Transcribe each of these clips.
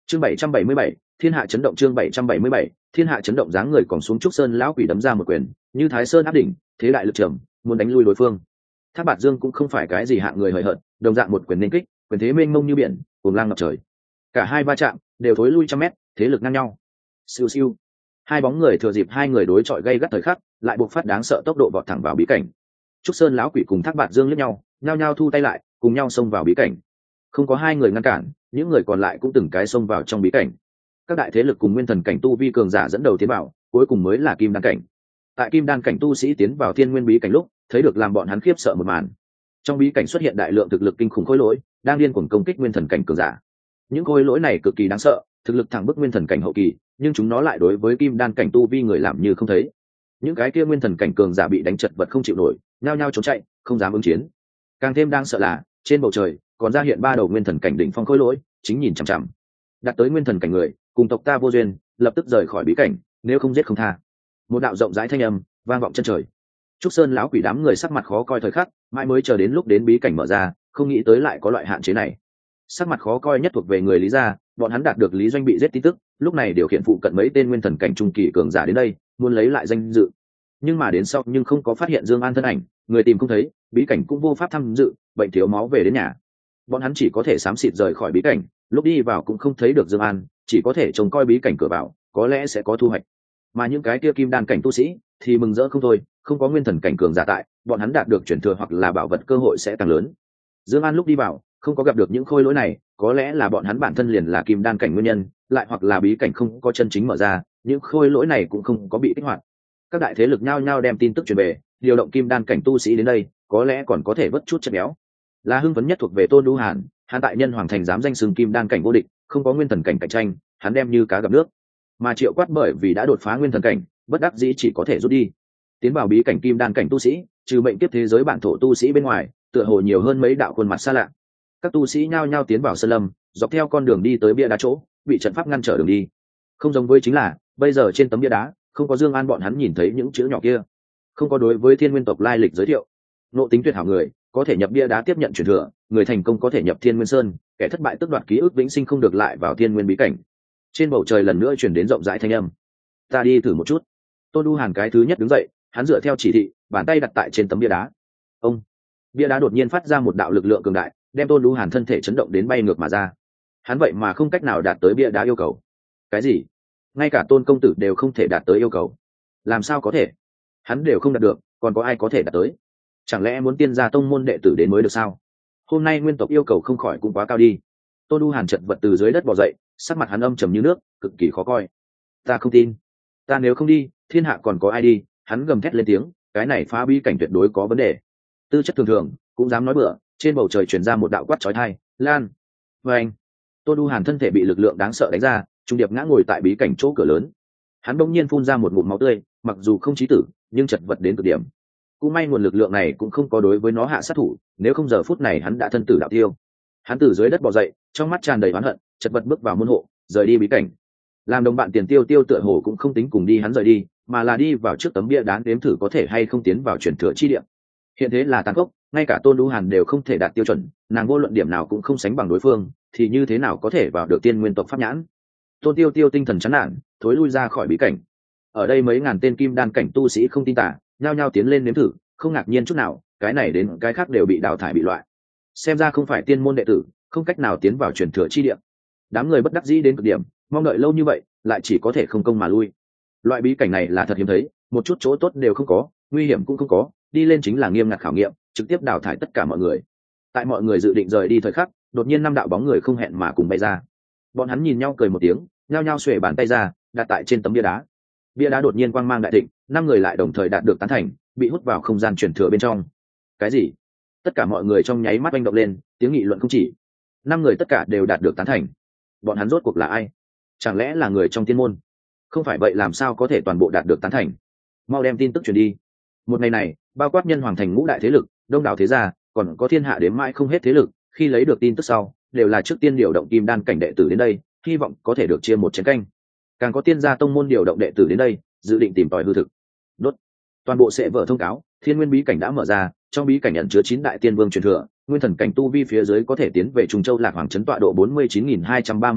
Chương 777, thiên hạ chấn động. Chương 777, thiên hạ chấn động. Dáng người còn xuống trúc sơn lão quỷ đấm ra một quyền, như thái sơn áp đỉnh, thế đại lực trầm, muốn đánh lui đối phương. Thác Bạt Dương cũng không phải cái gì hạng người hời hợt, đồng dạng một quyền nên kích, quyền thế mênh mông như biển, cuồng lang ngập trời. Cả hai va chạm đều thối lui trăm mét, thế lực ngang nhau. Siêu siêu. Hai bóng người thừa dịp hai người đối chọi gây gắt thời khắc, lại buộc phát đáng sợ tốc độ vọt thẳng vào bí cảnh. Trúc Sơn lão quỷ cùng Thác Bạt Dương liếc nhau, nhao nhao thu tay lại, cùng nhau xông vào bí cảnh. Không có hai người ngăn cản, những người còn lại cũng từng cái xông vào trong bí cảnh. Các đại thế lực cùng nguyên thần cảnh tu vi cường giả dẫn đầu tiến vào, cuối cùng mới là kim đan cảnh. Tại kim đan cảnh tu sĩ tiến vào thiên nguyên bí cảnh lúc, thấy được làm bọn hắn khiếp sợ một màn. Trong bí cảnh xuất hiện đại lượng thực lực kinh khủng khối lỗi, đang điên cuồng công kích nguyên thần cảnh cường giả. Những khối lỗi này cực kỳ đáng sợ, thực lực thẳng bức nguyên thần cảnh hậu kỳ, nhưng chúng nó lại đối với kim đan cảnh tu vi người làm như không thấy. Những cái kia nguyên thần cảnh cường giả bị đánh chật vật không chịu nổi, nhao nhao trốn chạy, không dám ứng chiến. Càng thêm đáng sợ là, trên bầu trời còn ra hiện ba đầu nguyên thần cảnh đỉnh phong khối lỗi, chính nhìn chằm chằm. Đặt tới nguyên thần cảnh người, cùng tộc ta vô duyên, lập tức rời khỏi bí cảnh, nếu không giết không tha. Một đạo rộng rãi thanh âm vang vọng chân trời. Trúc Sơn lão quỷ đám người sắc mặt khó coi thời khắc, mãi mới chờ đến lúc đến bí cảnh mở ra, không nghĩ tới lại có loại hạn chế này. Sắc mặt khó coi nhất thuộc về người Lý gia, bọn hắn đạt được Lý Doanh bị giết tin tức, lúc này điều khiển phụ cận mấy tên nguyên thần cảnh trung kỳ cường giả đến đây, muốn lấy lại danh dự. Nhưng mà đến sau nhưng không có phát hiện Dương An thân ảnh, người tìm không thấy, bí cảnh cũng vô pháp tham dự, bệnh thiếu máu về đến nhà. Bọn hắn chỉ có thể xám xịt rời khỏi bí cảnh, lúc đi vào cũng không thấy được Dương An, chỉ có thể trông coi bí cảnh cửa vào, có lẽ sẽ có thu hoạch. Mà những cái kia kim đan cảnh tu sĩ thì mừng rỡ không thôi, không có nguyên thần cảnh cường giả tại, bọn hắn đạt được chuyển thừa hoặc là bảo vật cơ hội sẽ càng lớn. Dương An lúc đi vào, không có gặp được những khôi lỗi này, có lẽ là bọn hắn bản thân liền là kim đan cảnh nguyên nhân, lại hoặc là bí cảnh không có chân chính mở ra, những khôi lỗi này cũng không có bị kích hoạt. Các đại thế lực nhao nhao đem tin tức truyền về, điều động kim đan cảnh tu sĩ đến đây, có lẽ còn có thể vớt chút chất béo. Là hưng phấn nhất thuộc về Tôn Đu Hàn, hắn tại Nhân Hoàng Thành dám danh xưng kim đan cảnh vô địch, không có nguyên thần cảnh cạnh tranh, hắn đem như cá gặp nước. Mà Triệu Quát bởi vì đã đột phá nguyên thần cảnh, bất đắc dĩ chỉ có thể rút đi. Tiến vào bí cảnh kim đan cảnh tu sĩ, trừ mệnh kiếp thế giới bản thổ tu sĩ bên ngoài, tựa hồ nhiều hơn mấy đạo khuôn mặt xa lạ. Các tu sĩ nhao nhao tiến vào sơn lâm, dọc theo con đường đi tới bia đá chỗ, bị trận pháp ngăn trở đường đi. Không giống với chính là, bây giờ trên tấm bia đá, không có Dương An bọn hắn nhìn thấy những chữ nhỏ kia, không có đối với Thiên Nguyên tộc lai lịch giới thiệu. Nộ tính tuyệt hảo người, có thể nhập bia đá tiếp nhận truyền thừa, người thành công có thể nhập Thiên Nguyên Sơn, kẻ thất bại tước đoạt ký ức vĩnh sinh không được lại vào Thiên Nguyên bí cảnh. Trên bầu trời lần nữa truyền đến rộng rãi thanh âm. Ta đi thử một chút. Tôn Du Hàn cái thứ nhất đứng dậy, hắn dựa theo chỉ thị, bàn tay đặt tại trên tấm bia đá. Ông, bia đá đột nhiên phát ra một đạo lực lượng cường đại, đem Tôn Du Hàn thân thể chấn động đến bay ngược mà ra. Hắn vậy mà không cách nào đạt tới bia đá yêu cầu. Cái gì? Ngay cả Tôn công tử đều không thể đạt tới yêu cầu. Làm sao có thể? Hắn đều không đạt được, còn có ai có thể đạt tới? Chẳng lẽ muốn tiên gia tông môn đệ tử đến mới được sao? Hôm nay nguyên tộc yêu cầu không khỏi cũng quá cao đi. Tôn Du Hàn chợt vật từ dưới đất bò dậy, sắc mặt hắn âm trầm như nước, cực kỳ khó coi. Ta không tin. Ta nếu không đi, thiên hạ còn có ai đi? Hắn gầm thét lên tiếng, cái này phá bí cảnh tuyệt đối có vấn đề. Tư chất thường thường, cũng dám nói bừa. Trên bầu trời truyền ra một đạo quát chói tai, lan. Và anh, Tôn Du Hàn thân thể bị lực lượng đáng sợ đánh ra, trung điệp ngã ngồi tại bí cảnh chỗ cửa lớn. Hắn bỗng nhiên phun ra một ngụm máu tươi, mặc dù không chí tử, nhưng chật vật đến cực điểm. Cũng may nguồn lực lượng này cũng không có đối với nó hạ sát thủ, nếu không giờ phút này hắn đã thân tử đạo tiêu. Hắn từ dưới đất bò dậy, trong mắt tràn đầy oán hận, chật vật bước vào môn hộ, rời đi bí cảnh. Làm đồng bạn Tiền Tiêu Tiêu tựa hồ cũng không tính cùng đi hắn rời đi, mà là đi vào trước tấm bia đá đếm thử có thể hay không tiến vào truyền thừa chi địa. Hiện thế là tàn khốc, ngay cả Tôn Du Hàn đều không thể đạt tiêu chuẩn, nàng vô luận điểm nào cũng không sánh bằng đối phương, thì như thế nào có thể vào được tiên nguyên tộc pháp nhãn? Tôn Tiêu Tiêu tinh thần chán nản, thối lui ra khỏi bí cảnh. Ở đây mấy ngàn tên kim đan cảnh tu sĩ không tin tả, nhao nhao tiến lên nếm thử, không ngạc nhiên chút nào, cái này đến cái khác đều bị đào thải bị loại. Xem ra không phải tiên môn đệ tử, không cách nào tiến vào truyền thừa chi địa. Đám người bất đắc dĩ đến cực điểm, mong đợi lâu như vậy, lại chỉ có thể không công mà lui. Loại bí cảnh này là thật hiếm thấy, một chút chỗ tốt đều không có, nguy hiểm cũng không có, đi lên chính là nghiêm ngặt khảo nghiệm, trực tiếp đào thải tất cả mọi người. Tại mọi người dự định rời đi thời khắc, đột nhiên năm đạo bóng người không hẹn mà cùng bay ra. Bọn hắn nhìn nhau cười một tiếng, nhao nhao xuề bàn tay ra, đặt tại trên tấm bia đá. Bia đá đột nhiên quang mang đại thịnh, năm người lại đồng thời đạt được tán thành, bị hút vào không gian truyền thừa bên trong. Cái gì? Tất cả mọi người trong nháy mắt oanh động lên, tiếng nghị luận không chỉ. Năm người tất cả đều đạt được tán thành. Bọn hắn rốt cuộc là ai? Chẳng lẽ là người trong tiên môn? Không phải vậy làm sao có thể toàn bộ đạt được tán thành? Mau đem tin tức truyền đi. Một ngày này, bao quát Nhân Hoàng Thành ngũ đại thế lực, đông đảo thế gia, còn có thiên hạ đếm mãi không hết thế lực, khi lấy được tin tức sau, đều là trước tiên điều động kim đan cảnh đệ tử đến đây, hy vọng có thể được chia một chén canh. Càng có tiên gia tông môn điều động đệ tử đến đây, dự định tìm tòi hư thực. Đốt. Toàn bộ sẽ vở thông cáo, Thiên Nguyên bí cảnh đã mở ra, trong bí cảnh ẩn chứa 9 đại tiên vương truyền thừa, nguyên thần cảnh tu vi phía dưới có thể tiến về Trung Châu Lạc Hoàng trấn tọa độ 49.233,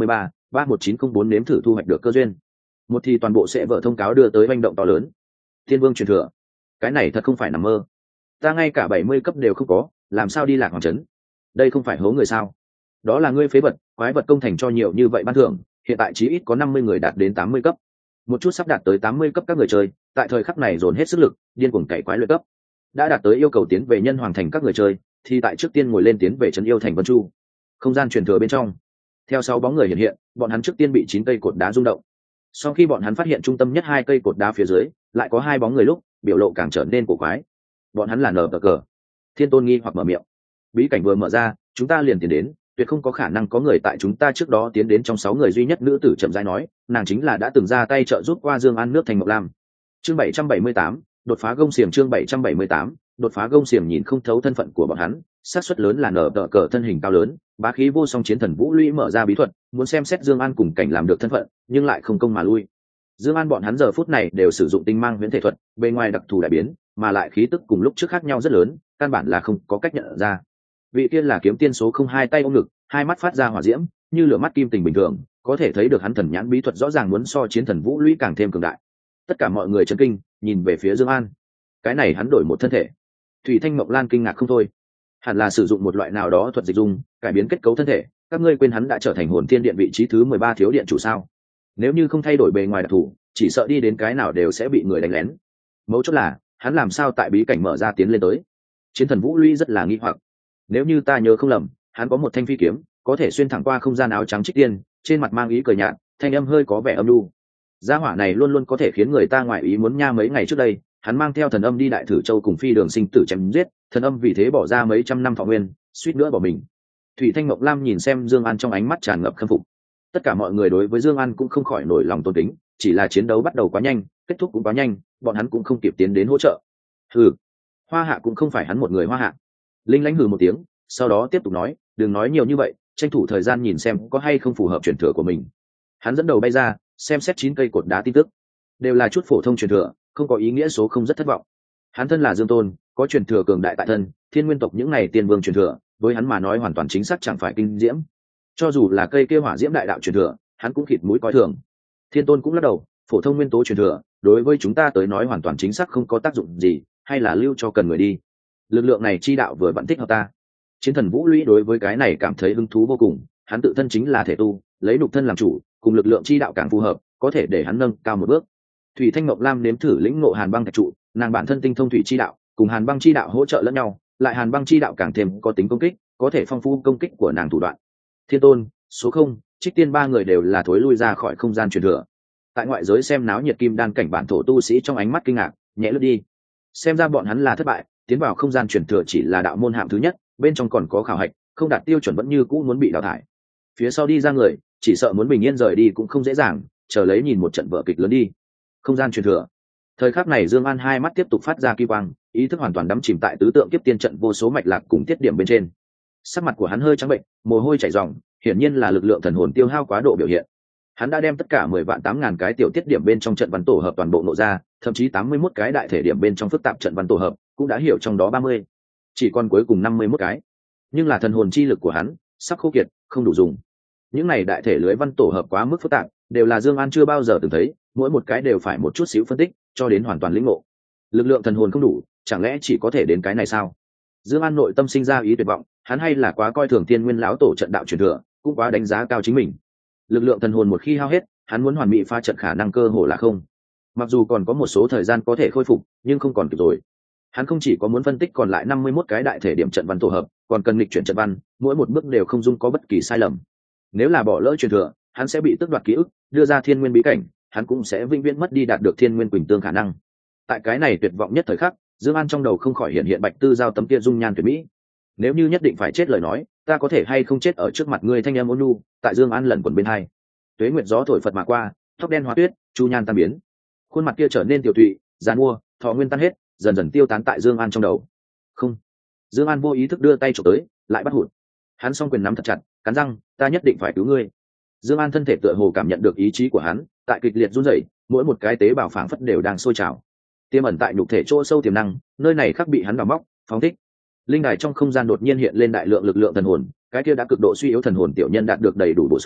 31904 nếm thử thu hoạch được cơ duyên. Một thì toàn bộ sẽ vở thông cáo đưa tới manh động to lớn. Thiên vương truyền thừa, cái này thật không phải nằm mơ. Ta ngay cả 70 cấp đều không có, làm sao đi lạc hoàng trấn? Đây không phải hố người sao? Đó là ngươi phế vật, quái vật công thành cho nhiều như vậy ban thưởng, hiện tại chí ít có 50 người đạt đến 80 cấp. Một chút sắp đạt tới 80 cấp các người chơi, tại thời khắc này dồn hết sức lực, điên cuồng cày quái luyện cấp. Đã đạt tới yêu cầu tiến về nhân hoàng thành các người chơi, thì tại trước tiên ngồi lên tiến về trấn yêu thành Vân Chu. Không gian truyền thừa bên trong, theo 6 bóng người hiện hiện, bọn hắn trước tiên bị 9 cây cột đá rung động. Sau khi bọn hắn phát hiện trung tâm nhất 2 cây cột đá phía dưới, lại có 2 bóng người lúc, biểu lộ càng trở nên cổ quái. Bọn hắn là nở cờ. Thiên Tôn nghi hoặc mở miệng. Bí cảnh vừa mở ra, chúng ta liền tiến đến, tuyệt không có khả năng có người tại chúng ta trước đó tiến đến. Trong 6 người duy nhất nữ tử chậm rãi nói, nàng chính là đã từng ra tay trợ giúp qua Dương An nước thành Ngọc Lam. Chương 778, đột phá gông xiềng. Chương 778, đột phá gông xiềng. Nhìn không thấu thân phận của bọn hắn, xác suất lớn là nở cờ thân hình cao lớn, bá khí vô song chiến thần Vũ Lũy mở ra bí thuật, muốn xem xét Dương An cùng cảnh làm được thân phận, nhưng lại không công mà lui. Dương An bọn hắn giờ phút này đều sử dụng tinh mang huyễn thể thuật, bề ngoài đặc thù đại biến, mà lại khí tức cùng lúc trước khác nhau rất lớn, căn bản là không có cách nhận ra. Vị tiên là kiếm tiên số 02 tay ôm ngực, hai mắt phát ra hỏa diễm, như lửa mắt kim tình bình thường, có thể thấy được hắn thần nhãn bí thuật rõ ràng muốn so chiến thần Vũ Lũy càng thêm cường đại. Tất cả mọi người chấn kinh, nhìn về phía Dương An. Cái này hắn đổi một thân thể. Thủy Thanh Mộng Lan kinh ngạc không thôi. Hẳn là sử dụng một loại nào đó thuật dịch dung, cải biến kết cấu thân thể, các ngươi quên hắn đã trở thành Hồn Thiên Điện vị trí thứ 13 thiếu điện chủ sao? Nếu như không thay đổi bề ngoài đặc thù, chỉ sợ đi đến cái nào đều sẽ bị người đánh lén. Mấu chốt là, hắn làm sao tại bí cảnh mở ra tiến lên tới? Chiến thần Vũ Lũy rất là nghi hoặc. Nếu như ta nhớ không lầm, hắn có một thanh phi kiếm, có thể xuyên thẳng qua không gian áo trắng trích tiên, trên mặt mang ý cười nhạt, thanh âm hơi có vẻ âm nhu. Gia hỏa này luôn luôn có thể khiến người ta ngoại ý muốn nha. Mấy ngày trước đây, hắn mang theo thần âm đi Đại Thử Châu cùng Phi Đường sinh tử chém giết, thần âm vì thế bỏ ra mấy trăm năm thọ nguyên, suýt nữa bỏ mình. Thủy Thanh Mộng Lam nhìn xem Dương An trong ánh mắt tràn ngập khâm phục. Tất cả mọi người đối với Dương An cũng không khỏi nổi lòng tôn kính, chỉ là chiến đấu bắt đầu quá nhanh, kết thúc cũng quá nhanh, bọn hắn cũng không kịp tiến đến hỗ trợ. Hừ, Hoa Hạ cũng không phải hắn một người Hoa Hạ. Linh Lãnh hừ một tiếng, sau đó tiếp tục nói, đừng nói nhiều như vậy, tranh thủ thời gian nhìn xem có hay không phù hợp truyền thừa của mình. Hắn dẫn đầu bay ra, xem xét 9 cây cột đá tin tức, đều là chút phổ thông truyền thừa, không có ý nghĩa số, không rất thất vọng. Hắn thân là Dương Tôn, có truyền thừa cường đại tại thân, Thiên Nguyên tộc những này tiên vương truyền thừa, với hắn mà nói hoàn toàn chính xác chẳng phải kinh diễm. Cho dù là cây kia hỏa diễm đại đạo truyền thừa, hắn cũng khịt mũi coi thường. Thiên Tôn cũng lắc đầu, phổ thông nguyên tố truyền thừa, đối với chúng ta tới nói hoàn toàn chính xác không có tác dụng gì, hay là lưu cho cần người đi. Lực lượng này chi đạo vừa vẫn thích hợp ta. Chiến thần Vũ Lũy đối với cái này cảm thấy hứng thú vô cùng, hắn tự thân chính là thể tu, lấy nhục thân làm chủ, cùng lực lượng chi đạo càng phù hợp, có thể để hắn nâng cao một bước. Thủy Thanh Mộng Lam nếm thử lĩnh ngộ Hàn Băng Thạch trụ, nàng bản thân tinh thông thủy chi đạo, cùng Hàn Băng chi đạo hỗ trợ lẫn nhau, lại Hàn Băng chi đạo càng thêm có tính công kích, có thể phong phú công kích của nàng thủ đoạn. Thiên Tôn, số 0, Trích Tiên ba người đều là thối lui ra khỏi không gian truyền thừa. Tại ngoại giới xem náo nhiệt kim đan cảnh bản thổ tu sĩ trong ánh mắt kinh ngạc, nhẹ lướt đi. Xem ra bọn hắn là thất bại, tiến vào không gian truyền thừa chỉ là đạo môn hạng thứ nhất, bên trong còn có khảo hạch, không đạt tiêu chuẩn vẫn như cũ muốn bị đào thải. Phía sau đi ra người, chỉ sợ muốn bình yên rời đi cũng không dễ dàng, chờ lấy nhìn một trận vở kịch lớn đi. Không gian truyền thừa. Thời khắc này Dương An hai mắt tiếp tục phát ra kỳ quang, ý thức hoàn toàn đắm chìm tại tứ tượng kiếp tiên trận vô số mạch lạc cùng tiết điểm bên trên. Sắc mặt của hắn hơi trắng bệnh, mồ hôi chảy ròng, hiển nhiên là lực lượng thần hồn tiêu hao quá độ biểu hiện. Hắn đã đem tất cả 10 vạn 8.000 cái tiểu tiết điểm bên trong trận văn tổ hợp toàn bộ nộ ra, thậm chí 81 cái đại thể điểm bên trong phức tạp trận văn tổ hợp, cũng đã hiểu trong đó 30. Chỉ còn cuối cùng 51 cái. Nhưng là thần hồn chi lực của hắn sắp khô kiệt, không đủ dùng. Những này đại thể lưới văn tổ hợp quá mức phức tạp, đều là Dương An chưa bao giờ từng thấy, mỗi một cái đều phải một chút xíu phân tích, cho đến hoàn toàn lĩnh ngộ. Lực lượng thần hồn không đủ, chẳng lẽ chỉ có thể đến cái này sao? Dương An nội tâm sinh ra ý tuyệt vọng, hắn hay là quá coi thường Thiên Nguyên lão tổ trận đạo truyền thừa, cũng quá đánh giá cao chính mình. Lực lượng thần hồn một khi hao hết, hắn muốn hoàn mỹ phá trận khả năng cơ hồ là không. Mặc dù còn có một số thời gian có thể khôi phục, nhưng không còn kịp rồi. Hắn không chỉ có muốn phân tích còn lại 51 cái đại thể điểm trận văn tổ hợp, còn cần nghịch chuyển trận văn, mỗi một bước đều không dung có bất kỳ sai lầm. Nếu là bỏ lỡ truyền thừa, hắn sẽ bị tước đoạt ký ức, đưa ra Thiên Nguyên bí cảnh, hắn cũng sẽ vĩnh viễn mất đi đạt được Thiên Nguyên Quỳnh Tương khả năng. Tại cái này tuyệt vọng nhất thời khắc, Dương An trong đầu không khỏi hiện hiện Bạch Tư Giao tấm kia dung nhan tuyệt mỹ. Nếu như nhất định phải chết lời nói, ta có thể hay không chết ở trước mặt ngươi? Thanh âm ôn nhu tại Dương An lẩn quẩn bên hai. Tuế nguyệt gió thổi phật mà qua, tóc đen hóa tuyết, chu nhan tan biến. Khuôn mặt kia trở nên tiểu tụy, giàn mua, thọ nguyên tan hết, dần dần tiêu tán tại Dương An trong đầu. Không. Dương An vô ý thức đưa tay chụp tới, lại bắt hụt. Hắn song quyền nắm thật chặt, cắn răng, ta nhất định phải cứu ngươi. Dương An thân thể tựa hồ cảm nhận được ý chí của hắn, tại kịch liệt run rẩy, mỗi một cái tế bào phảng phất đều đang sôi trào. Tiềm ẩn tại nhục thể chỗ sâu tiềm năng, nơi này khắc bị hắn đào móc, phóng thích. Linh đài trong không gian đột nhiên hiện lên đại lượng lực lượng thần hồn, cái kia đã cực độ suy yếu thần hồn tiểu nhân đạt được đầy đủ bổ sung,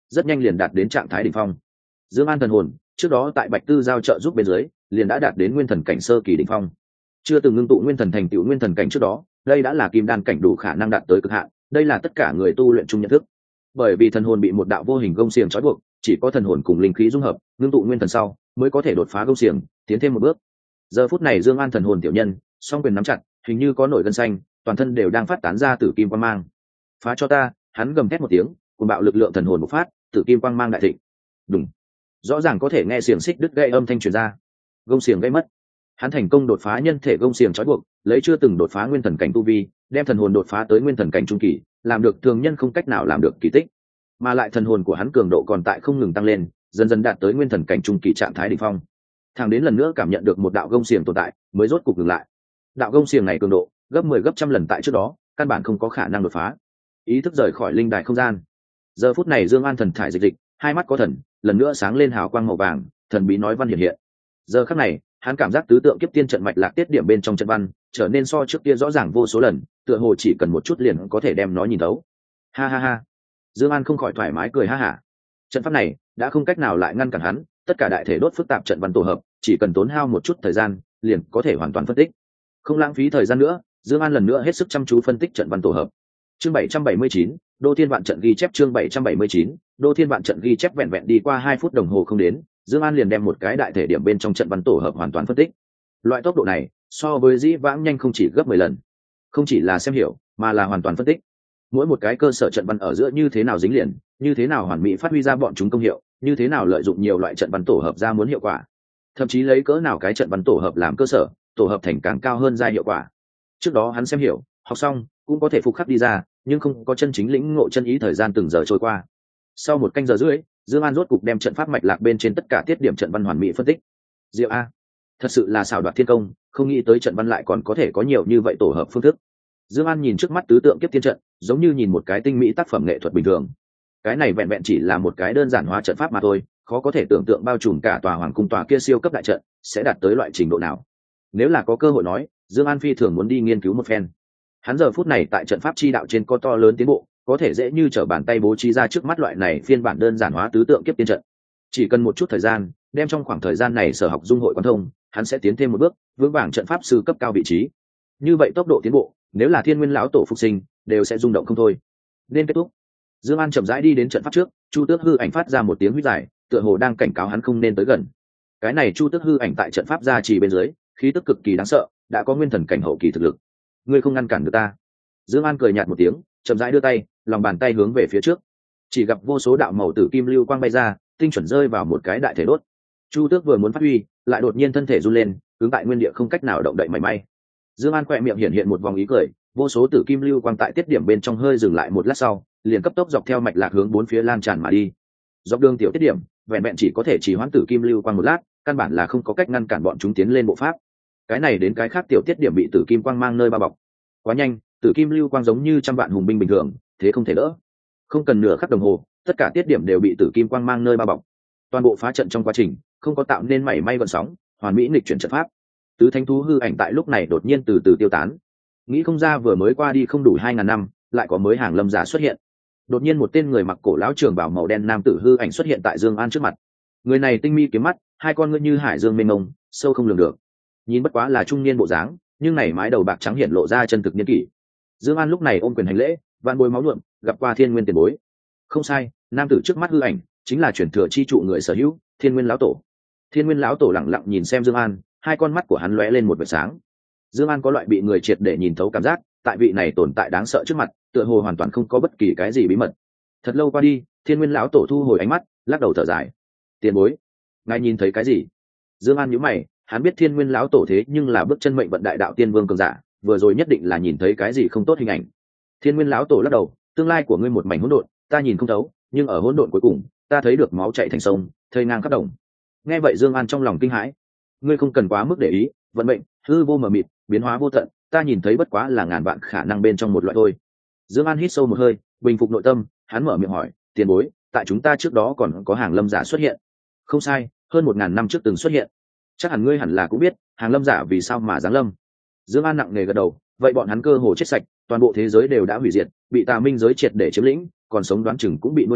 rất nhanh liền đạt đến trạng thái đỉnh phong. Dương An thần hồn trước đó tại Bạch Tư giao trợ giúp bên dưới, liền đã đạt đến nguyên thần cảnh sơ kỳ đỉnh phong. Chưa từng ngưng tụ nguyên thần thành tựu nguyên thần cảnh trước đó, đây đã là kim đan cảnh đủ khả năng đạt tới cực hạn, đây là tất cả người tu luyện chung nhận thức. Bởi vì thần hồn bị một đạo vô hình gông xiềng trói buộc, chỉ có thần hồn cùng linh khí dung hợp, ngưng tụ nguyên thần sau, mới có thể đột phá gông xiềng, tiến thêm một bước. Giờ phút này Dương An thần hồn tiểu nhân, song quyền nắm chặt, hình như có nổi gân xanh, toàn thân đều đang phát tán ra tử kim quang mang. Phá cho ta! Hắn gầm thét một tiếng, cuồng bạo lực lượng thần hồn bộc phát, tử kim quang mang đại thịnh. Đùng! Rõ ràng có thể nghe xiềng xích đứt gãy âm thanh truyền ra. Gông xiềng gãy mất. Hắn thành công đột phá nhân thể gông xiềng trói buộc, lấy chưa từng đột phá nguyên thần cảnh tu vi, đem thần hồn đột phá tới nguyên thần cảnh trung kỳ, làm được thường nhân không cách nào làm được kỳ tích. Mà lại thần hồn của hắn cường độ còn tại không ngừng tăng lên, dần dần đạt tới nguyên thần cảnh trung kỳ trạng thái đỉnh phong. Thằng đến lần nữa cảm nhận được một đạo gông xiềng tồn tại, mới rốt cục ngừng lại. Đạo gông xiềng này cường độ gấp 10 gấp trăm lần tại trước đó, căn bản không có khả năng đột phá. Ý thức rời khỏi linh đài không gian. Giờ phút này Dương An thần thải dịch dịch, hai mắt có thần, lần nữa sáng lên hào quang màu vàng, thần bí nói văn hiện hiện. Giờ khắc này, hắn cảm giác tứ tượng kiếp tiên trận mạch lạc tiết điểm bên trong trận văn trở nên so trước kia rõ ràng vô số lần, tựa hồ chỉ cần một chút liền có thể đem nó nhìn thấu. Ha ha ha. Dương An không khỏi thoải mái cười ha hả. Trận pháp này đã không cách nào lại ngăn cản hắn, tất cả đại thể đốt phức tạp trận văn tổ hợp, chỉ cần tốn hao một chút thời gian, liền có thể hoàn toàn phân tích. Không lãng phí thời gian nữa, Dương An lần nữa hết sức chăm chú phân tích trận văn tổ hợp. Chương 779, Đô Thiên Vạn trận ghi chép chương 779, Đô Thiên Vạn trận ghi chép vẹn vẹn đi qua 2 phút đồng hồ không đến, Dương An liền đem một cái đại thể điểm bên trong trận văn tổ hợp hoàn toàn phân tích. Loại tốc độ này, so với dĩ vãng nhanh không chỉ gấp 10 lần. Không chỉ là xem hiểu, mà là hoàn toàn phân tích. Mỗi một cái cơ sở trận văn ở giữa như thế nào dính liền, như thế nào hoàn mỹ phát huy ra bọn chúng công hiệu, như thế nào lợi dụng nhiều loại trận văn tổ hợp ra muốn hiệu quả. Thậm chí lấy cỡ nào cái trận văn tổ hợp làm cơ sở, tổ hợp thành càng cao hơn ra hiệu quả. Trước đó hắn xem hiểu, học xong, cũng có thể phục khắc đi ra, nhưng không có chân chính lĩnh ngộ chân ý thời gian từng giờ trôi qua. Sau 1 canh giờ rưỡi, Dương An rốt cục đem trận pháp mạch lạc bên trên tất cả tiết điểm trận văn hoàn mỹ phân tích. Diệu a, thật sự là xảo đoạt thiên công, không nghĩ tới trận văn lại còn có thể có nhiều như vậy tổ hợp phương thức. Dương An nhìn trước mắt tứ tượng kiếp tiên trận, giống như nhìn một cái tinh mỹ tác phẩm nghệ thuật bình thường. Cái này vẹn vẹn chỉ là một cái đơn giản hóa trận pháp mà thôi, khó có thể tưởng tượng bao trùm cả tòa hoàng cung tòa kia siêu cấp đại trận sẽ đạt tới loại trình độ nào. Nếu là có cơ hội nói, Dương An phi thường muốn đi nghiên cứu một phen. Hắn giờ phút này tại trận pháp chi đạo trên có to lớn tiến bộ, có thể dễ như trở bàn tay bố trí ra trước mắt loại này phiên bản đơn giản hóa tứ tượng kiếp tiên trận. Chỉ cần một chút thời gian, đem trong khoảng thời gian này sở học dung hội quan thông, hắn sẽ tiến thêm một bước, vững vàng trận pháp sư cấp cao vị trí. Như vậy tốc độ tiến bộ, nếu là Thiên Nguyên lão tổ phục sinh, đều sẽ rung động không thôi. Nên kết thúc. Dương An chậm rãi đi đến trận pháp trước, Chu Tước hư ảnh phát ra một tiếng huýt dài, tựa hồ đang cảnh cáo hắn không nên tới gần. Cái này Chu Tước hư ảnh tại trận pháp gia trì bên dưới, khí tức cực kỳ đáng sợ, đã có nguyên thần cảnh hậu kỳ thực lực. Ngươi không ngăn cản được ta. Dương An cười nhạt một tiếng, chậm rãi đưa tay, lòng bàn tay hướng về phía trước. Chỉ gặp vô số đạo màu tử kim lưu quang bay ra, tinh chuẩn rơi vào một cái đại thể đốt. Chu Tước vừa muốn phát huy, lại đột nhiên thân thể run lên, cứng tại nguyên địa không cách nào động đậy mảy may. Dương An khẽ miệng hiện hiện một vòng ý cười, vô số tử kim lưu quang tại tiết điểm bên trong hơi dừng lại một lát sau, liền cấp tốc dọc theo mạch lạc hướng bốn phía lan tràn mà đi. Dọc đường tiểu tiết điểm, vẹn vẹn chỉ có thể trì hoãn tử kim lưu quang một lát, căn bản là không có cách ngăn cản bọn chúng tiến lên bộ pháp. Cái này đến cái khác tiểu tiết điểm bị tử kim quang mang nơi bao bọc. Quá nhanh, tử kim lưu quang giống như trăm vạn hùng binh bình thường, thế không thể đỡ. Không cần nửa khắc đồng hồ, tất cả tiết điểm đều bị tử kim quang mang nơi bao bọc. Toàn bộ phá trận trong quá trình, không có tạo nên mảy may gợn sóng, hoàn mỹ nghịch chuyển trận pháp. Tứ thánh thú hư ảnh tại lúc này đột nhiên từ từ tiêu tán. Nghĩ không ra vừa mới qua đi không đủ 2000 năm, lại có mới hàng lâm giả xuất hiện. Đột nhiên một tên người mặc cổ lão trường bào màu đen nam tử hư ảnh xuất hiện tại Dương An trước mặt. Người này tinh mi kiếm mắt, hai con ngươi như hải dương mênh mông, sâu không lường được. Nhìn bất quá là trung niên bộ dáng, nhưng này mái đầu bạc trắng hiện lộ ra chân thực niên kỷ. Dương An lúc này ôm quyền hành lễ, vạn bối máu nhuộm, gặp qua Thiên Nguyên tiền bối. Không sai, nam tử trước mắt hư ảnh chính là truyền thừa chi trụ người sở hữu, Thiên Nguyên lão tổ. Thiên Nguyên lão tổ lặng lặng nhìn xem Dương An, hai con mắt của hắn lóe lên một vệt sáng. Dương An có loại bị người triệt để nhìn thấu cảm giác, tại vị này tồn tại đáng sợ trước mặt, tựa hồ hoàn toàn không có bất kỳ cái gì bí mật. Thật lâu qua đi, Thiên Nguyên lão tổ thu hồi ánh mắt, lắc đầu thở dài. Tiền bối, ngài nhìn thấy cái gì? Dương An nhíu mày, hắn biết Thiên Nguyên lão tổ thế nhưng là bước chân mệnh vận đại đạo tiên vương cường giả, vừa rồi nhất định là nhìn thấy cái gì không tốt hình ảnh. Thiên Nguyên lão tổ lắc đầu, tương lai của ngươi một mảnh hỗn độn, ta nhìn không thấu, nhưng ở hỗn độn cuối cùng, ta thấy được máu chảy thành sông, thây ngang khắp đồng. Nghe vậy Dương An trong lòng kinh hãi. Ngươi không cần quá mức để ý, vận mệnh, hư vô mờ mịt, biến hóa vô tận, ta nhìn thấy bất quá là ngàn vạn khả năng bên trong một loại thôi. Dương An hít sâu một hơi, bình phục nội tâm, hắn mở miệng hỏi, tiền bối, tại chúng ta trước đó còn có hàng lâm giả xuất hiện? Không sai, hơn 1000 năm trước từng xuất hiện. Chắc hẳn ngươi hẳn là cũng biết, hàng lâm giả vì sao mà giáng lâm. Dương An nặng nề gật đầu, vậy bọn hắn cơ hồ chết sạch, toàn bộ thế giới đều đã hủy diệt, bị Tà Minh giới triệt để chiếm lĩnh, còn sống đoán chừng cũng bị nuôi nhốt,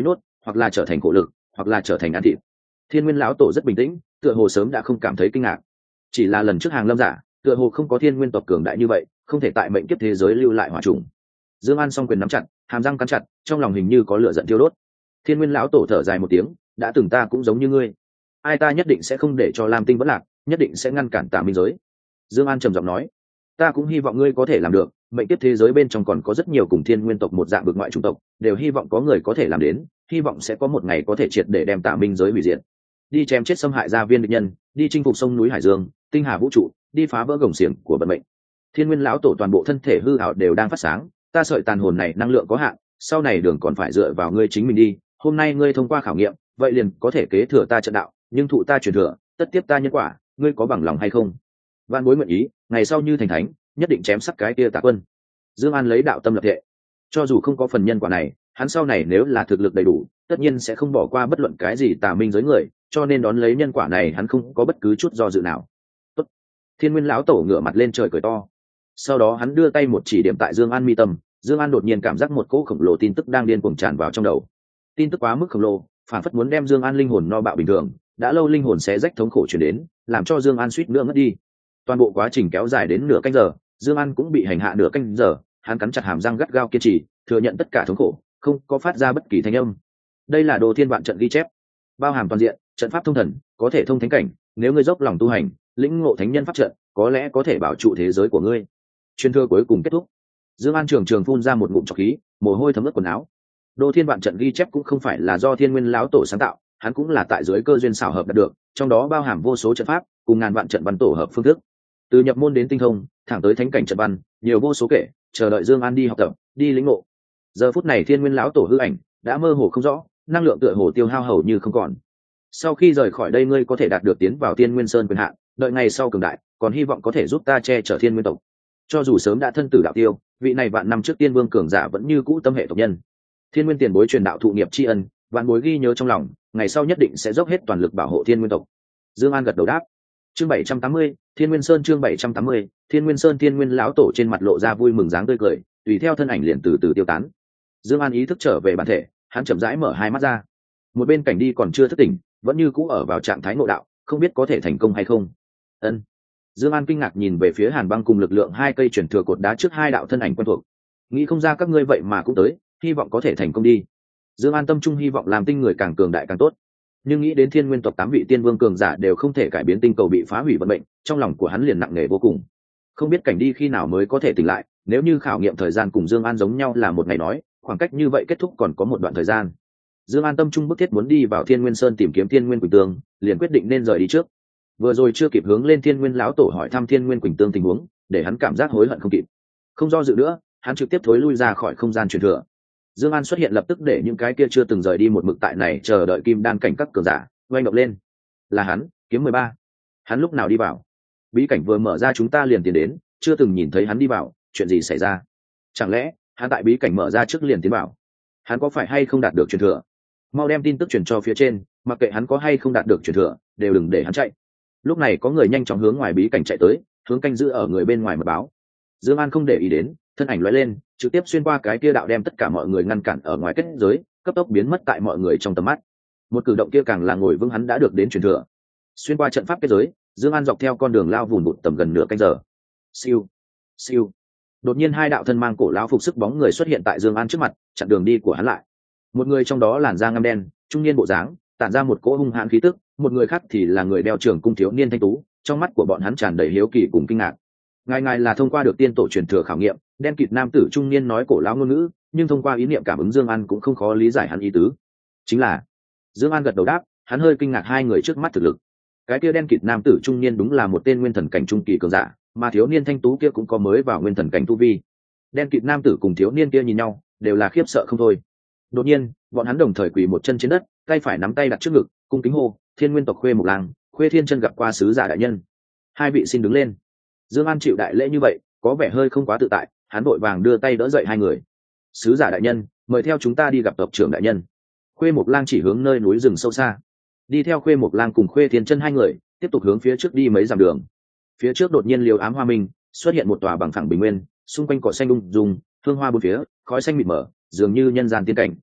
hoặc là trở thành khổ lực, hoặc là trở thành ăn thịt. Thiên Nguyên lão tổ rất bình tĩnh, tựa hồ sớm đã không cảm thấy kinh ngạc. Chỉ là lần trước hàng lâm giả, tựa hồ không có Thiên Nguyên tộc cường đại như vậy, không thể tại mệnh kiếp thế giới lưu lại hỏa trùng. Dương An song quyền nắm chặt, hàm răng cắn chặt, trong lòng hình như có lửa giận thiêu đốt. Thiên Nguyên lão tổ thở dài một tiếng, đã từng ta cũng giống như ngươi, ai ta nhất định sẽ không để cho Lam Tinh vẫn lạc, nhất định sẽ ngăn cản Tà Minh giới. Dương An trầm giọng nói, ta cũng hy vọng ngươi có thể làm được, mệnh kiếp thế giới bên trong còn có rất nhiều cùng Thiên Nguyên tộc một dạng vực ngoại chủng tộc, đều hy vọng có người có thể làm đến, hy vọng sẽ có một ngày có thể triệt để đem Tà Minh giới hủy diệt. Đi chém chết xâm hại gia viên địch nhân, đi chinh phục sông núi hải dương, tinh hà vũ trụ, đi phá vỡ gồng xiềng của vận mệnh. Thiên Nguyên lão tổ toàn bộ thân thể hư ảo đều đang phát sáng, ta sợi tàn hồn này năng lượng có hạn, sau này đường còn phải dựa vào ngươi chính mình đi, hôm nay ngươi thông qua khảo nghiệm, vậy liền có thể kế thừa ta trận đạo, nhưng thụ ta truyền thừa, tất tiếp ta nhân quả, ngươi có bằng lòng hay không? Vạn bối nguyện ý, ngày sau như thành thánh, nhất định chém sắc cái kia Tà Quân. Dương An lấy đạo tâm lập thể, cho dù không có phần nhân quả này, hắn sau này nếu là thực lực đầy đủ, tất nhiên sẽ không bỏ qua bất luận cái gì Tà Minh giới người, cho nên đón lấy nhân quả này hắn không có bất cứ chút do dự nào. Tốt. Thiên Nguyên lão tổ ngửa mặt lên trời cười to. Sau đó hắn đưa tay một chỉ điểm tại Dương An mi tâm, Dương An đột nhiên cảm giác một cỗ khổng lồ tin tức đang điên cuồng tràn vào trong đầu. Tin tức quá mức khổng lồ, phản phất muốn đem Dương An linh hồn no bạo bình thường, đã lâu linh hồn xé rách thống khổ truyền đến, làm cho Dương An suýt nữa ngất đi. Toàn bộ quá trình kéo dài đến nửa canh giờ, Dương An cũng bị hành hạ nửa canh giờ, hắn cắn chặt hàm răng gắt gao kiên trì, thừa nhận tất cả thống khổ, không có phát ra bất kỳ thanh âm. Đây là Đồ Thiên Vạn trận ghi chép, bao hàm toàn diện, trận pháp thông thần, có thể thông thánh cảnh, nếu ngươi dốc lòng tu hành, lĩnh ngộ thánh nhân pháp trận, có lẽ có thể bảo trụ thế giới của ngươi. Truyền thừa cuối cùng kết thúc. Dương An trường phun ra một ngụm trọc khí, mồ hôi thấm ướt quần áo. Đồ Thiên Vạn trận ghi chép cũng không phải là do Thiên Nguyên lão tổ sáng tạo, hắn cũng là tại dưới cơ duyên xảo hợp đạt được, trong đó bao hàm vô số trận pháp, cùng ngàn vạn trận văn tổ hợp phương thức. Từ nhập môn đến tinh thông, thẳng tới thánh cảnh trận văn, nhiều vô số kể, chờ đợi Dương An đi học tập, đi lĩnh ngộ. Giờ phút này Thiên Nguyên lão tổ hư ảnh đã mơ hồ không rõ, năng lượng tựa hồ tiêu hao hầu như không còn. Sau khi rời khỏi đây ngươi có thể đạt được tiến vào Thiên Nguyên Sơn quyền hạn, đợi ngày sau cường đại, còn hy vọng có thể giúp ta che chở Thiên Nguyên tộc. Cho dù sớm đã thân tử đạo tiêu, vị này vạn năm trước tiên vương cường giả vẫn như cũ tâm hệ tộc nhân. Thiên Nguyên tiền bối truyền đạo thụ nghiệp tri ân, vạn bối ghi nhớ trong lòng, ngày sau nhất định sẽ dốc hết toàn lực bảo hộ Thiên Nguyên tộc. Dương An gật đầu đáp. Chương 780, Thiên Nguyên Sơn chương 780, Thiên Nguyên Sơn Thiên Nguyên lão tổ trên mặt lộ ra vui mừng dáng tươi cười, tùy theo thân ảnh liền từ từ tiêu tán. Dương An ý thức trở về bản thể, hắn chậm rãi mở hai mắt ra. Một bên Cảnh Đi còn chưa thức tỉnh, vẫn như cũ ở vào trạng thái ngộ đạo, không biết có thể thành công hay không. Ân. Dương An kinh ngạc nhìn về phía Hàn Băng cùng lực lượng hai cây truyền thừa cột đá trước hai đạo thân ảnh quen thuộc. Nghĩ không ra các ngươi vậy mà cũng tới, hy vọng có thể thành công đi. Dương An tâm trung hy vọng làm tinh người càng cường đại càng tốt. Nhưng nghĩ đến Thiên Nguyên tộc 8 vị tiên vương cường giả đều không thể cải biến tinh cầu bị phá hủy vận mệnh, trong lòng của hắn liền nặng nề vô cùng. Không biết Cảnh Đi khi nào mới có thể tỉnh lại, nếu như khảo nghiệm thời gian cùng Dương An giống nhau là một ngày nói, khoảng cách như vậy kết thúc còn có một đoạn thời gian. Dương An tâm trung bức thiết muốn đi vào Thiên Nguyên Sơn tìm kiếm Thiên Nguyên Quỳnh Tương, liền quyết định nên rời đi trước. Vừa rồi chưa kịp hướng lên Thiên Nguyên lão tổ hỏi thăm Thiên Nguyên Quỳnh Tương tình huống, để hắn cảm giác hối hận không kịp. Không do dự nữa, hắn trực tiếp thối lui ra khỏi không gian truyền thừa. Dương An xuất hiện lập tức để những cái kia chưa từng rời đi một mực tại này chờ đợi kim đan cảnh các cường giả oanh động lên. Là hắn, Kiếm 13. Hắn lúc nào đi vào? Bí cảnh vừa mở ra chúng ta liền tiến đến, chưa từng nhìn thấy hắn đi vào, chuyện gì xảy ra? Chẳng lẽ hắn tại bí cảnh mở ra trước liền tiến vào? Hắn có phải hay không đạt được truyền thừa? Mau đem tin tức truyền cho phía trên, mặc kệ hắn có hay không đạt được truyền thừa, đều đừng để hắn chạy. Lúc này có người nhanh chóng hướng ngoài bí cảnh chạy tới, hướng canh giữ ở người bên ngoài mật báo. Dương An không để ý đến, thân ảnh lóe lên, trực tiếp xuyên qua cái kia đạo đem tất cả mọi người ngăn cản ở ngoài kết giới, cấp tốc biến mất tại mọi người trong tầm mắt. Một cử động kia càng là ngồi vững hắn đã được đến truyền thừa. Xuyên qua trận pháp kết giới, Dương An dọc theo con đường lao vùn vụt tầm gần nửa canh giờ. Siêu, siêu. Đột nhiên hai đạo thân mang cổ lão phục sức bóng người xuất hiện tại Dương An trước mặt, chặn đường đi của hắn lại. Một người trong đó làn da ngăm đen, trung niên bộ dáng, tản ra một cỗ hung hãn khí tức, một người khác thì là người đeo trường cung thiếu niên thanh tú, trong mắt của bọn hắn tràn đầy hiếu kỳ cùng kinh ngạc. Ngài là thông qua được tiên tổ truyền thừa khảo nghiệm, đen kịt nam tử trung niên nói cổ lão ngôn ngữ, nhưng thông qua ý niệm cảm ứng Dương An cũng không khó lý giải hắn ý tứ. Chính là. Dương An gật đầu đáp, hắn hơi kinh ngạc hai người trước mắt thực lực. Cái kia đen kịt nam tử trung niên đúng là một tên nguyên thần cảnh trung kỳ cường giả, mà thiếu niên thanh tú kia cũng có mới vào nguyên thần cảnh tu vi. Đen kịt nam tử cùng thiếu niên kia nhìn nhau, đều là khiếp sợ không thôi. Đột nhiên, bọn hắn đồng thời quỳ một chân trên đất, tay phải nắm tay đặt trước ngực, cung kính hô, Thiên Nguyên tộc Khuê Mộc Lang, Khuê Thiên Chân gặp qua sứ giả đại nhân. Hai vị xin đứng lên. Dương An chịu đại lễ như vậy, có vẻ hơi không quá tự tại, hắn vội vàng đưa tay đỡ dậy hai người. Sứ giả đại nhân, mời theo chúng ta đi gặp tộc trưởng đại nhân. Khuê Mộc Lang chỉ hướng nơi núi rừng sâu xa. Đi theo Khuê Mộc Lang cùng Khuê Thiên Chân hai người, tiếp tục hướng phía trước đi mấy dặm đường. Phía trước đột nhiên liều ám hoa minh, xuất hiện một tòa bằng phẳng bình nguyên, xung quanh cỏ xanh um dùng, hương hoa bốn phía, khói xanh mịt mờ, dường như nhân gian tiên cảnh.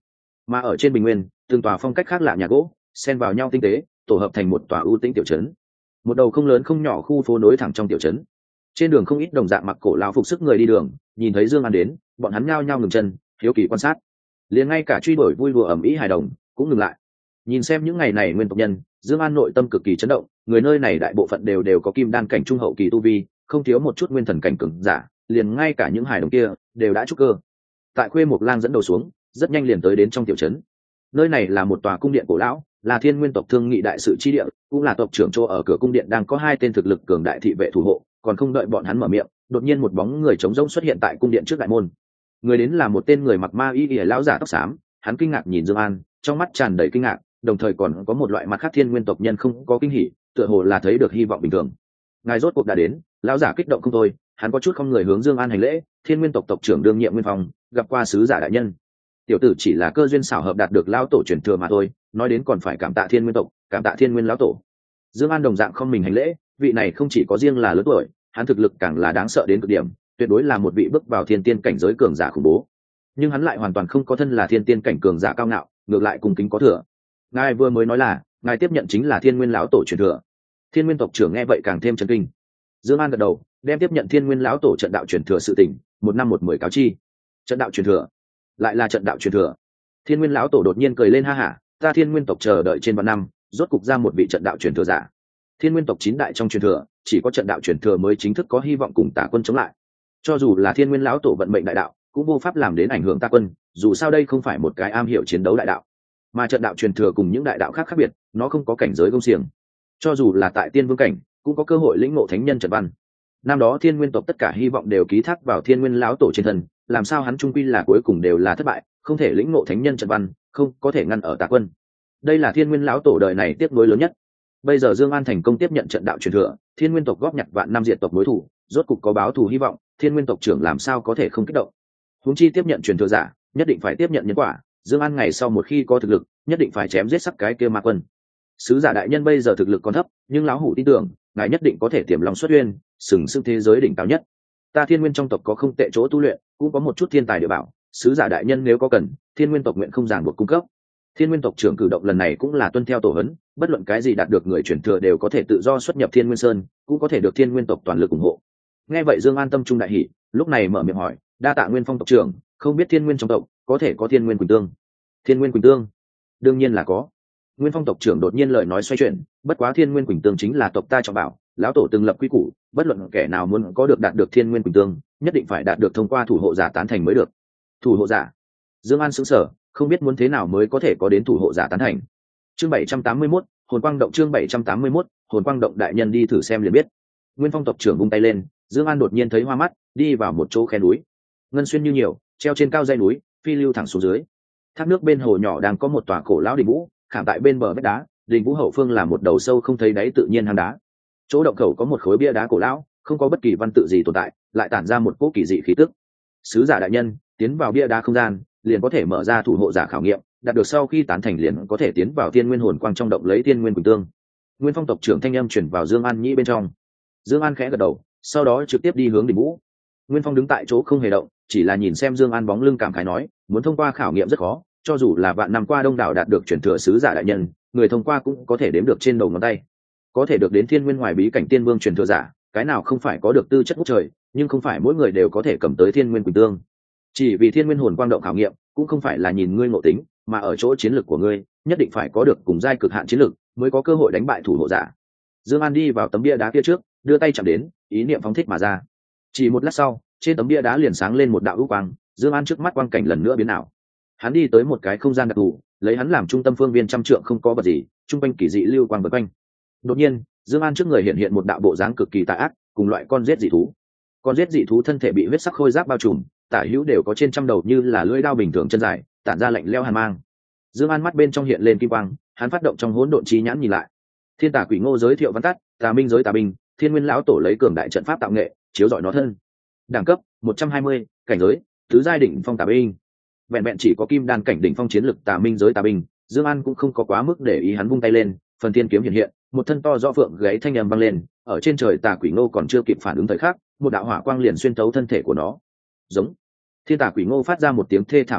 Mà ở trên bình nguyên, từng tòa phong cách khác lạ nhà gỗ xen vào nhau tinh tế, tổ hợp thành một tòa ưu tĩnh tiểu trấn. Một đầu không lớn không nhỏ khu phố nối thẳng trong tiểu trấn. Trên đường không ít đồng dạng mặc cổ lão phục sức người đi đường, nhìn thấy Dương An đến, bọn hắn nhao nhao ngừng chân, hiếu kỳ quan sát. Liền ngay cả truy đuổi vui đùa ầm ĩ hài đồng cũng ngừng lại. Nhìn xem những ngày này nguyên tộc nhân, Dương An nội tâm cực kỳ chấn động, người nơi này đại bộ phận đều có kim đan cảnh trung hậu kỳ tu vi, không thiếu một chút nguyên thần cảnh cường giả, liền ngay cả những hài đồng kia đều đã trúc cơ. Tại Khuê Mộc Lang dẫn đầu xuống, rất nhanh liền tới đến trong tiểu trấn. Nơi này là một tòa cung điện cổ lão, là Thiên Nguyên tộc thương nghị đại sự chi địa, cũng là tộc trưởng chỗ ở cửa cung điện đang có hai tên thực lực cường đại thị vệ thủ hộ, còn không đợi bọn hắn mở miệng, đột nhiên một bóng người trống rỗng xuất hiện tại cung điện trước đại môn. Người đến là một tên người mặc ma y lão giả tóc xám, hắn kinh ngạc nhìn Dương An, trong mắt tràn đầy kinh ngạc, đồng thời còn có một loại mặt khác Thiên Nguyên tộc nhân không có kinh hỉ, tựa hồ là thấy được hy vọng bình thường. Ngài rốt cuộc đã đến, lão giả kích động không thôi, hắn có chút không người hướng Dương An hành lễ, Thiên Nguyên tộc tộc trưởng đương nhiệm Nguyên Phong, gặp qua sứ giả đại nhân. Tiểu tử chỉ là cơ duyên xảo hợp đạt được lão tổ truyền thừa mà thôi, nói đến còn phải cảm tạ Thiên Nguyên tộc, cảm tạ Thiên Nguyên lão tổ. Dương An đồng dạng không mình hành lễ, vị này không chỉ có riêng là lớn tuổi, hắn thực lực càng là đáng sợ đến cực điểm, tuyệt đối là một vị bước vào thiên tiên cảnh giới cường giả khủng bố. Nhưng hắn lại hoàn toàn không có thân là thiên tiên cảnh cường giả cao ngạo, ngược lại cung kính có thừa. Ngài vừa mới nói là, ngài tiếp nhận chính là Thiên Nguyên lão tổ truyền thừa. Thiên Nguyên tộc trưởng nghe vậy càng thêm chấn kinh. Dương An gật đầu, đem tiếp nhận Thiên Nguyên lão tổ trận đạo truyền thừa sự tình, một năm một mười cáo chi. Trận đạo truyền thừa, lại là trận đạo truyền thừa. Thiên Nguyên lão tổ đột nhiên cười lên ha hả, ta Thiên Nguyên tộc chờ đợi trên vạn năm, rốt cục ra một vị trận đạo truyền thừa giả. Thiên Nguyên tộc 9 đại trong truyền thừa, chỉ có trận đạo truyền thừa mới chính thức có hy vọng cùng Tà Quân chống lại. Cho dù là Thiên Nguyên lão tổ vận mệnh đại đạo, cũng vô pháp làm đến ảnh hưởng Tà Quân, dù sao đây không phải một cái am hiểu chiến đấu đại đạo, mà trận đạo truyền thừa cùng những đại đạo khác khác biệt, nó không có cảnh giới công xiềng. Cho dù là tại tiên vương cảnh, cũng có cơ hội lĩnh ngộ thánh nhân trận văn. Năm đó Thiên Nguyên tộc tất cả hy vọng đều ký thác vào Thiên Nguyên lão tổ trên thân, làm sao hắn trung quy là cuối cùng đều là thất bại, không thể lĩnh ngộ thánh nhân trận văn, không có thể ngăn ở Tà Quân. Đây là Thiên Nguyên lão tổ đời này tiếc nuối lớn nhất. Bây giờ Dương An thành công tiếp nhận trận đạo truyền thừa, Thiên Nguyên tộc góp nhặt vạn năm diệt tộc đối thủ, rốt cục có báo thù hy vọng, Thiên Nguyên tộc trưởng làm sao có thể không kích động. Huống chi tiếp nhận truyền thừa giả, nhất định phải tiếp nhận nhân quả, Dương An ngày sau một khi có thực lực, nhất định phải chém giết sắc cái kia ma quân. Sứ giả đại nhân bây giờ thực lực còn thấp, nhưng lão hủ tin tưởng, ngài nhất định có thể tiềm lòng xuất uyên, sừng sững thế giới đỉnh cao nhất. Ta Thiên Nguyên trong tộc có không tệ chỗ tu luyện, cũng có một chút thiên tài địa bảo, sứ giả đại nhân nếu có cần, Thiên Nguyên tộc nguyện không ràng buộc cung cấp. Thiên Nguyên tộc trưởng cử động lần này cũng là tuân theo tổ huấn, bất luận cái gì đạt được người truyền thừa đều có thể tự do xuất nhập Thiên Nguyên Sơn, cũng có thể được Thiên Nguyên tộc toàn lực ủng hộ. Nghe vậy Dương An tâm trung đại hỉ, lúc này mở miệng hỏi, đa tạ Nguyên Phong tộc trưởng, không biết Thiên Nguyên trong tộc có thể có Thiên Nguyên Quỳnh Tương? Thiên Nguyên Quỳnh Tương? Đương nhiên là có. Nguyên Phong tộc trưởng đột nhiên lời nói xoay chuyển, bất quá Thiên Nguyên Quỳnh Tương chính là tộc ta trọng bảo, lão tổ từng lập quy củ, bất luận kẻ nào muốn có được đạt được Thiên Nguyên Quỳnh Tương, nhất định phải đạt được thông qua thủ hộ giả tán thành mới được. Thủ hộ giả? Dương An sững sờ, không biết muốn thế nào mới có thể có đến thủ hộ giả tán thành. Chương 781, hồn quang động. Chương 781, hồn quang động. Đại nhân đi thử xem liền biết. Nguyên Phong tộc trưởng vung tay lên, Dương An đột nhiên thấy hoa mắt, đi vào một chỗ khe núi. Ngân xuyên như nhiều, treo trên cao dãy núi, phi lưu thẳng xuống dưới. Thác nước bên hồ nhỏ đang có một tòa cổ lão đình vũ, khảm tại bên bờ vách đá, đình vũ hậu phương là một đầu sâu không thấy đáy tự nhiên hang đá. Chỗ động khẩu có một khối bia đá cổ lão, không có bất kỳ văn tự gì tồn tại, lại tản ra một cỗ kỳ dị khí tức. Sứ giả đại nhân, tiến vào bia đá không gian, liền có thể mở ra thủ hộ giả khảo nghiệm, đạt được sau khi tán thành liền có thể tiến vào Thiên Nguyên hồn quang trong động lấy Thiên Nguyên Quỳnh Tương. Nguyên Phong tộc trưởng thanh âm truyền vào Dương An nhĩ bên trong. Dương An khẽ gật đầu, sau đó trực tiếp đi hướng đỉnh vũ. Nguyên Phong đứng tại chỗ không hề động, chỉ là nhìn xem Dương An bóng lưng cảm khái nói, muốn thông qua khảo nghiệm rất khó, cho dù là vạn năm qua đông đảo đạt được truyền thừa sứ giả đại nhân, người thông qua cũng có thể đếm được trên đầu ngón tay. Có thể được đến Thiên Nguyên ngoài bí cảnh tiên vương truyền thừa giả, cái nào không phải có được tư chất ngút trời, nhưng không phải mỗi người đều có thể cầm tới Thiên Nguyên Quỳnh Tương. Chỉ vì Thiên Nguyên hồn quang động khảo nghiệm, cũng không phải là nhìn ngươi ngộ tính, mà ở chỗ chiến lược của ngươi, nhất định phải có được cùng giai cực hạn chiến lược, mới có cơ hội đánh bại thủ hộ giả. Dương An đi vào tấm bia đá kia trước, đưa tay chạm đến, ý niệm phóng thích mà ra. Chỉ một lát sau, trên tấm bia đá liền sáng lên một đạo u quang, Dương An trước mắt quang cảnh lần nữa biến ảo. Hắn đi tới một cái không gian đặc thù, lấy hắn làm trung tâm phương viên trăm trượng không có vật gì, trung quanh kỳ dị lưu quang vần quanh. Đột nhiên, Dương An trước người hiện hiện một đạo bộ dáng cực kỳ tà ác, cùng loại con giết dị thú. Con giết dị thú thân thể bị huyết sắc khôi giáp bao trùm, tả hữu đều có trên trăm đầu như là lưỡi dao bình thường chân dài, tản ra lạnh lẽo hàn mang. Dương An mắt bên trong hiện lên kim quang, hắn phát động trong hỗn độn chi nhãn nhìn lại. Thiên Tà Quỷ Ngô giới thiệu văn tắt, Tà Minh giới tà binh, Thiên Nguyên lão tổ lấy cường đại trận pháp tạo nghệ, chiếu rọi nó thân. Đẳng cấp 120, cảnh giới tứ giai đỉnh phong tà binh. Vẹn vẹn chỉ có kim đan cảnh đỉnh phong chiến lực Tà Minh giới tà binh, Dương An cũng không có quá mức để ý, hắn vung tay lên, phần thiên kiếm hiện hiện, một thân to rõ phượng gáy thanh âm vang lên, ở trên trời Tà Quỷ Ngô còn chưa kịp phản ứng thời khắc, một đạo hỏa quang liền xuyên thấu thân thể của nó. Giống. Thiên Tà Quỷ Ngô phát ra một tiếng thê thảm gầm thét,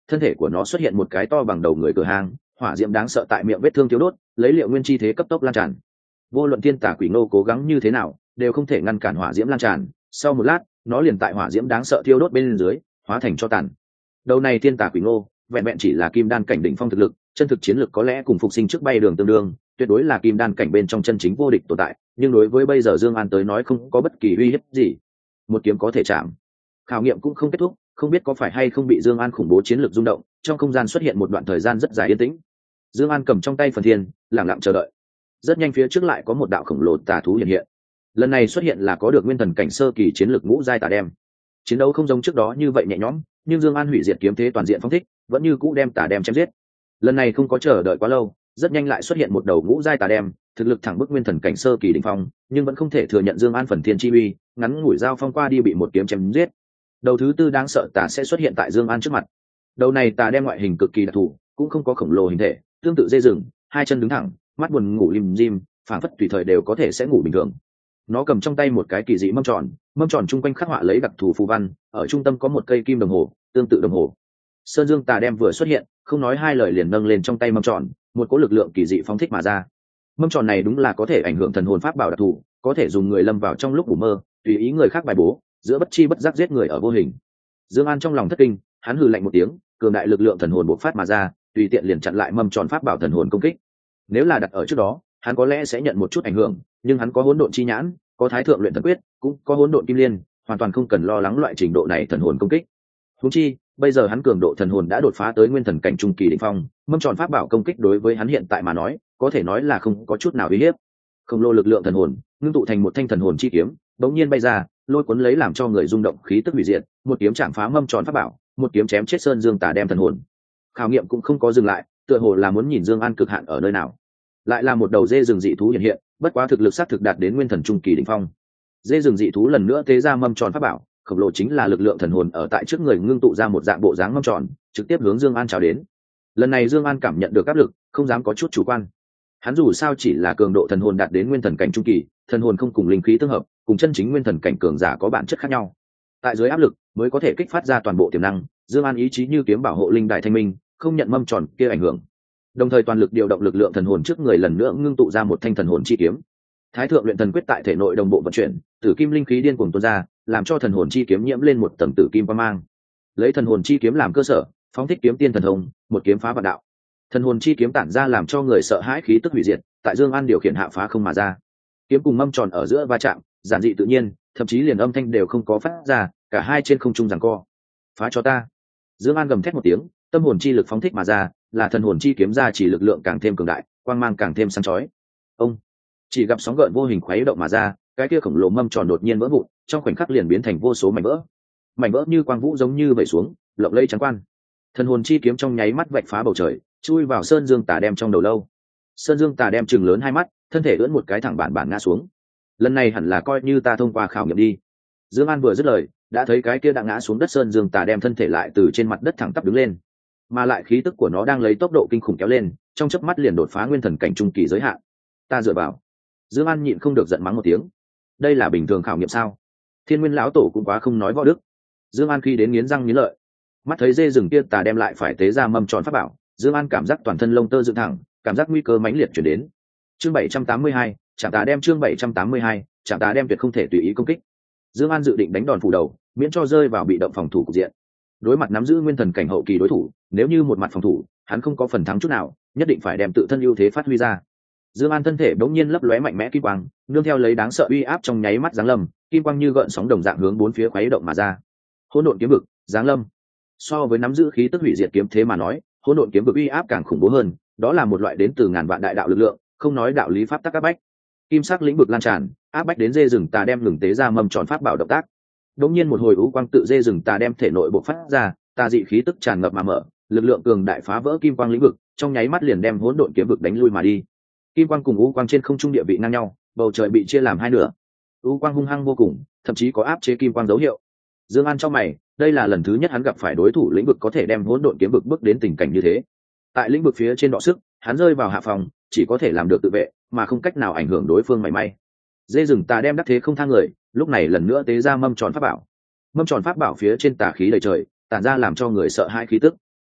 thân thể của nó xuất hiện một cái to bằng đầu người cửa hang, hỏa diễm đáng sợ tại miệng vết thương thiếu đốt, lấy liệu nguyên chi thế cấp tốc lan tràn. Vô luận thiên tả quỷ ngô cố gắng như thế nào đều không thể ngăn cản hỏa diễm lan tràn. Sau một lát nó liền tại hỏa diễm đáng sợ thiêu đốt bên dưới hóa thành cho tàn. Đầu này thiên tả quỷ ngô vẹn vẹn chỉ là kim đan cảnh đỉnh phong thực lực, chân thực chiến lực có lẽ cùng phục sinh trước bay đường tương đương, tuyệt đối là kim đan cảnh bên trong chân chính vô địch tồn tại, nhưng đối với bây giờ Dương An tới nói không có bất kỳ uy hiếp gì. Một kiếm có thể chạm. Khảo nghiệm cũng không kết thúc, không biết có phải hay không bị Dương An khủng bố chiến lực rung động, trong không gian xuất hiện một đoạn thời gian rất dài yên tĩnh. Dương An cầm trong tay phần thiên, lặng lặng chờ đợi. Rất nhanh phía trước lại có một đạo khổng lồ tà thú hiện hiện. Lần này xuất hiện là có được nguyên thần cảnh sơ kỳ chiến lực ngũ giai tà đem. Chiến đấu không giống trước đó như vậy nhẹ nhõm, nhưng Dương An hủy diệt kiếm thế toàn diện phong thích, vẫn như cũ đem tà đem chém giết. Lần này không có chờ đợi quá lâu, rất nhanh lại xuất hiện một đầu ngũ giai tà đem, thực lực thẳng bức nguyên thần cảnh sơ kỳ đỉnh phong, nhưng vẫn không thể thừa nhận Dương An phần thiên chi uy, ngắn ngủi giao phong qua đi bị một kiếm chém giết. Đầu thứ tư đáng sợ tà sẽ xuất hiện tại Dương An trước mặt. Đầu này tà đem ngoại hình cực kỳ đặc thù, cũng không có khổng lồ hình thể, tương tự dê rừng, hai chân đứng thẳng, mắt buồn ngủ lim dim, phảng phất tùy thời đều có thể sẽ ngủ bình thường. Nó cầm trong tay một cái kỳ dị mâm tròn chung quanh khắc họa lấy đặc thù phù văn, ở trung tâm có một cây kim đồng hồ, tương tự đồng hồ. Sơn Dương tà đem vừa xuất hiện, không nói hai lời liền nâng lên trong tay mâm tròn, một cỗ lực lượng kỳ dị phóng thích mà ra. Mâm tròn này đúng là có thể ảnh hưởng thần hồn pháp bảo đặc thù, có thể dùng người lâm vào trong lúc ngủ mơ, tùy ý người khác bài bố, giữa bất chi bất giác giết người ở vô hình. Dương An trong lòng thất kinh, hắn hừ lạnh một tiếng, cường đại lực lượng thần hồn bộc phát mà ra, tùy tiện liền chặn lại mâm tròn pháp bảo thần hồn công kích. Nếu là đặt ở trước đó, hắn có lẽ sẽ nhận một chút ảnh hưởng, nhưng hắn có hỗn độn chi nhãn, có thái thượng luyện thần quyết, cũng có hỗn độn kim liên, hoàn toàn không cần lo lắng loại trình độ này thần hồn công kích. Huống chi, bây giờ hắn cường độ thần hồn đã đột phá tới nguyên thần cảnh trung kỳ đỉnh phong, mâm tròn pháp bảo công kích đối với hắn hiện tại mà nói, có thể nói là không có chút nào uy hiếp. Khổng lồ lực lượng thần hồn, ngưng tụ thành một thanh thần hồn chi kiếm, bỗng nhiên bay ra, lôi cuốn lấy làm cho người rung động khí tức hủy diệt, một kiếm chạm phá mâm tròn pháp bảo, một kiếm chém chết Sơn Dương tà đem thần hồn. Khảo nghiệm cũng không có dừng lại, tựa hồ là muốn nhìn Dương An cực hạn ở nơi nào. Lại là một đầu dê rừng dị thú hiện hiện, bất quá thực lực sát thực đạt đến nguyên thần trung kỳ đỉnh phong. Dê rừng dị thú lần nữa tế ra mâm tròn pháp bảo, khổng lồ chính là lực lượng thần hồn ở tại trước người ngưng tụ ra một dạng bộ dáng mâm tròn, trực tiếp hướng Dương An chào đến. Lần này Dương An cảm nhận được áp lực, không dám có chút chủ quan. Hắn dù sao chỉ là cường độ thần hồn đạt đến nguyên thần cảnh trung kỳ, thần hồn không cùng linh khí tương hợp, cùng chân chính nguyên thần cảnh cường giả có bản chất khác nhau. Tại dưới áp lực mới có thể kích phát ra toàn bộ tiềm năng, Dương An ý chí như kiếm bảo hộ linh đại thanh minh, không nhận mâm tròn kia ảnh hưởng. Đồng thời toàn lực điều động lực lượng thần hồn trước người lần nữa ngưng tụ ra một thanh thần hồn chi kiếm. Thái thượng luyện thần quyết tại thể nội đồng bộ vận chuyển, tử kim linh khí điên cuồng tuôn ra, làm cho thần hồn chi kiếm nhiễm lên một tầng tử kim quang mang. Lấy thần hồn chi kiếm làm cơ sở, phóng thích kiếm tiên thần thông, một kiếm phá vạn đạo. Thần hồn chi kiếm tản ra làm cho người sợ hãi khí tức hủy diệt, tại Dương An điều khiển hạ phá không mà ra. Kiếm cùng mâm tròn ở giữa va chạm, giản dị tự nhiên, thậm chí liền âm thanh đều không có phát ra, cả hai trên không trung giằng co. Phá cho ta! Dương An gầm thét một tiếng, tâm hồn chi lực phóng thích mà ra, là thần hồn chi kiếm ra chỉ lực lượng càng thêm cường đại, quang mang càng thêm sáng chói. Ông chỉ gặp sóng gợn vô hình khuấy động mà ra, cái kia khổng lồ mâm tròn đột nhiên vỡ vụn, trong khoảnh khắc liền biến thành vô số mảnh vỡ như quang vũ giống như vẩy xuống, lộng lẫy trắng quan. Thần hồn chi kiếm trong nháy mắt vạch phá bầu trời, chui vào Sơn Dương tà đem trong đầu lâu. Sơn Dương tà đem trừng lớn hai mắt, thân thể ưỡn một cái thẳng bản ngã xuống. Lần này hẳn là coi như ta thông qua khảo nghiệm đi. Dương An vừa dứt lời, đã thấy cái kia đã ngã xuống đất Sơn Dương tà đem thân thể lại từ trên mặt đất thẳng tắp đứng lên, mà lại khí tức của nó đang lấy tốc độ kinh khủng kéo lên, trong chớp mắt liền đột phá nguyên thần cảnh trung kỳ giới hạn. Ta dựa vào. Dương An nhịn không được giận mắng một tiếng. Đây là bình thường khảo nghiệm sao? Thiên Nguyên lão tổ cũng quá không nói võ đức. Dương An khi đến nghiến răng nghiến lợi. Mắt thấy dê rừng kia tà đem lại phải tế ra mâm tròn pháp bảo, Dương An cảm giác toàn thân lông tơ dựng thẳng, cảm giác nguy cơ mãnh liệt truyền đến. Chương 782, Trảm Tà đem chương 782, Trảm Tà đem tuyệt không thể tùy ý công kích. Dương An dự định đánh đòn phủ đầu, miễn cho rơi vào bị động phòng thủ cục diện. Đối mặt nắm giữ nguyên thần cảnh hậu kỳ đối thủ, nếu như một mặt phòng thủ, hắn không có phần thắng chút nào, nhất định phải đem tự thân ưu thế phát huy ra. Dương An thân thể bỗng nhiên lấp lóe mạnh mẽ kim quang, nương theo lấy đáng sợ uy áp trong nháy mắt giáng lâm, kim quang như gợn sóng đồng dạng hướng bốn phía khuấy động mà ra. Hỗn độn kiếm vực, giáng lâm. So với nắm giữ khí tức hủy diệt kiếm thế mà nói, hỗn độn kiếm vực uy áp càng khủng bố hơn, đó là một loại đến từ ngàn vạn đại đạo lực lượng, không nói đạo lý pháp tắc áp bách. Kim sắc lĩnh vực lan tràn, áp bách đến dê rừng tà đem ngừng tế ra mâm tròn pháp bảo động tác. Đột nhiên một hồi u quang tự dê rừng tà đem thể nội bộc phát ra, tà dị khí tức tràn ngập mà mở, lực lượng cường đại phá vỡ kim quang lĩnh vực, trong nháy mắt liền đem hỗn độn kiếm vực đánh lui mà đi. Kim quang cùng u quang trên không trung địa vị ngang nhau, bầu trời bị chia làm hai nửa. U quang hung hăng vô cùng, thậm chí có áp chế kim quang dấu hiệu. Dương An trong mày, đây là lần thứ nhất hắn gặp phải đối thủ lĩnh vực có thể đem hỗn độn kiếm vực bước đến tình cảnh như thế. Tại lĩnh vực phía trên đọ sức, hắn rơi vào hạ phòng, chỉ có thể làm được tự vệ, mà không cách nào ảnh hưởng đối phương mảy may. Dê rừng tà đem đắc thế không thang người, lúc này lần nữa tế ra mâm tròn pháp bảo. Mâm tròn pháp bảo phía trên tà khí đầy trời, tản ra làm cho người sợ hãi khí tức.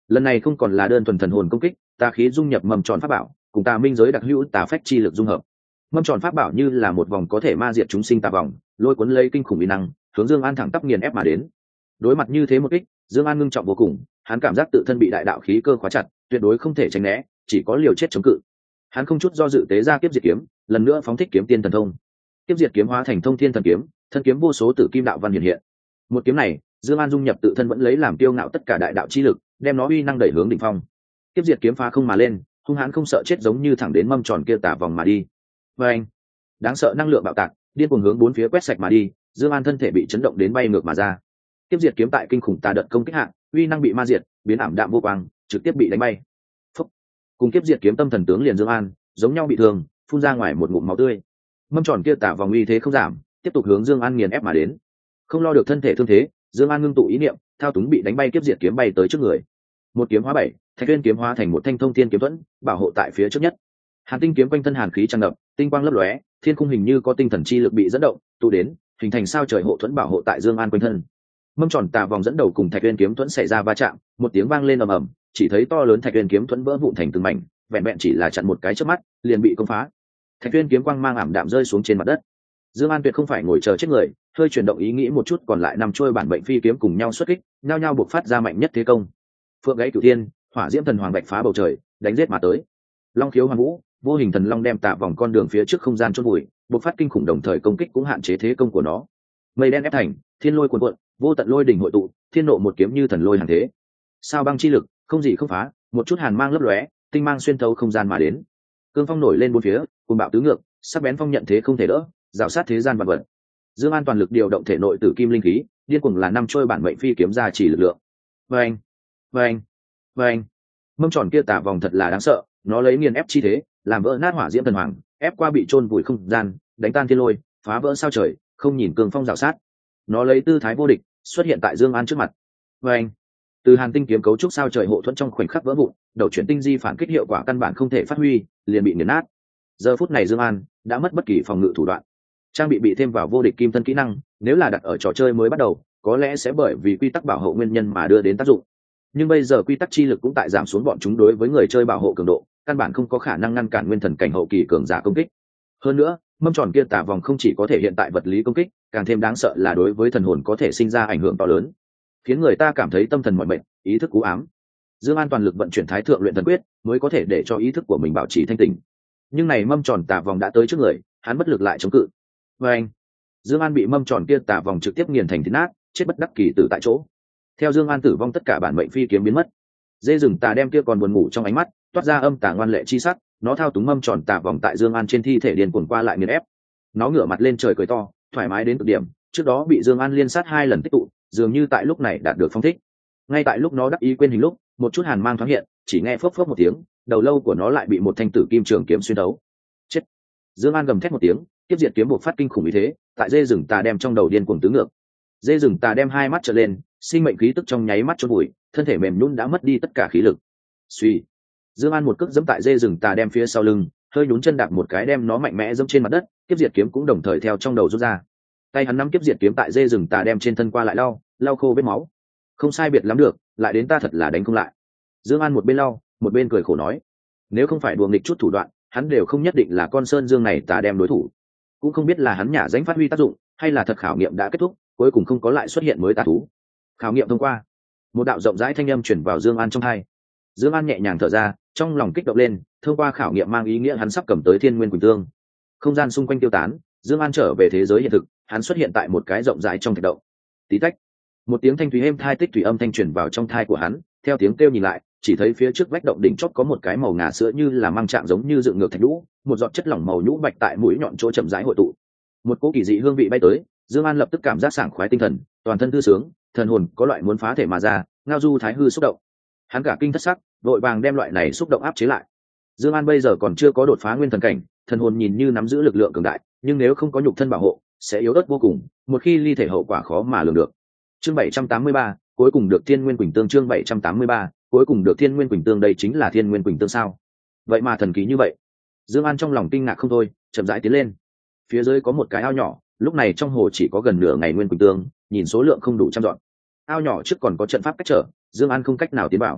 lần này không còn là đơn thuần thần hồn công kích, tà khí dung nhập mầm tròn pháp bảo cùng tà minh giới đặc hữu tà phách chi lực dung hợp. Mâm tròn pháp bảo như là một vòng có thể ma diệt chúng sinh tà vòng, lôi cuốn lấy kinh khủng uy năng hướng Dương An thẳng tắp nghiền ép mà đến. Đối mặt như thế một kích, Dương An ngưng trọng vô cùng, hắn cảm giác tự thân bị đại đạo khí cơ khóa chặt, tuyệt đối không thể tránh né, chỉ có liều chết chống cự. Hắn không chút do dự tế ra kiếp diệt kiếm, lần nữa phóng thích kiếm tiên thần thông. Kiếp diệt kiếm hóa thành thông thiên thần kiếm, thân kiếm vô số tử kim đạo văn hiện hiện. Một kiếm này, Dương An dung nhập tự thân vẫn lấy làm kiêu ngạo tất cả đại đạo chi lực, đem nó uy năng đẩy hướng đỉnh phong. Kiếp diệt kiếm phá không mà lên, hung hãn không sợ chết giống như thẳng đến mâm tròn kia tả vòng mà đi. Và anh, đáng sợ năng lượng bạo tạc, điên cuồng hướng bốn phía quét sạch mà đi, Dương An thân thể bị chấn động đến bay ngược mà ra. Kiếp diệt kiếm tại kinh khủng tà đợt công kích hạ, uy năng bị ma diệt, biến ảm đạm vô quang, trực tiếp bị đánh bay. Phúc. Cùng kiếp diệt kiếm tâm thần tướng liền Dương An, giống nhau bị thương, phun ra ngoài một ngụm máu tươi. Mâm tròn kia tả vòng uy thế không giảm, tiếp tục hướng Dương An nghiền ép mà đến. Không lo được thân thể thương thế, Dương An ngưng tụ ý niệm, thao túng bị đánh bay kiếp diệt kiếm bay tới trước người. Một kiếm hóa bảy, Thạch Uyên kiếm hóa thành một thanh thông thiên kiếm thuẫn, bảo hộ tại phía trước nhất. Hàn tinh kiếm quanh thân hàn khí tràn ngập, tinh quang lấp lóe, thiên khung hình như có tinh thần chi lực bị dẫn động, tụ đến, hình thành sao trời hộ thuẫn bảo hộ tại Dương An quanh thân. Mâm tròn tà vòng dẫn đầu cùng Thạch Uyên kiếm thuẫn xảy ra va chạm, một tiếng vang lên ầm ầm, chỉ thấy to lớn Thạch Uyên kiếm thuẫn vỡ vụn thành từng mảnh, vẹn vẹn chỉ là chặn một cái chớp mắt, liền bị công phá. Thạch Uyên kiếm quang mang ảm đạm rơi xuống trên mặt đất. Dương An tuyệt không phải ngồi chờ chết người, hơi chuyển động ý nghĩ một chút, còn lại nằm trôi bản bệnh phi kiếm cùng nhau xuất kích, nhao nhao buộc phát ra mạnh nhất thế công. Phượng gãy cửu thiên, hỏa diễm thần hoàng bạch phá bầu trời, đánh giết mà tới. Long khiếu hoàn vũ, vô hình thần long đem tạ vòng con đường phía trước không gian chôn vùi, buộc phát kinh khủng đồng thời công kích cũng hạn chế thế công của nó. Mây đen ép thành, thiên lôi cuồn cuộn, vô tận lôi đỉnh hội tụ, thiên nộ một kiếm như thần lôi hàng thế. Sao băng chi lực, không gì không phá, một chút hàn mang lấp lóe, tinh mang xuyên thấu không gian mà đến. Cương phong nổi lên bốn phía, cuồng bạo tứ ngược, sắc bén phong nhận thế không thể đỡ, rào sát thế gian vạn vật. Dương An toàn lực điều động thể nội tử kim linh khí, điên cuồng là năm trôi bản mệnh phi kiếm ra chỉ lực lượng. Vâng, vâng, vâng. Mâm tròn kia tà vòng thật là đáng sợ, nó lấy nghiền ép chi thế, làm vỡ nát hỏa diễm thần hoàng, ép qua bị chôn vùi không gian, đánh tan thiên lôi, phá vỡ sao trời, không nhìn cường phong rào sát. Nó lấy tư thái vô địch, xuất hiện tại Dương An trước mặt. Vâng. Từ hàn tinh kiếm cấu trúc sao trời hộ thuẫn trong khoảnh khắc vỡ vụn, đầu chuyển tinh di phản kích hiệu quả căn bản không thể phát huy, liền bị nghiền nát. Giờ phút này Dương An đã mất bất kỳ phòng ngự thủ đoạn, trang bị thêm vào vô địch kim thân kỹ năng, nếu là đặt ở trò chơi mới bắt đầu, có lẽ sẽ bởi vì quy tắc bảo hộ nguyên nhân mà đưa đến tác dụng. Nhưng bây giờ quy tắc chi lực cũng tại giảm xuống bọn chúng đối với người chơi bảo hộ cường độ, căn bản không có khả năng ngăn cản nguyên thần cảnh hậu kỳ cường giả công kích. Hơn nữa, mâm tròn kia tà vòng không chỉ có thể hiện tại vật lý công kích, càng thêm đáng sợ là đối với thần hồn có thể sinh ra ảnh hưởng to lớn, khiến người ta cảm thấy tâm thần mỏi mệt, ý thức u ám. Dương An toàn lực vận chuyển Thái Thượng Luyện Thần Quyết, mới có thể để cho ý thức của mình bảo trì thanh tỉnh. Nhưng này mâm tròn tà vòng đã tới trước người, hắn bất lực lại chống cự. Và anh, Dương An bị mâm tròn kia tà vòng trực tiếp nghiền thành thịt nát, chết bất đắc kỳ tử tại chỗ. Theo Dương An tử vong, tất cả bản mệnh phi kiếm biến mất. Dê rừng tà đem kia còn buồn ngủ trong ánh mắt, toát ra âm tà ngoan lệ chi sắc, nó thao túng mâm tròn tà vòng tại Dương An trên thi thể điên cuồng qua lại nghiền ép. Nó ngửa mặt lên trời cười to, thoải mái đến cực điểm, trước đó bị Dương An liên sát 2 lần tích tụ, dường như tại lúc này đạt được phong thích. Ngay tại lúc nó đắc ý quên hình lúc, một chút hàn mang thoáng hiện, chỉ nghe phốc phốc một tiếng, đầu lâu của nó lại bị một thanh tử kim trường kiếm xuyên thấu. Chết! Dương An gầm thét một tiếng, tiếp diệt kiếm bộc phát kinh khủng ý thế, tại dê rừng tà đem trong đầu điên cuồng tứ ngược. Dê rừng tà đem 2 mắt trợn lên, sinh mệnh khí tức trong nháy mắt chôn vùi, thân thể mềm nhũn đã mất đi tất cả khí lực. Suy, Dương An một cước giẫm tại dê rừng tà đem phía sau lưng, hơi nhún chân đạp một cái đem nó mạnh mẽ giẫm trên mặt đất, tiếp diệt kiếm cũng đồng thời theo trong đầu rút ra. Tay hắn nắm tiếp diệt kiếm tại dê rừng tà đem trên thân qua lại lau khô vết máu. Không sai biệt lắm được, lại đến ta thật là đánh không lại. Dương An một bên lau, một bên cười khổ nói, nếu không phải đùa nghịch chút thủ đoạn, hắn đều không nhất định là con sơn dương này tà đem đối thủ. Cũng không biết là hắn nhả danh phát huy tác dụng, hay là thật khảo nghiệm đã kết thúc, cuối cùng không có lại xuất hiện mới tà thú. Khảo nghiệm thông qua. Một đạo rộng rãi thanh âm truyền vào Dương An trong tai. Dương An nhẹ nhàng thở ra, trong lòng kích động lên, thông qua khảo nghiệm mang ý nghĩa hắn sắp cầm tới Thiên Nguyên Quỳnh Tương. Không gian xung quanh tiêu tán, Dương An trở về thế giới hiện thực, hắn xuất hiện tại một cái rộng rãi trong thạch động. Tí tách, một tiếng thanh thúy êm tai tích thủy âm thanh truyền vào trong tai của hắn, theo tiếng kêu nhìn lại, chỉ thấy phía trước vách động đỉnh chót có một cái màu ngà sữa như là măng trạng giống như dựng ngược thạch nhũ, một giọt chất lỏng màu nhũ bạch tại mũi nhọn chỗ chậm rãi hội tụ. Một cỗ kỳ dị hương vị bay tới, Dương An lập tức cảm giác sảng khoái tinh thần, toàn thân thư sướng, thần hồn có loại muốn phá thể mà ra, ngao du thái hư xúc động. Hắn cả kinh thất sắc, vội vàng đem loại này xúc động áp chế lại. Dương An bây giờ còn chưa có đột phá nguyên thần cảnh, thần hồn nhìn như nắm giữ lực lượng cường đại, nhưng nếu không có nhục thân bảo hộ, sẽ yếu ớt vô cùng, một khi ly thể hậu quả khó mà lường được. Chương 783, cuối cùng được Thiên Nguyên Quỳnh Tương. Chương 783, cuối cùng được Thiên Nguyên Quỳnh Tương. Đây chính là Thiên Nguyên Quỳnh Tương sao? Vậy mà thần kỳ như vậy. Dương An trong lòng kinh ngạc không thôi, chậm rãi tiến lên. Phía dưới có một cái ao nhỏ, lúc này trong hồ chỉ có gần nửa ngày Nguyên Quỳnh Tương, nhìn số lượng không đủ trăm dọn. Ao nhỏ trước còn có trận pháp cách trở, Dương An không cách nào tiến vào.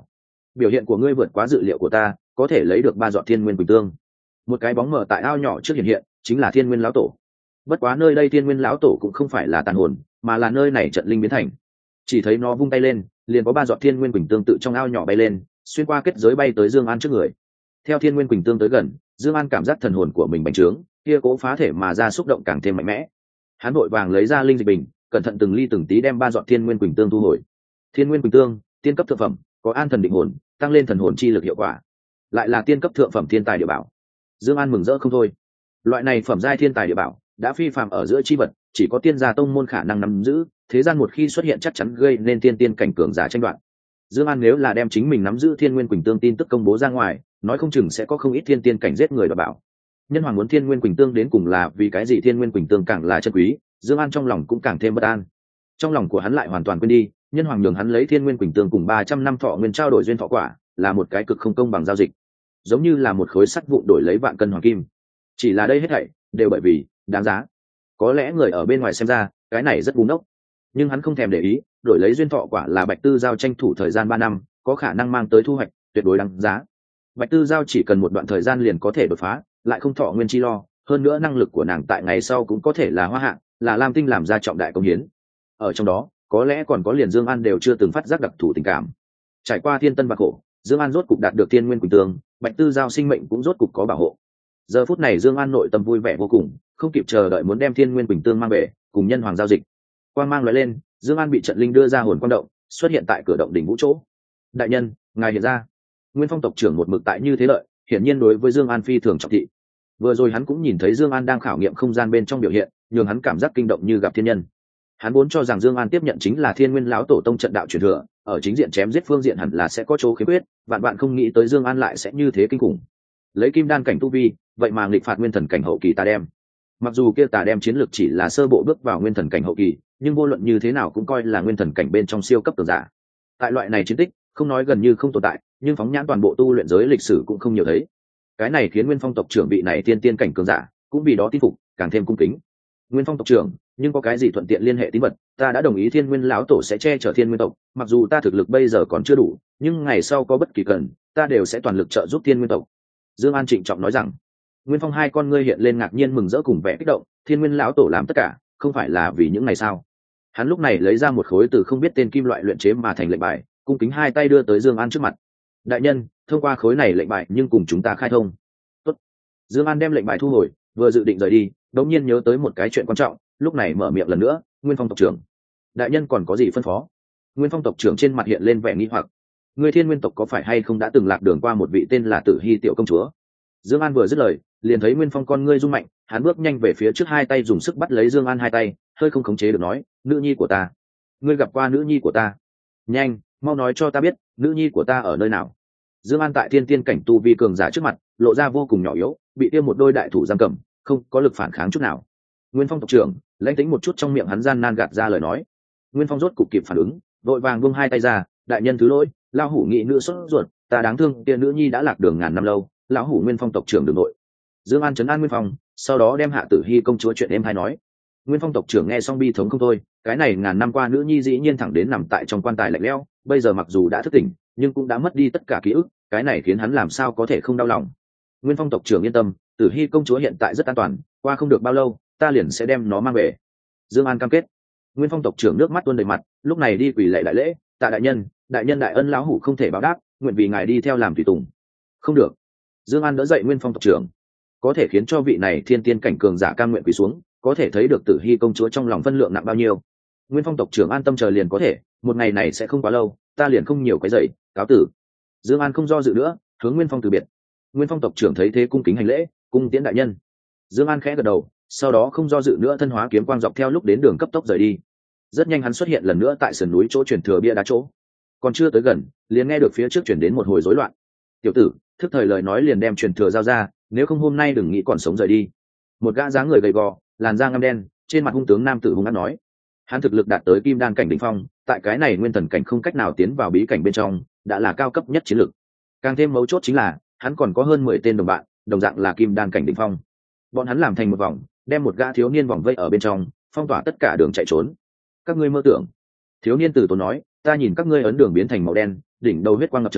biểu hiện của ngươi vượt quá dự liệu của ta, có thể lấy được 3 giọt thiên nguyên quỳnh tương. Một cái bóng mờ tại ao nhỏ trước hiện hiện, chính là thiên nguyên lão tổ. Bất quá nơi đây thiên nguyên lão tổ cũng không phải là tàn hồn, mà là nơi này trận linh biến thành. Chỉ thấy nó vung tay lên, liền có 3 giọt thiên nguyên quỳnh tương tự trong ao nhỏ bay lên, xuyên qua kết giới bay tới Dương An trước người. Theo thiên nguyên quỳnh tương tới gần, Dương An cảm giác thần hồn của mình bành trướng, kia cố phá thể mà ra xúc động càng thêm mạnh mẽ. Hắn vội vàng lấy ra linh dịch bình, cẩn thận từng ly từng tí đem 3 giọt thiên nguyên quỳnh tương thu hồi. Thiên nguyên quỳnh tương, tiên cấp thượng phẩm, có an thần định hồn, tăng lên thần hồn chi lực hiệu quả. Lại là tiên cấp thượng phẩm thiên tài địa bảo. Dương An mừng rỡ không thôi. Loại này phẩm giai thiên tài địa bảo đã phi phàm ở giữa chi vật, chỉ có tiên gia tông môn khả năng nắm giữ, thế gian một khi xuất hiện chắc chắn gây nên tiên cảnh cường giả tranh đoạt. Dương An nếu là đem chính mình nắm giữ thiên nguyên quỳnh tương tin tức công bố ra ngoài, nói không chừng sẽ có không ít tiên cảnh giết người đoạt bảo. Nhân hoàng muốn thiên nguyên quỳnh tương đến cùng là vì cái gì? Thiên nguyên quỳnh tương càng là chân quý, Dương An trong lòng cũng càng thêm bất an. Trong lòng của hắn lại hoàn toàn quên đi, nhân hoàng nhường hắn lấy thiên nguyên quỳnh tương cùng 300 năm thọ nguyên trao đổi duyên thọ quả, là một cái cực không công bằng giao dịch, giống như là một khối sắt vụn đổi lấy vạn cân hoàng kim. Chỉ là đây hết thảy đều bởi vì đáng giá. Có lẽ người ở bên ngoài xem ra cái này rất ngu ngốc, nhưng hắn không thèm để ý, đổi lấy duyên thọ quả là Bạch Tư Giao tranh thủ thời gian 3 năm, có khả năng mang tới thu hoạch tuyệt đối đáng giá. Bạch Tư Giao chỉ cần một đoạn thời gian liền có thể đột phá, lại không thọ nguyên chi lo, hơn nữa năng lực của nàng tại ngày sau cũng có thể là hoa hạng, là Lam Tinh làm ra trọng đại công hiến. Ở trong đó, có lẽ còn có liền Dương An đều chưa từng phát giác đặc thù tình cảm. Trải qua thiên tân bạc khổ, Dương An rốt cục đạt được thiên nguyên quỳnh tương, Bạch Tư Giao sinh mệnh cũng rốt cục có bảo hộ. Giờ phút này Dương An nội tâm vui vẻ vô cùng, không kịp chờ đợi muốn đem thiên nguyên quỳnh tương mang về, cùng nhân hoàng giao dịch. Quang mang lóe lên, Dương An bị trận linh đưa ra hồn quang động, xuất hiện tại cửa động đỉnh vũ chỗ. Đại nhân, ngài hiện ra. Nguyên Phong tộc trưởng một mực tại như thế lợi, hiển nhiên đối với Dương An phi thường trọng thị. Vừa rồi hắn cũng nhìn thấy Dương An đang khảo nghiệm không gian bên trong biểu hiện, nhường hắn cảm giác kinh động như gặp thiên nhân. Hắn vốn cho rằng Dương An tiếp nhận chính là Thiên Nguyên lão tổ tông trận đạo truyền thừa, ở chính diện chém giết phương diện hẳn là sẽ có chỗ khiếm khuyết, vạn bạn không nghĩ tới Dương An lại sẽ như thế kinh khủng. Lấy kim đan cảnh tu vi, vậy mà nghịch phạt nguyên thần cảnh hậu kỳ tà đem. Mặc dù kia tà đem chiến lược chỉ là sơ bộ bước vào nguyên thần cảnh hậu kỳ, nhưng vô luận như thế nào cũng coi là nguyên thần cảnh bên trong siêu cấp cường giả. Tại loại này chiến tích, không nói gần như không tồn tại, nhưng phóng nhãn toàn bộ tu luyện giới lịch sử cũng không nhiều thấy. Cái này khiến Nguyên Phong tộc trưởng vị này tiên cảnh cường giả, cũng vì đó tin phục, càng thêm cung kính. Nguyên Phong tộc trưởng, nhưng có cái gì thuận tiện liên hệ tín vật, ta đã đồng ý Thiên Nguyên lão tổ sẽ che chở Thiên Nguyên tộc, mặc dù ta thực lực bây giờ còn chưa đủ, nhưng ngày sau có bất kỳ cần, ta đều sẽ toàn lực trợ giúp Thiên Nguyên tộc. Dương An trịnh trọng nói rằng. Nguyên Phong hai con ngươi hiện lên ngạc nhiên mừng rỡ cùng vẻ kích động, Thiên Nguyên lão tổ làm tất cả, không phải là vì những ngày sao? Hắn lúc này lấy ra một khối từ không biết tên kim loại luyện chế mà thành lệnh bài, cung kính hai tay đưa tới Dương An trước mặt. Đại nhân, thông qua khối này lệnh bài nhưng cùng chúng ta khai thông. Tốt. Dương An đem lệnh bài thu hồi, vừa dự định rời đi, đột nhiên nhớ tới một cái chuyện quan trọng, lúc này mở miệng lần nữa, Nguyên Phong tộc trưởng. Đại nhân còn có gì phân phó? Nguyên Phong tộc trưởng trên mặt hiện lên vẻ nghi hoặc. Người Thiên Nguyên tộc có phải hay không đã từng lạc đường qua một vị tên là Tử Hi tiểu công chúa? Dương An vừa dứt lời, liền thấy Nguyên Phong con ngươi rung mạnh, hắn bước nhanh về phía trước, hai tay dùng sức bắt lấy Dương An hai tay, hơi không khống chế được nói, nữ nhi của ta, ngươi gặp qua nữ nhi của ta? Nhanh, mau nói cho ta biết, nữ nhi của ta ở nơi nào? Dương An tại thiên tiên cảnh tu vi cường giả trước mặt, lộ ra vô cùng nhỏ yếu, bị tiêm một đôi đại thủ giam cầm, không có lực phản kháng chút nào. Nguyên Phong tộc trưởng, lãnh tĩnh một chút, trong miệng hắn gian nan gạt ra lời nói. Nguyên Phong rốt cục kịp phản ứng, vội vàng buông hai tay ra, đại nhân thứ lỗi, lão hủ nghị nữ sốt ruột, ta đáng thương, kia nữ nhi đã lạc đường ngàn năm lâu, lão hủ Nguyên Phong tộc trưởng đường nội. Dương An trấn an Nguyên Phong, sau đó đem Hạ Tử Hi công chúa chuyện êm hay nói. Nguyên Phong tộc trưởng nghe xong bi thống không thôi, cái này ngàn năm qua nữ nhi dĩ nhiên thẳng đến nằm tại trong quan tài lạnh lẽo, bây giờ mặc dù đã thức tỉnh, nhưng cũng đã mất đi tất cả ký ức, cái này khiến hắn làm sao có thể không đau lòng. Nguyên Phong tộc trưởng yên tâm, Tử Hi công chúa hiện tại rất an toàn, qua không được bao lâu, ta liền sẽ đem nó mang về. Dương An cam kết. Nguyên Phong tộc trưởng nước mắt tuôn đầy mặt, lúc này đi quỳ lạy đại lễ, tạ đại nhân đại ân lão hủ không thể báo đáp, nguyện vì ngài đi theo làm tùy tùng. Không được. Dương An đỡ dậy Nguyên Phong tộc trưởng, có thể khiến cho vị này thiên tiên cảnh cường giả cam nguyện quỳ xuống, có thể thấy được Tử Hi công chúa trong lòng phân lượng nặng bao nhiêu. Nguyên Phong tộc trưởng an tâm chờ liền có thể, một ngày này sẽ không quá lâu, ta liền không nhiều cái dậy, cáo tử. Dương An không do dự nữa, hướng Nguyên Phong từ biệt. Nguyên Phong tộc trưởng thấy thế cung kính hành lễ, cung tiễn đại nhân. Dương An khẽ gật đầu, sau đó không do dự nữa, thân hóa kiếm quang dọc theo lúc đến đường cấp tốc rời đi. Rất nhanh hắn xuất hiện lần nữa tại sườn núi chỗ truyền thừa bia đá chỗ. Còn chưa tới gần, liền nghe được phía trước truyền đến một hồi rối loạn. Tiểu tử, thức thời lời nói liền đem truyền thừa giao ra, nếu không hôm nay đừng nghĩ còn sống rời đi. Một gã dáng người gầy gò, làn da ngăm đen, trên mặt hung tướng nam tử hung hăng nói. Hắn thực lực đạt tới kim đan cảnh đỉnh phong, tại cái này nguyên thần cảnh không cách nào tiến vào bí cảnh bên trong, đã là cao cấp nhất chiến lực. Càng thêm mấu chốt chính là, hắn còn có hơn 10 tên đồng bạn, đồng dạng là kim đan cảnh đỉnh phong. Bọn hắn làm thành một vòng, đem một gã thiếu niên vòng vây ở bên trong, phong tỏa tất cả đường chạy trốn. Các ngươi mơ tưởng. Thiếu niên tử tốn nói, ta nhìn các ngươi ấn đường biến thành màu đen, đỉnh đầu huyết quang ngập trời,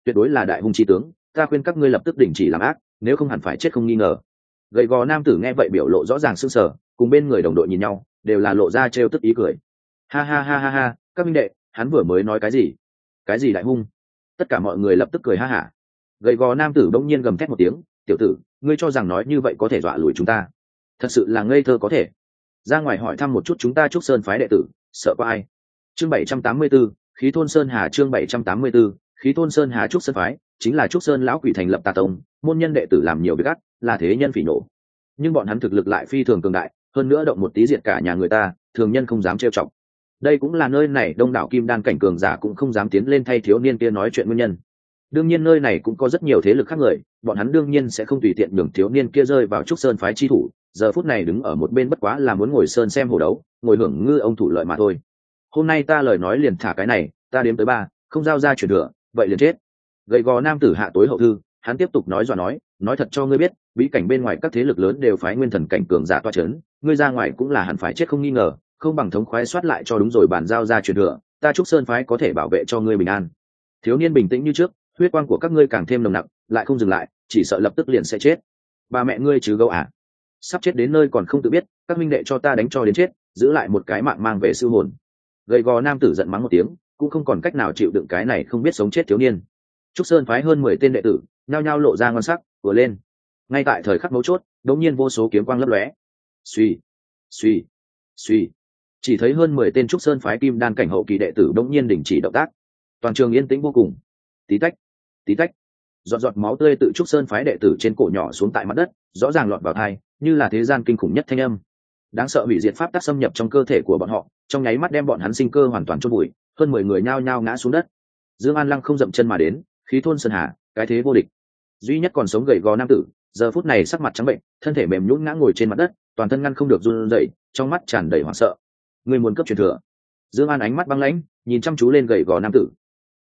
tuyệt đối là đại hung chi tướng, ta khuyên các ngươi lập tức đình chỉ làm ác, nếu không hẳn phải chết không nghi ngờ. Gầy gò nam tử nghe vậy biểu lộ rõ ràng sưng sờ, cùng bên người đồng đội nhìn nhau, đều là lộ ra trêu tức ý cười. Ha ha ha ha ha, các minh đệ, hắn vừa mới nói cái gì? Cái gì đại hung? Tất cả mọi người lập tức cười ha hả. Gầy gò nam tử bỗng nhiên gầm thét một tiếng, tiểu tử, ngươi cho rằng nói như vậy có thể dọa lùi chúng ta? Thật sự là ngây thơ có thể. Ra ngoài hỏi thăm một chút chúng ta Trúc Sơn phái đệ tử, sợ có ai? Chương 784, khí thôn Sơn Hà. Chương 784, khí thôn Sơn Hà. Trúc Sơn phái chính là Trúc Sơn lão quỷ thành lập tà tông, môn nhân đệ tử làm nhiều việc ác, là thế nhân phỉ nổ. Nhưng bọn hắn thực lực lại phi thường cường đại, hơn nữa động một tí diệt cả nhà người ta, thường nhân không dám trêu chọc. Đây cũng là nơi này đông đảo kim đan cảnh cường giả cũng không dám tiến lên thay thiếu niên kia nói chuyện nguyên nhân. Đương nhiên nơi này cũng có rất nhiều thế lực khác người, bọn hắn đương nhiên sẽ không tùy tiện nhường thiếu niên kia rơi vào Trúc Sơn phái chi thủ, giờ phút này đứng ở một bên bất quá là muốn ngồi sơn xem hổ đấu, ngồi hưởng ngư ông thủ lợi mà thôi. Hôm nay ta lời nói liền thả cái này, ta đếm tới 3, không giao ra truyền thừa, vậy liền chết. Gầy gò nam tử hạ tối hậu thư, hắn tiếp tục nói dọa nói thật cho ngươi biết, bí cảnh bên ngoài các thế lực lớn đều phái nguyên thần cảnh cường giả toa chấn, ngươi ra ngoài cũng là hẳn phải chết không nghi ngờ, không bằng thống khoái soát lại cho đúng rồi bàn giao ra truyền thừa, ta Trúc Sơn phái có thể bảo vệ cho ngươi bình an. Thiếu niên bình tĩnh như trước, huyết quang của các ngươi càng thêm nồng nặc, lại không dừng lại, chỉ sợ lập tức liền sẽ chết. Bà mẹ ngươi chứ gấu à? Sắp chết đến nơi còn không tự biết, các minh đệ cho ta đánh cho đến chết, giữ lại một cái mạng mang về siêu hồn. Gầy gò nam tử giận mắng một tiếng, cũng không còn cách nào chịu đựng cái này không biết sống chết thiếu niên. Trúc Sơn phái hơn 10 tên đệ tử, nhao nhao lộ ra ngon sắc, vừa lên. Ngay tại thời khắc mấu chốt, đột nhiên vô số kiếm quang lấp lóe. Suy, suy, suy. Chỉ thấy hơn 10 tên Trúc Sơn phái kim đan cảnh hậu kỳ đệ tử đột nhiên đình chỉ động tác. Toàn trường yên tĩnh vô cùng. Tí tách, tí tách. Giọt giọt máu tươi tự Trúc Sơn phái đệ tử trên cổ nhỏ xuống tại mặt đất, rõ ràng lọt vào tai, như là thế gian kinh khủng nhất thanh âm. Đáng sợ hủy diệt pháp tắc xâm nhập trong cơ thể của bọn họ, trong nháy mắt đem bọn hắn sinh cơ hoàn toàn chôn bụi, hơn 10 người nhao nhao ngã xuống đất. Dương An Lăng không dậm chân mà đến, khí thôn sơn hà, cái thế vô địch. Duy nhất còn sống gầy gò nam tử, giờ phút này sắc mặt trắng bệnh, thân thể mềm nhũn ngã ngồi trên mặt đất, toàn thân ngăn không được run rẩy, trong mắt tràn đầy hoảng sợ. Người muốn cấp truyền thừa? Dương An ánh mắt băng lãnh, nhìn chăm chú lên gầy gò nam tử.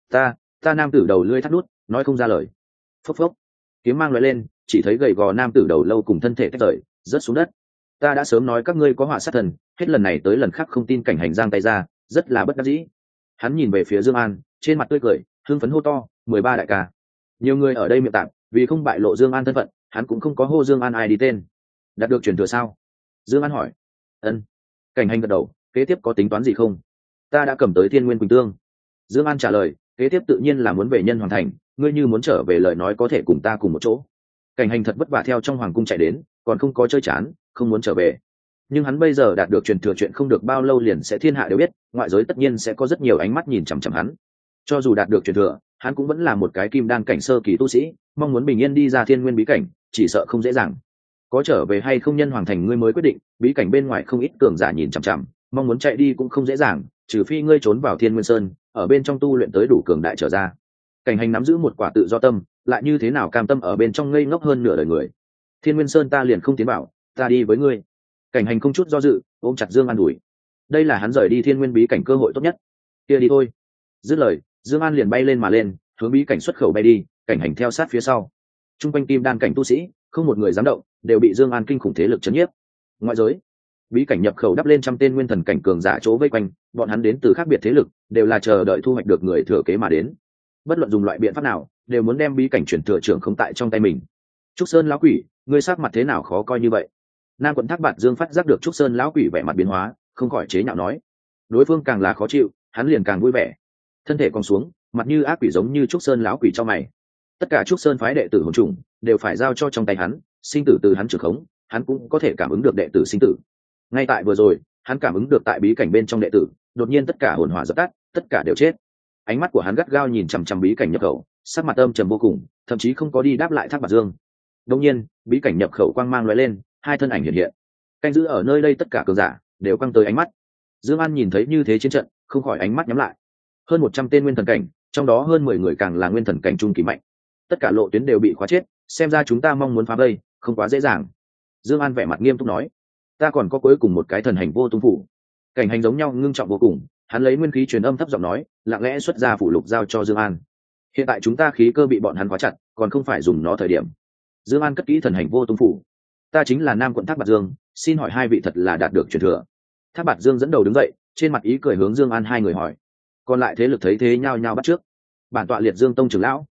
Ta nam tử đầu lưỡi thắt nút, nói không ra lời. Phốc phốc, kiếm mang lóe lên, chỉ thấy gầy gò nam tử đầu lâu cùng thân thể tách rời, rớt xuống đất. Ta đã sớm nói các ngươi có họa sát thần, hết lần này tới lần khác không tin, cảnh hành giang tay ra, rất là bất đắc dĩ. Hắn nhìn về phía Dương An, trên mặt tươi cười, hưng phấn hô to, 13 đại ca. Nhiều người ở đây miệng tạm, vì không bại lộ Dương An thân phận, hắn cũng không có hô Dương An ai đi tên. Đạt được truyền thừa sao? Dương An hỏi. Ân. Cảnh hành gật đầu, kế tiếp có tính toán gì không? Ta đã cầm tới Thiên Nguyên Quỳnh Tương. Dương An trả lời, kế tiếp tự nhiên là muốn về Nhân Hoàng thành, ngươi như muốn trở về lời nói có thể cùng ta cùng một chỗ. Cảnh hành thật vất vả theo trong hoàng cung chạy đến, còn không có chơi chán, không muốn trở về. Nhưng hắn bây giờ đạt được truyền thừa chuyện không được bao lâu liền sẽ thiên hạ đều biết, ngoại giới tất nhiên sẽ có rất nhiều ánh mắt nhìn chằm chằm hắn. Cho dù đạt được truyền thừa, hắn cũng vẫn là một cái kim đan cảnh sơ kỳ tu sĩ, mong muốn bình yên đi ra Thiên Nguyên bí cảnh, chỉ sợ không dễ dàng. Có trở về hay không Nhân Hoàng thành ngươi mới quyết định, bí cảnh bên ngoài không ít cường giả nhìn chằm chằm, mong muốn chạy đi cũng không dễ dàng, trừ phi ngươi trốn vào Thiên Nguyên Sơn, ở bên trong tu luyện tới đủ cường đại trở ra. Cảnh hành nắm giữ một quả tự do tâm, lại như thế nào cam tâm ở bên trong ngây ngốc hơn nửa đời người. Thiên Nguyên Sơn ta liền không tiến bảo, ta đi với ngươi. Cảnh hành không chút do dự, ôm chặt Dương An đuổi. Đây là hắn rời đi Thiên Nguyên bí cảnh cơ hội tốt nhất. Kia đi thôi. Dứt lời, Dương An liền bay lên mà lên, hướng bí cảnh xuất khẩu bay đi, cảnh hành theo sát phía sau. Trung quanh kim đan cảnh tu sĩ, không một người dám động, đều bị Dương An kinh khủng thế lực chấn nhiếp. Ngoại giới, bí cảnh nhập khẩu đắp lên trăm tên nguyên thần cảnh cường giả chỗ vây quanh, bọn hắn đến từ khác biệt thế lực, đều là chờ đợi thu hoạch được người thừa kế mà đến. Bất luận dùng loại biện pháp nào, đều muốn đem bí cảnh chuyển thừa trưởng không tại trong tay mình. Trúc Sơn lão quỷ, ngươi sắc mặt thế nào khó coi như vậy? Nam quận Thác Bạt Dương phát giác được Trúc Sơn lão quỷ vẻ mặt biến hóa, không khỏi chế nhạo nói. Đối phương càng là khó chịu, hắn liền càng vui vẻ. Thân thể cong xuống, mặt như ác quỷ giống như Trúc Sơn lão quỷ cho mày. Tất cả Trúc Sơn phái đệ tử hồn trùng đều phải giao cho trong tay hắn, sinh tử từ hắn trưởng khống, hắn cũng có thể cảm ứng được đệ tử sinh tử. Ngay tại vừa rồi, hắn cảm ứng được tại bí cảnh bên trong đệ tử, đột nhiên tất cả hồn hỏa dập tắt, tất cả đều chết. Ánh mắt của hắn gắt gao nhìn chằm chằm bí cảnh nhập khẩu, sắc mặt âm trầm vô cùng, thậm chí không có đi đáp lại Thác Bạt Dương. Đột nhiên, bí cảnh nhập khẩu quang mang lóe lên, hai thân ảnh hiện hiện. Canh giữ ở nơi đây tất cả cường giả đều căng tới ánh mắt. Dương An nhìn thấy như thế chiến trận, không khỏi ánh mắt nhắm lại. Hơn 100 tên nguyên thần cảnh, trong đó hơn 10 người càng là nguyên thần cảnh trung kỳ mạnh. Tất cả lộ tuyến đều bị khóa chết, xem ra chúng ta mong muốn phá vây, không quá dễ dàng. Dương An vẻ mặt nghiêm túc nói, ta còn có cuối cùng một cái thần hành vô tung phủ. Cảnh hành giống nhau ngưng trọng vô cùng, hắn lấy nguyên khí truyền âm thấp giọng nói, lặng lẽ xuất ra phủ lục giao cho Dương An. Hiện tại chúng ta khí cơ bị bọn hắn khóa chặt, còn không phải dùng nó thời điểm. Dương An cất kỹ thần hành vô tung phủ. Ta chính là Nam quận Thác Bạt Dương, xin hỏi hai vị thật là đạt được truyền thừa? Thác Bạt Dương dẫn đầu đứng dậy, trên mặt ý cười hướng Dương An hai người hỏi. Còn lại thế lực thấy thế nhao nhao bắt trước. Bản tọa Liệt Dương tông trưởng lão,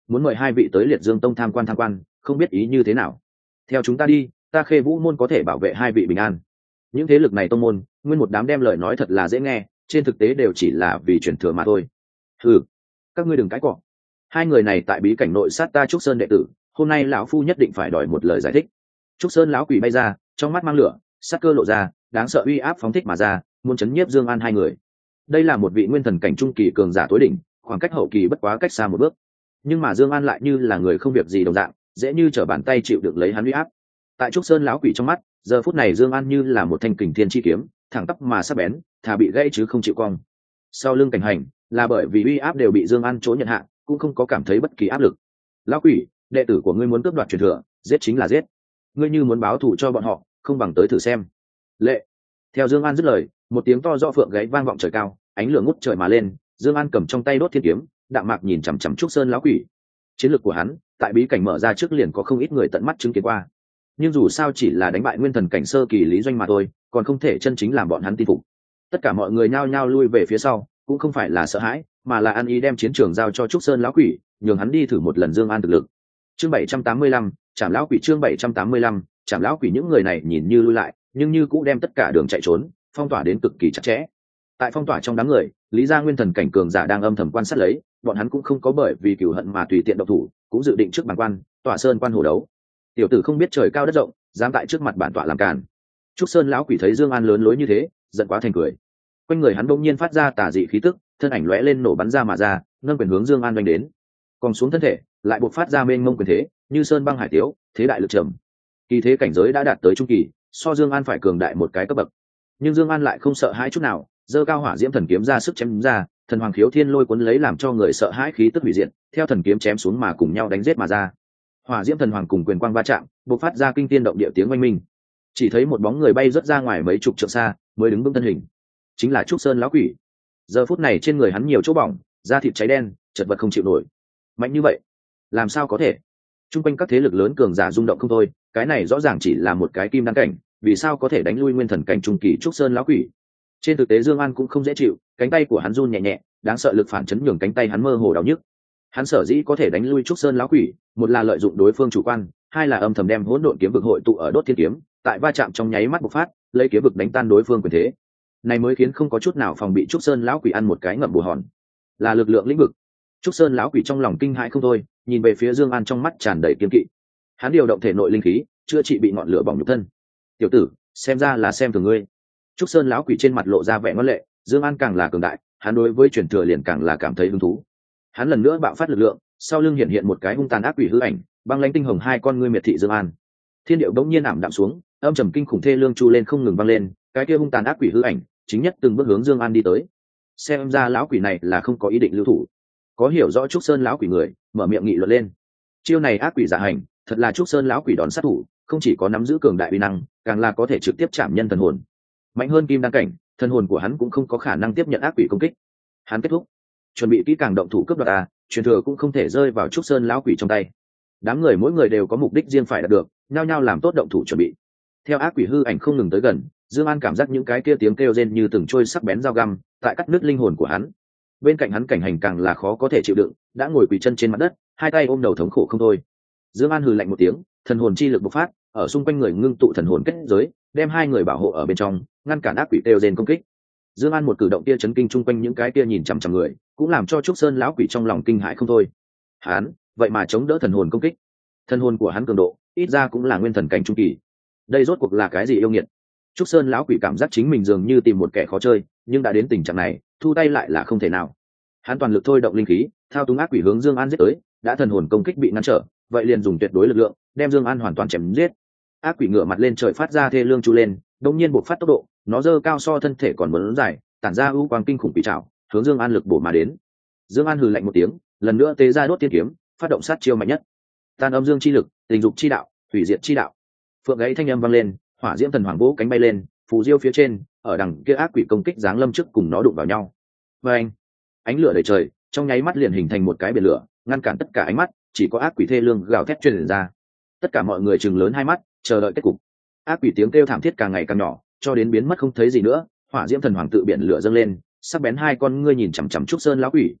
muốn mời hai vị tới Liệt Dương Tông tham quan, không biết ý như thế nào. Theo chúng ta đi, ta Khê Vũ môn có thể bảo vệ hai vị bình an. Những thế lực này tông môn, nguyên một đám đem lời nói thật là dễ nghe, trên thực tế đều chỉ là vì truyền thừa mà thôi. Ừ, các ngươi đừng cãi cọ. Hai người này tại bí cảnh nội sát ta Trúc Sơn đệ tử, hôm nay lão phu nhất định phải đòi một lời giải thích. Trúc Sơn lão quỷ bay ra, trong mắt mang lửa, sát cơ lộ ra, đáng sợ uy áp phóng thích mà ra, muốn chấn nhiếp Dương An hai người. Đây là một vị nguyên thần cảnh trung kỳ cường giả tối đỉnh, khoảng cách hậu kỳ bất quá cách xa một bước. Nhưng mà Dương An lại như là người không việc gì đồng dạng, dễ như trở bàn tay chịu được lấy hắn uy áp. Tại Trúc Sơn lão quỷ trong mắt, giờ phút này Dương An như là một thanh kình thiên chi kiếm, thẳng tắp mà sắc bén, thà bị gãy chứ không chịu cong. Sau lưng cảnh hành, là bởi vì uy áp đều bị Dương An chỗ nhận hạ, cũng không có cảm thấy bất kỳ áp lực. Lão quỷ, đệ tử của ngươi muốn cướp đoạt truyền thừa, giết chính là giết. Ngươi như muốn báo thù cho bọn họ, không bằng tới thử xem. Lệ. Theo Dương An dứt lời, một tiếng to rõ phượng gáy vang vọng trời cao, ánh lửa ngút trời mà lên. Dương An cầm trong tay đốt thiên kiếm, đạm mạc nhìn chằm chằm Trúc Sơn lão quỷ. Chiến lược của hắn, tại bí cảnh mở ra trước liền có không ít người tận mắt chứng kiến qua. Nhưng dù sao chỉ là đánh bại nguyên thần cảnh sơ kỳ Lý Doanh mà thôi, còn không thể chân chính làm bọn hắn tin phục. Tất cả mọi người nhao nhao lui về phía sau, cũng không phải là sợ hãi, mà là ăn ý đem chiến trường giao cho Trúc Sơn lão quỷ, nhường hắn đi thử một lần Dương An thực lực. Chương 785, Trảm lão quỷ. Chương 785, Trảm lão quỷ. Những người này nhìn như lui lại, nhưng như cũng đem tất cả đường chạy trốn, phong tỏa đến cực kỳ chặt chẽ. Tại phong tỏa trong đám người, Lý gia nguyên thần cảnh cường giả đang âm thầm quan sát lấy, bọn hắn cũng không có bởi vì cừu hận mà tùy tiện động thủ, cũng dự định trước bản quan, tỏa sơn quan hồ đấu. Tiểu tử không biết trời cao đất rộng, dám tại trước mặt bản tọa làm càn. Trúc Sơn lão quỷ thấy Dương An lớn lối như thế, giận quá thành cười. Quanh người hắn bỗng nhiên phát ra tà dị khí tức, thân ảnh lóe lên nổ bắn ra mà ra, nâng quyền hướng Dương An đánh đến. Còn xuống thân thể, lại bộc phát ra mênh mông quyền thế, như sơn băng hải tiếu, thế đại lực trầm. Kỳ thế cảnh giới đã đạt tới trung kỳ, so Dương An phải cường đại một cái cấp bậc. Nhưng Dương An lại không sợ hãi chút nào, giơ cao hỏa diễm thần kiếm ra sức chém ra, thần hoàng khiếu thiên lôi cuốn lấy làm cho người sợ hãi khí tức hủy diệt, theo thần kiếm chém xuống mà cùng nhau đánh giết mà ra. Hỏa diễm thần hoàng cùng quyền quang va chạm, bộc phát ra kinh thiên động địa tiếng oanh minh. Chỉ thấy một bóng người bay rất ra ngoài mấy chục trượng xa, mới đứng vững thân hình. Chính là Trúc Sơn lão quỷ. Giờ phút này trên người hắn nhiều chỗ bỏng, da thịt cháy đen, chật vật không chịu nổi. Mạnh như vậy, làm sao có thể? Trung quanh các thế lực lớn cường giả rung động không thôi, cái này rõ ràng chỉ là một cái kim đan cảnh, vì sao có thể đánh lui nguyên thần cảnh trung kỳ Trúc Sơn lão quỷ? Trên thực tế Dương An cũng không dễ chịu, cánh tay của hắn run nhẹ nhẹ, đáng sợ lực phản chấn nhường cánh tay hắn mơ hồ đau nhức. Hắn sở dĩ có thể đánh lui Trúc Sơn lão quỷ, một là lợi dụng đối phương chủ quan, hai là âm thầm đem hỗn độn kiếm vực hội tụ ở đốt thiên kiếm, tại va chạm trong nháy mắt bộc phát, lấy kiếm vực đánh tan đối phương quyền thế. Này mới khiến không có chút nào phòng bị Trúc Sơn lão quỷ ăn một cái ngậm bù hòn. Là lực lượng lĩnh vực. Trúc Sơn lão quỷ trong lòng kinh hãi không thôi, nhìn về phía Dương An trong mắt tràn đầy kiên kỵ. Hắn điều động thể nội linh khí, chữa trị bị ngọn lửa bỏng nhục thân. "Tiểu tử, xem ra là xem thường ngươi." Trúc Sơn lão quỷ trên mặt lộ ra vẻ ngoan lệ, Dương An càng là cường đại, hắn đối với truyền thừa liền càng là cảm thấy hứng thú. Hắn lần nữa bạo phát lực lượng, sau lưng hiện hiện một cái hung tàn ác quỷ hư ảnh, băng lãnh tinh hồng hai con ngươi miệt thị Dương An. Thiên điệu bỗng nhiên ảm đạm xuống, âm trầm kinh khủng thê lương chu lên không ngừng vang lên, cái kia hung tàn ác quỷ hư ảnh, chính nhất từng bước hướng Dương An đi tới. Xem ra lão quỷ này là không có ý định lưu thủ. Có hiểu rõ Trúc Sơn lão quỷ người, mở miệng nghị luận lên. Chiêu này ác quỷ giả hành, thật là Trúc Sơn lão quỷ đòn sát thủ, không chỉ có nắm giữ cường đại uy năng, càng là có thể trực tiếp chạm nhân thần hồn. Mạnh hơn kim đan cảnh, thần hồn của hắn cũng không có khả năng tiếp nhận ác quỷ công kích. Hắn kết thúc, chuẩn bị kỹ càng động thủ cướp đoạt truyền thừa cũng không thể rơi vào Trúc Sơn lão quỷ trong tay. Đám người mỗi người đều có mục đích riêng phải đạt được, nhao nhao làm tốt động thủ chuẩn bị. Theo ác quỷ hư ảnh không ngừng tới gần, Dương An cảm giác những cái kia tiếng kêu rên như từng trôi sắc bén dao găm, tại cắt đứt linh hồn của hắn. Bên cạnh hắn cảnh hành càng là khó có thể chịu đựng, đã ngồi quỳ chân trên mặt đất, hai tay ôm đầu thống khổ không thôi. Dương An hừ lạnh một tiếng, thần hồn chi lực bộc phát, ở xung quanh người ngưng tụ thần hồn kết giới, đem hai người bảo hộ ở bên trong, ngăn cản ác quỷ kêu rên công kích. Dương An một cử động kia chấn kinh chung quanh những cái kia nhìn chằm chằm người, cũng làm cho Trúc Sơn lão quỷ trong lòng kinh hãi không thôi. Hắn, vậy mà chống đỡ thần hồn công kích. Thần hồn của hắn cường độ, ít ra cũng là nguyên thần cảnh trung kỳ. Đây rốt cuộc là cái gì yêu nghiệt? Trúc Sơn lão quỷ cảm giác chính mình dường như tìm một kẻ khó chơi, nhưng đã đến tình trạng này, thu tay lại là không thể nào. Hắn toàn lực thôi động linh khí, thao túng ác quỷ hướng Dương An giết tới, đã thần hồn công kích bị ngăn trở, vậy liền dùng tuyệt đối lực lượng, đem Dương An hoàn toàn chém giết. Ác quỷ ngửa mặt lên trời phát ra thê lương chu lên, đột nhiên bộc phát tốc độ, nó giơ cao so thân thể còn muốn dài, tản ra u quang kinh khủng bị trảo, hướng Dương An lực bổ mà đến. Dương An hừ lạnh một tiếng, lần nữa tế ra đốt tiên kiếm, phát động sát chiêu mạnh nhất. Tan âm dương chi lực, tình dục chi đạo, hủy diệt chi đạo. Phượng gáy thanh âm vang lên, hỏa diễm thần hoàng vỗ cánh bay lên, phù diêu phía trên, ở đằng kia ác quỷ công kích giáng lâm trước cùng nó đụng vào nhau. Oeng! Ánh lửa đầy trời, trong nháy mắt liền hình thành một cái biển lửa, ngăn cản tất cả ánh mắt, chỉ có ác quỷ thê lương gào thét truyền ra. Tất cả mọi người trừng lớn hai mắt, chờ đợi kết cục. Ác quỷ tiếng kêu thảm thiết càng ngày càng nhỏ, cho đến biến mất không thấy gì nữa. Hỏa diễm thần hoàng tự biển lửa dâng lên, sắc bén hai con ngươi nhìn chằm chằm Trúc Sơn lão quỷ.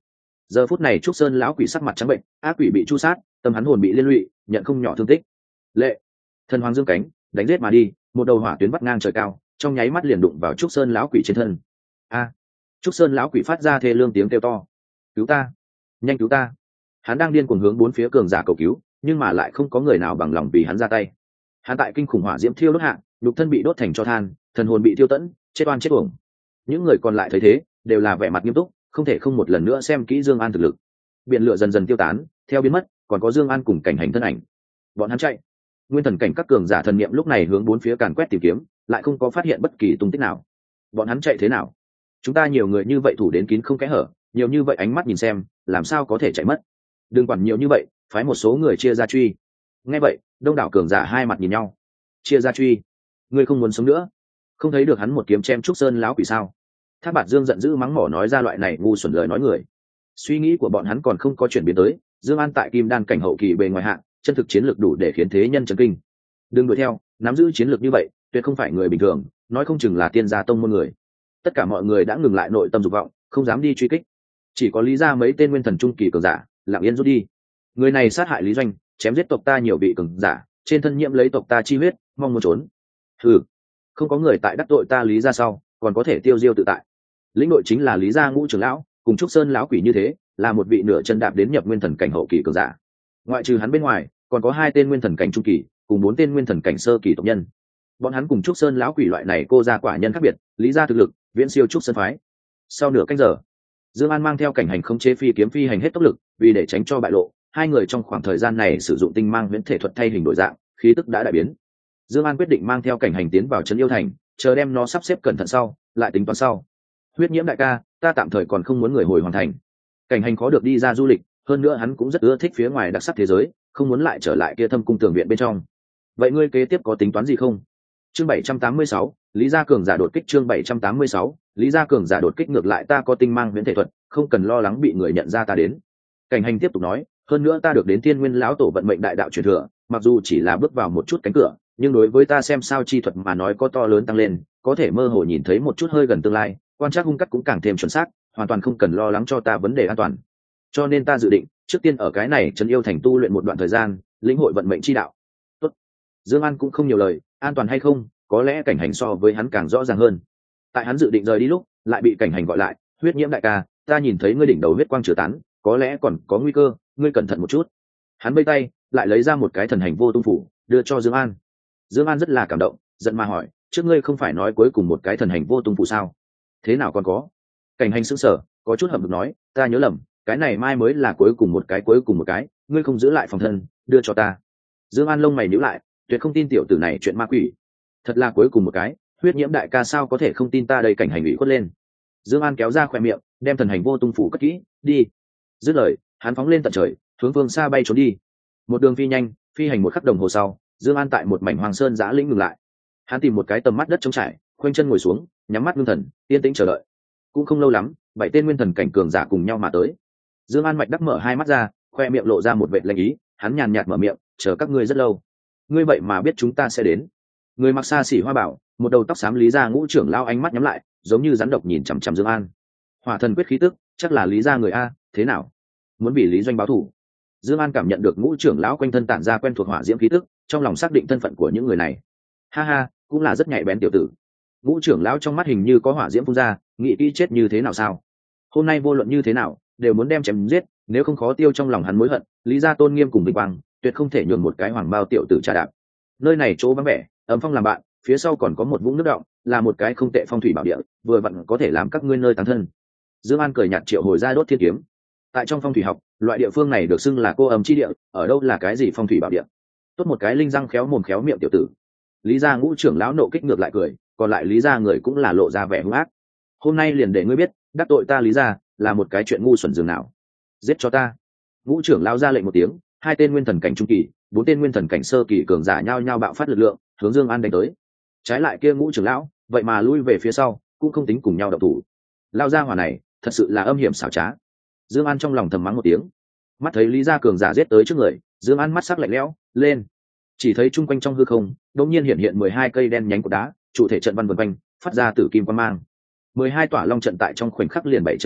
Giờ phút này trúc sơn lão quỷ sắc mặt trắng bệnh, ác quỷ bị chu sát, tâm hắn hồn bị liên lụy, nhận không nhỏ thương tích. Lệ, thần hoàng dương cánh đánh giết mà đi, một đầu hỏa tuyến vắt ngang trời cao, trong nháy mắt liền đụng vào trúc sơn lão quỷ trên thân. A! Trúc sơn lão quỷ phát ra thê lương tiếng kêu to. Cứu ta, nhanh cứu ta. Hắn đang điên cuồng hướng bốn phía cường giả cầu cứu, nhưng mà lại không có người nào bằng lòng vì hắn ra tay. Hắn tại kinh khủng hỏa diễm thiêu đốt hạ, nhục thân bị đốt thành tro than, thần hồn bị tiêu tẫn, chết oan chết uổng. Những người còn lại thấy thế đều là vẻ mặt nghiêm túc, không thể không một lần nữa xem kỹ Dương An thực lực. Biển lửa dần dần tiêu tán, theo biến mất, còn có Dương An cùng cảnh hành thân ảnh. Bọn hắn chạy. Nguyên thần cảnh các cường giả thần niệm lúc này hướng bốn phía càn quét tìm kiếm, lại không có phát hiện bất kỳ tung tích nào. Bọn hắn chạy thế nào? Chúng ta nhiều người như vậy thủ đến kín không kẽ hở, nhiều như vậy ánh mắt nhìn xem, làm sao có thể chạy mất? Đừng quản nhiều như vậy, phái một số người chia ra truy. Nghe vậy, đông đảo cường giả hai mặt nhìn nhau. Chia ra truy? Ngươi không muốn sống nữa? Không thấy được hắn một kiếm chém trúc sơn lão quỷ sao? Thác Bạt Dương giận dữ mắng mỏ nói ra loại này ngu xuẩn lời nói người. Suy nghĩ của bọn hắn còn không có chuyển biến tới, Dương An tại kim đan cảnh hậu kỳ bề ngoài hạng, chân thực chiến lược đủ để khiến thế nhân chấn kinh. Đừng đuổi theo, nắm giữ chiến lược như vậy, tuyệt không phải người bình thường, nói không chừng là tiên gia tông môn người. Tất cả mọi người đã ngừng lại nội tâm dục vọng, không dám đi truy kích. Chỉ có Lý gia mấy tên nguyên thần trung kỳ cường giả, lặng yên rút đi. Người này sát hại Lý Doanh, chém giết tộc ta nhiều vị cường giả, trên thân nhiễm lấy tộc ta chi huyết, mong muốn trốn. Hừ, không có người tại đắc tội ta Lý gia sau, còn có thể tiêu diêu tự tại. Lĩnh đội chính là Lý gia ngũ trưởng lão, cùng trúc sơn lão quỷ như thế, là một vị nửa chân đạp đến nhập nguyên thần cảnh hậu kỳ cường giả. Ngoại trừ hắn bên ngoài, còn có hai tên nguyên thần cảnh trung kỳ, cùng bốn tên nguyên thần cảnh sơ kỳ tộc nhân. Bọn hắn cùng trúc sơn lão quỷ loại này cô gia quả nhân khác biệt, Lý gia thực lực viễn siêu trúc sơn phái. Sau nửa canh giờ, Dương An mang theo cảnh hành khống chế phi kiếm phi hành hết tốc lực, vì để tránh cho bại lộ, hai người trong khoảng thời gian này sử dụng tinh mang huyễn thể thuật thay hình đổi dạng, khí tức đã đại biến. Dương An quyết định mang theo cảnh hành tiến vào trấn yêu thành, chờ đem nó sắp xếp cẩn thận sau, lại tính toán sau. Huyết nhiễm đại ca, ta tạm thời còn không muốn người hồi hoàn thành. Cảnh hành khó được đi ra du lịch, hơn nữa hắn cũng rất ưa thích phía ngoài đặc sắc thế giới, không muốn lại trở lại kia thâm cung tường viện bên trong. Vậy ngươi kế tiếp có tính toán gì không? Chương 786, Lý Gia cường giả đột kích. Chương 786, Lý Gia cường giả đột kích. Ngược lại ta có tinh mang huyễn thể thuật, không cần lo lắng bị người nhận ra ta đến. Cảnh hành tiếp tục nói, hơn nữa ta được đến Thiên Nguyên lão tổ vận mệnh đại đạo truyền thừa, mặc dù chỉ là bước vào một chút cánh cửa, nhưng đối với ta xem sao chi thuật mà nói có to lớn tăng lên, có thể mơ hồ nhìn thấy một chút hơi gần tương lai, quan trắc hung cắt cũng càng thêm chuẩn xác, hoàn toàn không cần lo lắng cho ta vấn đề an toàn. Cho nên ta dự định trước tiên ở cái này trấn yêu thành tu luyện một đoạn thời gian, lĩnh hội vận mệnh chi đạo. Tốt. Dương An cũng không nhiều lời, an toàn hay không, có lẽ cảnh hành so với hắn càng rõ ràng hơn. Tại hắn dự định rời đi lúc, lại bị cảnh hành gọi lại, huyết nhiễm đại ca, ta nhìn thấy ngươi đỉnh đầu huyết quang chứa tán, có lẽ còn có nguy cơ, ngươi cẩn thận một chút. Hắn vây tay, lại lấy ra một cái thần hành vô tung phủ, đưa cho Dương An. Dương An rất là cảm động, giận mà hỏi, trước ngươi không phải nói cuối cùng một cái thần hành vô tung phủ sao? Thế nào còn có? Cảnh hành sững sờ, có chút hậm hực nói, ta nhớ lầm, cái này mai mới là cuối cùng một cái, ngươi không giữ lại phòng thân, đưa cho ta. Dương An lông mày nhíu lại, tuyệt không tin tiểu tử này chuyện ma quỷ. Thật là cuối cùng một cái, huyết nhiễm đại ca sao có thể không tin ta đây? Cảnh hành ủy khuất lên. Dương An kéo ra khóe miệng, đem thần hành vô tung phủ cất kỹ, đi. Dứt lời, hắn phóng lên tận trời, hướng phương xa bay trốn đi. Một đường phi nhanh, phi hành một khắc đồng hồ sau, Dương An tại một mảnh hoàng sơn giã lĩnh ngừng lại. Hắn tìm một cái tầm mắt đất trống trải, khoanh chân ngồi xuống, nhắm mắt ngưng thần, yên tĩnh chờ đợi. Cũng không lâu lắm, bảy tên nguyên thần cảnh cường giả cùng nhau mà tới. Dương An mạch đắc mở hai mắt ra, khoe miệng lộ ra một vệt lanh ý, hắn nhàn nhạt mở miệng, chờ các ngươi rất lâu. Ngươi vậy mà biết chúng ta sẽ đến? Người mặc xa xỉ hoa bảo, một đầu tóc xám Lý gia ngũ trưởng lão ánh mắt nhắm lại, giống như rắn độc nhìn chằm chằm Dương An. Hỏa thần quyết khí tức, chắc là Lý gia người a, thế nào? Muốn vì Lý Doanh báo thù? Dương An cảm nhận được ngũ trưởng lão quanh thân tản ra quen thuộc hỏa diễm khí tức, trong lòng xác định thân phận của những người này. Ha ha, cũng là rất nhạy bén tiểu tử. Ngũ trưởng lão trong mắt hình như có hỏa diễm phun ra, nghĩ kỹ chết như thế nào sao? Hôm nay vô luận như thế nào, đều muốn đem chém giết, nếu không khó tiêu trong lòng hắn mối hận, Lý gia tôn nghiêm cùng vinh quang, tuyệt không thể nhường một cái hoàng bao tiểu tử trà đạp. Nơi này chỗ vắng vẻ, ấm phong làm bạn, phía sau còn có một vũng nước động, là một cái không tệ phong thủy bảo địa, vừa vặn có thể làm các ngươi nơi tán thân. Dương An cười nhạt triệu hồi ra đốt thiên kiếm. Tại trong phong thủy học, loại địa phương này được xưng là cô ấm chi địa, ở đâu là cái gì phong thủy bảo địa? Tốt một cái linh răng khéo mồm khéo miệng tiểu tử. Lý gia ngũ trưởng lão nộ kích ngược lại cười, còn lại Lý gia người cũng là lộ ra vẻ hung ác. Hôm nay liền để ngươi biết, đắc tội ta Lý gia là một cái chuyện ngu xuẩn dường nào. Giết cho ta. Ngũ trưởng lão ra lệnh một tiếng, hai tên nguyên thần cảnh trung kỳ, bốn tên nguyên thần cảnh sơ kỳ cường giả nhao nhao bạo phát lực lượng, hướng Dương An đánh tới. Trái lại kia ngũ trưởng lão, vậy mà lui về phía sau, cũng không tính cùng nhau động thủ. Lao gia hỏa này, thật sự là âm hiểm xảo trá. Dương An trong lòng thầm mắng một tiếng. Mắt thấy Lý gia cường giả giết tới trước người, Dương An mắt sắc lạnh lẽo, lên. Chỉ thấy trung quanh trong hư không, đột nhiên hiện 12 cây đen nhánh của đá, trụ thể trận văn vần quanh, phát ra tử kim quang mang. 12 tỏa long trận tại trong khoảnh khắc liền bảy trận hoàn tất,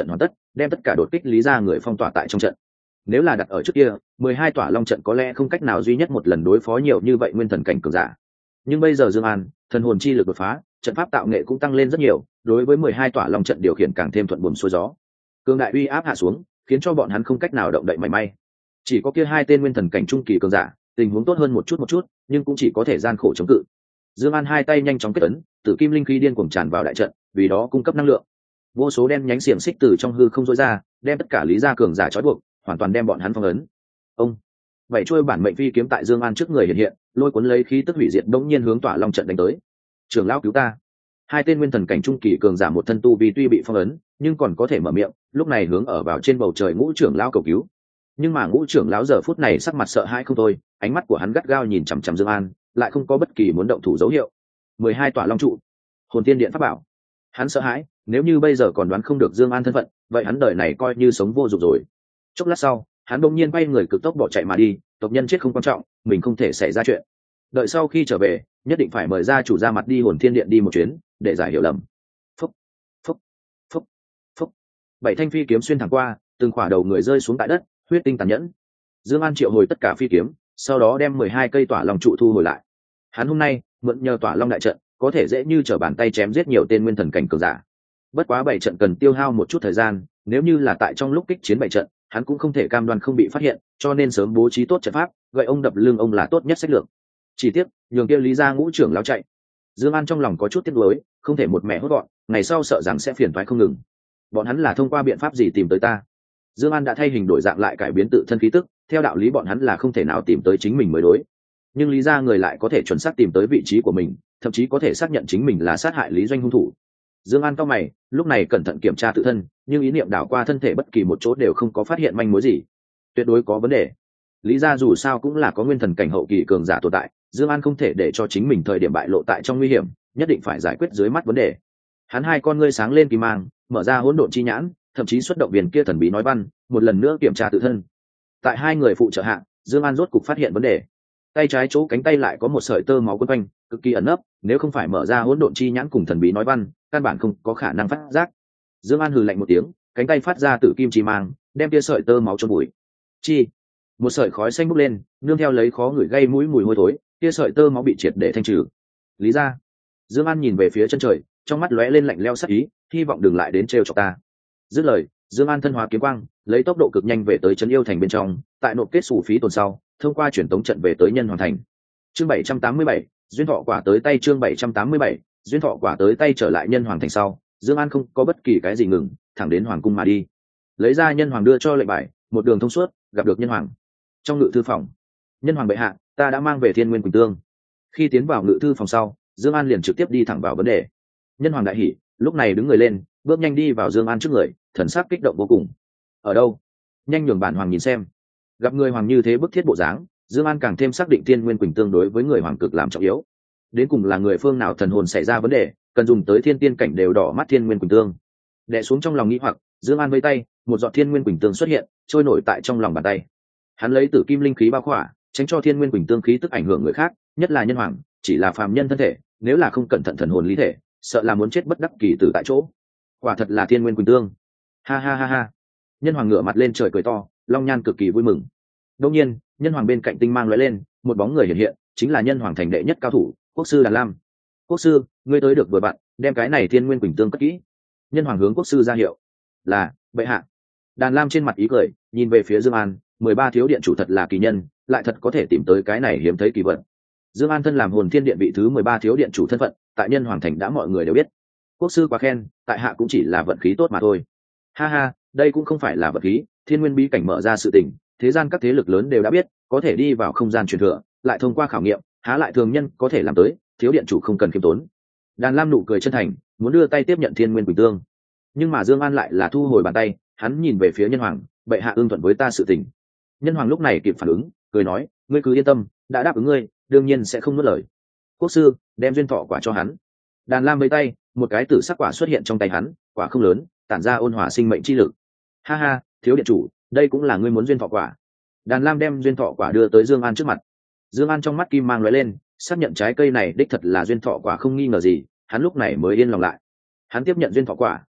đem tất cả đột kích lý ra người phong tỏa tại trong trận. Nếu là đặt ở trước kia 12 tỏa long trận có lẽ không cách nào duy nhất một lần đối phó nhiều như vậy nguyên thần cảnh cường giả, nhưng bây giờ Dương An thần hồn chi lực đột phá, trận pháp tạo nghệ cũng tăng lên rất nhiều, đối với 12 tỏa long trận điều khiển càng thêm thuận buồm xuôi gió. Cường đại uy áp hạ xuống, khiến cho bọn hắn không cách nào động đậy mảy may. Chỉ có kia hai tên nguyên thần cảnh trung kỳ cường giả, tình huống tốt hơn một chút, nhưng cũng chỉ có thể gian khổ chống cự. Dương An hai tay nhanh chóng kết ấn, tử kim linh khí điên cuồng tràn vào đại trận, vì đó cung cấp năng lượng. Vô số đen nhánh xiềng xích từ trong hư không rỗi ra, đem tất cả lý gia cường giả trói buộc, hoàn toàn đem bọn hắn phong ấn. Ông, vậy chuôi bản mệnh phi kiếm tại Dương An trước người hiện hiện, lôi cuốn lấy khí tức hủy diệt đống nhiên hướng tỏa long trận đánh tới. Trưởng lão cứu ta! Hai tên nguyên thần cảnh trung kỳ cường giả một thân tu vi tuy bị phong ấn, nhưng còn có thể mở miệng, lúc này hướng ở vào trên bầu trời Ngũ trưởng lão cầu cứu. Nhưng mà Ngũ trưởng lão giờ phút này sắc mặt sợ hãi không thôi, ánh mắt của hắn gắt gao nhìn chằm chằm Dương An, lại không có bất kỳ muốn động thủ dấu hiệu. 12 tỏa long trụ, hồn tiên điện pháp bảo. Hắn sợ hãi, nếu như bây giờ còn đoán không được Dương An thân phận, vậy hắn đời này coi như sống vô dụng rồi. Chốc lát sau, hắn đột nhiên quay người cực tốc bỏ chạy mà đi, tộc nhân chết không quan trọng, mình không thể xảy ra chuyện. Đợi sau khi trở về, nhất định phải mời gia chủ ra mặt đi hồn thiên điện đi một chuyến, để giải hiểu lầm. Phúc, phúc, phúc, phúc. Bảy thanh phi kiếm xuyên thẳng qua, từng khỏa đầu người rơi xuống tại đất, huyết tinh tàn nhẫn. Dương An triệu hồi tất cả phi kiếm, sau đó đem 12 cây tỏa long trụ thu hồi lại. Hắn hôm nay mượn nhờ tỏa long đại trận, có thể dễ như trở bàn tay chém giết nhiều tên nguyên thần cảnh cường giả. Bất quá bảy trận cần tiêu hao một chút thời gian, nếu như là tại trong lúc kích chiến bảy trận, hắn cũng không thể cam đoan không bị phát hiện, cho nên sớm bố trí tốt trận pháp, gậy ông đập lưng ông là tốt nhất sách lược. Chỉ tiếc, nhường kia Lý gia Ngũ trưởng lão chạy. Dương An trong lòng có chút tiếc nuối, không thể một mẹ hốt gọn, ngày sau sợ rằng sẽ phiền toái không ngừng. Bọn hắn là thông qua biện pháp gì tìm tới ta? Dương An đã thay hình đổi dạng lại cải biến tự thân khí tức, theo đạo lý bọn hắn là không thể nào tìm tới chính mình mới đối. Nhưng Lý gia người lại có thể chuẩn xác tìm tới vị trí của mình, thậm chí có thể xác nhận chính mình là sát hại Lý Doanh hung thủ. Dương An cau mày, lúc này cẩn thận kiểm tra tự thân, nhưng ý niệm đảo qua thân thể bất kỳ một chỗ đều không có phát hiện manh mối gì. Tuyệt đối có vấn đề. Lý gia dù sao cũng là có nguyên thần cảnh hậu kỳ cường giả tồn tại, Dương An không thể để cho chính mình thời điểm bại lộ tại trong nguy hiểm, nhất định phải giải quyết dưới mắt vấn đề. Hắn hai con ngươi sáng lên kỳ mang, mở ra hỗn độn chi nhãn, thậm chí xuất động viên kia thần bí nói văn, một lần nữa kiểm tra tự thân. Tại hai người phụ trợ hạ, Dương An rốt cục phát hiện vấn đề. Tay trái chỗ cánh tay lại có một sợi tơ máu quấn quanh, cực kỳ ẩn nấp, nếu không phải mở ra hỗn độn chi nhãn cùng thần bí nói văn, căn bản không có khả năng phát giác. Dương An hừ lạnh một tiếng, cánh tay phát ra tử kim chi mang, đem tia sợi tơ máu chôn bụi. Chi, một sợi khói xanh bốc lên, nương theo lấy khó ngửi gây mũi mùi hôi thối, tia sợi tơ máu bị triệt để thanh trừ. Lý gia. Dương An nhìn về phía chân trời, trong mắt lóe lên lạnh lẽo sắc ý, hy vọng đừng lại đến trêu chọc ta. Dứt lời, Dương An thân hóa kiếm quang, lấy tốc độ cực nhanh về tới trấn yêu thành bên trong, tại nộp kết sủ phí tồn sau, thông qua truyền tống trận về tới nhân hoàng thành. Chương 787, duyên thọ quả tới tay. Chương 787, duyên thọ quả tới tay. Trở lại nhân hoàng thành sau, Dương An không có bất kỳ cái gì ngừng, thẳng đến hoàng cung mà đi. Lấy ra nhân hoàng đưa cho lệnh bài, một đường thông suốt, gặp được nhân hoàng. Trong ngự thư phòng, nhân hoàng bệ hạ, ta đã mang về Thiên Nguyên Quỳnh Tương. Khi tiến vào ngự thư phòng sau, Dương An liền trực tiếp đi thẳng vào vấn đề. Nhân hoàng đại hỉ, lúc này đứng người lên, bước nhanh đi vào Dương An trước người, thần sắc kích động vô cùng. Ở đâu? Nhanh nhường bản hoàng nhìn xem. Gặp người hoàng như thế bức thiết bộ dáng, Dương An càng thêm xác định Thiên Nguyên Quỳnh Tương đối với người hoàng cực làm trọng yếu. Đến cùng là người phương nào thần hồn xảy ra vấn đề, cần dùng tới thiên tiên cảnh đều đỏ mắt Thiên Nguyên Quỳnh Tương. Đè xuống trong lòng nghĩ hoặc, Dương An vẫy tay, một giọt Thiên Nguyên Quỳnh Tương xuất hiện, trôi nổi tại trong lòng bàn tay. Hắn lấy tử kim linh khí bao khỏa, tránh cho Thiên Nguyên Quỳnh Tương khí tức ảnh hưởng người khác, nhất là nhân hoàng, chỉ là phàm nhân thân thể, nếu là không cẩn thận thần hồn lý thể, sợ là muốn chết bất đắc kỳ tử tại chỗ. Quả thật là Thiên Nguyên Quỳnh Tương. Ha ha ha ha. Nhân hoàng ngửa mặt lên trời cười to, long nhan cực kỳ vui mừng. Đột nhiên, nhân hoàng bên cạnh tinh mang lóe lên, một bóng người hiện hiện, chính là nhân hoàng thành đệ nhất cao thủ, quốc sư Đàn Lam. Quốc sư, ngươi tới được vừa vặn, đem cái này Thiên Nguyên Quỳnh Tương cất kỹ. Nhân hoàng hướng quốc sư ra hiệu. Là, bệ hạ. Đàn Lam trên mặt ý cười, nhìn về phía Dương An, 13 thiếu điện chủ thật là kỳ nhân, lại thật có thể tìm tới cái này hiếm thấy kỳ vật. Dương An thân làm hồn thiên điện vị thứ 13 thiếu điện chủ thân phận, tại nhân hoàng thành đã mọi người đều biết. Quốc sư quá khen, tại hạ cũng chỉ là vận khí tốt mà thôi. Ha ha, đây cũng không phải là vận khí, Thiên Nguyên bí cảnh mở ra sự tình, thế gian các thế lực lớn đều đã biết, có thể đi vào không gian truyền thừa, lại thông qua khảo nghiệm, há lại thường nhân có thể làm tới, thiếu điện chủ không cần khiêm tốn. Đàn Lam nụ cười chân thành, muốn đưa tay tiếp nhận Thiên Nguyên Quỳnh Tương. Nhưng mà Dương An lại là thu hồi bàn tay, hắn nhìn về phía nhân hoàng, bệ hạ ưng thuận với ta sự tình. Nhân hoàng lúc này kịp phản ứng, cười nói, ngươi cứ yên tâm, đã đáp ứng ngươi, đương nhiên sẽ không nuốt lời. Quốc sư, đem duyên thọ quả cho hắn. Đàn Lam vẫy tay, một cái tử sắc quả xuất hiện trong tay hắn, quả không lớn, tản ra ôn hòa sinh mệnh chi lực. Ha ha, thiếu điện chủ, đây cũng là ngươi muốn duyên thọ quả. Đàn Lam đem duyên thọ quả đưa tới Dương An trước mặt. Dương An trong mắt kim mang lóe lên, xác nhận trái cây này đích thật là duyên thọ quả không nghi ngờ gì, hắn lúc này mới yên lòng lại. Hắn tiếp nhận duyên thọ quả,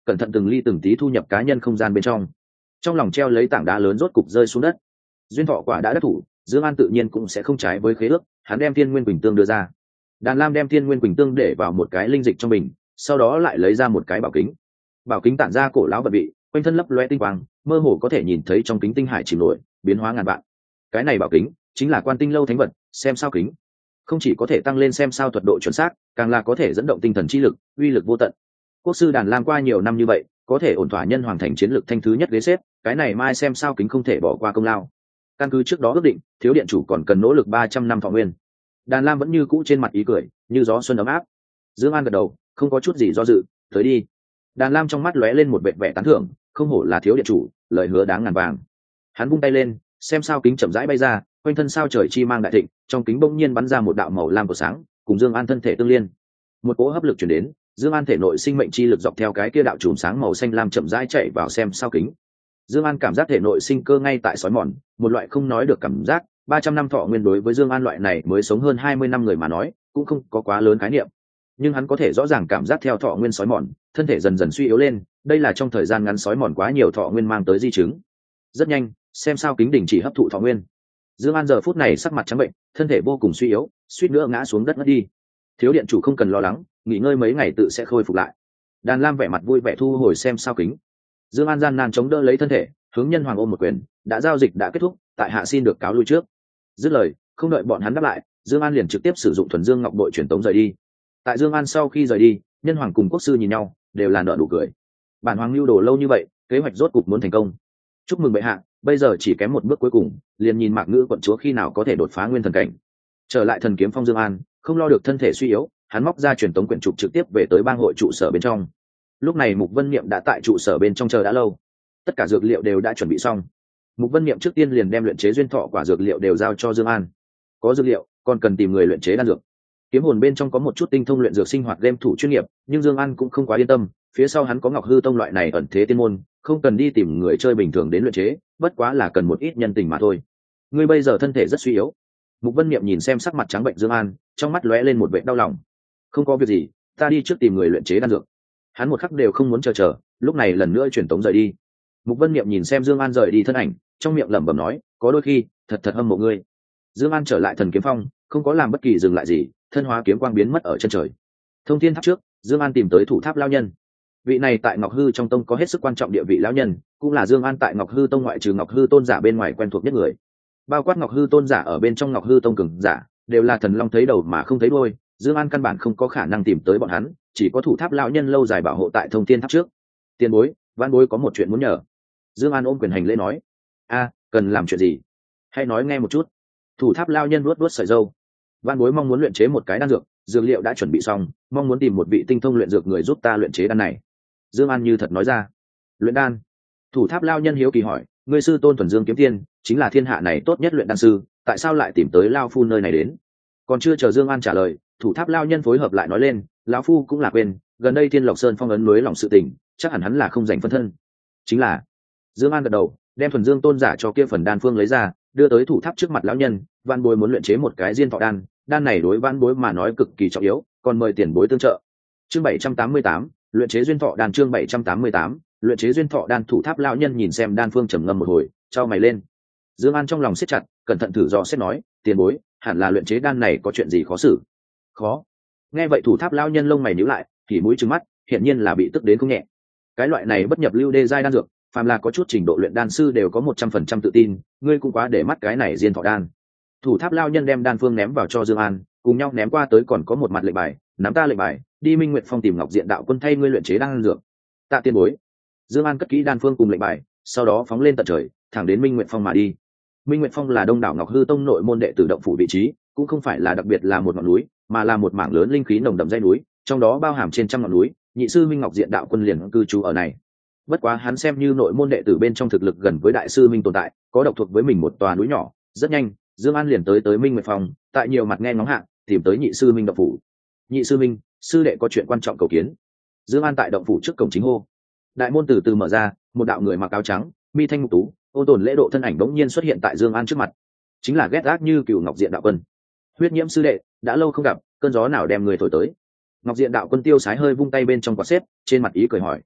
cẩn thận từng ly từng tí thu nhập cá nhân không gian bên trong lòng treo lấy tảng đá lớn rốt cục rơi xuống đất. Duyên thọ quả đã đắc thủ, Dương An tự nhiên cũng sẽ không trái với khế ước, hắn đem Thiên Nguyên Quỳnh Tương đưa ra. Đàn Lam đem Thiên Nguyên Quỳnh Tương để vào một cái linh dịch trong bình, sau đó lại lấy ra một cái bảo kính. Bảo kính tản ra cổ lão vật vị, quanh thân lấp loe tinh quang, mơ hồ có thể nhìn thấy trong kính tinh hải chìm nổi, biến hóa ngàn vạn. Cái này bảo kính chính là Quan Tinh lâu thánh vật, xem sao kính. Không chỉ có thể tăng lên xem sao thuật độ chuẩn xác, càng là có thể dẫn động tinh thần chi lực, uy lực vô tận. Quốc sư Đàn Lam qua nhiều năm như vậy, có thể ổn thỏa nhân hoàng thành chiến lược thanh thứ nhất ghế xếp, cái này mai xem sao kính không thể bỏ qua công lao. Căn cứ trước đó ước định, thiếu điện chủ còn cần nỗ lực 300 năm thọ nguyên. Đàn Lam vẫn như cũ trên mặt ý cười, như gió xuân ấm áp. Dương An gật đầu, không có chút gì do dự, tới đi. Đàn Lam trong mắt lóe lên một vệt vẻ tán thưởng, không hổ là thiếu điện chủ, lời hứa đáng ngàn vàng. Hắn vung tay lên, xem sao kính chậm rãi bay ra, quanh thân sao trời chi mang đại thịnh, trong kính bỗng nhiên bắn ra một đạo màu lam của sáng, cùng Dương An thân thể tương liên. Một cỗ hấp lực truyền đến, Dương An thể nội sinh mệnh chi lực dọc theo cái kia đạo chùm sáng màu xanh lam chậm rãi chạy vào xem sao kính. Dương An cảm giác thể nội sinh cơ ngay tại sói mòn, một loại không nói được cảm giác, 300 năm thọ nguyên đối với Dương An loại này mới sống hơn 20 năm người mà nói, cũng không có quá lớn khái niệm. Nhưng hắn có thể rõ ràng cảm giác theo thọ nguyên sói mòn, thân thể dần dần suy yếu lên, đây là trong thời gian ngắn sói mòn quá nhiều thọ nguyên mang tới di chứng. Rất nhanh, xem sao kính đình chỉ hấp thụ thọ nguyên. Dương An giờ phút này sắc mặt trắng bệnh, thân thể vô cùng suy yếu, suýt nữa ngã xuống đất ngất đi. Thiếu điện chủ không cần lo lắng, nghỉ ngơi mấy ngày tự sẽ khôi phục lại. Đàn Lam vẻ mặt vui vẻ thu hồi xem sao kính. Dương An gian nan chống đỡ lấy thân thể, hướng nhân hoàng ôm một quyền, đã giao dịch đã kết thúc, tại hạ xin được cáo lui trước. Dứt lời, không đợi bọn hắn đáp lại, Dương An liền trực tiếp sử dụng thuần dương ngọc bội truyền tống rời đi. Tại Dương An sau khi rời đi, nhân hoàng cùng quốc sư nhìn nhau, đều là nở nụ cười. Bản hoàng lưu đồ lâu như vậy, kế hoạch rốt cục muốn thành công. Chúc mừng bệ hạ, bây giờ chỉ kém một bước cuối cùng, liền nhìn Mạc Ngữ quận chúa khi nào có thể đột phá nguyên thần cảnh. Trở lại thần kiếm phong Dương An, không lo được thân thể suy yếu, hắn móc ra truyền tống quyển trục trực tiếp về tới bang hội trụ sở bên trong. Lúc này Mục Vân Niệm đã tại trụ sở bên trong chờ đã lâu, tất cả dược liệu đều đã chuẩn bị xong. Mục Vân Niệm trước tiên liền đem luyện chế duyên thọ quả dược liệu đều giao cho Dương An. Có dược liệu, còn cần tìm người luyện chế đan dược. Kiếm hồn bên trong có một chút tinh thông luyện dược sinh hoạt game thủ chuyên nghiệp, nhưng Dương An cũng không quá yên tâm, phía sau hắn có Ngọc Hư Tông loại này ẩn thế tiên môn, không cần đi tìm người chơi bình thường đến luyện chế, bất quá là cần một ít nhân tình mà thôi. Ngươi bây giờ thân thể rất suy yếu. Mục Vân Niệm nhìn xem sắc mặt trắng bệnh Dương An, trong mắt lóe lên một vẻ đau lòng. Không có việc gì, ta đi trước tìm người luyện chế đan dược. Hắn một khắc đều không muốn chờ, lúc này lần nữa truyền tống rời đi. Mục Vân Niệm nhìn xem Dương An rời đi thân ảnh, trong miệng lẩm bẩm nói, có đôi khi, thật hâm mộ ngươi. Dương An trở lại thần kiếm phong, không có làm bất kỳ dừng lại gì, thân hóa kiếm quang biến mất ở chân trời. Thông Thiên Tháp trước, Dương An tìm tới Thủ Tháp lão nhân. Vị này tại Ngọc Hư trong tông có hết sức quan trọng địa vị lão nhân, cũng là Dương An tại Ngọc Hư tông ngoại trừ Ngọc Hư tôn giả bên ngoài quen thuộc nhất người. Bao quát Ngọc Hư tôn giả ở bên trong Ngọc Hư tông cường giả, đều là thần long thấy đầu mà không thấy đuôi, Dương An căn bản không có khả năng tìm tới bọn hắn, chỉ có Thủ Tháp lão nhân lâu dài bảo hộ tại Thông Thiên Tháp trước. Tiền bối, Vãn bối có một chuyện muốn nhờ. Dương An ôm quyền hành lễ nói. A, cần làm chuyện gì? Hãy nói nghe một chút. Thủ Tháp lão nhân vuốt sợi râu. Vãn bối mong muốn luyện chế một cái đan dược, dược liệu đã chuẩn bị xong, mong muốn tìm một vị tinh thông luyện dược người giúp ta luyện chế đan này. Dương An như thật nói ra. Luyện đan? Thủ Tháp lão nhân hiếu kỳ hỏi, ngươi sư tôn Thuần Dương kiếm tiên, chính là thiên hạ này tốt nhất luyện đan sư, tại sao lại tìm tới lão phu nơi này đến? Còn chưa chờ Dương An trả lời, Thủ Tháp lão nhân phối hợp lại nói lên, lão phu cũng là quên, gần đây Thiên Lộc Sơn phong ấn núi lòng sự tình, chắc hẳn hắn là không dành phân thân. Chính là. Dương An gật đầu, đem Thuần Dương tôn giả cho kia phần đan phương lấy ra, đưa tới Thủ Tháp trước mặt lão nhân, Vãn bối muốn luyện chế một cái diên thọ đan, đan này đối Vãn bối mà nói cực kỳ trọng yếu, còn mời tiền bối tương trợ. Chương 788, luyện chế duyên thọ đan. Chương 788, luyện chế duyên thọ đan. Thủ Tháp lão nhân nhìn xem đan phương trầm ngâm một hồi, chau mày lên. Dương An trong lòng siết chặt, cẩn thận thử dò xét nói, tiền bối, hẳn là luyện chế đan này có chuyện gì khó xử? Khó? Nghe vậy Thủ Tháp lão nhân lông mày nhíu lại, thì mũi trừng mắt, hiển nhiên là bị tức đến không nhẹ. Cái loại này bất nhập lưu đê giai đan dược, phàm là có chút trình độ luyện đan sư đều có 100% tự tin, ngươi cũng quá để mắt cái này diên thọ đan. Thủ Tháp lão nhân đem đan phương ném vào cho Dương An, cùng nhau ném qua tới còn có một mặt lệnh bài, nắm ta lệnh bài, đi Minh Nguyệt Phong tìm Ngọc Diện đạo quân thay ngươi luyện chế đan dược. Tạ tiên bối. Dương An cất kỹ đan phương cùng lệnh bài, sau đó phóng lên tận trời, thẳng đến Minh Nguyệt Phong mà đi. Minh Nguyệt Phong là Đông đảo Ngọc Hư tông nội môn đệ tử động phủ vị trí, cũng không phải là đặc biệt là một ngọn núi, mà là một mảng lớn linh khí nồng đậm dãy núi, trong đó bao hàm trên trăm ngọn núi, nhị sư Minh Ngọc Diện đạo quân liền cư trú ở này. Bất quá hắn xem như nội môn đệ tử bên trong thực lực gần với đại sư Minh tồn tại, có độc thuộc với mình một tòa núi nhỏ. Rất nhanh, Dương An liền tới Minh Nguyệt Phong, tại nhiều mặt nghe ngóng hạ, tìm tới nhị sư Minh động phủ. Nhị sư Minh, sư đệ có chuyện quan trọng cầu kiến. Dương An tại động phủ trước cổng chính hô. Đại môn từ từ mở ra, một đạo người mặc áo trắng, mi thanh mục tú, ôn tồn lễ độ thân ảnh bỗng nhiên xuất hiện tại Dương An trước mặt. Chính là ghét ác như Cửu Ngọc Diện đạo quân. Huyết Nhiễm sư đệ, đã lâu không gặp, cơn gió nào đem người thổi tới? Ngọc Diện đạo quân tiêu sái hơi vung tay bên trong quạt xếp, trên mặt ý cười hỏi.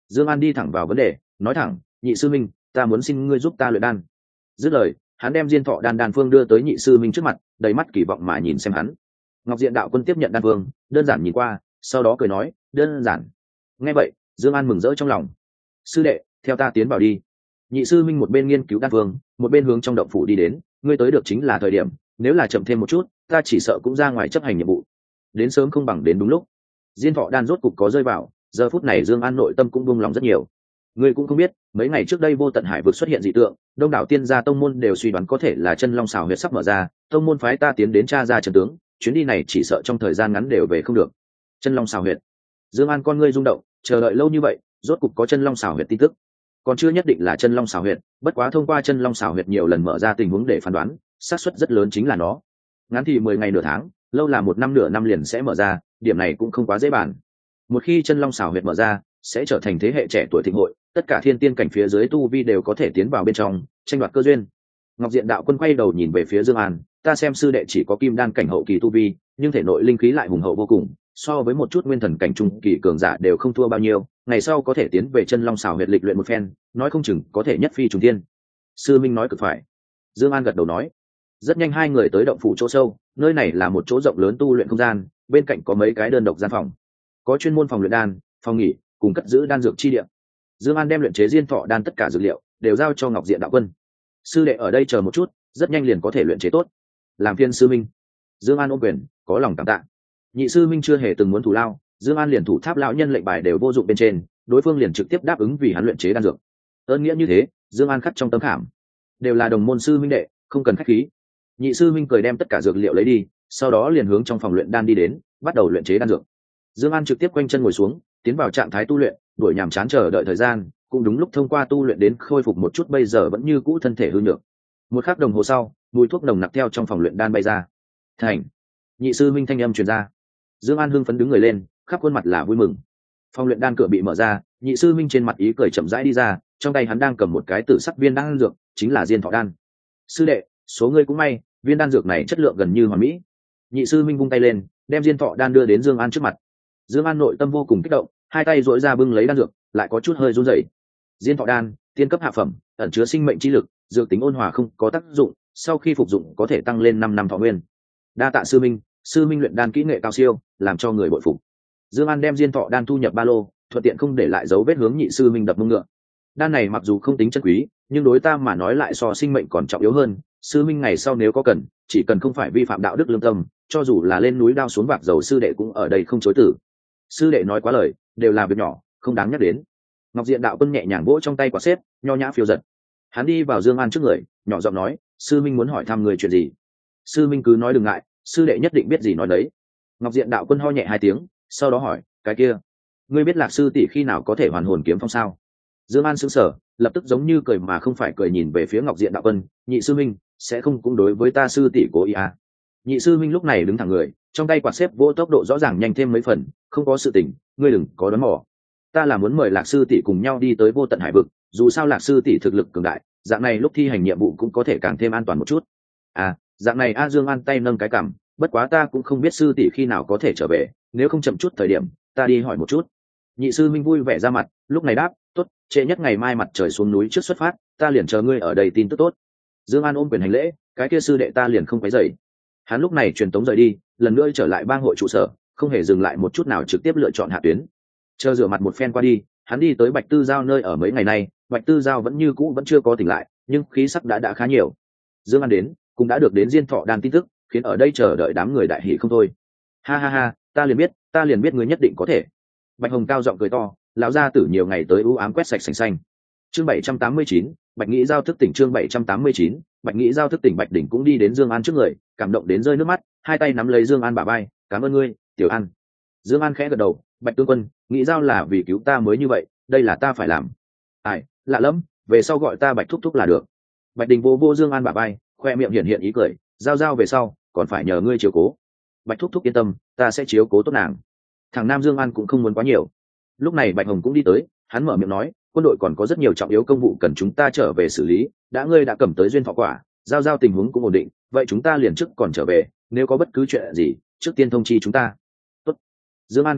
Dương An đi thẳng vào vấn đề, nói thẳng, nhị sư minh, ta muốn xin ngươi giúp ta luyện đan. Dứt lời, hắn đem diên thọ đan phương đưa tới nhị sư minh trước mặt, đầy mắt kỳ vọng mà nhìn xem hắn. Ngọc Diện đạo quân tiếp nhận đan phương, đơn giản nhìn qua, sau đó cười nói, đơn giản. Nghe vậy, Dương An mừng rỡ trong lòng. Sư đệ, theo ta tiến vào đi. Nhị sư minh một bên nghiên cứu đan phương, một bên hướng trong động phủ đi đến. Ngươi tới được chính là thời điểm, nếu là chậm thêm một chút, ta chỉ sợ cũng ra ngoài chấp hành nhiệm vụ. Đến sớm không bằng đến đúng lúc. Diên thọ đan rốt cục có rơi vào, giờ phút này Dương An nội tâm cũng buông lòng rất nhiều. Ngươi cũng không biết, mấy ngày trước đây vô tận hải vực xuất hiện dị tượng, đông đảo tiên gia tông môn đều suy đoán có thể là chân long xảo huyệt sắp mở ra, tông môn phái ta tiến đến tra ra trận tướng, chuyến đi này chỉ sợ trong thời gian ngắn đều về không được. Chân long xảo huyệt. Dương An con ngươi rung động, chờ đợi lâu như vậy, rốt cục có chân long xảo huyệt tin tức. Còn chưa nhất định là chân long xảo huyệt, bất quá thông qua chân long xảo huyệt nhiều lần mở ra tình huống để phán đoán, xác suất rất lớn chính là nó. Ngắn thì 10 ngày nửa tháng, lâu là 1 năm nửa năm liền sẽ mở ra, điểm này cũng không quá dễ bàn. Một khi chân long xảo huyệt mở ra, sẽ trở thành thế hệ trẻ tuổi thịnh hội, tất cả thiên tiên cảnh phía dưới tu vi đều có thể tiến vào bên trong, tranh đoạt cơ duyên. Ngọc Diện đạo quân quay đầu nhìn về phía Dương An, ta xem sư đệ chỉ có kim đan cảnh hậu kỳ tu vi, nhưng thể nội linh khí lại hùng hậu vô cùng, so với một chút nguyên thần cảnh trung kỳ cường giả đều không thua bao nhiêu, ngày sau có thể tiến về chân long xảo huyệt lịch luyện một phen, nói không chừng có thể nhất phi trùng thiên. Sư minh nói cực phải. Dương An gật đầu nói. Rất nhanh hai người tới động phủ chỗ sâu, nơi này là một chỗ rộng lớn tu luyện không gian, bên cạnh có mấy cái đơn độc gian phòng, có chuyên môn phòng luyện đan, phòng nghỉ, cùng cất giữ đan dược chi địa. Dương An đem luyện chế diên thọ đan tất cả dược liệu đều giao cho Ngọc Diện đạo quân. Sư đệ ở đây chờ một chút, rất nhanh liền có thể luyện chế tốt. Làm phiền sư minh. Dương An ôm quyền, có lòng cảm tạ. Nhị sư minh chưa hề từng muốn thủ lao, Dương An liền thủ tháp lão nhân lệnh bài đều vô dụng bên trên, đối phương liền trực tiếp đáp ứng vì hắn luyện chế đan dược. Ơn nghĩa như thế, Dương An khắc trong tâm khảm. Đều là đồng môn sư minh đệ, không cần khách khí. Nhị sư minh cười đem tất cả dược liệu lấy đi, sau đó liền hướng trong phòng luyện đan đi đến, bắt đầu luyện chế đan dược. Dương An trực tiếp quanh chân ngồi xuống, tiến vào trạng thái tu luyện, đuổi nhàm chán chờ đợi thời gian, cũng đúng lúc thông qua tu luyện đến khôi phục một chút bây giờ vẫn như cũ thân thể hư nhược. Một khắc đồng hồ sau, mùi thuốc nồng nặc theo trong phòng luyện đan bay ra. Thành. Nhị sư minh thanh âm truyền ra. Dương An hưng phấn đứng người lên, khắp khuôn mặt là vui mừng. Phòng luyện đan cửa bị mở ra, nhị sư minh trên mặt ý cười chậm rãi đi ra, trong tay hắn đang cầm một cái tử sắc viên đan dược, chính là diên thọ đan. Sư đệ, số ngươi cũng may, viên đan dược này chất lượng gần như hoàn mỹ. Nhị sư minh vung tay lên, đem diên thọ đan đưa đến Dương An trước mặt. Dương An nội tâm vô cùng kích động, hai tay duỗi ra bưng lấy đan dược, lại có chút hơi run rẩy. Diên thọ đan, tiên cấp hạ phẩm, ẩn chứa sinh mệnh chi lực, dược tính ôn hòa không có tác dụng, sau khi phục dụng có thể tăng lên 5 năm thọ nguyên. Đa tạ sư minh luyện đan kỹ nghệ cao siêu, làm cho người bội phục. Dương An đem diên thọ đan thu nhập ba lô, thuận tiện không để lại dấu vết hướng nhị sư minh đập mông ngựa. Đan này mặc dù không tính chân quý, nhưng đối ta mà nói lại so sinh mệnh còn trọng yếu hơn. Sư minh ngày sau nếu có cần, chỉ cần không phải vi phạm đạo đức lương tâm, cho dù là lên núi đao xuống vạc dầu sư đệ cũng ở đây không chối từ. Sư đệ nói quá lời, đều là việc nhỏ, không đáng nhắc đến. Ngọc Diện đạo quân nhẹ nhàng vỗ trong tay quả xếp, nho nhã phiêu giật. Hắn đi vào Dương An trước người, nhỏ giọng nói, sư minh muốn hỏi thăm người chuyện gì. Sư minh cứ nói đừng ngại, sư đệ nhất định biết gì nói đấy. Ngọc Diện đạo quân ho nhẹ 2 tiếng, sau đó hỏi, cái kia, ngươi biết Lạc sư tỷ khi nào có thể hoàn hồn kiếm phong sao? Dương An sững sờ, lập tức giống như cười mà không phải cười nhìn về phía Ngọc Diện đạo quân, nhị sư minh, sẽ không cũng đối với ta sư tỷ cố ý à? Nhị sư minh lúc này đứng thẳng người, trong tay quạt xếp vỗ tốc độ rõ ràng nhanh thêm mấy phần, không có sự tình, ngươi đừng có đoán mò. Ta là muốn mời Lạc sư tỷ cùng nhau đi tới vô tận hải vực, dù sao Lạc sư tỷ thực lực cường đại, dạng này lúc thi hành nhiệm vụ cũng có thể càng thêm an toàn một chút. À, dạng này a. Dương An tay nâng cái cằm, bất quá ta cũng không biết sư tỷ khi nào có thể trở về, nếu không chậm chút thời điểm, ta đi hỏi một chút. Nhị sư minh vui vẻ ra mặt, lúc này đáp, tốt, trễ nhất ngày mai mặt trời xuống núi trước xuất phát, ta liền chờ ngươi ở đây tin tức tốt. Dương An ôm quyền hành lễ, cái kia sư đệ ta liền không quấy rầy. Hắn lúc này truyền tống rời đi, lần nữa trở lại bang hội trụ sở, không hề dừng lại một chút nào, trực tiếp lựa chọn hạ tuyến. Chờ rửa mặt một phen qua đi, hắn đi tới Bạch Tư Giao nơi ở. Mấy ngày nay, Bạch Tư Giao vẫn như cũ vẫn chưa có tỉnh lại, nhưng khí sắc đã khá nhiều. Dương An đến, cũng đã được đến diên thọ đan tin tức, khiến ở đây chờ đợi đám người đại hỉ không thôi. Ha ha ha, ta liền biết ngươi nhất định có thể. Bạch Hồng cao giọng cười to, lão gia tử nhiều ngày tới u ám quét sạch sành xanh. Chương 789, Bạch Nghĩ Giao thức tỉnh. Chương 789, Bạch Nghĩ Giao thức tỉnh. Bạch Đỉnh cũng đi đến Dương An trước người, cảm động đến rơi nước mắt, hai tay nắm lấy Dương An bả vai, "Cảm ơn ngươi, Tiểu An." Dương An khẽ gật đầu, "Bạch tướng quân, Nghĩ Giao là vì cứu ta mới như vậy, đây là ta phải làm." "Ai, lạ lắm, về sau gọi ta Bạch thúc thúc là được." Bạch Đình vô Dương An bả vai, khoe miệng hiện ý cười, "Giao về sau, còn phải nhờ ngươi chiếu cố." "Bạch thúc thúc yên tâm, ta sẽ chiếu cố tốt nàng." Thằng Nam Dương An cũng không muốn quá nhiều. Lúc này Bạch Hồng cũng đi tới, hắn mở miệng nói, "Quân đội còn có rất nhiều trọng yếu công vụ cần chúng ta trở về xử lý, ngươi đã cầm tới duyên thọ quả, Giao tình huống cũng ổn định, vậy chúng ta liền trước còn trở về, nếu có bất cứ chuyện gì, trước tiên thông chi chúng ta." Tốt. Dương An gật đầu,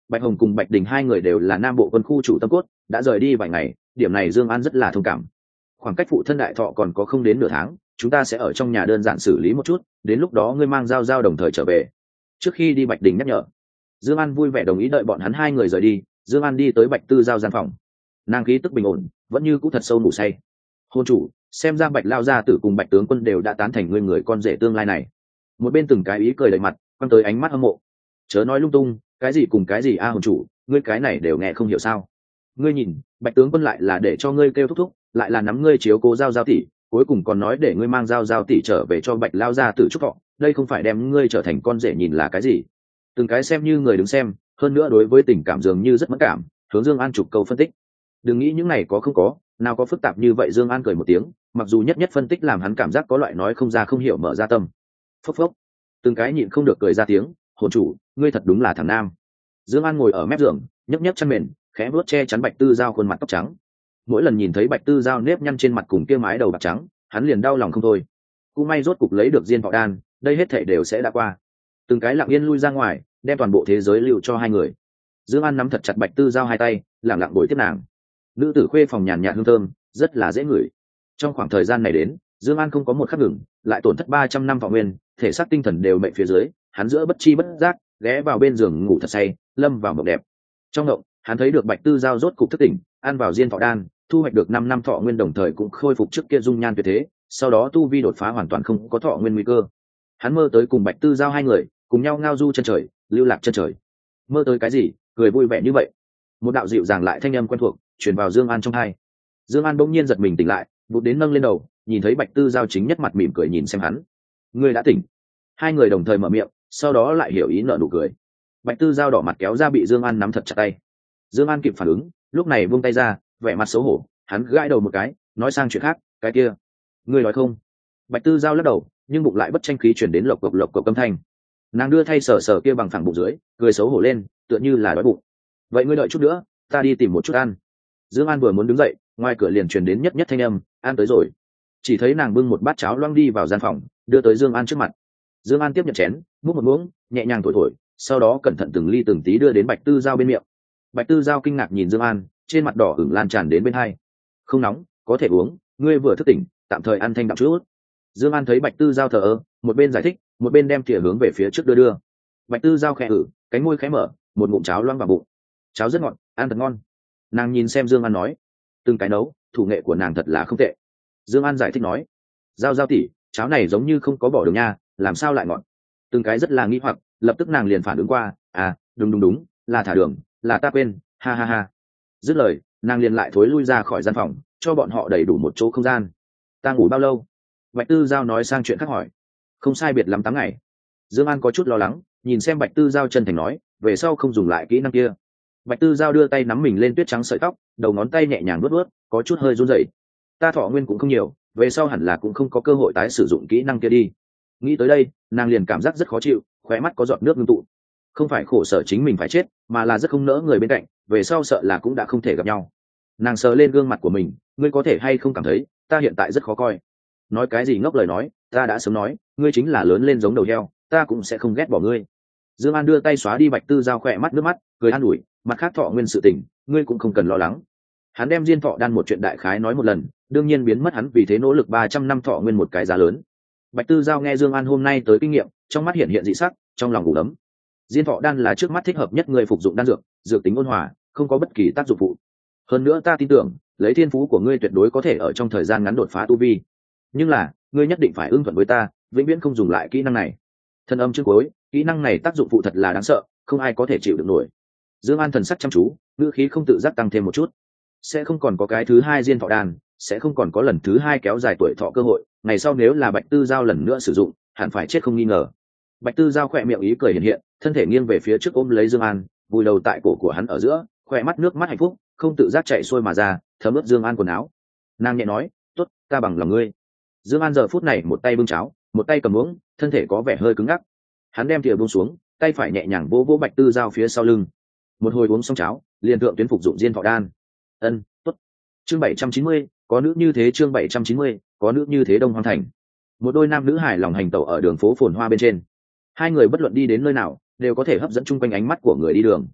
Bạch Hồng cùng Bạch Đình hai người đều là Nam Bộ quân khu chủ tâm cốt, đã rời đi vài ngày, điểm này Dương An rất là thông cảm. Khoảng cách phụ thân đại thọ còn có không đến nửa tháng, chúng ta sẽ ở trong nhà đơn giản xử lý một chút, đến lúc đó ngươi mang Giao đồng thời trở về. Trước khi đi Bạch Đình nhắc nhở. Dương An vui vẻ đồng ý, đợi bọn hắn hai người rời đi, Dương An đi tới Bạch Tư Giao gian phòng. Nàng khí tức bình ổn, vẫn như cũ thật sâu ngủ say. Hôn chủ, xem ra Bạch lao gia tử cùng Bạch tướng quân đều đã tán thành ngươi người con rể tương lai này. Một bên từng cái ý cười đầy mặt, quăng tới ánh mắt hâm mộ. Chớ nói lung tung, cái gì cùng cái gì a hồn chủ, ngươi cái này đều nghe không hiểu sao? Ngươi nhìn, Bạch tướng quân lại là để cho ngươi kêu thúc thúc, lại là nắm ngươi chiếu cố Giao tỷ, cuối cùng còn nói để ngươi mang Giao tỷ trở về cho Bạch lao gia tử chúc thọ, đây không phải đem ngươi trở thành con rể nhìn là cái gì? Từng cái xem như người đứng xem, hơn nữa đối với tình cảm dường như rất mẫn cảm, hướng Dương An chụp câu phân tích. Đừng nghĩ những này có không có, nào có phức tạp như vậy. Dương An cười một tiếng, mặc dù nhất nhất phân tích làm hắn cảm giác có loại nói không ra không hiểu mở ra tâm. Phốc phốc, từng cái nhịn không được cười ra tiếng, hồn chủ, ngươi thật đúng là thằng nam. Dương An ngồi ở mép giường, nhấc nhấc chân mền, khẽ vuốt che chắn Bạch Tư Giao khuôn mặt tóc trắng. Mỗi lần nhìn thấy Bạch Tư Giao nếp nhăn trên mặt cùng kia mái đầu bạc trắng, hắn liền đau lòng không thôi. Cũng may rốt cục lấy được diên thọ đan, đây hết thảy đều sẽ đã qua. Từng cái lặng yên lui ra ngoài, đem toàn bộ thế giới lưu cho hai người. Dương An nắm thật chặt Bạch Tư Giao hai tay, lặng lặng bồi tiếp nàng. Nữ tử khuê phòng nhàn nhạt hương thơm, rất là dễ ngửi. Trong khoảng thời gian này đến, Dương An không có một khắc ngừng, lại tổn thất 300 năm vọng nguyên, thể xác tinh thần đều mệnh phía dưới, hắn giữa bất chi bất giác, ghé vào bên giường ngủ thật say, lâm vào mộng đẹp. Trong mộng, hắn thấy được Bạch Tư Giao rốt cục thức tỉnh, ăn vào diên thọ đan, thu hoạch được 5 năm thọ nguyên, đồng thời cũng khôi phục trước kia dung nhan tuyệt thế, sau đó tu vi đột phá hoàn toàn không có thọ nguyên nguy cơ. Hắn mơ tới cùng Bạch Tư Giao hai người, cùng nhau ngao du chân trời, lưu lạc chân trời. Mơ tới cái gì, cười vui vẻ như vậy. Một đạo dịu dàng lại thanh âm quen thuộc truyền vào Dương An trong tai. Dương An bỗng nhiên giật mình tỉnh lại, vụt đến nâng lên đầu, nhìn thấy Bạch Tư Giao chính nhất mặt mỉm cười nhìn xem hắn. Ngươi đã tỉnh. Hai người đồng thời mở miệng, sau đó lại hiểu ý nở nụ cười. Bạch Tư Giao đỏ mặt kéo ra bị Dương An nắm thật chặt tay. Dương An kịp phản ứng, lúc này buông tay ra, vẻ mặt xấu hổ, hắn gãi đầu một cái, nói sang chuyện khác, cái kia, ngươi nói không? Bạch Tư Giao lắc đầu, nhưng bụng lại bất tranh khí truyền đến lộc cộc âm thanh. Nàng đưa thay sờ sờ kia bằng phẳng bụng dưới, cười xấu hổ lên, tựa như là đói bụng. Vậy ngươi đợi chút nữa, ta đi tìm một chút ăn. Dương An vừa muốn đứng dậy, ngoài cửa liền truyền đến nhất nhất thanh âm, ăn tới rồi. Chỉ thấy nàng bưng một bát cháo loang đi vào gian phòng, đưa tới Dương An trước mặt. Dương An tiếp nhận chén, múc một muỗng, nhẹ nhàng thổi thổi, sau đó cẩn thận từng ly từng tí đưa đến Bạch Tư Giao bên miệng. Bạch Tư Giao kinh ngạc nhìn Dương An, trên mặt đỏ ửng lan tràn đến bên hai. Không nóng, có thể uống, ngươi vừa thức tỉnh, tạm thời ăn thanh đạm chút. Dương An thấy Bạch Tư Giao thờ ơ, một bên giải thích, một bên đem thìa hướng về phía trước đưa. Bạch Tư Giao khẽ cánh môi khẽ mở, một ngụm cháo loang vào bụng. Cháo rất ngọt, ăn thật ngon. Nàng nhìn xem Dương An nói, từng cái nấu, thủ nghệ của nàng thật là không tệ. Dương An giải thích nói, Giao tỷ, cháo này giống như không có bỏ đường nha, làm sao lại ngọt? Từng cái rất là nghi hoặc, lập tức nàng liền phản ứng qua, à, đúng, là thả đường, là ta quên, ha ha ha. Dứt lời, nàng liền lại thối lui ra khỏi gian phòng, cho bọn họ đầy đủ một chỗ không gian. Ta ngủ bao lâu? Bạch Tư Giao nói sang chuyện khác hỏi. Không sai biệt lắm 8 ngày. Dương An có chút lo lắng, nhìn xem Bạch Tư Giao chân thành nói, về sau không dùng lại kỹ năng kia. Bạch Tư Giao đưa tay nắm mình lên tuyết trắng sợi tóc, đầu ngón tay nhẹ nhàng vuốt, có chút hơi run rẩy. Ta thọ nguyên cũng không nhiều, về sau hẳn là cũng không có cơ hội tái sử dụng kỹ năng kia đi. Nghĩ tới đây, nàng liền cảm giác rất khó chịu, khóe mắt có giọt nước ngưng tụ. Không phải khổ sở chính mình phải chết, mà là rất không nỡ người bên cạnh, về sau sợ là cũng đã không thể gặp nhau. Nàng sờ lên gương mặt của mình, ngươi có thể hay không cảm thấy, ta hiện tại rất khó coi. Nói cái gì ngốc lời nói, ta đã sớm nói, ngươi chính là lớn lên giống đầu heo, ta cũng sẽ không ghét bỏ ngươi. Dương An đưa tay xóa đi Bạch Tư Giao khỏe mắt nước mắt, cười an ủi, mặt khác thọ nguyên sự tình, ngươi cũng không cần lo lắng. Hắn đem diên thọ đan một chuyện đại khái nói một lần, đương nhiên biến mất hắn vì thế nỗ lực 300 năm thọ nguyên một cái giá lớn. Bạch Tư Giao nghe Dương An hôm nay tới kinh nghiệm, trong mắt hiện dị sắc, trong lòng đủ ấm. Diên thọ đan là trước mắt thích hợp nhất người phục dụng đan dược, dược tính ôn hòa, không có bất kỳ tác dụng phụ. Hơn nữa ta tin tưởng, lấy thiên phú của ngươi tuyệt đối có thể ở trong thời gian ngắn đột phá tu vi. Nhưng là, ngươi nhất định phải ưng thuận với ta, vĩnh viễn không dùng lại kỹ năng này. Thân âm trước cuối, kỹ năng này tác dụng phụ thật là đáng sợ, không ai có thể chịu được nổi. Dương An thần sắc chăm chú, ngữ khí không tự giác tăng thêm một chút. Sẽ không còn có cái thứ hai diên thọ đan, sẽ không còn có lần thứ hai kéo dài tuổi thọ cơ hội, ngày sau nếu là Bạch Tư Giao lần nữa sử dụng, hẳn phải chết không nghi ngờ. Bạch Tư Giao khẽ miệng ý cười hiện hiện, thân thể nghiêng về phía trước ôm lấy Dương An, vùi đầu tại cổ của hắn ở giữa, khỏe mắt nước mắt hạnh phúc không tự giác chảy xuôi mà ra, thấm ướt Dương An quần áo. Nàng nhẹ nói, tốt, ta bằng lòng ngươi. Dương An giờ phút này một tay bưng cháo, một tay cầm muỗng, thân thể có vẻ hơi cứng ngắc. Hắn đem thìa buông xuống, tay phải nhẹ nhàng vỗ vỗ Bạch Tư Giao phía sau lưng. Một hồi uống xong cháo, liền thượng tuyến phục dụng diên thọ đan. Ân, tốt. Chương 790, có nữ như thế. Chương 790, có nữ như thế. Đông Hoang thành, một đôi nam nữ hài lòng hành tẩu ở đường phố phồn hoa bên trên. Hai người bất luận đi đến nơi nào, đều có thể hấp dẫn chung quanh ánh mắt của người đi đường.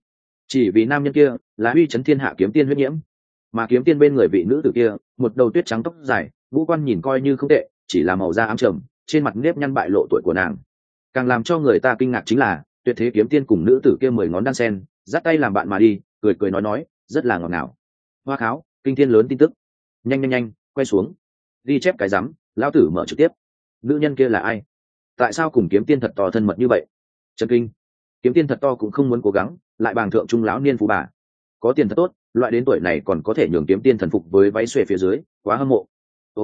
chỉ vì nam nhân kia là uy chấn thiên hạ kiếm tiên huyết nhiễm, mà kiếm tiên bên người vị nữ tử kia một đầu tuyết trắng tóc dài, ngũ quan nhìn coi như không tệ, chỉ là màu da ám trầm, trên mặt nếp nhăn bại lộ tuổi của nàng. Càng làm cho người ta kinh ngạc chính là tuyệt thế kiếm tiên cùng nữ tử kia 10 ngón đan sen dắt tay làm bạn mà đi, cười cười nói rất là ngọt ngào. Hoa kháo, kinh thiên lớn tin tức, nhanh quay xuống, ghi chép cái rắm. Lão tử mở trực tiếp. Nữ nhân kia là ai? Tại sao cùng kiếm tiên thật to thân mật như vậy? Chân kinh. Kiếm tiên thật to cũng không muốn cố gắng, lại bàng thượng trung lão niên phú bà, có tiền thật tốt, loại đến tuổi này còn có thể nhường kiếm tiên thần phục với váy xuề phía dưới, quá hâm mộ.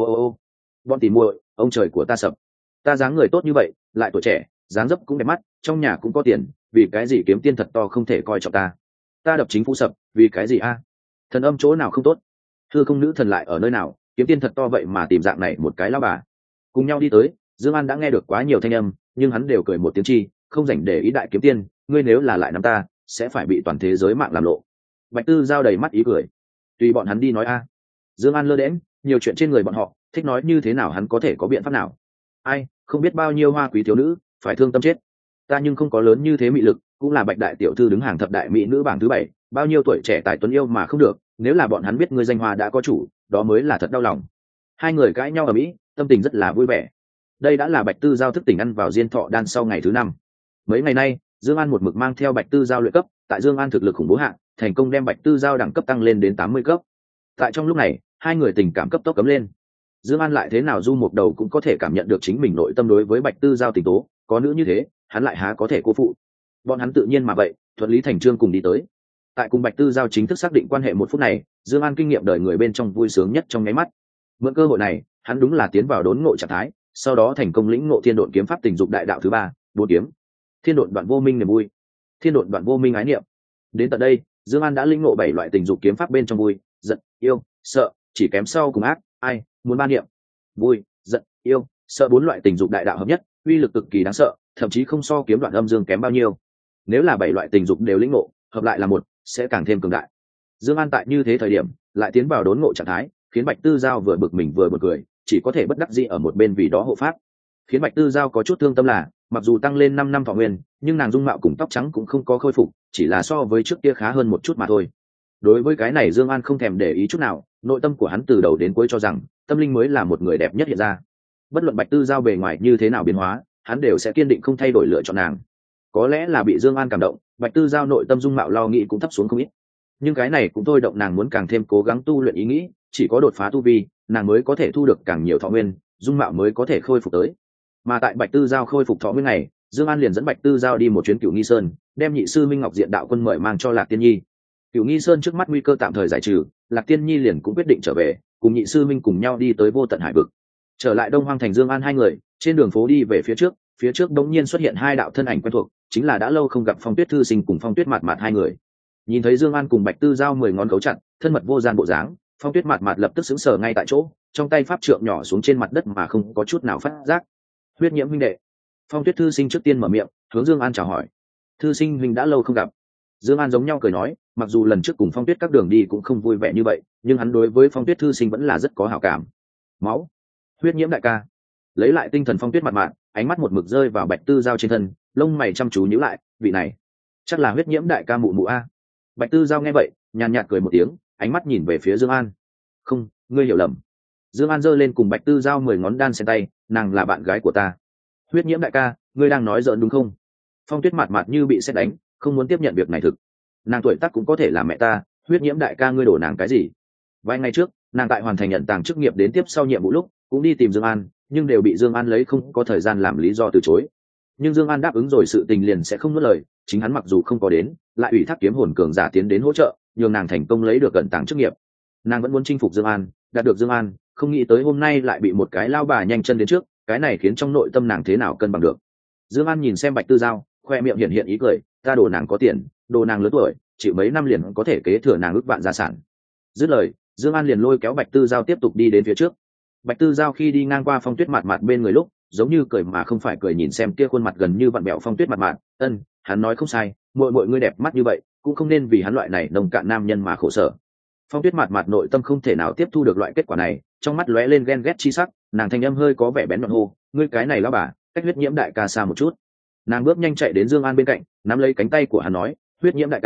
Ô bọn tỉ muội, ông trời của ta sập. Ta dáng người tốt như vậy, lại tuổi trẻ, dáng dấp cũng đẹp mắt, trong nhà cũng có tiền, vì cái gì kiếm tiên thật to không thể coi trọng ta? Ta đập chính phủ sập, vì cái gì a? Thần âm chỗ nào không tốt? Thưa không nữ thần lại ở nơi nào? Kiếm tiên thật to vậy mà tìm dạng này một cái lão bà. Cùng nhau đi tới, Dương An đã nghe được quá nhiều thanh âm, nhưng hắn đều cười một tiếng chi, không rảnh để ý đại kiếm tiên, ngươi nếu là lại nắm ta, sẽ phải bị toàn thế giới mạng làm lộ. Bạch Tư Giao đầy mắt ý cười, tùy bọn hắn đi nói a. Dương An lơ đễnh, nhiều chuyện trên người bọn họ, thích nói như thế nào hắn có thể có biện pháp nào? Ai, không biết bao nhiêu hoa quý thiếu nữ, phải thương tâm chết. Ta nhưng không có lớn như thế mị lực, cũng là Bạch đại tiểu thư đứng hàng thập đại mỹ nữ bảng thứ 7, bao nhiêu tuổi trẻ tài tuấn yêu mà không được, nếu là bọn hắn biết ngươi danh hoa đã có chủ, đó mới là thật đau lòng. Hai người cãi nhau ở mỹ, tâm tình rất là vui vẻ. Đây đã là Bạch Tư Giao thức tỉnh ăn vào diên thọ đan sau ngày thứ 5. Mấy ngày nay, Dương An một mực mang theo Bạch Tư Giao luyện cấp, tại Dương An thực lực khủng bố hạ, thành công đem Bạch Tư Giao đẳng cấp tăng lên đến 80 cấp. Tại trong lúc này, hai người tình cảm cấp tốc cấm lên. Dương An lại thế nào du một đầu cũng có thể cảm nhận được chính mình nội tâm đối với Bạch Tư Giao tình tố, có nữ như thế, hắn lại há có thể cô phụ. Bọn hắn tự nhiên mà vậy, thuận lý thành chương cùng đi tới. Tại cùng Bạch Tư Giao chính thức xác định quan hệ một phút này, Dương An kinh nghiệm đời người bên trong vui sướng nhất trong nháy mắt. Mượn cơ hội này, hắn đúng là tiến vào đốn ngộ trạng thái, sau đó thành công lĩnh ngộ Thiên Độn kiếm pháp tình dục đại đạo thứ 3, bốn kiếm. Thiên Độn đoạn vô minh niềm vui, Thiên Độn đoạn vô minh ái niệm. Đến tận đây, Dương An đã lĩnh ngộ 7 loại tình dục kiếm pháp bên trong vui, giận, yêu, sợ, chỉ kém sau cùng ác, ai, muốn ba niệm. Vui, giận, yêu, sợ 4 loại tình dục đại đạo hợp nhất, uy lực cực kỳ đáng sợ, thậm chí không so kiếm đoạn âm dương kém bao nhiêu. Nếu là 7 loại tình dục đều lĩnh ngộ, hợp lại là một, sẽ càng thêm cường đại. Dương An tại như thế thời điểm, lại tiến vào đốn ngộ trạng thái, khiến Bạch Tư Giao vừa bực mình vừa bực cười, chỉ có thể bất đắc dĩ ở một bên vì đó hộ pháp. Khiến Bạch Tư Giao có chút thương tâm là, mặc dù tăng lên 5 năm thọ nguyên, nhưng nàng dung mạo cùng tóc trắng cũng không có khôi phục, chỉ là so với trước kia khá hơn một chút mà thôi. Đối với cái này Dương An không thèm để ý chút nào, nội tâm của hắn từ đầu đến cuối cho rằng, tâm linh mới là một người đẹp nhất hiện ra. Bất luận Bạch Tư Giao bề ngoài như thế nào biến hóa, hắn đều sẽ kiên định không thay đổi lựa chọn nàng. Có lẽ là bị Dương An cảm động, Bạch Tư Giao nội tâm dung mạo lo nghĩ cũng thấp xuống không ít. Nhưng cái này cũng thôi động nàng muốn càng thêm cố gắng tu luyện ý nghĩ, chỉ có đột phá tu vi, nàng mới có thể thu được càng nhiều thọ nguyên, dung mạo mới có thể khôi phục tới. Mà tại Bạch Tư Giao khôi phục thọ nguyên này, Dương An liền dẫn Bạch Tư Giao đi một chuyến Cửu Nghi Sơn, đem nhị sư Minh Ngọc Diện đạo quân mời mang cho Lạc Tiên Nhi. Cửu Nghi Sơn trước mắt nguy cơ tạm thời giải trừ, Lạc Tiên Nhi liền cũng quyết định trở về, cùng nhị sư Minh cùng nhau đi tới Vô Tận Hải vực. Trở lại Đông Hoang thành, Dương An hai người, trên đường phố đi về phía trước đống nhiên xuất hiện hai đạo thân ảnh quen thuộc, chính là đã lâu không gặp Phong Tuyết thư sinh cùng Phong Tuyết mạt mạt hai người. Nhìn thấy Dương An cùng Bạch Tư Giao 10 ngón cấu chặt, thân mật vô gian bộ dáng, Phong Tuyết mạt mạt lập tức sững sờ ngay tại chỗ, trong tay pháp trượng nhỏ xuống trên mặt đất mà không có chút nào phát giác. Huyết Nhiễm huynh đệ. Phong Tuyết thư sinh trước tiên mở miệng, hướng Dương An chào hỏi. Thư sinh huynh đã lâu không gặp. Dương An giống nhau cười nói, mặc dù lần trước cùng Phong Tuyết các đường đi cũng không vui vẻ như vậy, nhưng hắn đối với Phong Tuyết thư sinh vẫn là rất có hảo cảm. Máu. Huyết Nhiễm đại ca. Lấy lại tinh thần Phong Tuyết mặt mạn, ánh mắt một mực rơi vào Bạch Tư Giao trên thân, lông mày chăm chú nhíu lại, vị này, chắc là Huyết Nhiễm đại ca mụ mụ a. Bạch Tư Giao nghe vậy, nhàn nhạt cười một tiếng, ánh mắt nhìn về phía Dương An. Không, ngươi hiểu lầm. Dương An giơ lên cùng Bạch Tư Giao 10 ngón đan xen tay, nàng là bạn gái của ta. Huyết Nhiễm đại ca, ngươi đang nói giỡn đúng không? Phong Tuyết mặt mặt như bị sét đánh, không muốn tiếp nhận việc này thực. Nàng tuổi tác cũng có thể là mẹ ta, Huyết Nhiễm đại ca ngươi đổ nàng cái gì? Vài ngày trước, nàng tại hoàn thành nhận tàng chức nghiệp đến tiếp sau nhiệm vụ lúc, cũng đi tìm Dương An, nhưng đều bị Dương An lấy không có thời gian làm lý do từ chối. Nhưng Dương An đáp ứng rồi sự tình liền sẽ không nuốt lời, chính hắn mặc dù không có đến, lại ủy thác kiếm hồn cường giả tiến đến hỗ trợ, nhường nàng thành công lấy được cẩn tàng chức nghiệp. Nàng vẫn muốn chinh phục Dương An, đạt được Dương An, không nghĩ tới hôm nay lại bị một cái lao bà nhanh chân đến trước, cái này khiến trong nội tâm nàng thế nào cân bằng được. Dương An nhìn xem Bạch Tư Giao, khoe miệng hiện hiện ý cười, ta đồ nàng có tiền, đồ nàng lớn tuổi, chịu mấy năm liền có thể kế thừa nàng ước vạn gia sản. Dứt lời, Dương An liền lôi kéo Bạch Tư Giao tiếp tục đi đến phía trước. Bạch Tư Giao khi đi ngang qua Phong Tuyết mặt mặt bên người lúc, giống như cười mà không phải cười nhìn xem kia khuôn mặt gần như vặn bẹo Phong Tuyết mặt mặt, hắn nói không sai, muội muội ngươi đẹp mắt như vậy, cũng không nên vì hắn loại này nông cạn nam nhân mà khổ sở. Phong Tuyết mặt mặt nội tâm không thể nào tiếp thu được loại kết quả này, trong mắt lóe lên ghen ghét chi sắc, nàng thanh âm hơi có vẻ bén nhọn hô, ngươi cái này lão bà, cách Huyết Nhiễm đại ca xa một chút. Nàng bước nhanh chạy đến Dương An bên cạnh, nắm lấy cánh tay của hắn nói, Huyết Nhiễm đại ca,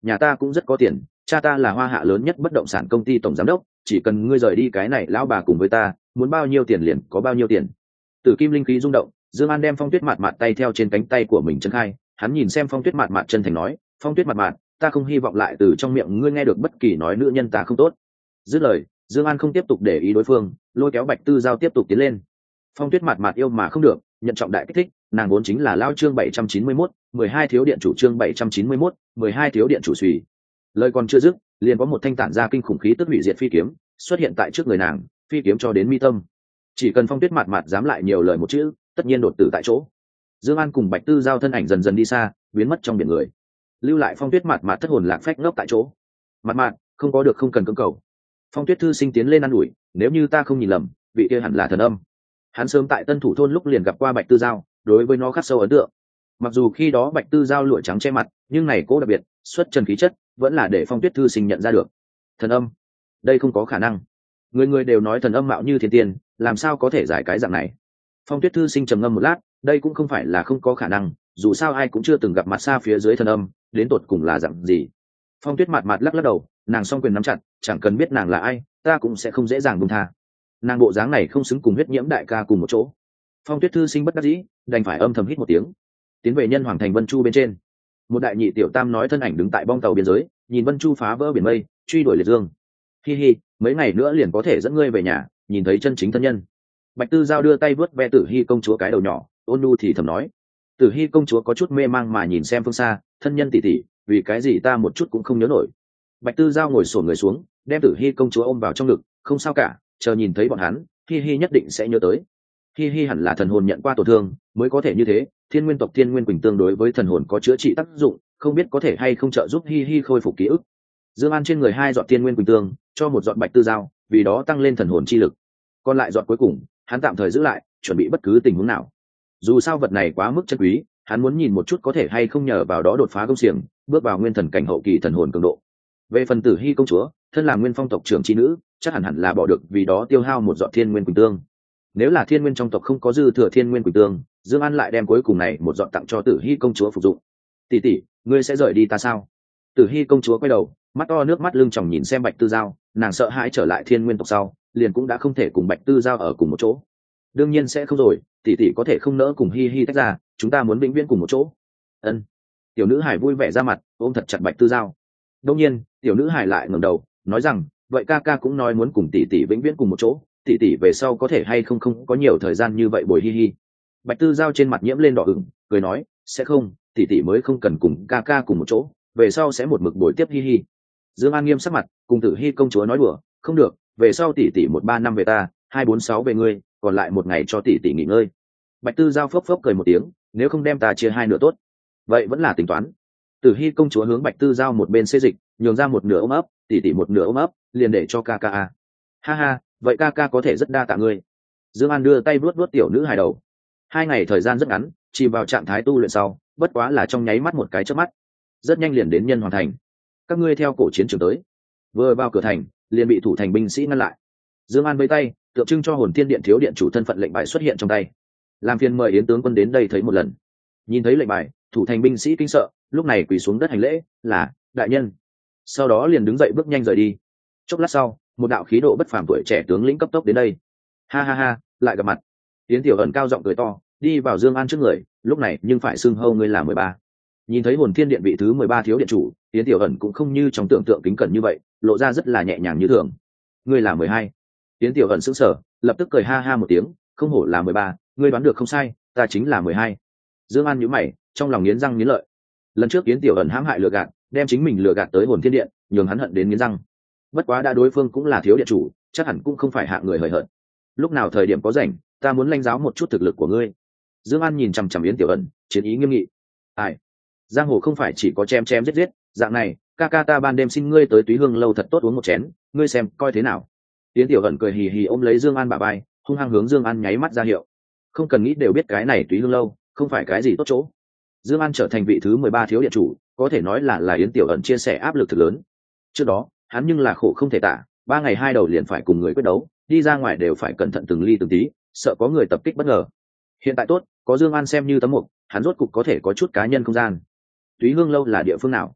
nhà ta cũng rất có tiền, cha ta là Hoa Hạ lớn nhất bất động sản công ty tổng giám đốc, chỉ cần ngươi rời đi cái này lão bà cùng với ta, muốn bao nhiêu tiền liền có bao nhiêu tiền. Tử kim linh khí rung động, Dương An đem Phong Tuyết Mạt Mạt tay theo trên cánh tay của mình chân khai, hắn nhìn xem Phong Tuyết Mạt Mạt chân thành nói, Phong Tuyết Mạt Mạt, ta không hy vọng lại từ trong miệng ngươi nghe được bất kỳ nói nữ nhân ta không tốt. Dứt lời, Dương An không tiếp tục để ý đối phương, lôi kéo Bạch Tư Giao tiếp tục tiến lên. Phong Tuyết Mạt Mạt yêu mà không được, nhận trọng đại kích thích, nàng vốn chính là lao chương 791, 12 thiếu điện chủ chương 791, 12 thiếu điện chủ suy. Lời còn chưa dứt, liền có một thanh tản ra kinh khủng khí tức hủy diệt phi kiếm xuất hiện tại trước người nàng, phi kiếm cho đến mi tâm. Chỉ cần Phong Tuyết Mạt Mạt dám lại nhiều lời một chữ, tất nhiên đột tử tại chỗ. Dương An cùng Bạch Tư Giao thân ảnh dần dần đi xa, biến mất trong biển người, lưu lại Phong Tuyết Mạt Mạt thất hồn lạc phách ngốc tại chỗ. Mạt Mạt, không có được không cần cưỡng cầu. Phong Tuyết thư sinh tiến lên ăn ủi, nếu như ta không nhìn lầm, vị kia hẳn là thần âm. Hắn sớm tại Tân Thủ thôn lúc liền gặp qua Bạch Tư Giao, đối với nó khắc sâu ấn tượng. Mặc dù khi đó Bạch Tư Giao lụa trắng che mặt, nhưng này cố đặc biệt, xuất trần khí chất, vẫn là để Phong Tuyết thư sinh nhận ra được. Thần âm, đây không có khả năng. Người người đều nói thần âm mạo như thiên tiên, làm sao có thể giải cái dạng này? Phong Tuyết thư sinh trầm ngâm một lát, đây cũng không phải là không có khả năng, dù sao ai cũng chưa từng gặp mặt xa phía dưới thần âm, đến tột cùng là dạng gì. Phong Tuyết mạt mạt lắc lắc đầu, nàng song quyền nắm chặt, chẳng cần biết nàng là ai, ta cũng sẽ không dễ dàng buông tha. Nàng bộ dáng này không xứng cùng huyết nhiễm đại ca cùng một chỗ. Phong Tuyết thư sinh bất đắc dĩ, đành phải âm thầm hít một tiếng, tiến về nhân hoàng thành Vân Chu bên trên. Một đại nhị tiểu tam nói thân ảnh đứng tại bong tàu biên giới, nhìn Vân Chu phá vỡ biển mây, truy đuổi liệt dương. Hi hi, mấy ngày nữa liền có thể dẫn ngươi về nhà, nhìn thấy chân chính thân nhân. Bạch Tư Giao đưa tay vớt ve Tử Hi công chúa cái đầu nhỏ, ôn nhu thì thầm nói. Tử Hi công chúa có chút mê mang mà nhìn xem phương xa, thân nhân tỷ tỷ, vì cái gì ta một chút cũng không nhớ nổi. Bạch Tư Giao ngồi xổm người xuống, đem Tử Hi công chúa ôm vào trong ngực, không sao cả, chờ nhìn thấy bọn hắn, Hi Hi nhất định sẽ nhớ tới. Hi Hi hẳn là thần hồn nhận qua tổn thương, mới có thể như thế. Thiên Nguyên tộc Thiên Nguyên Quỳnh tương đối với thần hồn có chữa trị tác dụng, không biết có thể hay không trợ giúp Hi Hi khôi phục ký ức. Dương An trên người 2 giọt Thiên Nguyên Quỳnh tương, cho 1 giọt Bạch Tư Giao, vì đó tăng lên thần hồn chi lực. Còn lại giọt cuối cùng, hắn tạm thời giữ lại, chuẩn bị bất cứ tình huống nào. Dù sao vật này quá mức chân quý, hắn muốn nhìn một chút có thể hay không nhờ vào đó đột phá công xiềng, bước vào nguyên thần cảnh hậu kỳ thần hồn cường độ. Về phần Tử Hi công chúa, thân là Nguyên Phong tộc trưởng chi nữ, chắc hẳn hẳn là bỏ được vì đó tiêu hao 1 giọt Thiên Nguyên Quỳnh tương. Nếu là Thiên Nguyên trong tộc không có dư thừa Thiên Nguyên Quỳnh tương, Dương An lại đem cuối cùng này 1 giọt tặng cho Tử Hi công chúa phục dụng. "Tỷ tỷ, ngươi sẽ rời đi ta sao?" Tử Hi công chúa quay đầu, mắt to nước mắt lưng tròng nhìn xem Bạch Tư Giao, nàng sợ hãi trở lại Thiên Nguyên tộc sau, liền cũng đã không thể cùng Bạch Tư Giao ở cùng một chỗ. "Đương nhiên sẽ không rồi, tỷ tỷ có thể không nỡ cùng Hi Hi tách ra, chúng ta muốn vĩnh viễn cùng một chỗ." Ân. Tiểu nữ hải vui vẻ ra mặt, ôm thật chặt Bạch Tư Giao. Đương nhiên, tiểu nữ hải lại ngẩng đầu, nói rằng, "Vậy ca ca cũng nói muốn cùng tỷ tỷ vĩnh viễn cùng một chỗ, tỷ tỷ về sau có thể hay không không có nhiều thời gian như vậy bồi Hi Hi." Bạch Tư Giao trên mặt nhiễm lên đỏ ửng, cười nói, "Sẽ không, tỷ tỷ mới không cần cùng ca ca cùng một chỗ, về sau sẽ một mực bồi tiếp Hi Hi." Dương An nghiêm sắc mặt, cùng Tử Hi công chúa nói đùa, "Không được, về sau tỷ tỷ 1-3 năm về ta, 2-4-6 về ngươi, còn lại 1 ngày cho tỷ tỷ nghỉ ngơi." Bạch Tư Giao phốc phốc cười một tiếng, "Nếu không đem ta chia 2 nửa tốt." Vậy vẫn là tính toán. Tử Hi công chúa hướng Bạch Tư Giao một bên xê dịch, nhường ra 1 nửa ôm ấp, tỷ tỷ 1 nửa ôm ấp, liền để cho ca ca a. Ha ha, vậy ca ca có thể rất đa tạ ngươi. Dương An đưa tay vuốt vuốt tiểu nữ hài đầu. 2 ngày thời gian rất ngắn, chìm vào trạng thái tu luyện sau, bất quá là trong nháy mắt một cái chớp mắt, rất nhanh liền đến nhân hoàn thành. Các ngươi theo cổ chiến trường tới. Vừa vào cửa thành, liền bị thủ thành binh sĩ ngăn lại. Dương An vẫy tay, tượng trưng cho Hồn Thiên Điện thiếu điện chủ thân phận lệnh bài xuất hiện trong tay. Làm phiền mời Yến tướng quân đến đây thấy một lần. Nhìn thấy lệnh bài, thủ thành binh sĩ kinh sợ, lúc này quỳ xuống đất hành lễ, là đại nhân. Sau đó liền đứng dậy bước nhanh rời đi. Chốc lát sau, một đạo khí độ bất phàm tuổi trẻ tướng lĩnh cấp tốc đến đây. Ha ha ha, lại gặp mặt. Yến Tiểu ẩn cao giọng cười to, đi vào Dương An trước người, lúc này nhưng phải xưng hô ngươi là 13. Nhìn thấy Hồn Thiên Điện vị thứ 13 thiếu điện chủ, Yến Tiểu ẩn cũng không như trong tưởng tượng kính cẩn như vậy, lộ ra rất là nhẹ nhàng như thường. Ngươi là 12. Yến Tiểu ẩn sững sờ, lập tức cười ha ha một tiếng, không hổ là 13, ngươi đoán được không sai, ta chính là 12. Dương An nhíu mày, trong lòng nghiến răng nghiến lợi. Lần trước Yến Tiểu ẩn hãm hại lừa gạt, đem chính mình lừa gạt tới Hồn Thiên Điện, nhường hắn hận đến nghiến răng. Bất quá đã đối phương cũng là thiếu điện chủ, chắc hẳn cũng không phải hạ người hời hợt. Lúc nào thời điểm có rảnh, ta muốn lãnh giáo một chút thực lực của ngươi. Dương An nhìn chằm chằm Yến Tiểu ẩn, chiến ý nghiêm nghị. Ai? Giang hồ không phải chỉ có chém chém giết giết, dạng này, ca ca ta ban đêm xin ngươi tới Túy Hương lâu thật tốt uống một chén, ngươi xem coi thế nào. Yến Tiểu ẩn cười hì hì ôm lấy Dương An bả vai, hung hăng hướng Dương An nháy mắt ra hiệu. Không cần nghĩ đều biết cái này Túy Hương lâu không phải cái gì tốt chỗ. Dương An trở thành vị thứ 13 thiếu điện chủ, có thể nói là Yến Tiểu ẩn chia sẻ áp lực thực lớn. Trước đó, hắn nhưng là khổ không thể tả, 3 ngày 2 đầu liền phải cùng người quyết đấu, đi ra ngoài đều phải cẩn thận từng ly từng tí, sợ có người tập kích bất ngờ. Hiện tại tốt, có Dương An xem như tấm mục, hắn rốt cục có thể có chút cá nhân không gian. Túy Hương lâu là địa phương nào?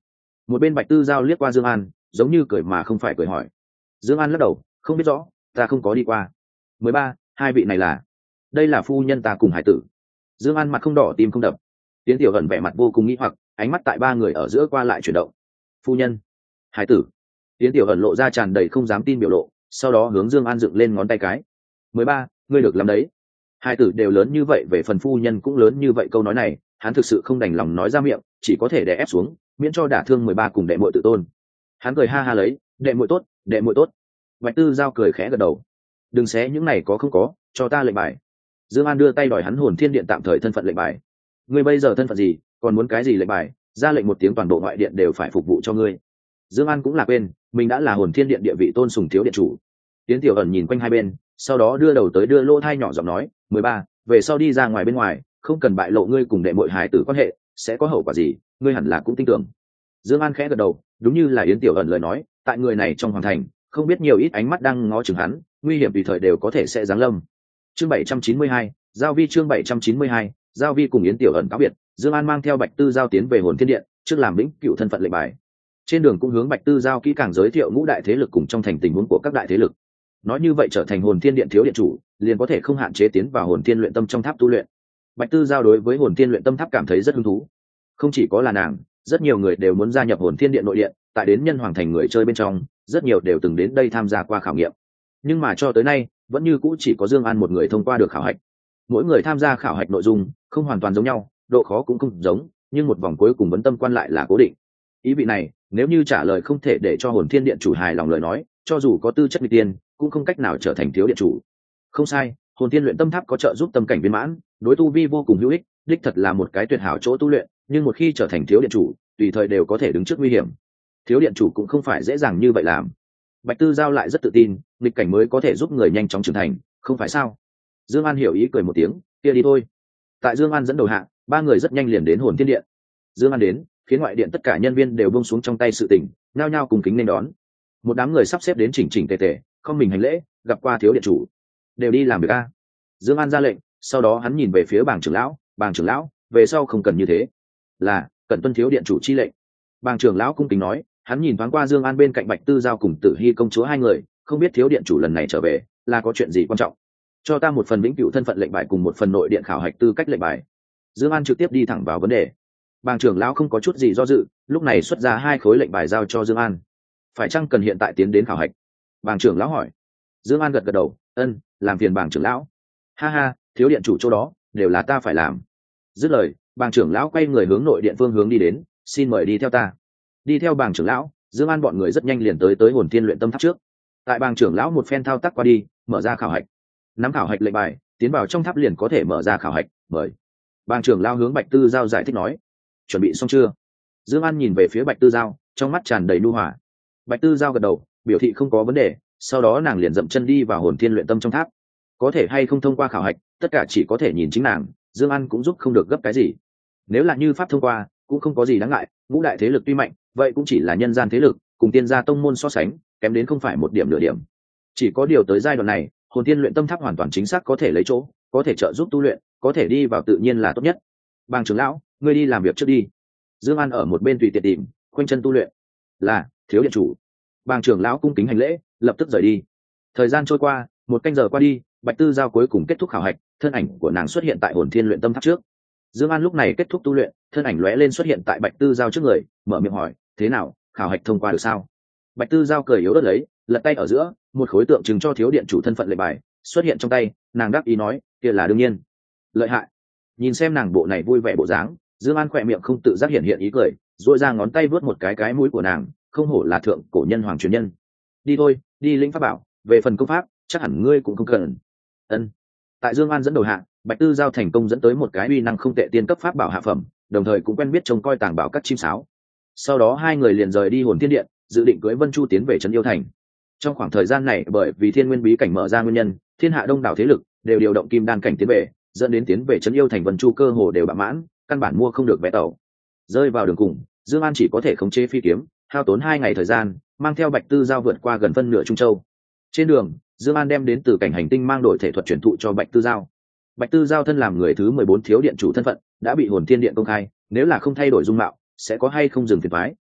Một bên Bạch Tư Giao liếc qua Dương An, giống như cười mà không phải cười hỏi. Dương An lắc đầu, không biết rõ, ta không có đi qua. 13, hai vị này là? Đây là phu nhân ta cùng hải tử. Dương An mặt không đỏ tim không đập. Tiến Tiểu Ẩn vẻ mặt vô cùng nghi hoặc, ánh mắt tại ba người ở giữa qua lại chuyển động. Phu nhân, hải tử. Tiến Tiểu Ẩn lộ ra tràn đầy không dám tin biểu lộ, sau đó hướng Dương An dựng lên ngón tay cái. 13, ngươi được làm đấy. Hai tử đều lớn như vậy, về phần phu nhân cũng lớn như vậy, câu nói này hắn thực sự không đành lòng nói ra miệng, chỉ có thể đè ép xuống, miễn cho đả thương 13 cùng đệ muội tự tôn. Hắn cười ha ha lấy, đệ muội tốt, đệ muội tốt. Bạch Tư Giao cười khẽ gật đầu. Đừng xé những này có không có, cho ta lệnh bài. Dương An đưa tay đòi hắn Hồn Thiên Điện tạm thời thân phận lệnh bài. Ngươi bây giờ thân phận gì, còn muốn cái gì lệnh bài? Ra lệnh một tiếng, toàn bộ ngoại điện đều phải phục vụ cho ngươi. Dương An cũng là quên, mình đã là Hồn Thiên Điện địa vị tôn sùng thiếu điện chủ. Tiến Tiểu Ẩn nhìn quanh hai bên, sau đó đưa đầu tới đưa lỗ tai nhỏ giọng nói, 13, về sau đi ra ngoài bên ngoài, không cần bại lộ ngươi cùng đệ muội hài tử quan hệ, sẽ có hậu quả gì, ngươi hẳn là cũng tin tưởng. Dương An khẽ gật đầu, đúng như là Yến Tiểu Ẩn lời nói, tại người này trong hoàng thành, không biết nhiều ít ánh mắt đang ngó chừng hắn, nguy hiểm tùy thời đều có thể sẽ giáng lâm. Chương 792, Giao Vi. Chương 792, Giao Vi cùng Yến Tiểu Ẩn cáo biệt. Dương An mang theo Bạch Tư Giao tiến về Hồn Thiên Điện, trước làm vĩnh cửu thân phận lệnh bài. Trên đường cũng hướng Bạch Tư Giao kỹ càng giới thiệu ngũ đại thế lực cùng trong thành tình huống của các đại thế lực. Nói như vậy, trở thành Hồn Thiên Điện thiếu điện chủ, liền có thể không hạn chế tiến vào Hồn Thiên luyện tâm trong tháp tu luyện. Bạch Tư Giao đối với Hồn Thiên luyện tâm tháp cảm thấy rất hứng thú. Không chỉ có là nàng, rất nhiều người đều muốn gia nhập Hồn Thiên Điện nội điện, tại đến Nhân Hoàng thành người chơi bên trong, rất nhiều đều từng đến đây tham gia qua khảo nghiệm. Nhưng mà cho tới nay, vẫn như cũ chỉ có Dương An một người thông qua được khảo hạch. Mỗi người tham gia khảo hạch nội dung không hoàn toàn giống nhau, độ khó cũng không giống, nhưng một vòng cuối cùng vấn tâm quan lại là cố định. Ý vị này, nếu như trả lời không thể để cho Hồn Thiên Điện chủ hài lòng lời nói, cho dù có tư chất nghịch tiên, cũng không cách nào trở thành thiếu điện chủ. Không sai, Hồn Thiên luyện tâm tháp có trợ giúp tâm cảnh viên mãn, đối tu vi vô cùng hữu ích, đích thật là một cái tuyệt hảo chỗ tu luyện, nhưng một khi trở thành thiếu điện chủ, tùy thời đều có thể đứng trước nguy hiểm. Thiếu điện chủ cũng không phải dễ dàng như vậy làm. Bạch Tư Giao lại rất tự tin, nghịch cảnh mới có thể giúp người nhanh chóng trưởng thành, không phải sao? Dương An hiểu ý cười một tiếng, kia đi thôi. Tại Dương An dẫn đầu hạ, ba người rất nhanh liền đến Hồn Thiên Điện. Dương An đến, khiến ngoại điện tất cả nhân viên đều buông xuống trong tay sự tình, nhao nhao cùng kính nên đón. Một đám người sắp xếp đến chỉnh chỉnh tề tề, không mình hành lễ, gặp qua thiếu điện chủ. Đều đi làm việc a. Dương An ra lệnh, sau đó hắn nhìn về phía Bàng trưởng lão, Bàng trưởng lão, về sau không cần như thế. Là, cần tuân thiếu điện chủ chi lệnh. Bàng trưởng lão cung kính nói, hắn nhìn thoáng qua Dương An bên cạnh Bạch Tư Giao cùng Tử Hi công chúa hai người, không biết thiếu điện chủ lần này trở về là có chuyện gì quan trọng. Cho ta một phần vĩnh cửu thân phận lệnh bài cùng một phần nội điện khảo hạch tư cách lệnh bài. Dương An trực tiếp đi thẳng vào vấn đề. Bàng trưởng lão không có chút gì do dự, lúc này xuất ra hai khối lệnh bài giao cho Dương An. Phải chăng cần hiện tại tiến đến khảo hạch? Bàng trưởng lão hỏi. Dương An gật gật đầu, ân, làm phiền Bàng trưởng lão. Ha ha, thiếu điện chủ chỗ đó đều là ta phải làm. Dứt lời, Bàng trưởng lão quay người hướng nội điện phương hướng đi đến, xin mời đi theo ta. Đi theo Bàng trưởng lão, Dương An bọn người rất nhanh liền tới Hồn Thiên luyện tâm tháp trước. Tại Bàng trưởng lão một phen thao tác qua đi, mở ra khảo hạch. Nắm khảo hạch lệnh bài, tiến vào trong tháp liền có thể mở ra khảo hạch, mời. Bàng trưởng lão hướng Bạch Tư Giao giải thích nói, chuẩn bị xong chưa? Dương An nhìn về phía Bạch Tư Giao, trong mắt tràn đầy nhu hòa. Bạch Tư Giao gật đầu, biểu thị không có vấn đề, sau đó nàng liền dậm chân đi vào Hồn Thiên luyện tâm trong tháp. Có thể hay không thông qua khảo hạch, tất cả chỉ có thể nhìn chính nàng, Dương An cũng giúp không được gấp cái gì. Nếu là như pháp thông qua, cũng không có gì đáng ngại, ngũ đại thế lực tuy mạnh, vậy cũng chỉ là nhân gian thế lực, cùng tiên gia tông môn so sánh, kém đến không phải một điểm nửa điểm. Chỉ có điều tới giai đoạn này, Hồn Thiên luyện tâm tháp hoàn toàn chính xác có thể lấy chỗ, có thể trợ giúp tu luyện, có thể đi vào tự nhiên là tốt nhất. Bàng trưởng lão, ngươi đi làm việc trước đi. Dương An ở một bên tùy tiện tìm, khoanh chân tu luyện. Là, thiếu điện chủ. Bàng trưởng lão cung kính hành lễ, lập tức rời đi. Thời gian trôi qua, một canh giờ qua đi, Bạch Tư Giao cuối cùng kết thúc khảo hạch, thân ảnh của nàng xuất hiện tại Hồn Thiên luyện tâm tháp trước. Dương An lúc này kết thúc tu luyện, thân ảnh lóe lên xuất hiện tại Bạch Tư Giao trước người, mở miệng hỏi, "Thế nào, khảo hạch thông qua được sao?" Bạch Tư Giao cười yếu ớt lấy, lật tay ở giữa, một khối tượng trưng cho thiếu điện chủ thân phận lệnh bài xuất hiện trong tay, nàng đáp ý nói, "Kia là đương nhiên." Lợi hại. Nhìn xem nàng bộ này vui vẻ bộ dáng, Dương An khẽ miệng không tự giác hiện hiện ý cười, duỗi ra ngón tay vớt một cái mũi của nàng, không hổ là thượng cổ nhân hoàng truyền nhân. "Đi thôi, đi lĩnh pháp bảo, về phần công pháp, chắc hẳn ngươi cũng không cần." Ân. Tại Dương An dẫn đầu hạ, Bạch Tư Giao thành công dẫn tới một cái uy năng không tệ tiên cấp pháp bảo hạ phẩm, đồng thời cũng quen biết trông coi tàng bảo các chim sáo. Sau đó hai người liền rời đi Hồn Thiên Điện, dự định cưỡi Vân Chu tiến về trấn Yêu Thành. Trong khoảng thời gian này, bởi vì Thiên Nguyên bí cảnh mở ra nguyên nhân, thiên hạ đông đảo thế lực đều điều động kim đan cảnh tiến về, dẫn đến tiến về trấn Yêu Thành Vân Chu cơ hồ đều bạ mãn, căn bản mua không được vé tàu. Rơi vào đường cùng, Dương An chỉ có thể khống chế phi kiếm, hao tốn 2 ngày thời gian, mang theo Bạch Tư Giao vượt qua gần phân nửa Trung Châu. Trên đường, Dương An đem đến từ cảnh hành tinh mang đổi thể thuật truyền thụ cho Bạch Tư Giao. Bạch Tư Giao thân làm người thứ 14 thiếu điện chủ thân phận, đã bị Hồn Thiên Điện công khai, nếu là không thay đổi dung mạo, sẽ có hay không dừng phiền toái.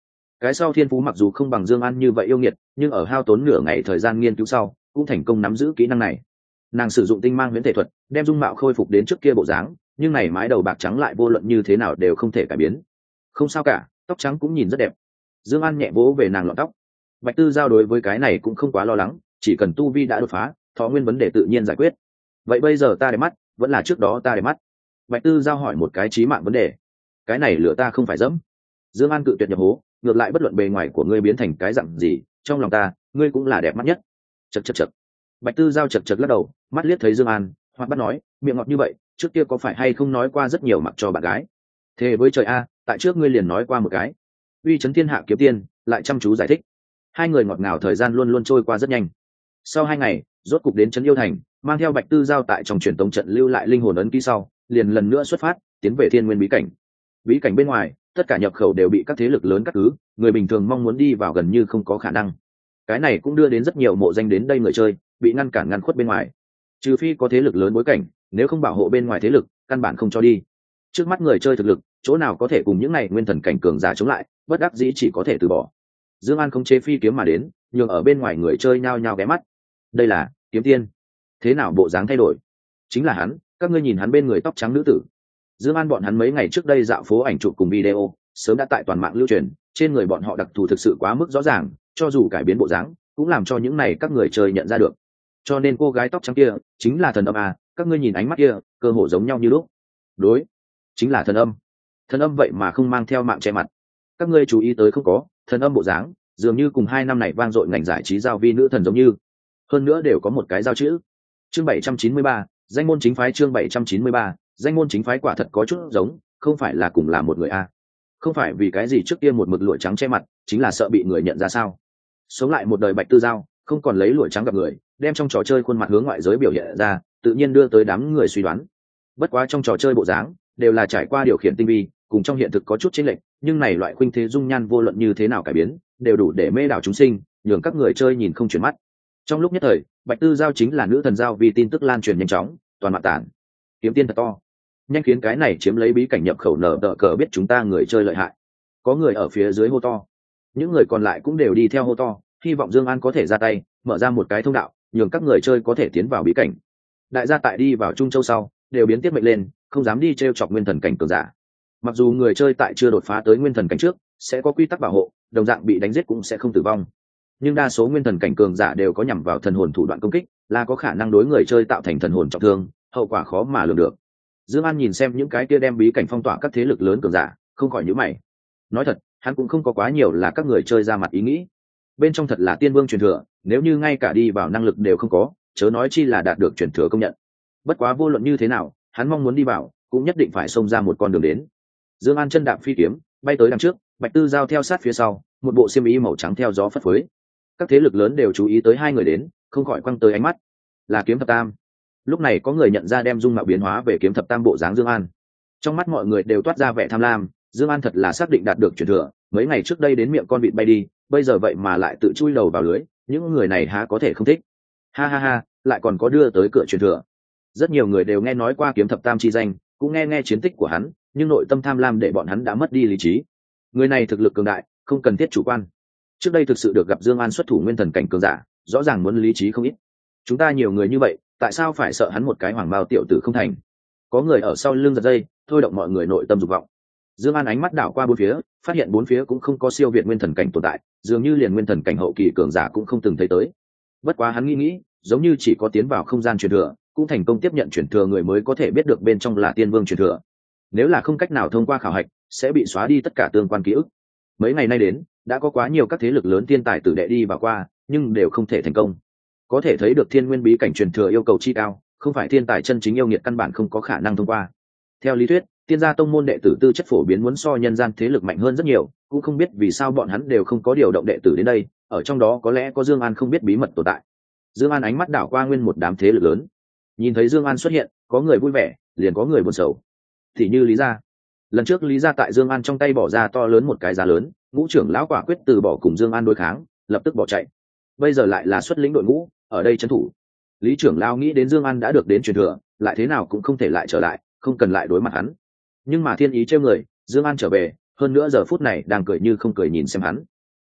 Cái sau thiên phú mặc dù không bằng Dương An như vậy yêu nghiệt, nhưng ở hao tốn nửa ngày thời gian nghiên cứu sau, cũng thành công nắm giữ kỹ năng này. Nàng sử dụng tinh mang huyễn thể thuật, đem dung mạo khôi phục đến trước kia bộ dáng, nhưng này mái đầu bạc trắng lại vô luận như thế nào đều không thể cải biến. Không sao cả, tóc trắng cũng nhìn rất đẹp. Dương An nhẹ vỗ về nàng lọn tóc. Bạch Tư Giao đối với cái này cũng không quá lo lắng, chỉ cần tu vi đã đột phá, thọ nguyên vấn đề tự nhiên giải quyết. Vậy bây giờ ta đẹp mắt, vẫn là trước đó ta đẹp mắt? Bạch Tư Giao hỏi một cái chí mạng vấn đề. Cái này lựa ta không phải dẫm. Dương An cự tuyệt nhập hố, ngược lại bất luận bề ngoài của ngươi biến thành cái dạng gì, trong lòng ta, ngươi cũng là đẹp mắt nhất. Chậc chậc chậc. Bạch Tư Giao chậc chậc lắc đầu, mắt liếc thấy Dương An, hoặc bắt nói, miệng ngọt như vậy, trước kia có phải hay không nói qua rất nhiều mặc cho bạn gái? Thề với trời a, tại trước ngươi liền nói qua một cái. Uy chấn thiên hạ kiếm tiên, lại chăm chú giải thích. Hai người ngọt ngào thời gian luôn luôn trôi qua rất nhanh. Sau 2 ngày, rốt cục đến trấn Yêu Thành, mang theo Bạch Tư Giao tại trong truyền tống trận lưu lại linh hồn ấn ký sau, liền lần nữa xuất phát, tiến về Thiên Nguyên bí cảnh. Bí cảnh bên ngoài, tất cả nhập khẩu đều bị các thế lực lớn cắt cứ, người bình thường mong muốn đi vào gần như không có khả năng. Cái này cũng đưa đến rất nhiều mộ danh đến đây người chơi bị ngăn cản ngăn khuất bên ngoài. Trừ phi có thế lực lớn bối cảnh, nếu không bảo hộ bên ngoài thế lực, căn bản không cho đi. Trước mắt người chơi thực lực, chỗ nào có thể cùng những này nguyên thần cảnh cường giả chống lại, bất đắc dĩ chỉ có thể từ bỏ. Dương An không chế phi kiếm mà đến, nhường ở bên ngoài người chơi nhao nhao ghé mắt. Đây là kiếm tiên. Thế nào bộ dáng thay đổi? Chính là hắn, các ngươi nhìn hắn bên người tóc trắng nữ tử. Dương An bọn hắn mấy ngày trước đây dạo phố ảnh chụp cùng video, sớm đã tại toàn mạng lưu truyền, trên người bọn họ đặc thù thực sự quá mức rõ ràng, cho dù cải biến bộ dáng, cũng làm cho những này các người chơi nhận ra được. Cho nên cô gái tóc trắng kia chính là thần âm à, các ngươi nhìn ánh mắt kia, cơ hồ giống nhau như lúc. Đối, chính là thần âm. Thần âm vậy mà không mang theo mạng che mặt. Các ngươi chú ý tới không có, thần âm bộ dáng, dường như cùng 2 năm này vang dội ngành giải trí giao vi nữ thần giống như. Hơn nữa đều có một cái giao chữ. Chương 793, danh môn chính phái chương 793, danh môn chính phái quả thật có chút giống, không phải là cùng là một người a. Không phải vì cái gì trước kia một mực lụa trắng che mặt, chính là sợ bị người nhận ra sao? Sống lại một đời Bạch Tư Giao, không còn lấy lụa trắng gặp người, đem trong trò chơi khuôn mặt hướng ngoại giới biểu hiện ra, tự nhiên đưa tới đám người suy đoán. Bất quá trong trò chơi bộ dáng, đều là trải qua điều khiển tinh vi, cùng trong hiện thực có chút chênh lệch, nhưng này loại khuynh thế dung nhan vô luận như thế nào cải biến, đều đủ để mê đảo chúng sinh, nhường các người chơi nhìn không chuyển mắt. Trong lúc nhất thời, Bạch Tư Giao chính là nữ thần giao vì tin tức lan truyền nhanh chóng, toàn mạng tản. Kiếm tiên thật to, nhanh khiến cái này chiếm lấy bí cảnh nhập khẩu nở đỡ cờ biết chúng ta người chơi lợi hại. Có người ở phía dưới hô to, những người còn lại cũng đều đi theo hô to, hy vọng Dương An có thể ra tay, mở ra một cái thông đạo, nhường các người chơi có thể tiến vào bí cảnh. Đại gia tại đi vào Trung Châu sau, đều biến tiết mệnh lên, không dám đi trêu chọc nguyên thần cảnh cường giả. Mặc dù người chơi tại chưa đột phá tới nguyên thần cảnh trước, sẽ có quy tắc bảo hộ, đồng dạng bị đánh giết cũng sẽ không tử vong. Nhưng đa số nguyên thần cảnh cường giả đều có nhằm vào thần hồn thủ đoạn công kích, là có khả năng đối người chơi tạo thành thần hồn trọng thương, hậu quả khó mà lường được. Dương An nhìn xem những cái kia đem bí cảnh phong tỏa các thế lực lớn cường giả, không khỏi nhíu mày. Nói thật, hắn cũng không có quá nhiều là các người chơi ra mặt ý nghĩ. Bên trong thật là tiên vương truyền thừa, nếu như ngay cả đi vào năng lực đều không có, chớ nói chi là đạt được truyền thừa công nhận. Bất quá vô luận như thế nào, hắn mong muốn đi vào, cũng nhất định phải xông ra một con đường đến. Dương An chân đạp phi kiếm, bay tới đằng trước, Bạch Tư Giao theo sát phía sau, một bộ xiêm y màu trắng theo gió phất phới. Các thế lực lớn đều chú ý tới hai người đến, không khỏi quăng tới ánh mắt. Là Kiếm Thập Tam. Lúc này có người nhận ra đem dung mạo biến hóa về Kiếm Thập Tam bộ dáng Dương An. Trong mắt mọi người đều toát ra vẻ tham lam, Dương An thật là xác định đạt được truyền thừa, mấy ngày trước đây đến miệng con vịt bay đi, bây giờ vậy mà lại tự chui đầu vào lưới, những người này há có thể không thích. Ha ha ha, lại còn có đưa tới cửa truyền thừa. Rất nhiều người đều nghe nói qua Kiếm Thập Tam chi danh, cũng nghe chiến tích của hắn, nhưng nội tâm tham lam để bọn hắn đã mất đi lý trí. Người này thực lực cường đại, không cần thiết chủ quan. Trước đây thực sự được gặp Dương An xuất thủ nguyên thần cảnh cường giả, rõ ràng muốn lý trí không ít. Chúng ta nhiều người như vậy, tại sao phải sợ hắn một cái hoàng bao tiểu tử không thành? Có người ở sau lưng giật dây, thôi động mọi người nội tâm dục vọng. Dương An ánh mắt đảo qua bốn phía, phát hiện bốn phía cũng không có siêu việt nguyên thần cảnh tồn tại, dường như liền nguyên thần cảnh hậu kỳ cường giả cũng không từng thấy tới. Bất quá hắn nghĩ, giống như chỉ có tiến vào không gian truyền thừa, cũng thành công tiếp nhận truyền thừa người mới có thể biết được bên trong là tiên vương truyền thừa. Nếu là không cách nào thông qua khảo hạch, sẽ bị xóa đi tất cả tương quan ký ức. Mấy ngày nay đến, đã có quá nhiều các thế lực lớn tiên tài tử đệ đi vào qua, nhưng đều không thể thành công. Có thể thấy được Thiên Nguyên bí cảnh truyền thừa yêu cầu chi cao, không phải thiên tài chân chính yêu nghiệt căn bản không có khả năng thông qua. Theo lý thuyết, tiên gia tông môn đệ tử tư chất phổ biến muốn so nhân gian thế lực mạnh hơn rất nhiều, cũng không biết vì sao bọn hắn đều không có điều động đệ tử đến đây, ở trong đó có lẽ có Dương An không biết bí mật tồn tại. Dương An ánh mắt đảo qua nguyên một đám thế lực lớn. Nhìn thấy Dương An xuất hiện, có người vui vẻ, liền có người buồn sầu. Thì như Lý gia. Lần trước Lý gia tại Dương An trong tay bỏ ra to lớn một cái giá lớn, ngũ trưởng lão quả quyết từ bỏ cùng Dương An đối kháng, lập tức bỏ chạy. Bây giờ lại là xuất lĩnh đội ngũ, ở đây trấn thủ. Lý trưởng lão nghĩ đến Dương An đã được đến truyền thừa, lại thế nào cũng không thể lại trở lại, không cần lại đối mặt hắn. Nhưng mà thiên ý trêu người, Dương An trở về, hơn nữa giờ phút này đang cười như không cười nhìn xem hắn.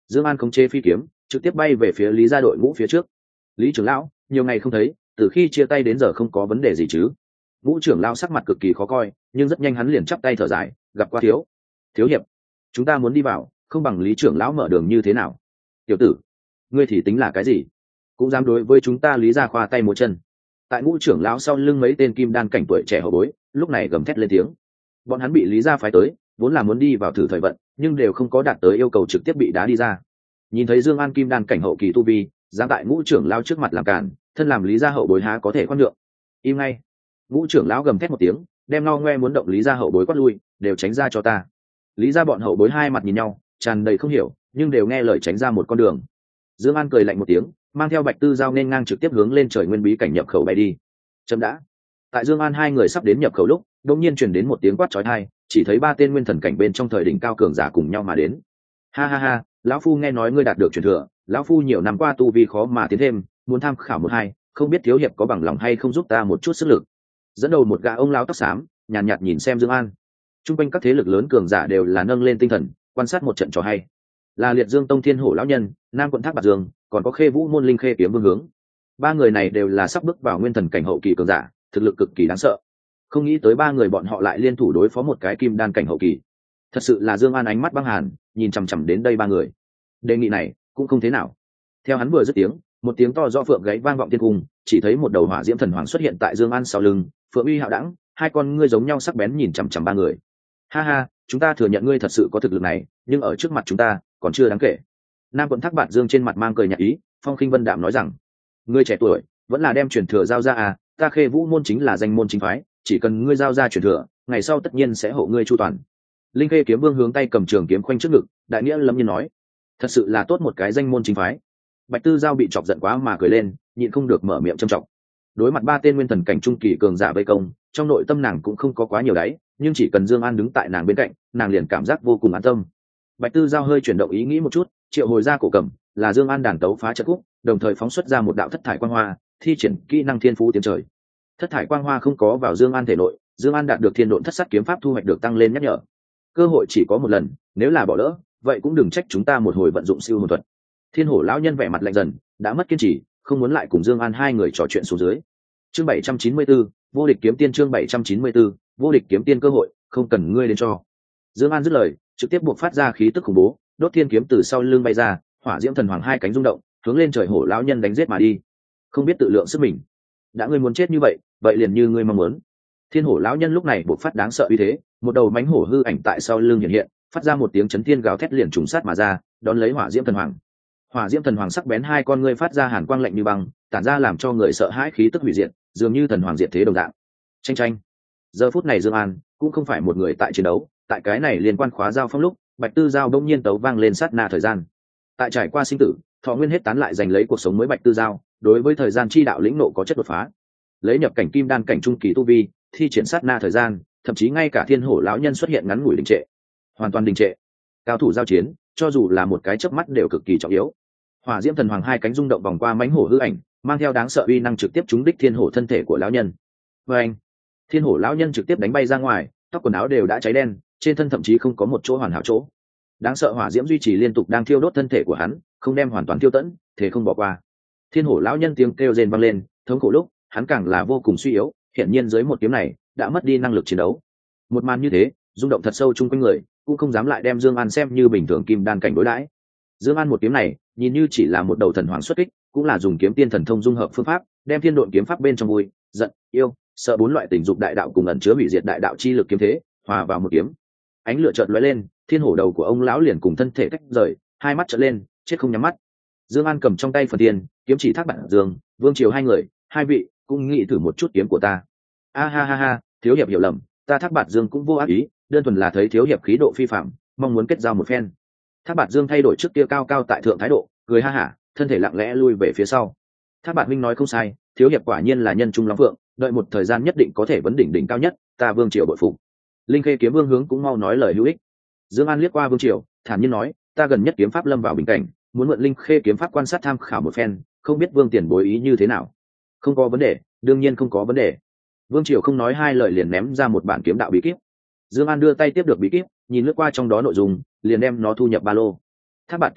Dương An khống chế phi kiếm trực tiếp bay về phía Lý gia đội ngũ phía trước. Lý trưởng lão, nhiều ngày không thấy, từ khi chia tay đến giờ không có vấn đề gì chứ? Vũ trưởng lão sắc mặt cực kỳ khó coi, nhưng rất nhanh hắn liền chắp tay thở dài, gặp qua thiếu hiệp, chúng ta muốn đi vào, không bằng Lý trưởng lão mở đường như thế nào? Tiểu tử, ngươi thì tính là cái gì, cũng dám đối với chúng ta Lý gia khoa tay múa chân? Tại Ngũ trưởng lão sau lưng mấy tên kim đan cảnh tuổi trẻ hậu bối lúc này gầm thét lên tiếng. Bọn hắn bị Lý gia phái tới, vốn là muốn đi vào thử thời vận, nhưng đều không có đạt tới yêu cầu, trực tiếp bị đá đi ra. Nhìn thấy Dương An kim đan cảnh hậu kỳ tu vi, dám tại Ngũ trưởng lão trước mặt làm cản, thân làm Lý gia hậu bối há có thể khoan nhượng. Im ngay! Ngũ trưởng lão gầm thét một tiếng, đem no ngoe muốn động Lý gia hậu bối quát lui, đều tránh ra cho ta. Lý gia bọn hậu bối hai mặt nhìn nhau, tràn đầy không hiểu, nhưng đều nghe lời tránh ra một con đường. Dương An cười lạnh một tiếng, mang theo Bạch Tư Giao nên ngang trực tiếp hướng lên trời nguyên bí cảnh nhập khẩu bay đi. Chậm đã! Tại Dương An hai người sắp đến nhập khẩu lúc, đột nhiên truyền đến một tiếng quát chói tai, chỉ thấy ba tên nguyên thần cảnh bên trong thời đỉnh cao cường giả cùng nhau mà đến. Ha ha ha, lão phu nghe nói ngươi đạt được truyền thừa, lão phu nhiều năm qua tu vi khó mà tiến thêm, muốn tham khảo một hai, không biết thiếu hiệp có bằng lòng hay không giúp ta một chút sức lực. Dẫn đầu một gã ông lão tóc xám, nhàn nhạt nhìn xem Dương An. Trung quanh các thế lực lớn cường giả đều là nâng lên tinh thần, quan sát một trận trò hay. Là Liệt Dương Tông Thiên Hổ lão nhân, Nam quận Thác Bạt Dương, còn có Khê Vũ môn Linh Khê kiếm vương hướng. Ba người này đều là sắp bước vào nguyên thần cảnh hậu kỳ cường giả, thực lực cực kỳ đáng sợ. Không nghĩ tới ba người bọn họ lại liên thủ đối phó một cái kim đan cảnh hậu kỳ. Thật sự là Dương An ánh mắt băng hàn, nhìn chằm chằm đến đây ba người. Đề nghị này cũng không thế nào. Theo hắn vừa dứt tiếng, một tiếng to rõ phượng gáy vang vọng thiên cung, chỉ thấy một đầu hỏa diễm thần hoàng xuất hiện tại Dương An sau lưng, phượng uy hạo đẳng, hai con ngươi giống nhau sắc bén nhìn chằm chằm ba người. Ha ha, chúng ta thừa nhận ngươi thật sự có thực lực này, nhưng ở trước mặt chúng ta còn chưa đáng kể. Nam quận Thác Bạt Dương trên mặt mang cười nhạt ý, phong khinh vân đạm nói rằng: ngươi trẻ tuổi, vẫn là đem truyền thừa giao ra à, ta Khê Vũ môn chính là danh môn chính phái, chỉ cần ngươi giao ra truyền thừa, ngày sau tất nhiên sẽ hộ ngươi chu toàn. Linh Khê kiếm vương hướng tay cầm trường kiếm khoanh trước ngực, đại nghĩa lâm nhiên nói: thật sự là tốt một cái danh môn chính phái. Bạch Tư Giao bị chọc giận quá mà cười lên, nhịn không được mở miệng châm trọng. Đối mặt ba tên nguyên thần cảnh trung kỳ cường giả vây công, trong nội tâm nàng cũng không có quá nhiều đáy, nhưng chỉ cần Dương An đứng tại nàng bên cạnh, nàng liền cảm giác vô cùng an tâm. Bạch Tư Giao hơi chuyển động ý nghĩ một chút, triệu hồi ra cổ cầm, là Dương An đàn tấu phá trận khúc, đồng thời phóng xuất ra một đạo thất thải quang hoa, thi triển kỹ năng thiên phú tiếng trời. Thất thải quang hoa không có vào Dương An thể nội, Dương An đạt được thiên độn thất sát kiếm pháp thu hoạch được tăng lên nhắc nhở. Cơ hội chỉ có một lần, nếu là bỏ lỡ, vậy cũng đừng trách chúng ta một hồi vận dụng siêu hồn thuật. Thiên Hổ lão nhân vẻ mặt lạnh dần, đã mất kiên trì, không muốn lại cùng Dương An hai người trò chuyện xuống dưới. Chương 794, vô địch kiếm tiên. Chương 794, vô địch kiếm tiên cơ hội, không cần ngươi đến cho. Dương An dứt lời, trực tiếp buộc phát ra khí tức khủng bố, đốt thiên kiếm từ sau lưng bay ra, hỏa diễm thần hoàng hai cánh rung động, hướng lên trời Hổ lão nhân đánh giết mà đi. Không biết tự lượng sức mình, đã ngươi muốn chết như vậy, vậy liền như ngươi mong muốn. Thiên Hổ lão nhân lúc này buộc phát đáng sợ uy thế, một đầu mãnh hổ hư ảnh tại sau lưng hiện hiện, phát ra một tiếng chấn thiên gào thét liền trùng sát mà ra, đón lấy hỏa diễm thần hoàng. Hỏa diễm thần hoàng sắc bén hai con ngươi phát ra hàn quang lạnh như băng, tản ra làm cho người sợ hãi khí tức hủy diệt, dường như thần hoàng diệt thế đồng dạng. Tranh tranh. Giờ phút này Dương An cũng không phải một người tại chiến đấu, tại cái này liên quan khóa giao phong lúc, Bạch Tư Giao bỗng nhiên tấu vang lên sát na thời gian. Tại trải qua sinh tử, thọ nguyên hết tán lại giành lấy cuộc sống mới Bạch Tư Giao, đối với thời gian chi đạo lĩnh nộ có chất đột phá. Lấy nhập cảnh kim đan cảnh trung kỳ tu vi, thi triển sát na thời gian, thậm chí ngay cả Thiên Hổ lão nhân xuất hiện ngắn ngủi đình trệ. Hoàn toàn đình trệ. Cao thủ giao chiến, cho dù là một cái chớp mắt đều cực kỳ trọng yếu. Hỏa diễm thần hoàng hai cánh rung động vòng qua mãnh hổ hư ảnh, mang theo đáng sợ uy năng trực tiếp trúng đích Thiên Hổ thân thể của lão nhân. Và anh, Thiên Hổ lão nhân trực tiếp đánh bay ra ngoài, tóc quần áo đều đã cháy đen, trên thân thậm chí không có một chỗ hoàn hảo chỗ. Đáng sợ hỏa diễm duy trì liên tục đang thiêu đốt thân thể của hắn, không đem hoàn toàn tiêu tận, thế không bỏ qua. Thiên Hổ lão nhân tiếng kêu rên vang lên, thống khổ lúc, hắn càng là vô cùng suy yếu, hiển nhiên dưới một kiếm này đã mất đi năng lực chiến đấu. Một màn như thế, rung động thật sâu chung quanh người, cũng không dám lại đem Dương An xem như bình thường kim đan cảnh đối đãi. Dương An một kiếm này, nhìn như chỉ là một đầu thần hoàng xuất kích, cũng là dùng kiếm tiên thần thông dung hợp phương pháp, đem thiên độn kiếm pháp bên trong vui, giận, yêu, sợ bốn loại tình dục đại đạo cùng ẩn chứa hủy diệt đại đạo chi lực kiếm thế, hòa vào một kiếm. Ánh lửa chợt lóe lên, Thiên Hổ đầu của ông lão liền cùng thân thể tách rời, hai mắt trợn lên, chết không nhắm mắt. Dương An cầm trong tay phần tiền, kiếm chỉ Thác Bạt Dương, Vương Triều hai người, hai vị cũng nghĩ thử một chút kiếm của ta. A ha ha ha, thiếu hiệp hiểu lầm, ta Thác Bạt Dương cũng vô ác ý, đơn thuần là thấy thiếu hiệp khí độ phi phàm, mong muốn kết giao một phen. Thác Bạt Dương thay đổi trước kia cao cao tại thượng thái độ, cười ha hả, thân thể lặng lẽ lui về phía sau. Thác Bạt huynh nói không sai, thiếu hiệp quả nhiên là nhân trung lắm vượng, đợi một thời gian nhất định có thể vấn đỉnh đỉnh cao nhất, ta Vương Triều bội phục. Linh Khê kiếm vương hướng cũng mau nói lời hữu ích. Dương An liếc qua Vương Triều, thản nhiên nói, ta gần nhất kiếm pháp lâm vào bình cảnh, muốn mượn Linh Khê kiếm pháp quan sát tham khảo một phen, không biết Vương tiền bối ý như thế nào. Không có vấn đề, đương nhiên không có vấn đề. Vương Triều không nói hai lời liền ném ra một bản kiếm đạo bí kíp. Dương An đưa tay tiếp được bí kíp, nhìn lướt qua trong đó nội dung, liền đem nó thu nhập ba lô. Thác Bạt tiền bối,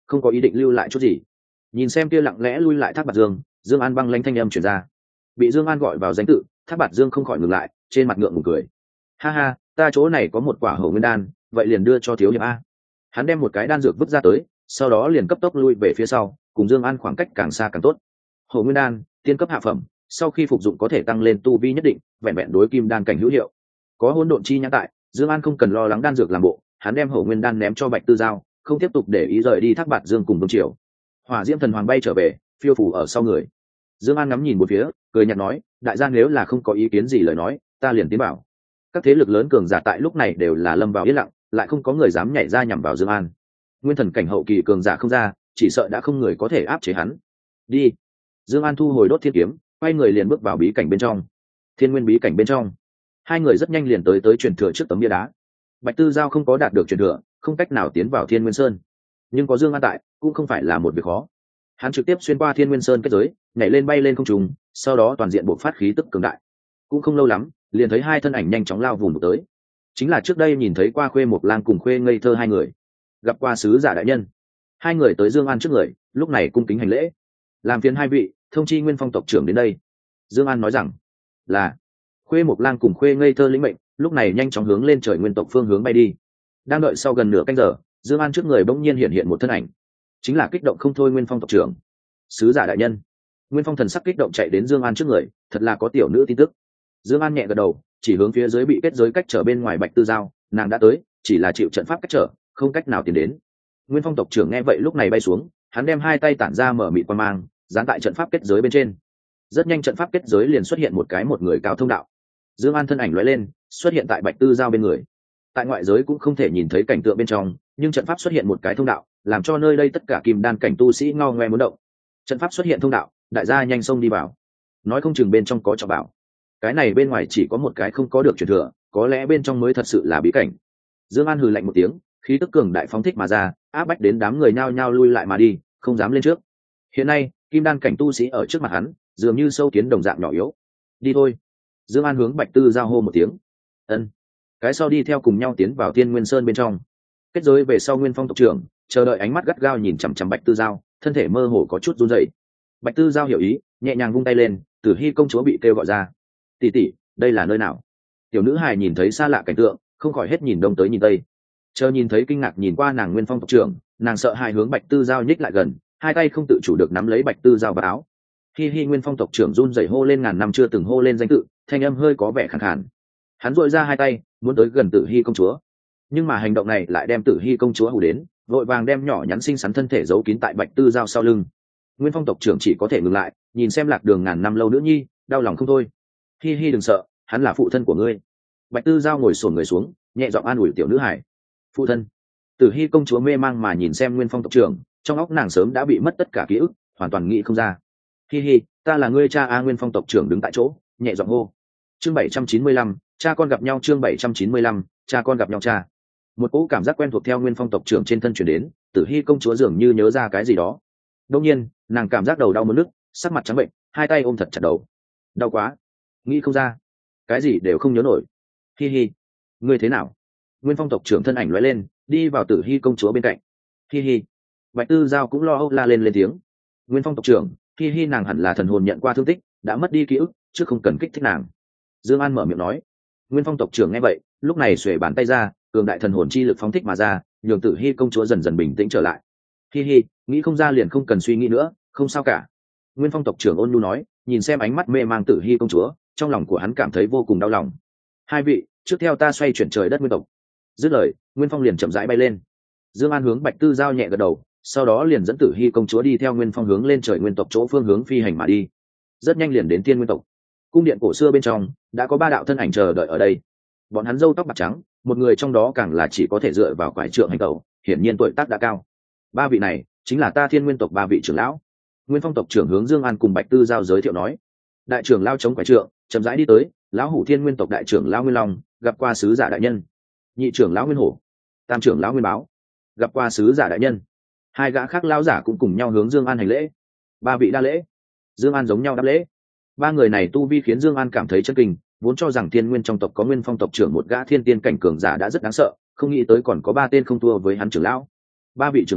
không có ý định lưu lại chút gì. Nhìn xem kia lặng lẽ lui lại Thác Bạt Dương, Dương An băng lãnh thanh âm truyền ra. Bị Dương An gọi vào danh tự, Thác Bạt Dương không khỏi ngừng lại, trên mặt ngượng ngùng cười. Ha ha, ta chỗ này có một quả Hổ Nguyên đan, vậy liền đưa cho thiếu hiệp a. Hắn đem một cái đan dược vứt ra tới, sau đó liền cấp tốc lui về phía sau, cùng Dương An khoảng cách càng xa càng tốt. Hổ Nguyên đan, tiên cấp hạ phẩm, sau khi phục dụng có thể tăng lên tu vi nhất định, vẹn vẹn đối kim đan cảnh hữu hiệu. Có hỗn độn chi nhãn tại, Dương An không cần lo lắng đan dược làm bộ, hắn đem Hổ Nguyên đan ném cho Bạch Tư Giao, không tiếp tục để ý rời đi Thác Bạt Dương cùng Vương Triều. Hỏa Diễm Thần Hoàng bay trở về, phiêu phù ở sau người. Dương An ngắm nhìn một phía, cười nhạt nói, đại gia nếu là không có ý kiến gì lời nói, ta liền tiến bảo. Các thế lực lớn cường giả tại lúc này đều là lâm vào yên lặng, lại không có người dám nhảy ra nhằm vào Dương An. Nguyên thần cảnh hậu kỳ cường giả không ra, chỉ sợ đã không người có thể áp chế hắn. Đi. Dương An thu hồi đốt thiên kiếm, quay người liền bước vào bí cảnh bên trong. Thiên Nguyên bí cảnh bên trong, hai người rất nhanh liền tới truyền thừa trước tấm bia đá. Bạch Tư Giao không có đạt được truyền thừa, không cách nào tiến vào Thiên Nguyên Sơn, nhưng có Dương An tại, cũng không phải là một việc khó. Hắn trực tiếp xuyên qua Thiên Nguyên Sơn kết giới, nhảy lên bay lên không trung, sau đó toàn diện bộc phát khí tức cường đại. Cũng không lâu lắm, liền thấy hai thân ảnh nhanh chóng lao vùng tới. Chính là trước đây nhìn thấy qua Khuê Mộc Lang cùng Khuê Ngây Thơ hai người. Gặp qua sứ giả đại nhân. Hai người tới Dương An trước người, lúc này cung kính hành lễ. Làm phiền hai vị, thông chi Nguyên Phong tộc trưởng đến đây. Dương An nói rằng, là. Khuê Mộc Lang cùng Khuê Ngây Thơ lĩnh mệnh, lúc này nhanh chóng hướng lên trời nguyên tộc phương hướng bay đi. Đang đợi sau gần nửa canh giờ, Dương An trước người bỗng nhiên hiện một thân ảnh, chính là kích động không thôi Nguyên Phong tộc trưởng. Sứ giả đại nhân. Nguyên Phong thần sắc kích động chạy đến Dương An trước người, thật là có tiểu nữ tin tức. Dương An nhẹ gật đầu, chỉ hướng phía dưới bị kết giới cách trở bên ngoài Bạch Tư Giao, nàng đã tới, chỉ là chịu trận pháp cách trở, không cách nào tiến đến. Nguyên Phong tộc trưởng nghe vậy lúc này bay xuống, hắn đem hai tay tản ra mở mịt quang mang, dán tại trận pháp kết giới bên trên. Rất nhanh trận pháp kết giới liền xuất hiện một người cao thông đạo. Dương An thân ảnh lóe lên, xuất hiện tại Bạch Tư Giao bên người. Tại ngoại giới cũng không thể nhìn thấy cảnh tượng bên trong, nhưng trận pháp xuất hiện một cái thông đạo, làm cho nơi đây tất cả kim đan cảnh tu sĩ ngao ngoe muốn động. Trận pháp xuất hiện thông đạo, đại gia nhanh xông đi vào. Nói không chừng bên trong có trọng bảo. Cái này bên ngoài chỉ có một cái không có được truyền thừa, có lẽ bên trong mới thật sự là bí cảnh. Dương An hừ lạnh một tiếng, khí tức cường đại phóng thích mà ra, áp bách đến đám người nhao nhao lui lại mà đi, không dám lên trước. Hiện nay, kim đan cảnh tu sĩ ở trước mặt hắn, dường như sâu kiến đồng dạng nhỏ yếu. Đi thôi. Dương An hướng Bạch Tư Giao hô một tiếng. Ân. Cái sau đi theo cùng nhau tiến vào Thiên Nguyên Sơn bên trong. Kết giới về sau Nguyên Phong tộc trưởng, chờ đợi ánh mắt gắt gao nhìn chằm chằm Bạch Tư Giao, thân thể mơ hồ có chút run rẩy. Bạch Tư Giao hiểu ý, nhẹ nhàng vung tay lên, Tử Hi công chúa bị kêu gọi ra. Tỷ tỷ, đây là nơi nào? Tiểu nữ hài nhìn thấy xa lạ cảnh tượng, không khỏi hết nhìn đông tới nhìn tây. Chờ nhìn thấy kinh ngạc nhìn qua nàng Nguyên Phong tộc trưởng, nàng sợ hai hướng Bạch Tư Giao nhích lại gần, hai tay không tự chủ được nắm lấy Bạch Tư Giao vào áo. Hi Nguyên Phong tộc trưởng run rẩy hô lên ngàn năm chưa từng hô lên danh tự, thanh âm hơi có vẻ khàn khàn. Hắn duỗi ra hai tay, muốn tới gần Tử Hi công chúa, nhưng mà hành động này lại đem Tử Hi công chúa hù đến, vội vàng đem nhỏ nhắn xinh xắn thân thể giấu kín tại Bạch Tư Giao sau lưng. Nguyên Phong tộc trưởng chỉ có thể ngừng lại, nhìn xem lạc đường ngàn năm lâu nữ nhi, đau lòng không thôi. Hi đừng sợ, hắn là phụ thân của ngươi. Bạch Tư Giao ngồi xổm người xuống, nhẹ giọng an ủi tiểu nữ hải. Phụ thân. Tử Hi công chúa mê mang mà nhìn xem Nguyên Phong tộc trưởng, trong óc nàng sớm đã bị mất tất cả ký ức, hoàn toàn nghĩ không ra. Hi, ta là ngươi cha a. Nguyên Phong tộc trưởng đứng tại chỗ, nhẹ giọng hô. Chương 795, cha con gặp nhau. Chương 795, cha con gặp nhau cha. Một cỗ cảm giác quen thuộc theo Nguyên Phong tộc trưởng trên thân truyền đến, Tử Hi công chúa dường như nhớ ra cái gì đó. Đột nhiên, nàng cảm giác đầu đau muốn nức, sắc mặt trắng bệnh, hai tay ôm thật chặt đầu. Đau quá, nghĩ không ra, cái gì đều không nhớ nổi. Hi, ngươi thế nào? Nguyên Phong tộc trưởng thân ảnh lóe lên, đi vào Tử Hi công chúa bên cạnh. Hi, Bạch Tư Giao cũng lo âu la lên tiếng. Nguyên Phong tộc trưởng, Hi nàng hẳn là thần hồn nhận qua thương tích, đã mất đi ký ức, chứ không cần kích thích nàng. Dương An mở miệng nói. Nguyên Phong tộc trưởng nghe vậy, lúc này xuề bàn tay ra, cường đại thần hồn chi lực phóng thích mà ra, nhường Tử Hi công chúa dần dần bình tĩnh trở lại. Hi, nghĩ không ra liền không cần suy nghĩ nữa, không sao cả. Nguyên Phong tộc trưởng ôn nhu nói, nhìn xem ánh mắt mê mang Tử Hi công chúa, trong lòng của hắn cảm thấy vô cùng đau lòng. Hai vị, trước theo ta xoay chuyển trời đất nguyên tộc. Dứt lời, Nguyên Phong liền chậm rãi bay lên. Dương An hướng Bạch Tư Giao nhẹ gật đầu, sau đó liền dẫn Tử Hi công chúa đi theo Nguyên Phong hướng lên trời nguyên tộc chỗ phương hướng phi hành mà đi. Rất nhanh liền đến Thiên Nguyên tộc. Cung điện cổ xưa bên trong đã có ba đạo thân ảnh chờ đợi ở đây. Bọn hắn râu tóc bạc trắng, một người trong đó càng là chỉ có thể dựa vào quải trượng hành tẩu, hiển nhiên tuổi tác đã cao. Ba vị này chính là ta Thiên Nguyên tộc ba vị trưởng lão. Nguyên Phong tộc trưởng hướng Dương An cùng Bạch Tư Giao giới thiệu nói. Đại trưởng lão chống quải trượng, chậm rãi đi tới, lão hủ Thiên Nguyên tộc đại trưởng lão Nguyên Long, gặp qua sứ giả đại nhân. Nhị trưởng lão Nguyên Hổ, tam trưởng lão Nguyên Báo, gặp qua sứ giả đại nhân. Hai gã khác lão giả cũng cùng nhau hướng Dương An hành lễ. Ba vị đa lễ. Dương An giống nhau đáp lễ. Ba người này tu vi khiến Dương An cảm thấy chấn kinh, vốn cho rằng Thiên Nguyên trong tộc có Nguyên Phong tộc trưởng một gã thiên tiên cảnh cường giả đã rất đáng sợ, không nghĩ tới còn có ba tên không thua với hắn trưởng lão. Ba vị trưởng lão,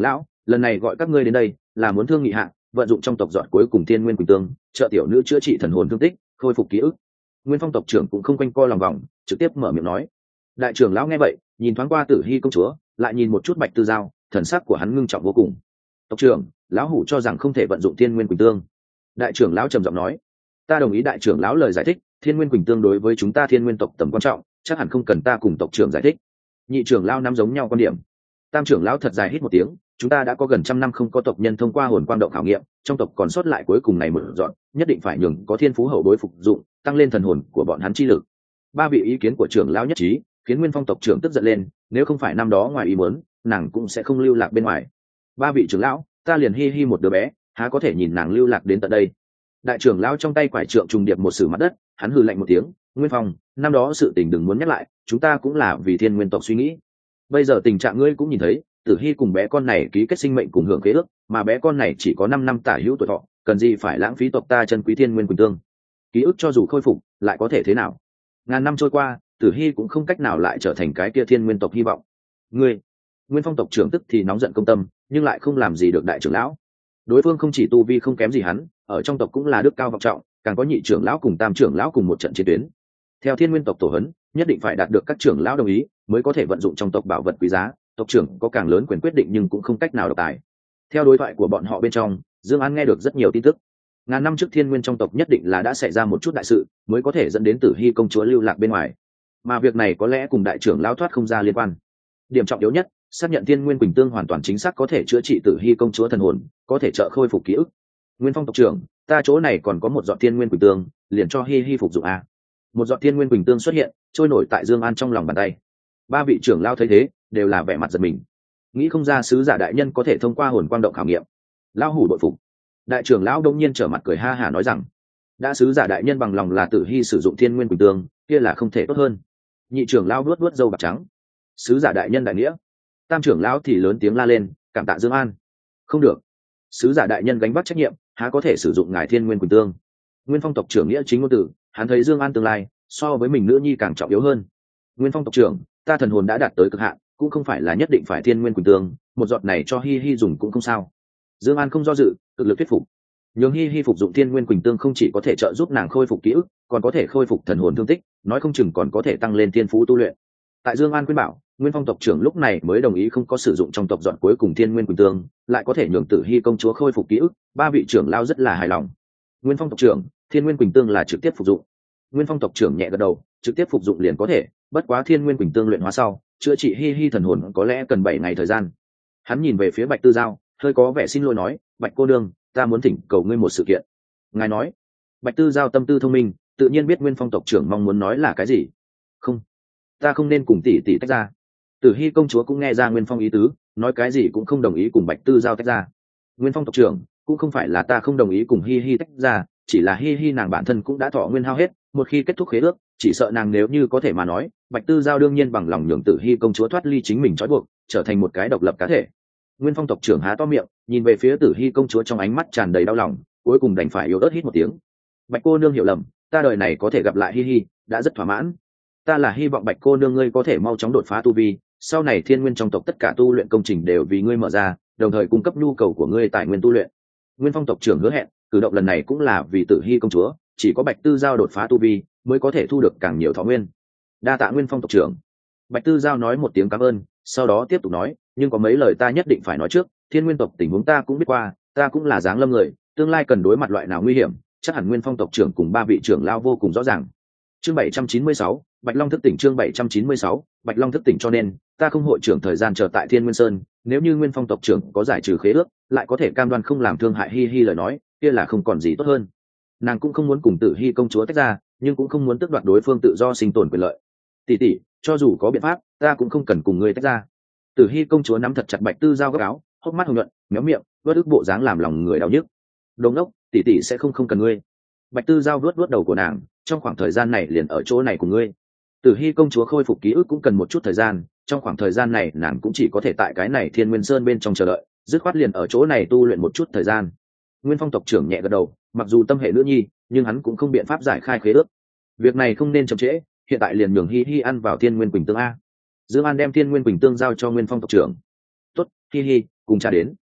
lần này gọi các ngươi đến đây là muốn thương nghị hạ vận dụng trong tộc dọn cuối cùng thiên nguyên quỳnh tương trợ tiểu nữ chữa trị thần hồn thương tích khôi phục ký ức. Nguyên Phong tộc trưởng cũng không quanh co lòng vòng, trực tiếp mở miệng nói. Đại trưởng lão nghe vậy, nhìn thoáng qua Tử Hy công chúa, lại nhìn một chút Bạch Tư Giao, thần sắc của hắn ngưng trọng vô cùng. Tộc trưởng, lão hủ cho rằng không thể vận dụng thiên nguyên quỳnh tương. Đại trưởng lão trầm giọng nói. Ta đồng ý đại trưởng lão lời giải thích, thiên nguyên quỳnh tương đối với chúng ta thiên nguyên tộc tầm quan trọng, chắc hẳn không cần ta cùng tộc trưởng giải thích. Nhị trưởng lão nắm giống nhau quan điểm. Tam trưởng lão thật dài hít một tiếng, chúng ta đã có gần 100 năm không có tộc nhân thông qua hồn quang động khảo nghiệm, trong tộc còn sót lại cuối cùng này mở dọn, nhất định phải nhường có thiên phú hậu bối phục dụng, tăng lên thần hồn của bọn hắn chi lực. Ba vị ý kiến của trưởng lão nhất trí, khiến Nguyên Phong tộc trưởng tức giận lên, nếu không phải năm đó ngoài ý muốn, nàng cũng sẽ không lưu lạc bên ngoài. Ba vị trưởng lão, ta liền hi hi một đứa bé, há có thể nhìn nàng lưu lạc đến tận đây. Đại trưởng lão trong tay quải trượng trùng điệp một sử mặt đất, hắn hừ lạnh một tiếng, Nguyên Phong, năm đó sự tình đừng muốn nhắc lại, chúng ta cũng là vì thiên nguyên tộc suy nghĩ. Bây giờ tình trạng ngươi cũng nhìn thấy, Tử Hy cùng bé con này ký kết sinh mệnh cùng hưởng khế ước, mà bé con này chỉ có 5 năm tả hữu tuổi thọ, cần gì phải lãng phí tộc ta chân quý thiên nguyên quỳnh tương. Ký ức cho dù khôi phục, lại có thể thế nào? Ngàn năm trôi qua, Tử Hy cũng không cách nào lại trở thành cái kia thiên nguyên tộc hy vọng. Ngươi, Nguyên Phong tộc trưởng tức thì nóng giận công tâm, nhưng lại không làm gì được đại trưởng lão. Đối phương không chỉ tu vi không kém gì hắn, ở trong tộc cũng là đức cao vọng trọng, càng có nhị trưởng lão cùng tam trưởng lão cùng một trận chiến tuyến. Theo thiên nguyên tộc tổ hấn, nhất định phải đạt được các trưởng lão đồng ý, mới có thể vận dụng trong tộc bảo vật quý giá, tộc trưởng có càng lớn quyền quyết định nhưng cũng không cách nào độc tài. Theo đối thoại của bọn họ bên trong, Dương An nghe được rất nhiều tin tức. Ngàn năm trước thiên nguyên trong tộc nhất định là đã xảy ra một chút đại sự, mới có thể dẫn đến Tử Hy công chúa lưu lạc bên ngoài. Mà việc này có lẽ cùng đại trưởng lão thoát không ra liên quan. Điểm trọng yếu nhất, xác nhận thiên nguyên quỳnh tương hoàn toàn chính xác có thể chữa trị Tử Hy công chúa thần hồn, có thể trợ khôi phục ký ức. Nguyên Phong tộc trưởng, ta chỗ này còn có một giọt thiên nguyên quỳnh tương, liền cho Hi Hi phục dụng a. Một giọt thiên nguyên quỳnh tương xuất hiện, trôi nổi tại Dương An trong lòng bàn tay. Ba vị trưởng lão thấy thế, đều là vẻ mặt giật mình. Nghĩ không ra sứ giả đại nhân có thể thông qua hồn quang động khảo nghiệm. Lão hủ bội phục. Đại trưởng lão đông nhiên trở mặt cười ha hả nói rằng, đã sứ giả đại nhân bằng lòng là Tử Hy sử dụng thiên nguyên quỳnh tương, kia là không thể tốt hơn. Nhị trưởng lão nuốt nuốt râu bạc trắng. Sứ giả đại nhân đại nghĩa. Tam trưởng lão thì lớn tiếng la lên, cảm tạ Dương An. Không được, sứ giả đại nhân gánh vác trách nhiệm, há có thể sử dụng ngài thiên nguyên quỳnh tương. Nguyên Phong tộc trưởng nghĩa chính ngôn tử, hắn thấy Dương An tương lai so với mình nữ nhi càng trọng yếu hơn. Nguyên Phong tộc trưởng, ta thần hồn đã đạt tới cực hạn, cũng không phải là nhất định phải thiên nguyên quỳnh tương, một giọt này cho Hi Hi dùng cũng không sao. Dương An không do dự, cực lực thuyết phục. Nhưng Hi Hi phục dụng thiên nguyên quỳnh tương không chỉ có thể trợ giúp nàng khôi phục ký ức, còn có thể khôi phục thần hồn thương tích, nói không chừng còn có thể tăng lên thiên phú tu luyện. Tại Dương An khuyên bảo, Nguyên Phong tộc trưởng lúc này mới đồng ý không có sử dụng trong tộc dọn cuối cùng thiên nguyên quỳnh tương, lại có thể nhường Tử Hy công chúa khôi phục ký ức, ba vị trưởng lão rất là hài lòng. Nguyên Phong tộc trưởng, thiên nguyên quỳnh tương là trực tiếp phục dụng. Nguyên Phong tộc trưởng nhẹ gật đầu, trực tiếp phục dụng liền có thể, bất quá thiên nguyên quỳnh tương luyện hóa sau, chữa trị Hi Hi thần hồn có lẽ cần 7 ngày thời gian. Hắn nhìn về phía Bạch Tư Giao, hơi có vẻ xin lỗi nói, Bạch cô nương, ta muốn thỉnh cầu ngươi một sự kiện. Ngài nói. Bạch Tư Giao tâm tư thông minh, tự nhiên biết Nguyên Phong tộc trưởng mong muốn nói là cái gì. Không, ta không nên cùng tỷ tỷ tách ra. Tử Hy công chúa cũng nghe ra Nguyên Phong ý tứ, nói cái gì cũng không đồng ý cùng Bạch Tư Giao tách ra. Nguyên Phong tộc trưởng, cũng không phải là ta không đồng ý cùng Hi Hi tách ra, chỉ là Hi Hi nàng bản thân cũng đã thọ nguyên hao hết, một khi kết thúc khế ước, chỉ sợ nàng nếu như có thể mà nói, Bạch Tư Giao đương nhiên bằng lòng nhường Tử Hy công chúa thoát ly chính mình trói buộc, trở thành một cái độc lập cá thể. Nguyên Phong tộc trưởng há to miệng, nhìn về phía Tử Hy công chúa trong ánh mắt tràn đầy đau lòng, cuối cùng đành phải yếu ớt hít một tiếng. Bạch cô nương hiểu lầm, ta đời này có thể gặp lại Hi Hi, đã rất thỏa mãn. Ta là hy vọng Bạch cô nương ngươi có thể mau chóng đột phá tu vi, sau này thiên nguyên trong tộc tất cả tu luyện công trình đều vì ngươi mở ra, đồng thời cung cấp nhu cầu của ngươi tài nguyên tu luyện. Nguyên Phong tộc trưởng hứa hẹn, cử động lần này cũng là vì Tử Hy công chúa, chỉ có Bạch Tư Giao đột phá tu vi, mới có thể thu được càng nhiều thọ nguyên. Đa tạ Nguyên Phong tộc trưởng. Bạch Tư Giao nói một tiếng cảm ơn, sau đó tiếp tục nói, nhưng có mấy lời ta nhất định phải nói trước, thiên nguyên tộc tình huống ta cũng biết qua, ta cũng là giáng lâm người, tương lai cần đối mặt loại nào nguy hiểm, chắc hẳn Nguyên Phong tộc trưởng cùng ba vị trưởng lao vô cùng rõ ràng. Chương 796, Bạch Long thức tỉnh. Chương 796, Bạch Long thức tỉnh. Cho nên ta không hội trưởng thời gian chờ tại Thiên Nguyên Sơn, nếu như Nguyên Phong tộc trưởng có giải trừ khế ước, lại có thể cam đoan không làm thương hại Hi Hi lời nói, kia là không còn gì tốt hơn. Nàng cũng không muốn cùng Tử Hy công chúa tách ra, nhưng cũng không muốn tước đoạt đối phương tự do sinh tồn quyền lợi. Tỷ tỷ, cho dù có biện pháp, ta cũng không cần cùng ngươi tách ra. Tử Hy công chúa nắm thật chặt Bạch Tư Giao góc áo, hốc mắt hồng nhuận, méo miệng, vớt ức bộ dáng làm lòng người đau nhức. Đồng đốc, tỷ tỷ sẽ không cần ngươi. Bạch Tư Giao vuốt đầu của nàng, trong khoảng thời gian này liền ở chỗ này của ngươi. Tử Hy công chúa khôi phục ký ức cũng cần một chút thời gian, trong khoảng thời gian này nàng cũng chỉ có thể tại cái này Thiên Nguyên Sơn bên trong chờ đợi, dứt khoát liền ở chỗ này tu luyện một chút thời gian. Nguyên Phong tộc trưởng nhẹ gật đầu, mặc dù tâm hệ nữ nhi, nhưng hắn cũng không biện pháp giải khai khế ước. Việc này không nên chậm trễ, hiện tại liền nhường Hi Hi ăn vào Thiên Nguyên Quỳnh Tương a. Dương An đem Thiên Nguyên Quỳnh Tương giao cho Nguyên Phong tộc trưởng. Tốt, Hi Hi, cùng cha đến.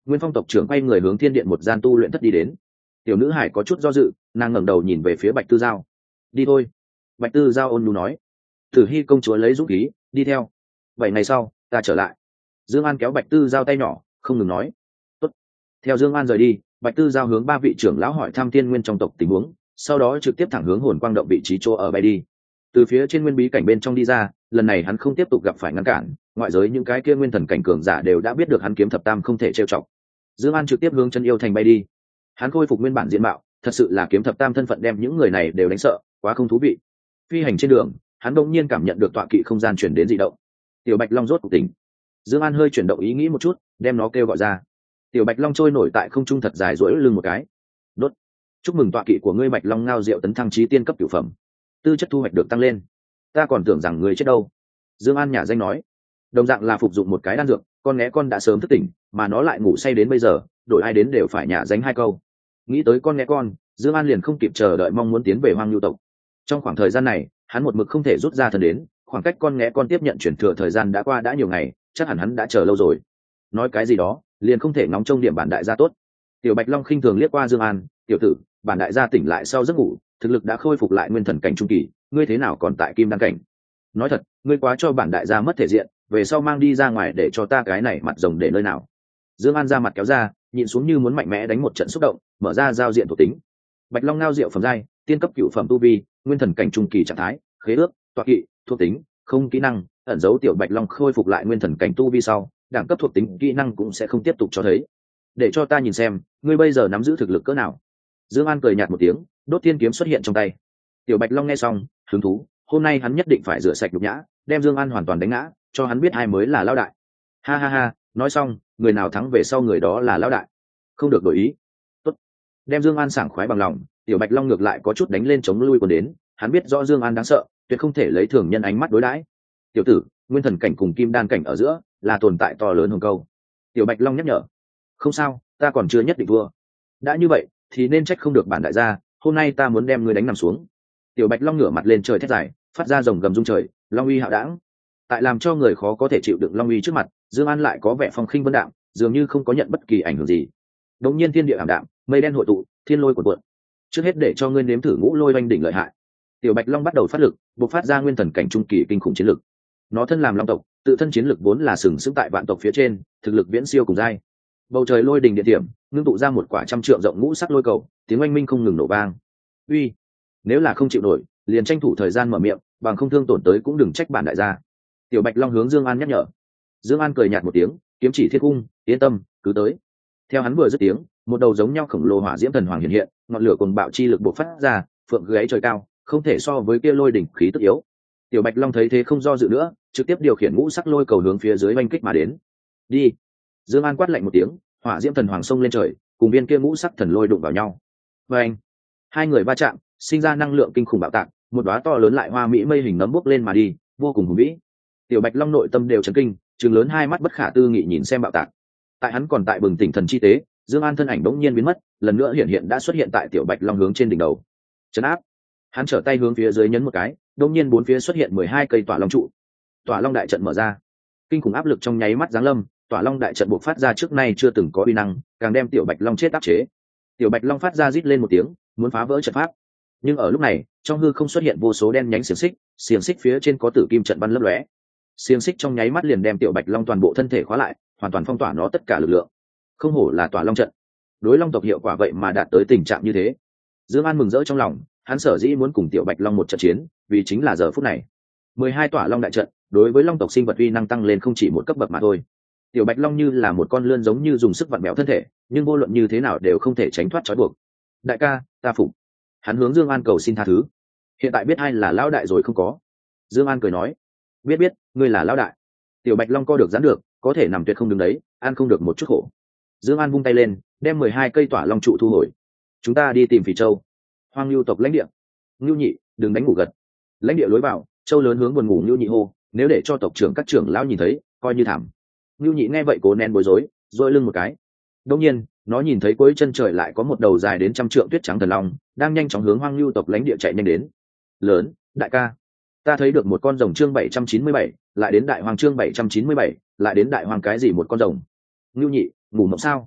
Nguyên Phong tộc trưởng quay người hướng thiên điện một gian tu luyện thất đi đến. Tiểu nữ hải có chút do dự, nàng ngẩng đầu nhìn về phía Bạch Tư Giao. Đi thôi. Bạch Tư Giao ôn nhu nói. Tử Hy công chúa lấy dũng khí đi theo. 7 ngày sau ta trở lại. Dương An kéo Bạch Tư Giao tay nhỏ, không ngừng nói. Tốt. Theo Dương An rời đi, Bạch Tư Giao hướng 3 vị trưởng lão hỏi thăm Tiên Nguyên trong tộc tình huống, sau đó trực tiếp thẳng hướng hồn quang động vị trí chỗ ở bay đi. Từ phía trên nguyên bí cảnh bên trong đi ra, lần này hắn không tiếp tục gặp phải ngăn cản, ngoại giới những cái kia nguyên thần cảnh cường giả đều đã biết được hắn kiếm thập tam không thể trêu chọc. Dương An trực tiếp hướng chân yêu thành bay đi. Hắn khôi phục nguyên bản diện mạo, thật sự là kiếm thập tam thân phận đem những người này đều đánh sợ, quá không thú vị. Phi hành trên đường, hắn đột nhiên cảm nhận được tọa kỵ không gian truyền đến dị động. Tiểu Bạch Long rốt cuộc tỉnh. Dương An hơi chuyển động ý nghĩ một chút, đem nó kêu gọi ra. Tiểu Bạch Long trôi nổi tại không trung thật dài duỗi lưng một cái. Đốt. Chúc mừng tọa kỵ của ngươi Bạch Long ngao diệu tấn thăng chí tiên cấp cửu phẩm. Tư chất thu hoạch được tăng lên. Ta còn tưởng rằng ngươi chết đâu. Dương An nhả danh nói. Đồng dạng là phục dụng một cái đan dược, con nghé con đã sớm thức tỉnh, mà nó lại ngủ say đến bây giờ, đổi ai đến đều phải nhả danh 2 câu. Nghĩ tới con nghé con, Dương An liền không kịp chờ đợi mong muốn tiến về Hoang Nhu tộc. Trong khoảng thời gian này, hắn một mực không thể rút ra thần đến, khoảng cách con nghé con tiếp nhận chuyển thừa thời gian đã qua đã nhiều ngày, chắc hẳn hắn đã chờ lâu rồi. Nói cái gì đó, liền không thể ngóng trông điểm bản đại gia tốt. Tiểu Bạch Long khinh thường liếc qua Dương An, "Tiểu tử, bản đại gia tỉnh lại sau giấc ngủ, thực lực đã khôi phục lại nguyên thần cảnh trung kỳ, ngươi thế nào còn tại kim đan cảnh? Nói thật, ngươi quá cho bản đại gia mất thể diện, về sau mang đi ra ngoài để cho ta cái này mặt rồng để nơi nào?" Dương An ra mặt kéo ra, nhịn xuống như muốn mạnh mẽ đánh một trận xúc động, mở ra giao diện thuộc tính. Bạch Long ngao diệu phẩm giai, tiên cấp cửu phẩm tu vi, nguyên thần cảnh trung kỳ trạng thái, khế ước, tọa kỵ, thuộc tính, không kỹ năng, ẩn dấu tiểu Bạch Long khôi phục lại nguyên thần cảnh tu vi sau, đẳng cấp thuộc tính kỹ năng cũng sẽ không tiếp tục cho thấy. Để cho ta nhìn xem, ngươi bây giờ nắm giữ thực lực cỡ nào. Dương An cười nhạt một tiếng, đốt thiên kiếm xuất hiện trong tay. Tiểu Bạch Long nghe xong, hứng thú, hôm nay hắn nhất định phải rửa sạch nhục nhã, đem Dương An hoàn toàn đánh ngã, cho hắn biết ai mới là lão đại. Ha ha ha, nói xong, người nào thắng về sau người đó là lão đại. Không được đổi ý. Tốt. Đem Dương An sảng khoái bằng lòng, Tiểu Bạch Long ngược lại có chút đánh lên chống lui còn đến, hắn biết rõ Dương An đáng sợ, tuyệt không thể lấy thường nhân ánh mắt đối đãi. Tiểu tử, nguyên thần cảnh cùng kim đan cảnh ở giữa là tồn tại to lớn hơn câu. Tiểu Bạch Long nhắc nhở. Không sao, ta còn chưa nhất định thua. Đã như vậy, thì nên trách không được bản đại gia, hôm nay ta muốn đem ngươi đánh nằm xuống. Tiểu Bạch Long ngửa mặt lên trời thét dài, phát ra rồng gầm rung trời, long uy hạo đãng. Tại làm cho người khó có thể chịu đựng long uy trước mặt, Dương An lại có vẻ phong khinh vân đạm, dường như không có nhận bất kỳ ảnh hưởng gì. Đột nhiên thiên địa ảm đạm, mây đen hội tụ, thiên lôi cuộn cuộn. Trước hết để cho ngươi nếm thử ngũ lôi oanh đỉnh lợi hại. Tiểu Bạch Long bắt đầu phát lực, bộc phát ra nguyên thần cảnh trung kỳ kinh khủng chiến lực. Nó thân làm long tộc, tự thân chiến lực vốn là sừng sững tại vạn tộc phía trên, thực lực viễn siêu cùng giai. Bầu trời lôi đình địa điểm, ngưng tụ ra một quả trăm trượng rộng ngũ sắc lôi cầu, tiếng oanh minh không ngừng nổ vang. Uy, nếu là không chịu nổi, liền tranh thủ thời gian mở miệng, bằng không thương tổn tới cũng đừng trách bản đại gia. Tiểu Bạch Long hướng Dương An nhắc nhở. Dương An cười nhạt một tiếng, kiếm chỉ thiết cung, yên tâm, cứ tới. Theo hắn vừa dứt tiếng, một đầu giống nhau khổng lồ hỏa diễm thần hoàng hiện hiện, ngọn lửa cuồng bạo chi lực bộc phát ra, phượng gáy trời cao, không thể so với kia lôi đỉnh khí tức yếu. Tiểu Bạch Long thấy thế không do dự nữa, trực tiếp điều khiển ngũ sắc lôi cầu hướng phía dưới oanh kích mà đến. Đi. Dương An quát lạnh một tiếng, hỏa diễm thần hoàng xông lên trời, cùng viên kia ngũ sắc thần lôi đụng vào nhau. Oeng! Hai người va chạm, sinh ra năng lượng kinh khủng bạo tạc, một đóa to lớn lại hoa mỹ mây hình nấm bốc lên mà đi, vô cùng hùng vĩ. Tiểu Bạch Long nội tâm đều chấn kinh, trừng lớn hai mắt bất khả tư nghị nhìn xem bạo tạc. Tại hắn còn tại bừng tỉnh thần chi tế, Dương An thân ảnh bỗng nhiên biến mất, lần nữa hiện đã xuất hiện tại Tiểu Bạch Long hướng trên đỉnh đầu. Trấn áp. Hắn trở tay hướng phía dưới nhấn một cái, đột nhiên bốn phía xuất hiện 12 cây tỏa long trụ. Tỏa long đại trận mở ra. Kinh khủng áp lực trong nháy mắt giáng lâm, tỏa long đại trận bộc phát ra trước nay chưa từng có uy năng, càng đem Tiểu Bạch Long chết áp chế. Tiểu Bạch Long phát ra rít lên một tiếng, muốn phá vỡ trận pháp. Nhưng ở lúc này, trong hư không xuất hiện vô số đen nhánh xiềng xích phía trên có tử kim trận văn lấp lóe. Xiềng xích trong nháy mắt liền đem Tiểu Bạch Long toàn bộ thân thể khóa lại, hoàn toàn phong tỏa nó tất cả lực lượng. Không hổ là tỏa long trận, đối long tộc hiệu quả vậy mà đạt tới tình trạng như thế. Dương An mừng rỡ trong lòng, hắn sở dĩ muốn cùng Tiểu Bạch Long một trận chiến, vì chính là giờ phút này. 12 tỏa long đại trận, đối với long tộc sinh vật uy năng tăng lên không chỉ một cấp bậc mà thôi. Tiểu Bạch Long như là một con lươn giống như dùng sức vặn bẹo thân thể, nhưng vô luận như thế nào đều không thể tránh thoát trói buộc. Đại ca, ta phục. Hắn hướng Dương An cầu xin tha thứ. Hiện tại biết ai là lão đại rồi không có? Dương An cười nói. Biết, ngươi là lão đại. Tiểu Bạch Long co được giãn được, có thể nằm tuyệt không đứng đấy, ăn không được một chút khổ. Dương An vung tay lên, đem 12 cây tỏa long trụ thu hồi. Chúng ta đi tìm Phỉ Châu, Hoang Nhu tộc lãnh địa. Nhu Nhị, đừng đánh ngủ gật. Lãnh địa lối vào, Châu lớn hướng buồn ngủ Nhu Nhị hô, nếu để cho tộc trưởng các trưởng lão nhìn thấy, coi như thảm. Nhu Nhị nghe vậy cố nén bối rối, duỗi lưng một cái. Đột nhiên, nó nhìn thấy cuối chân trời lại có một đầu dài đến trăm trượng tuyết trắng thần long, đang nhanh chóng hướng Hoang Nhu tộc lãnh địa chạy nhanh đến. Lớn, đại ca, ta thấy được một con rồng chương 797, lại đến đại hoàng chương 797, lại đến đại hoàng cái gì một con rồng. Nhu Nhị, ngủ mộng sao?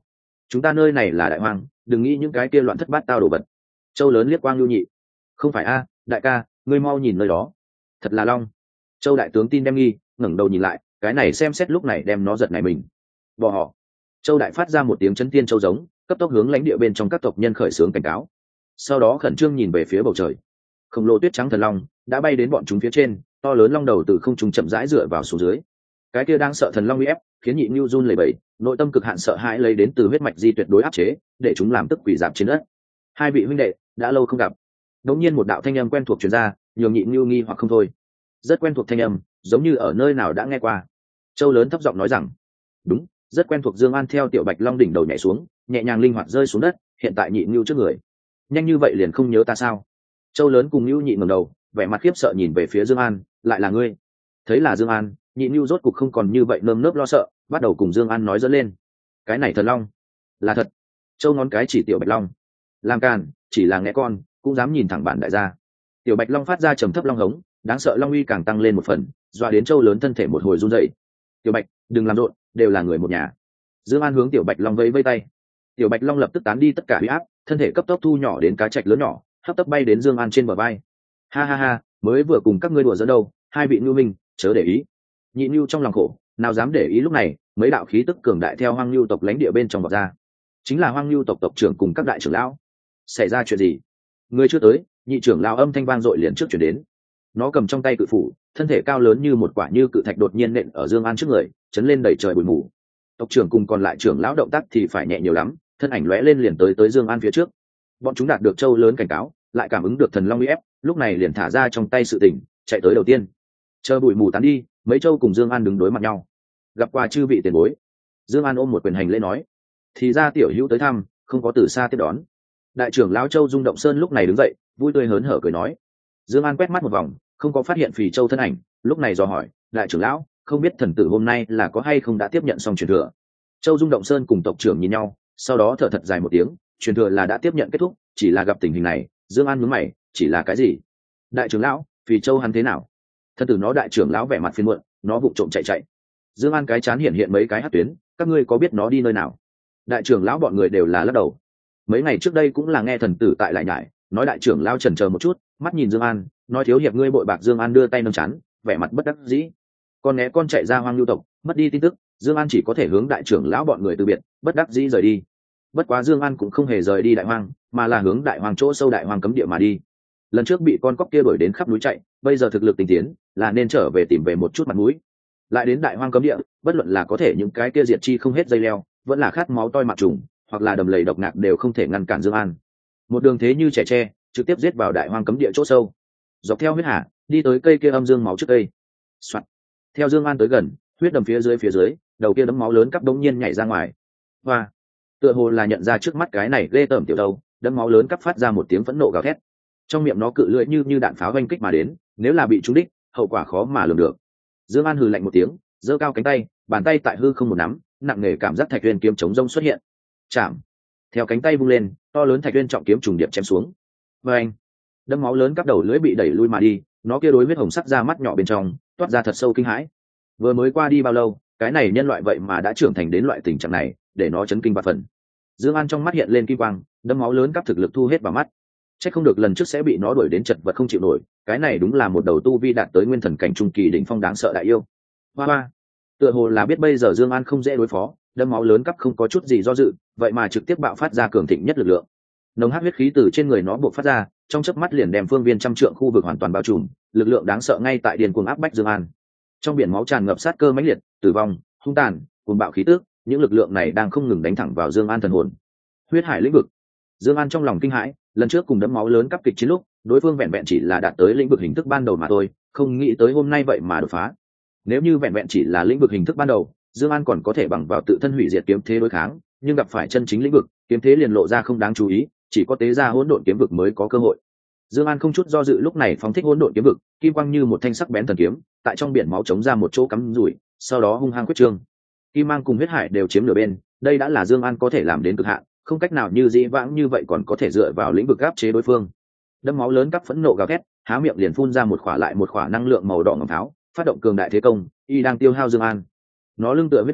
chúng ta nơi này là đại hoang, đừng nghĩ những cái kia loạn thất bát tao đồ vật. Châu lớn liếc Quang Lưu Nhị. Không phải a, đại ca, ngươi mau nhìn nơi đó, thật là long. Châu đại tướng tin đem nghi, ngẩng đầu nhìn lại, cái này xem xét lúc này đem nó giật nảy mình. Bỏ họ. Châu đại phát ra một tiếng chấn tiên châu giống, cấp tốc hướng lãnh địa bên trong các tộc nhân khởi xướng cảnh cáo. Sau đó khẩn trương nhìn về phía bầu trời. Khổng lồ tuyết trắng thần long đã bay đến bọn chúng phía trên, to lớn long đầu từ không trung chậm rãi dựa vào xuống dưới. Cái kia đang sợ thần long uy ép, khiến Nhị Nưu run lẩy bẩy, nội tâm cực hạn sợ hãi lấy đến từ huyết mạch di tuyệt đối áp chế, để chúng làm tức quỷ giảm trên đất. Hai vị huynh đệ đã lâu không gặp. Đột nhiên một đạo thanh âm quen thuộc truyền ra, nhường Nhị Nưu nghi hoặc không thôi. Rất quen thuộc thanh âm, giống như ở nơi nào đã nghe qua. Châu lớn thấp giọng nói rằng, đúng, rất quen thuộc. Dương An theo Tiểu Bạch Long đỉnh đầu nhảy xuống, nhẹ nhàng linh hoạt rơi xuống đất, hiện tại Nhị Nưu trước người. Nhanh như vậy liền không nhớ ta sao? Châu lớn cùng Nưu Nhị ngẩng đầu, vẻ mặt khiếp sợ nhìn về phía Dương An, lại là ngươi? Thấy là Dương An, Nhị Nưu rốt cục không còn như vậy nơm nớp lo sợ, bắt đầu cùng Dương An nói dẫn lên. Cái này thần long là thật. Châu ngón cái chỉ Tiểu Bạch Long, làm càn, chỉ là nghe con cũng dám nhìn thẳng bản đại gia. Tiểu Bạch Long phát ra trầm thấp long hống, đáng sợ long uy càng tăng lên một phần, dọa đến Châu lớn thân thể một hồi run rẩy. Tiểu Bạch, đừng làm rộn, đều là người một nhà. Dương An hướng Tiểu Bạch Long vẫy vẫy tay. Tiểu Bạch Long lập tức tán đi tất cả uy áp, thân thể cấp tốc thu nhỏ đến cá trạch lớn nhỏ, hấp tấp bay đến Dương An trên bờ vai. Ha ha ha, mới vừa cùng các ngươi đùa giỡn đâu, hai vị nhu minh, chớ để ý. Nhị Nưu trong lòng khổ, nào dám để ý. Lúc này, mấy đạo khí tức cường đại theo Hoang Nưu tộc lãnh địa bên trong vọt ra, chính là Hoang Nưu tộc tộc trưởng cùng các đại trưởng lão. Xảy ra chuyện gì? Người chưa tới, nhị trưởng lão âm thanh vang dội liền trước chuyển đến. Nó cầm trong tay cự phủ, thân thể cao lớn như một quả như cự thạch đột nhiên nện ở Dương An trước người, chấn lên đầy trời bụi mù. Tộc trưởng cùng còn lại trưởng lão động tác thì phải nhẹ nhiều lắm, thân ảnh lóe lên liền tới Dương An phía trước. Bọn chúng đạt được Châu lớn cảnh cáo, lại cảm ứng được thần long uy ép, lúc này liền thả ra trong tay sự tình, chạy tới đầu tiên. Chờ bụi mù tán đi, mấy Châu cùng Dương An đứng đối mặt nhau. Gặp qua chư vị tiền bối. Dương An ôm một quyền hành lễ nói, thì ra tiểu hữu tới thăm, không có từ xa tiếp đón. Đại trưởng lão Châu Dung Động Sơn lúc này đứng dậy, vui tươi hớn hở cười nói. Dương An quét mắt một vòng, không có phát hiện Phì Châu thân ảnh, lúc này dò hỏi, đại trưởng lão, không biết thần tử hôm nay là có hay không đã tiếp nhận xong truyền thừa. Châu Dung Động Sơn cùng tộc trưởng nhìn nhau, sau đó thở thật dài một tiếng, truyền thừa là đã tiếp nhận kết thúc, chỉ là gặp tình hình này. Dương An nhướng mày, chỉ là cái gì? Đại trưởng lão, Phì Châu hắn thế nào? Thần tử nó. Đại trưởng lão vẻ mặt phiền muộn, nó vụng trộm chạy. Dương An cái chán hiện mấy cái hắc tuyến, các ngươi có biết nó đi nơi nào? Đại trưởng lão bọn người đều là lắc đầu. Mấy ngày trước đây cũng là nghe thần tử tại lại nhải, nói đại trưởng lão chần chờ một chút, mắt nhìn Dương An, nói thiếu hiệp ngươi bội bạc. Dương An đưa tay nâng chán, vẻ mặt bất đắc dĩ. Con né con chạy ra Hoang Nưu tộc, mất đi tin tức, Dương An chỉ có thể hướng đại trưởng lão bọn người từ biệt, bất đắc dĩ rời đi. Bất quá Dương An cũng không hề rời đi đại hoang, mà là hướng đại hoang chỗ sâu đại hoang cấm địa mà đi. Lần trước bị con cóc kia đuổi đến khắp núi chạy, bây giờ thực lực tinh tiến, là nên trở về tìm về một chút mặt mũi. Lại đến đại hoang cấm địa, bất luận là có thể những cái kia diệt chi không hết dây leo, vẫn là khát máu toi mặt trùng, hoặc là đầm lầy độc ngạc đều không thể ngăn cản Dương An. Một đường thế như trẻ tre, trực tiếp giết vào đại hoang cấm địa chỗ sâu. Dọc theo huyết hà, đi tới cây kia âm dương máu trước cây. Soạt. Theo Dương An tới gần, huyết đầm phía dưới, đầu kia đấm máu lớn cắp đống nhiên nhảy ra ngoài. Hoa. Tựa hồ là nhận ra trước mắt cái này ghê tởm tiểu đâu, đấm máu lớn cắp phát ra một tiếng phẫn nộ gào thét. Trong miệng nó cự lưỡi như đạn pháo vanh kích mà đến, nếu là bị trúng đích, hậu quả khó mà lường được. Dương An hừ lạnh một tiếng, giơ cao cánh tay, bàn tay tại hư không một nắm, nặng nề cảm giác thạch uyên kiếm chống rông xuất hiện. Chạm. Theo cánh tay vung lên, to lớn thạch uyên trọng kiếm trùng điệp chém xuống. Oeng. Đấm máu lớn cắp đầu lưỡi bị đẩy lui mà đi, nó kia đối huyết hồng sắc ra mắt nhỏ bên trong, toát ra thật sâu kinh hãi. Vừa mới qua đi bao lâu, cái này nhân loại vậy mà đã trưởng thành đến loại tình trạng này, để nó chấn kinh bạt phần. Dương An trong mắt hiện lên kim quang, đấm máu lớn cắp thực lực thu hết vào mắt. Chắc không được lần trước sẽ bị nó đuổi đến chật vật không chịu nổi, cái này đúng là một đầu tu vi đạt tới nguyên thần cảnh trung kỳ đỉnh phong đáng sợ đại yêu. Hoa. Tựa hồ là biết bây giờ Dương An không dễ đối phó, đấm máu lớn cắp không có chút gì do dự, vậy mà trực tiếp bạo phát ra cường thịnh nhất lực lượng. Nồng hắc huyết khí từ trên người nó bộc phát ra, trong chớp mắt liền đem phương viên trăm trượng khu vực hoàn toàn bao trùm, lực lượng đáng sợ ngay tại điền cuồng áp bách Dương An. Trong biển máu tràn ngập sát cơ mãnh liệt, tử vong, hung tàn, cuồng bạo khí tức, những lực lượng này đang không ngừng đánh thẳng vào Dương An thần hồn. Huyết hải lĩnh vực. Dương An trong lòng kinh hãi, lần trước cùng đấm máu lớn cắp kịch chiến lúc, đối phương vẹn vẹn chỉ là đạt tới lĩnh vực hình thức ban đầu mà thôi, không nghĩ tới hôm nay vậy mà đột phá. Nếu như vẹn vẹn chỉ là lĩnh vực hình thức ban đầu, Dương An còn có thể bằng vào tự thân hủy diệt kiếm thế đối kháng, nhưng gặp phải chân chính lĩnh vực, kiếm thế liền lộ ra không đáng chú ý, chỉ có tế ra hỗn độn kiếm vực mới có cơ hội. Dương An không chút do dự lúc này phóng thích hỗn độn kiếm vực, kim quang như một thanh sắc bén thần kiếm, tại trong biển máu chống ra một chỗ cắm rủi, sau đó hung hăng quyết trương. Kim mang cùng huyết hải đều chiếm nửa bên, đây đã là Dương An có thể làm đến cực hạn, không cách nào như dĩ vãng như vậy còn có thể dựa vào lĩnh vực áp chế đối phương. Đấm máu lớn cắp phẫn nộ gào thét, há miệng liền phun ra một khỏa lại một khỏa năng lượng màu đỏ ngòm tháo, phát động cường đại thế công, y đang tiêu hao Dương An. Nó lưng tựa huyết đầm,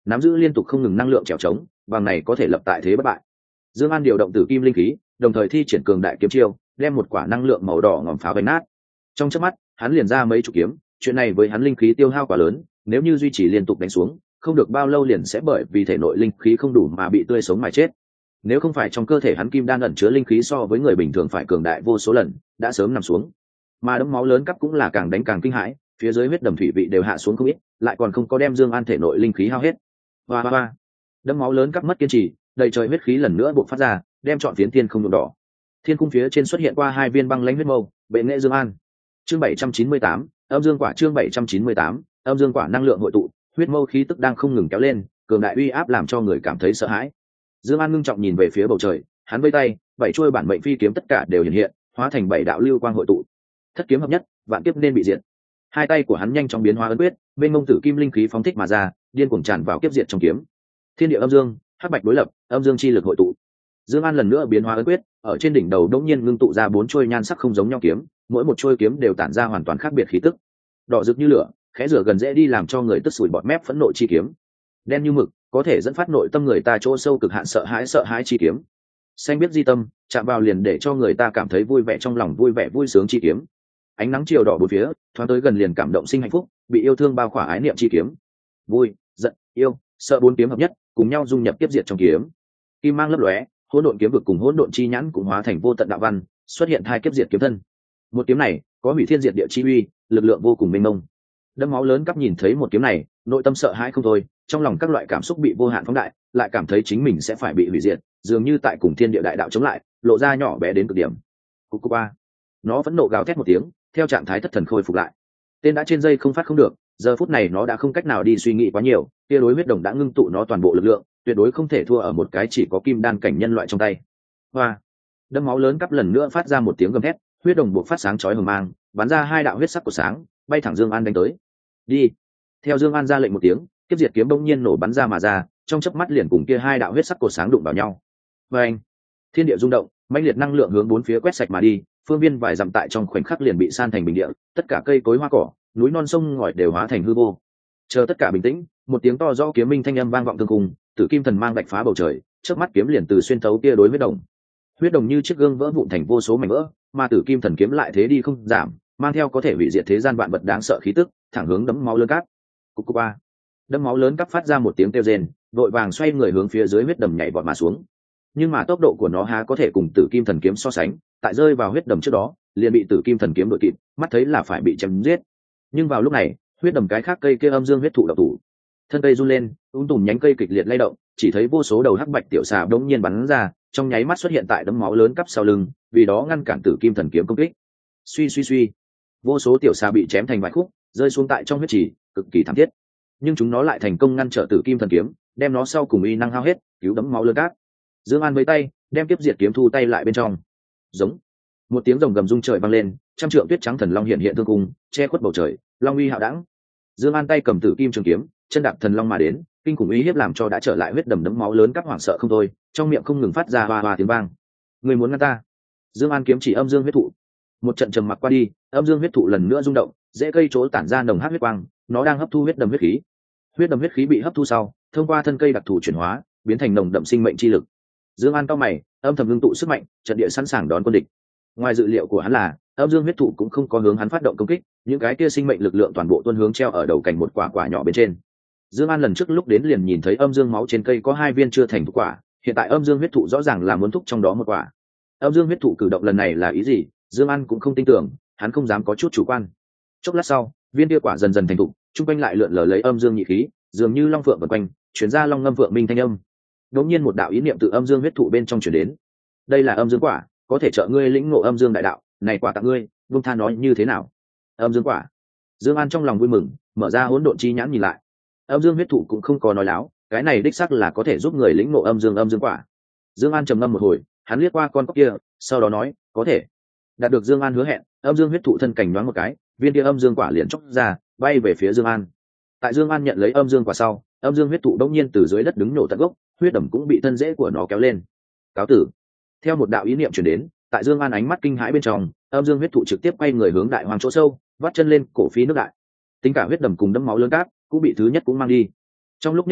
nắm giữ liên tục không ngừng năng lượng trèo trống, bằng này có thể lập tại thế bất bại. Dương An điều động tử kim linh khí, đồng thời thi triển cường đại kiếm chiêu, đem một quả năng lượng màu đỏ ngòm pháo đánh nát. Trong chớp mắt, hắn liền ra mấy chục kiếm, chuyện này với hắn linh khí tiêu hao quá lớn, nếu như duy trì liên tục đánh xuống, không được bao lâu liền sẽ bởi vì thể nội linh khí không đủ mà bị tươi sống mà chết. Nếu không phải trong cơ thể hắn kim đan ẩn chứa linh khí so với người bình thường phải cường đại vô số lần, đã sớm nằm xuống. Mà đấm máu lớn cấp cũng là càng đánh càng kinh hãi, phía dưới huyết đầm thủy vị đều hạ xuống không ít, lại còn không có đem Dương An thể nội linh khí hao hết. Hoa. Đấm máu lớn cấp mất kiên trì, đầy trời huyết khí lần nữa bộc phát ra, đem trọn phiến thiên không nhuộm đỏ. Thiên cung phía trên xuất hiện qua hai viên băng lãnh huyết mâu, bệ nghệ Dương An. Chương 798, âm dương quả. Chương 798, âm dương quả năng lượng hội tụ, huyết mâu khí tức đang không ngừng kéo lên, cường đại uy áp làm cho người cảm thấy sợ hãi. Dương An ngưng trọng nhìn về phía bầu trời, hắn vẫy tay, bảy chuôi bản mệnh phi kiếm tất cả đều hiện hiện, hóa thành bảy đạo lưu quang hội tụ. Thất kiếm hợp nhất, vạn kiếp nên bị diệt. Hai tay của hắn nhanh chóng biến hóa ấn quyết, bên ngông tử kim linh khí phóng thích mà ra, điên cuồng tràn vào kiếp diệt trong kiếm. Thiên địa âm dương, hắc bạch đối lập, âm dương chi lực hội tụ. Dương An lần nữa biến hóa ấn quyết, ở trên đỉnh đầu đột nhiên ngưng tụ ra bốn chuôi nhan sắc không giống nhau kiếm, mỗi một chuôi kiếm đều tản ra hoàn toàn khác biệt khí tức. Đỏ rực như lửa, khẽ rửa gần dễ đi làm cho người tức sủi bọt mép phẫn nộ chi kiếm. Đen như mực, có thể dẫn phát nội tâm người ta chỗ sâu cực hạn sợ hãi chi kiếm. Xanh biết di tâm, chạm vào liền để cho người ta cảm thấy vui vẻ trong lòng, vui vẻ vui sướng chi kiếm. Ánh nắng chiều đỏ bốn phía, thoáng tới gần liền cảm động sinh hạnh phúc, bị yêu thương bao khỏa ái niệm chi kiếm. Vui, giận, yêu, sợ bốn kiếm hợp nhất, cùng nhau dung nhập tiếp diệt trong kiếm. Kim mang lấp lóe, hỗn độn kiếm vực cùng hỗn độn chi nhãn cũng hóa thành vô tận đạo văn, xuất hiện hai kiếp diệt kiếm thân. Một kiếm này có hủy thiên diệt địa chi uy, lực lượng vô cùng mênh mông. Đâm máu lớn cấp nhìn thấy một kiếm này, nội tâm sợ hãi không thôi, trong lòng các loại cảm xúc bị vô hạn phóng đại, lại cảm thấy chính mình sẽ phải bị hủy diệt, dường như tại cùng thiên địa đại đạo chống lại, lộ ra nhỏ bé đến cực điểm. Cục ba, nó vẫn nộ gào thét một tiếng, theo trạng thái thất thần khôi phục lại. Tên đã trên dây không phát không được, giờ phút này nó đã không cách nào đi suy nghĩ quá nhiều, kia đối huyết đồng đã ngưng tụ nó toàn bộ lực lượng, tuyệt đối không thể thua ở một cái chỉ có kim đan cảnh nhân loại trong tay. Hoa, đâm máu lớn cấp lần nữa phát ra một tiếng gầm thét, huyết đồng buộc phát sáng chói hừng mang, bắn ra hai đạo huyết sắc của sáng, bay thẳng Dương An đánh tới. Đi. Theo Dương An ra lệnh một tiếng, kiếp diệt kiếm bỗng nhiên nổ bắn ra mà ra, trong chớp mắt liền cùng kia hai đạo huyết sắc cột sáng đụng vào nhau. Oeng! Thiên địa rung động, mãnh liệt năng lượng hướng bốn phía quét sạch mà đi, phương viên vài dặm tại trong khoảnh khắc liền bị san thành bình địa, tất cả cây cối hoa cỏ, núi non sông ngòi đều hóa thành hư vô. Chờ tất cả bình tĩnh, một tiếng to rõ kiếm minh thanh âm vang vọng tương cùng, Tử Kim Thần mang vạch phá bầu trời, chớp mắt kiếm liền từ xuyên thấu kia đối huyết đồng. Huyết đồng như chiếc gương vỡ vụn thành vô số mảnh vỡ, mà Tử Kim Thần kiếm lại thế đi không giảm, mang theo có thể hủy diệt thế gian vạn vật đáng sợ khí tức, thẳng hướng đấm máu lớn cát. Cục ba, đấm máu lớn cát phát ra một tiếng kêu rên, vội vàng xoay người hướng phía dưới huyết đầm nhảy vọt mà xuống. Nhưng mà tốc độ của nó há có thể cùng Tử Kim Thần kiếm so sánh, tại rơi vào huyết đầm trước đó, liền bị Tử Kim Thần kiếm đuổi kịp, mắt thấy là phải bị chém giết. Nhưng vào lúc này, huyết đầm cái khác cây kia âm dương huyết thụ độc thủ, thân cây run lên, tùm nhánh cây kịch liệt lay động, chỉ thấy vô số đầu hắc bạch tiểu xà đống nhiên bắn ra, trong nháy mắt xuất hiện tại đấm máu lớn cắp sau lưng, vì đó ngăn cản Tử Kim Thần kiếm công kích. Suy, vô số tiểu xà bị chém thành vài khúc, rơi xuống tại trong huyết trì, cực kỳ thảm thiết. Nhưng chúng nó lại thành công ngăn trở Tử Kim Thần kiếm, đem nó sau cùng uy năng hao hết, cứu đấm máu lớn cát. Dương An với tay, đem kiếp diệt kiếm thu tay lại bên trong. Giống. Một tiếng rồng gầm rung trời vang lên, trăm trượng tuyết trắng thần long hiện thương cung, che khuất bầu trời, long uy hạo đẳng. Dương An tay cầm Tử Kim trường kiếm, chân đạp thần long mà đến, kinh khủng uy hiếp làm cho đã trở lại huyết đầm đấm máu lớn các hoảng sợ không thôi, trong miệng không ngừng phát ra hoa hoa tiếng vang. Người muốn ngăn ta? Dương An kiếm chỉ âm dương huyết thụ. Một trận trầm mặc qua đi, âm dương huyết thụ lần nữa rung động, rễ cây chỗ tản ra nồng hắc huyết quang, nó đang hấp thu huyết đầm huyết khí. Huyết đầm huyết khí bị hấp thu sau, thông qua thân cây đặc thù chuyển hóa, biến thành nồng đậm sinh mệnh chi lực. Dương An cao mày, âm thầm ngưng tụ sức mạnh, trận địa sẵn sàng đón quân địch. Ngoài dự liệu của hắn là, âm dương huyết thụ cũng không có hướng hắn phát động công kích, những cái kia sinh mệnh lực lượng toàn bộ tuôn hướng treo ở đầu cành một quả quả nhỏ bên trên. Dương An lần trước lúc đến liền nhìn thấy âm dương máu trên cây có hai viên chưa thành thụ quả, hiện tại âm dương huyết thụ rõ ràng là muốn thúc trong đó một quả. Âm dương huyết thụ cử động lần này là ý gì? Dương An cũng không tin tưởng, hắn không dám có chút chủ quan. Chốc lát sau, viên kia quả dần dần thành thụ, trung quanh lại lượn lờ lấy âm dương nhị khí, dường như long phượng vần quanh, truyền ra long ngâm vượng minh thanh âm. Đột nhiên một đạo ý niệm từ âm dương huyết thụ bên trong truyền đến. Đây là âm dương quả, có thể trợ ngươi lĩnh ngộ âm dương đại đạo, này quả tặng ngươi, Vương Tha nói như thế nào? Âm dương quả. Dương An trong lòng vui mừng, mở ra hỗn độn chi nhãn nhìn lại. Âm dương huyết thụ cũng không có nói láo, cái này đích xác là có thể giúp người lĩnh ngộ âm dương quả. Dương An trầm ngâm một hồi, hắn liếc qua con cóc kia, sau đó nói, có thể. Đạt được Dương An hứa hẹn, âm dương huyết thụ thân cảnh nhoáng một cái, viên kia âm dương quả liền chốc ra, bay về phía Dương An. Tại Dương An nhận lấy âm dương quả sau, âm dương huyết thụ đột nhiên từ dưới đất đứng nổ tận gốc, huyết đầm cũng bị thân rễ của nó kéo lên. Cáo tử. Theo một đạo ý niệm truyền đến, tại Dương An ánh mắt kinh hãi bên trong, âm dương huyết thụ trực tiếp quay người hướng đại hoàng chỗ sâu, vắt chân lên cổ phí nước đại. Tính cả huyết đầm cùng đấm máu lớn cát, cũng bị thứ nhất cũng mang đi. Trong lúc nhất thời,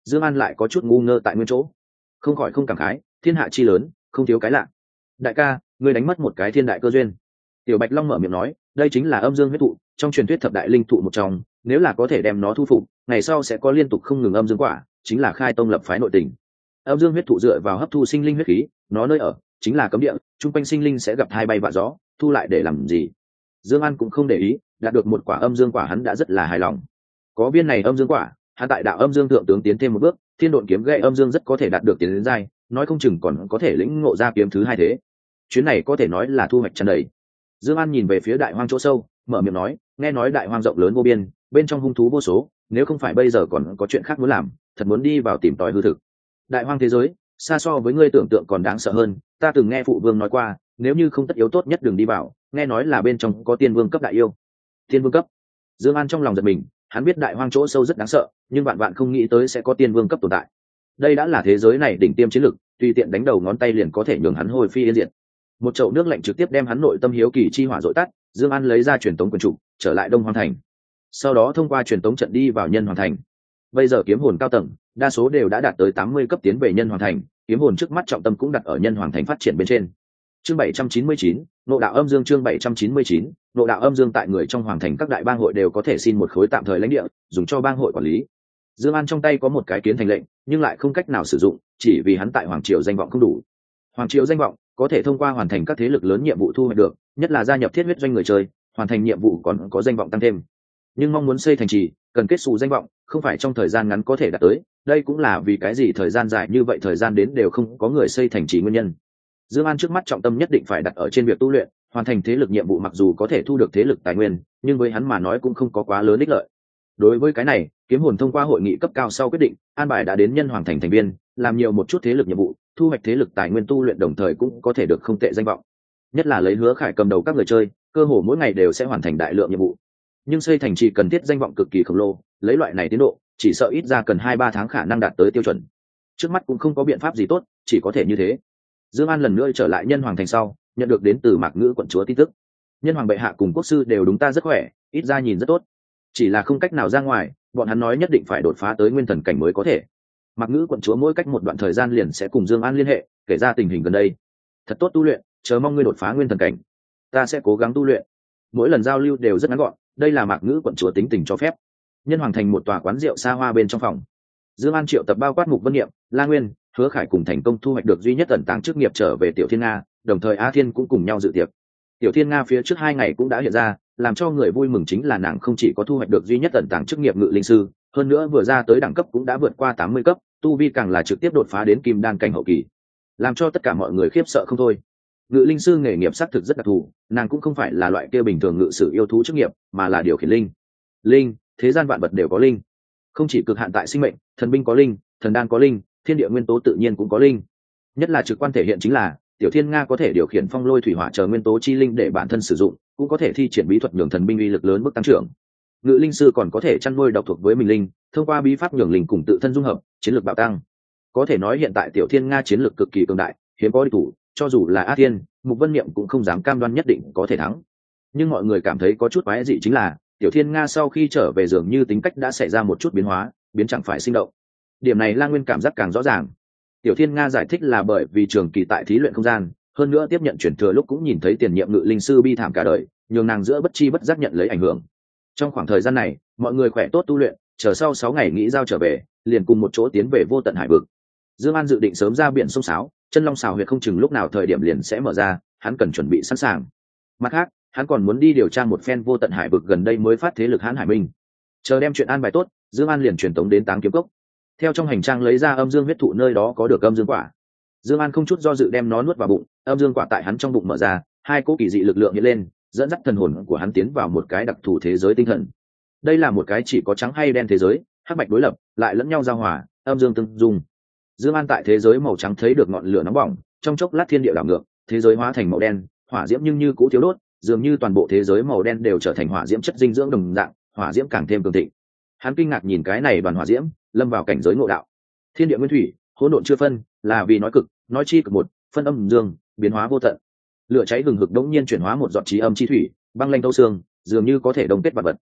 Dương An lại có chút ngu ngơ tại nguyên chỗ, không khỏi không cảm khái, thiên hạ chi lớn, không thiếu cái lạ. Đại ca, ngươi đánh mất một cái thiên đại cơ duyên. Tiểu Bạch Long mở miệng nói, đây chính là âm dương huyết thụ, trong truyền thuyết thập đại linh thụ một trong, nếu là có thể đem nó thu phục, ngày sau sẽ có liên tục không ngừng âm dương quả, chính là khai tông lập phái nội tình. Âm dương huyết thụ dựa vào hấp thu sinh linh huyết khí, nó nơi ở chính là cấm địa, chung quanh sinh linh sẽ gặp hai bay vạ gió, thu lại để làm gì? Dương An cũng không để ý, đạt được một quả âm dương quả hắn đã rất là hài lòng. Có viên này âm dương quả, hắn tại đạo âm dương thượng tướng tiến thêm một bước, thiên độn kiếm gậy âm dương rất có thể đạt được tiến đến giai, nói không chừng còn có thể lĩnh ngộ ra kiếm thứ hai thế. Chuyến này có thể nói là thu hoạch tràn đầy. Dương An nhìn về phía đại hoang chỗ sâu, mở miệng nói, nghe nói đại hoang rộng lớn vô biên, bên trong hung thú vô số, nếu không phải bây giờ còn có chuyện khác muốn làm, thật muốn đi vào tìm tòi hư thực. Đại hoang thế giới, xa so với ngươi tưởng tượng còn đáng sợ hơn, ta từng nghe phụ vương nói qua, nếu như không tất yếu tốt nhất đừng đi vào, nghe nói là bên trong có tiên vương cấp đại yêu. Tiên vương cấp? Dương An trong lòng giật mình, hắn biết đại hoang chỗ sâu rất đáng sợ, nhưng vạn vạn không nghĩ tới sẽ có tiên vương cấp tồn tại. Đây đã là thế giới này đỉnh tiêm chiến lực, tùy tiện đánh đầu ngón tay liền có thể nhường hắn hồi phi yên diệt. Một chậu nước lạnh trực tiếp đem hắn nội tâm hiếu kỳ chi hỏa dội tắt. Dương An lấy ra truyền tống quyền trụ, trở lại Đông Hoang thành. Sau đó thông qua truyền tống trận đi vào Nhân Hoàng thành. Bây giờ kiếm hồn cao tầng, đa số đều đã đạt tới 80 cấp tiến về Nhân Hoàng thành, kiếm hồn trước mắt trọng tâm cũng đặt ở Nhân Hoàng thành phát triển bên trên. Chương 799, Ngộ đạo âm dương. Chương 799, Ngộ đạo âm dương. Tại người trong hoàng thành các đại bang hội đều có thể xin một khối tạm thời lãnh địa, dùng cho bang hội quản lý. Dương An trong tay có một cái kiến thành lệnh, nhưng lại không cách nào sử dụng, chỉ vì hắn tại hoàng triều danh vọng không đủ. Hoàng triều danh vọng có thể thông qua hoàn thành các thế lực lớn nhiệm vụ thu hoạch được, nhất là gia nhập thiết huyết doanh người chơi, hoàn thành nhiệm vụ còn có danh vọng tăng thêm. Nhưng mong muốn xây thành trì, cần kết xù danh vọng, không phải trong thời gian ngắn có thể đạt tới, đây cũng là vì cái gì thời gian dài như vậy thời gian đến đều không có người xây thành trì nguyên nhân. Dương An trước mắt trọng tâm nhất định phải đặt ở trên việc tu luyện, hoàn thành thế lực nhiệm vụ mặc dù có thể thu được thế lực tài nguyên, nhưng với hắn mà nói cũng không có quá lớn ích lợi. Đối với cái này, kiếm hồn thông qua hội nghị cấp cao sau quyết định, an bài đã đến Nhân Hoàng thành thành viên, làm nhiều một chút thế lực nhiệm vụ, thu hoạch thế lực tài nguyên tu luyện đồng thời cũng có thể được không tệ danh vọng. Nhất là lấy Hứa Khải cầm đầu các người chơi, cơ hồ mỗi ngày đều sẽ hoàn thành đại lượng nhiệm vụ. Nhưng xây thành trì cần thiết danh vọng cực kỳ khổng lồ, lấy loại này tiến độ, chỉ sợ ít ra cần 2-3 tháng khả năng đạt tới tiêu chuẩn. Trước mắt cũng không có biện pháp gì tốt, chỉ có thể như thế. Dương An lần nữa trở lại Nhân Hoàng thành sau, nhận được đến từ Mạc Ngữ quận chúa tin tức. Nhân Hoàng bệ hạ cùng quốc sư đều đúng ta rất khỏe, ít ra nhìn rất tốt. Chỉ là không cách nào ra ngoài, bọn hắn nói nhất định phải đột phá tới nguyên thần cảnh mới có thể. Mạc Ngữ quận chúa mỗi cách một đoạn thời gian liền sẽ cùng Dương An liên hệ, kể ra tình hình gần đây. Thật tốt tu luyện, chờ mong ngươi đột phá nguyên thần cảnh. Ta sẽ cố gắng tu luyện. Mỗi lần giao lưu đều rất ngắn gọn, đây là Mạc Ngữ quận chúa tính tình cho phép. Nhân Hoàng thành một tòa quán rượu xa hoa bên trong phòng. Dương An triệu tập bao quát Mục Vân Niệm, La Nguyên, Hứa Khải cùng thành công thu hoạch được duy nhất ẩn tàng chức nghiệp trở về Tiểu Thiên Nga, đồng thời A Thiên cũng cùng nhau dự tiệc. Tiểu Thiên Nga phía trước 2 ngày cũng đã hiện ra, làm cho người vui mừng chính là nàng không chỉ có thu hoạch được duy nhất ẩn tàng chức nghiệp ngự linh sư, hơn nữa vừa ra tới đẳng cấp cũng đã vượt qua 80 cấp, tu vi càng là trực tiếp đột phá đến kim đan cảnh hậu kỳ, làm cho tất cả mọi người khiếp sợ không thôi. Ngự linh sư nghề nghiệp xác thực rất đặc thù, nàng cũng không phải là loại kia bình thường ngự sử yêu thú chức nghiệp, mà là điều khiển linh. Linh, thế gian vạn vật đều có linh, không chỉ cực hạn tại sinh mệnh, thần binh có linh, thần đan có linh, thiên địa nguyên tố tự nhiên cũng có linh. Nhất là trực quan thể hiện chính là Tiểu Thiên Nga có thể điều khiển phong lôi thủy hỏa chờ nguyên tố chi linh để bản thân sử dụng, cũng có thể thi triển bí thuật nhường thần binh uy lực lớn mức tăng trưởng. Ngự linh sư còn có thể chăn nuôi độc thuộc với mình linh, thông qua bí pháp nhường linh cùng tự thân dung hợp, chiến lược bạo tăng. Có thể nói hiện tại Tiểu Thiên Nga chiến lược cực kỳ cường đại, hiếm có địch thủ, cho dù là A Thiên, Mục Vân Niệm cũng không dám cam đoan nhất định có thể thắng. Nhưng mọi người cảm thấy có chút quái dị chính là, Tiểu Thiên Nga sau khi trở về dường như tính cách đã xảy ra một chút biến hóa, biến chẳng phải sinh động. Điểm này La Nguyên cảm giác càng rõ ràng. Tiểu Thiên Nga giải thích là bởi vì trường kỳ tại thí luyện không gian, hơn nữa tiếp nhận chuyển thừa lúc cũng nhìn thấy tiền nhiệm ngự linh sư bi thảm cả đời, nhường nàng giữa bất chi bất giác nhận lấy ảnh hưởng. Trong khoảng thời gian này, mọi người khỏe tốt tu luyện, chờ sau 6 ngày nghĩ giao trở về, liền cùng một chỗ tiến về vô tận hải vực. Dương An dự định sớm ra biển sông sáo, chân long xào huyệt không chừng lúc nào thời điểm liền sẽ mở ra, hắn cần chuẩn bị sẵn sàng. Mặt khác, hắn còn muốn đi điều tra một phen vô tận hải vực gần đây mới phát thế lực Hán Hải Minh. Chờ đem chuyện an bài tốt, Dương An liền truyền tống đến Táng Kiếm Cốc. Theo trong hành trang lấy ra âm dương huyết thụ nơi đó có được âm dương quả. Dương An không chút do dự đem nó nuốt vào bụng, âm dương quả tại hắn trong bụng mở ra, 2 cỗ kỳ dị lực lượng hiện lên, dẫn dắt thần hồn của hắn tiến vào một cái đặc thù thế giới tinh thần. Đây là một cái chỉ có trắng hay đen thế giới, hắc bạch đối lập, lại lẫn nhau giao hòa, âm dương tương dung. Dương An tại thế giới màu trắng thấy được ngọn lửa nóng bỏng, trong chốc lát thiên địa đảo ngược, thế giới hóa thành màu đen, hỏa diễm nhưng như cũ thiếu đốt, dường như toàn bộ thế giới màu đen đều trở thành hỏa diễm chất dinh dưỡng đồng dạng, hỏa diễm càng thêm cường thịnh. Hắn kinh ngạc nhìn cái này đoàn hỏa diễm, lâm vào cảnh giới ngộ đạo. Thiên địa nguyên thủy, hỗn độn chưa phân, là vì nói cực, nói chi cực một, phân âm dương, biến hóa vô tận. Lửa cháy hừng hực đống nhiên chuyển hóa một giọt chí âm chi thủy, băng lanh thấu xương, dường như có thể đông kết vật vật.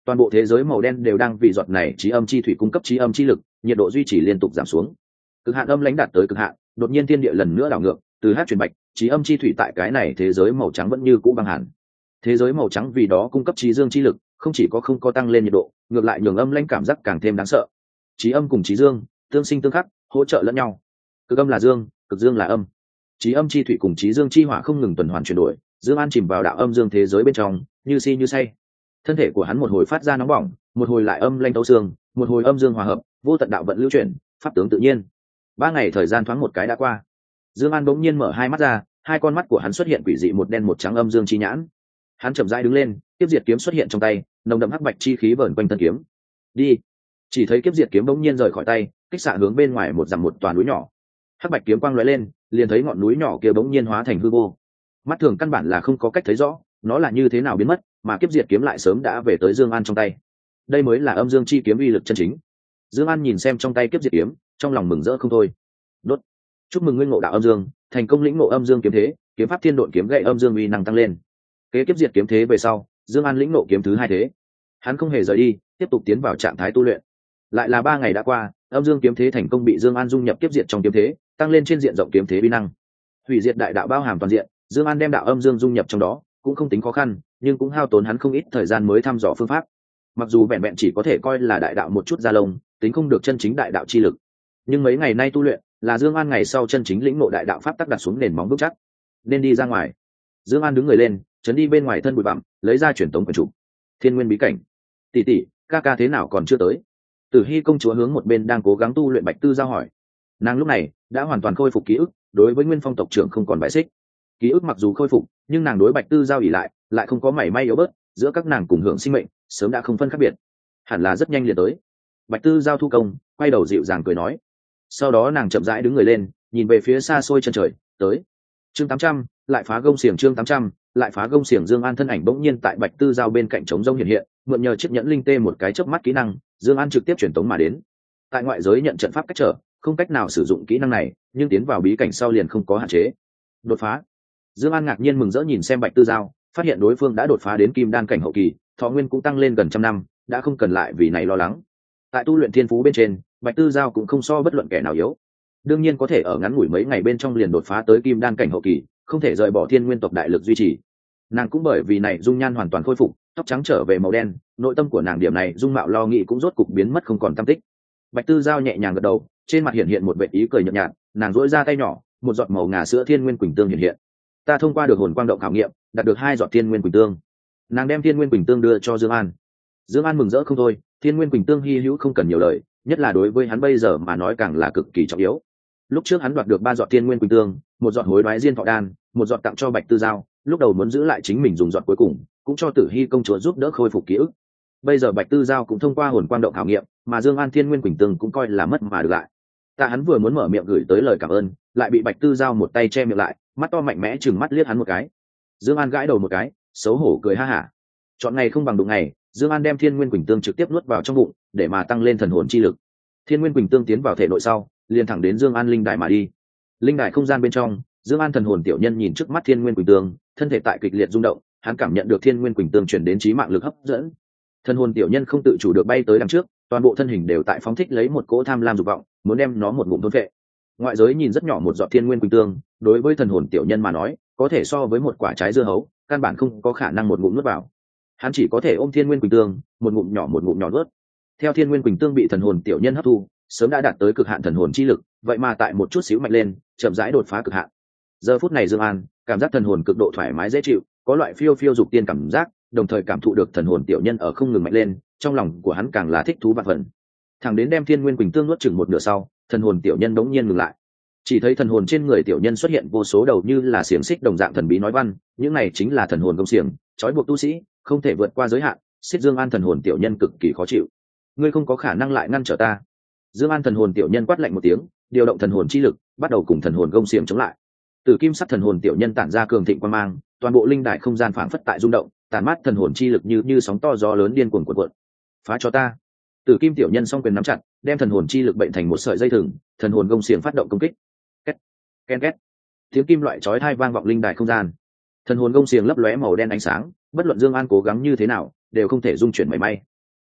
toàn bộ thế giới màu đen đều đang vì giọt này trí âm chi thủy cung cấp trí âm chi lực, nhiệt độ duy trì liên tục giảm xuống. Cực hạn âm lãnh đạt tới cực hạn, đột nhiên thiên địa lần nữa đảo ngược, từ hắc chuyển bạch, trí âm chi thủy tại cái này thế giới màu trắng vẫn như cũ băng hàn. Thế giới màu trắng vì đó cung cấp trí dương chi lực, không chỉ có không có tăng lên nhiệt độ, ngược lại nhường âm lãnh cảm giác càng thêm đáng sợ. Trí âm cùng trí dương tương sinh tương khắc, hỗ trợ lẫn nhau. Cực âm là dương, cực dương là âm. Trí âm chi thủy cùng trí dương chi hỏa không ngừng tuần hoàn chuyển đổi, Dương An chìm vào đạo âm dương thế giới bên trong, như si như say. Thân thể của hắn một hồi phát ra nóng bỏng, một hồi lại âm lanh tấu xương, một hồi âm dương hòa hợp, vô tận đạo vận lưu chuyển, pháp tướng tự nhiên. 3 ngày thời gian thoáng một cái đã qua. Dương An bỗng nhiên mở hai mắt ra, hai con mắt của hắn xuất hiện quỷ dị một đen một trắng âm dương chi nhãn. Hắn chậm rãi đứng lên, kiếp diệt kiếm xuất hiện trong tay, nồng đậm hắc bạch chi khí vờn quanh thân kiếm. Đi. Chỉ thấy kiếp diệt kiếm bỗng nhiên rời khỏi tay, kích xạ hướng bên ngoài một dặm một toàn núi nhỏ. Hắc bạch kiếm quang lóe lên, liền thấy ngọn núi nhỏ kia bỗng nhiên hóa thành hư vô. Mắt thường căn bản là không có cách thấy rõ nó là như thế nào biến mất, mà kiếp diệt kiếm lại sớm đã về tới Dương An trong tay. Đây mới là âm dương chi kiếm uy lực chân chính. Dương An nhìn xem trong tay kiếp diệt kiếm, trong lòng mừng rỡ không thôi. Đốt. Chúc mừng ngươi ngộ đạo âm dương, thành công lĩnh ngộ âm dương kiếm thế, kiếm pháp thiên độn kiếm gậy âm dương uy năng tăng lên. Kế kiếp diệt kiếm thế về sau, Dương An lĩnh ngộ kiếm thứ hai thế. Hắn không hề rời đi, tiếp tục tiến vào trạng thái tu luyện. Lại là 3 ngày đã qua, âm dương kiếm thế thành công bị Dương An dung nhập kiếp diệt trong kiếm thế, tăng lên trên diện rộng kiếm thế uy năng. Hủy diệt đại đạo bao hàm toàn diện, Dương An đem đạo âm dương dung nhập trong đó, cũng không tính khó khăn, nhưng cũng hao tốn hắn không ít thời gian mới thăm dò phương pháp. Mặc dù vẹn vẹn chỉ có thể coi là đại đạo một chút da lông, tính không được chân chính đại đạo chi lực. Nhưng mấy ngày nay tu luyện, là Dương An ngày sau chân chính lĩnh ngộ đại đạo pháp tắc đặt xuống nền móng vững chắc. Nên đi ra ngoài. Dương An đứng người lên, chấn đi bên ngoài thân bụi bặm, lấy ra truyền tống quyển trục. Thiên Nguyên bí cảnh. Tỷ tỷ, ca ca thế nào còn chưa tới? Tử Hi công chúa hướng một bên đang cố gắng tu luyện Bạch Tư Giao hỏi. Nàng lúc này đã hoàn toàn khôi phục ký ức, đối với Nguyên Phong tộc trưởng không còn bại xích. Ký ức mặc dù khôi phục, nhưng nàng đối Bạch Tư Giao ỷ lại không có mảy may yếu bớt, giữa các nàng cùng hưởng sinh mệnh, sớm đã không phân khác biệt. Hẳn là rất nhanh liền tới. Bạch Tư Giao thu công, quay đầu dịu dàng cười nói. Sau đó nàng chậm rãi đứng người lên, nhìn về phía xa xôi chân trời, tới. Chương 800, lại phá gông xiềng chương 800, lại phá gông xiềng. Dương An thân ảnh bỗng nhiên tại Bạch Tư Giao bên cạnh trống rông hiện hiện, mượn nhờ chiếc nhẫn linh tê một cái chớp mắt kỹ năng, Dương An trực tiếp truyền tống mà đến. Tại ngoại giới nhận trận pháp cách trở, không cách nào sử dụng kỹ năng này, nhưng tiến vào bí cảnh sau liền không có hạn chế. Đột phá. Dương An ngạc nhiên mừng rỡ nhìn xem Bạch Tư Giao, phát hiện đối phương đã đột phá đến kim đan cảnh hậu kỳ, thọ nguyên cũng tăng lên gần 100 năm, đã không cần lại vì này lo lắng. Tại tu luyện thiên phú bên trên, Bạch Tư Giao cũng không so bất luận kẻ nào yếu. Đương nhiên có thể ở ngắn ngủi mấy ngày bên trong liền đột phá tới kim đan cảnh hậu kỳ, không thể rời bỏ thiên nguyên tộc đại lực duy trì. Nàng cũng bởi vì này dung nhan hoàn toàn khôi phục, tóc trắng trở về màu đen, nội tâm của nàng điểm này dung mạo lo nghĩ cũng rốt cục biến mất không còn tăm tích. Bạch Tư Giao nhẹ nhàng gật đầu, trên mặt hiện hiện một vẻ ý cười nhợt nhạt, nàng duỗi ra tay nhỏ, một giọt màu ngà sữa thiên nguyên quỳnh tương hiện hiện. Ta thông qua được hồn quang động khảo nghiệm, đạt được 2 giọt thiên nguyên quỳnh tương. Nàng đem thiên nguyên quỳnh tương đưa cho Dương An. Dương An mừng rỡ không thôi, thiên nguyên quỳnh tương hi hữu không cần nhiều lời, nhất là đối với hắn bây giờ mà nói càng là cực kỳ trọng yếu. Lúc trước hắn đoạt được 3 giọt thiên nguyên quỳnh tương, một giọt hối đoái diên thọ đan, một giọt tặng cho Bạch Tư Giao, lúc đầu muốn giữ lại chính mình dùng giọt cuối cùng, cũng cho Tử Hi công chúa giúp đỡ khôi phục ký ức. Bây giờ Bạch Tư Giao cũng thông qua hồn quang động khảo nghiệm, mà Dương An thiên nguyên quỳnh tương cũng coi là mất mà được lại. Tạ hắn vừa muốn mở miệng gửi tới lời cảm ơn, lại bị Bạch Tư Giao một tay che miệng lại, mắt to mạnh mẽ chừng mắt liếc hắn một cái. Dương An gãi đầu một cái, xấu hổ cười ha hả. Chọn ngày không bằng đụng ngày, Dương An đem thiên nguyên quỳnh tương trực tiếp nuốt vào trong bụng, để mà tăng lên thần hồn chi lực. Thiên nguyên quỳnh tương tiến vào thể nội sau, liền thẳng đến Dương An linh đài mà đi. Linh đài không gian bên trong, Dương An thần hồn tiểu nhân nhìn trước mắt thiên nguyên quỳnh tương, thân thể tại kịch liệt rung động, hắn cảm nhận được thiên nguyên quỳnh tương truyền đến chí mạng lực hấp dẫn. Thần hồn tiểu nhân không tự chủ được bay tới đằng trước, toàn bộ thân hình đều tại phóng thích lấy một cỗ tham lam dục vọng, muốn đem nó một ngụm thôn phệ. Ngoại giới nhìn rất nhỏ một giọt thiên nguyên quỳnh tương, đối với thần hồn tiểu nhân mà nói, có thể so với một quả trái dưa hấu, căn bản không có khả năng một ngụm nuốt vào. Hắn chỉ có thể ôm thiên nguyên quỳnh tương, một ngụm nhỏ nuốt. Theo thiên nguyên quỳnh tương bị thần hồn tiểu nhân hấp thu, sớm đã đạt tới cực hạn thần hồn chi lực, vậy mà tại một chút xíu mạnh lên, chậm rãi đột phá cực hạn. Giờ phút này Dương An cảm giác thần hồn cực độ thoải mái dễ chịu, có loại phiêu phiêu dục tiên cảm giác, đồng thời cảm thụ được thần hồn tiểu nhân ở không ngừng mạnh lên, trong lòng của hắn càng là thích thú vạn phần. Thẳng đến đem thiên nguyên quỳnh tương nuốt chừng một nửa sau, thần hồn tiểu nhân đống nhiên ngừng lại. Chỉ thấy thần hồn trên người tiểu nhân xuất hiện vô số đầu như là xiềng xích đồng dạng thần bí nói văn, những này chính là thần hồn công xiềng, trói buộc tu sĩ, không thể vượt qua giới hạn, xiết Dương An thần hồn tiểu nhân cực kỳ khó chịu. Ngươi không có khả năng lại ngăn trở ta. Dương An thần hồn tiểu nhân quát lạnh một tiếng, điều động thần hồn chi lực, bắt đầu cùng thần hồn công xiềng chống lại. Từ kim sắc thần hồn tiểu nhân tản ra cường thịnh quang mang, toàn bộ linh đài không gian phảng phất tại rung động, tản mát thần hồn chi lực như sóng to gió lớn điên cuồng cuộn. Phá cho ta. Từ kim tiểu nhân song quyền nắm chặt, đem thần hồn chi lực bệnh thành một sợi dây thừng, thần hồn công xiềng phát động công kích. Két, ken két. Tiếng kim loại chói tai vang vọng linh đài không gian. Thần hồn công xiềng lấp lóe màu đen ánh sáng, bất luận Dương An cố gắng như thế nào, đều không thể dung chuyển mảy may.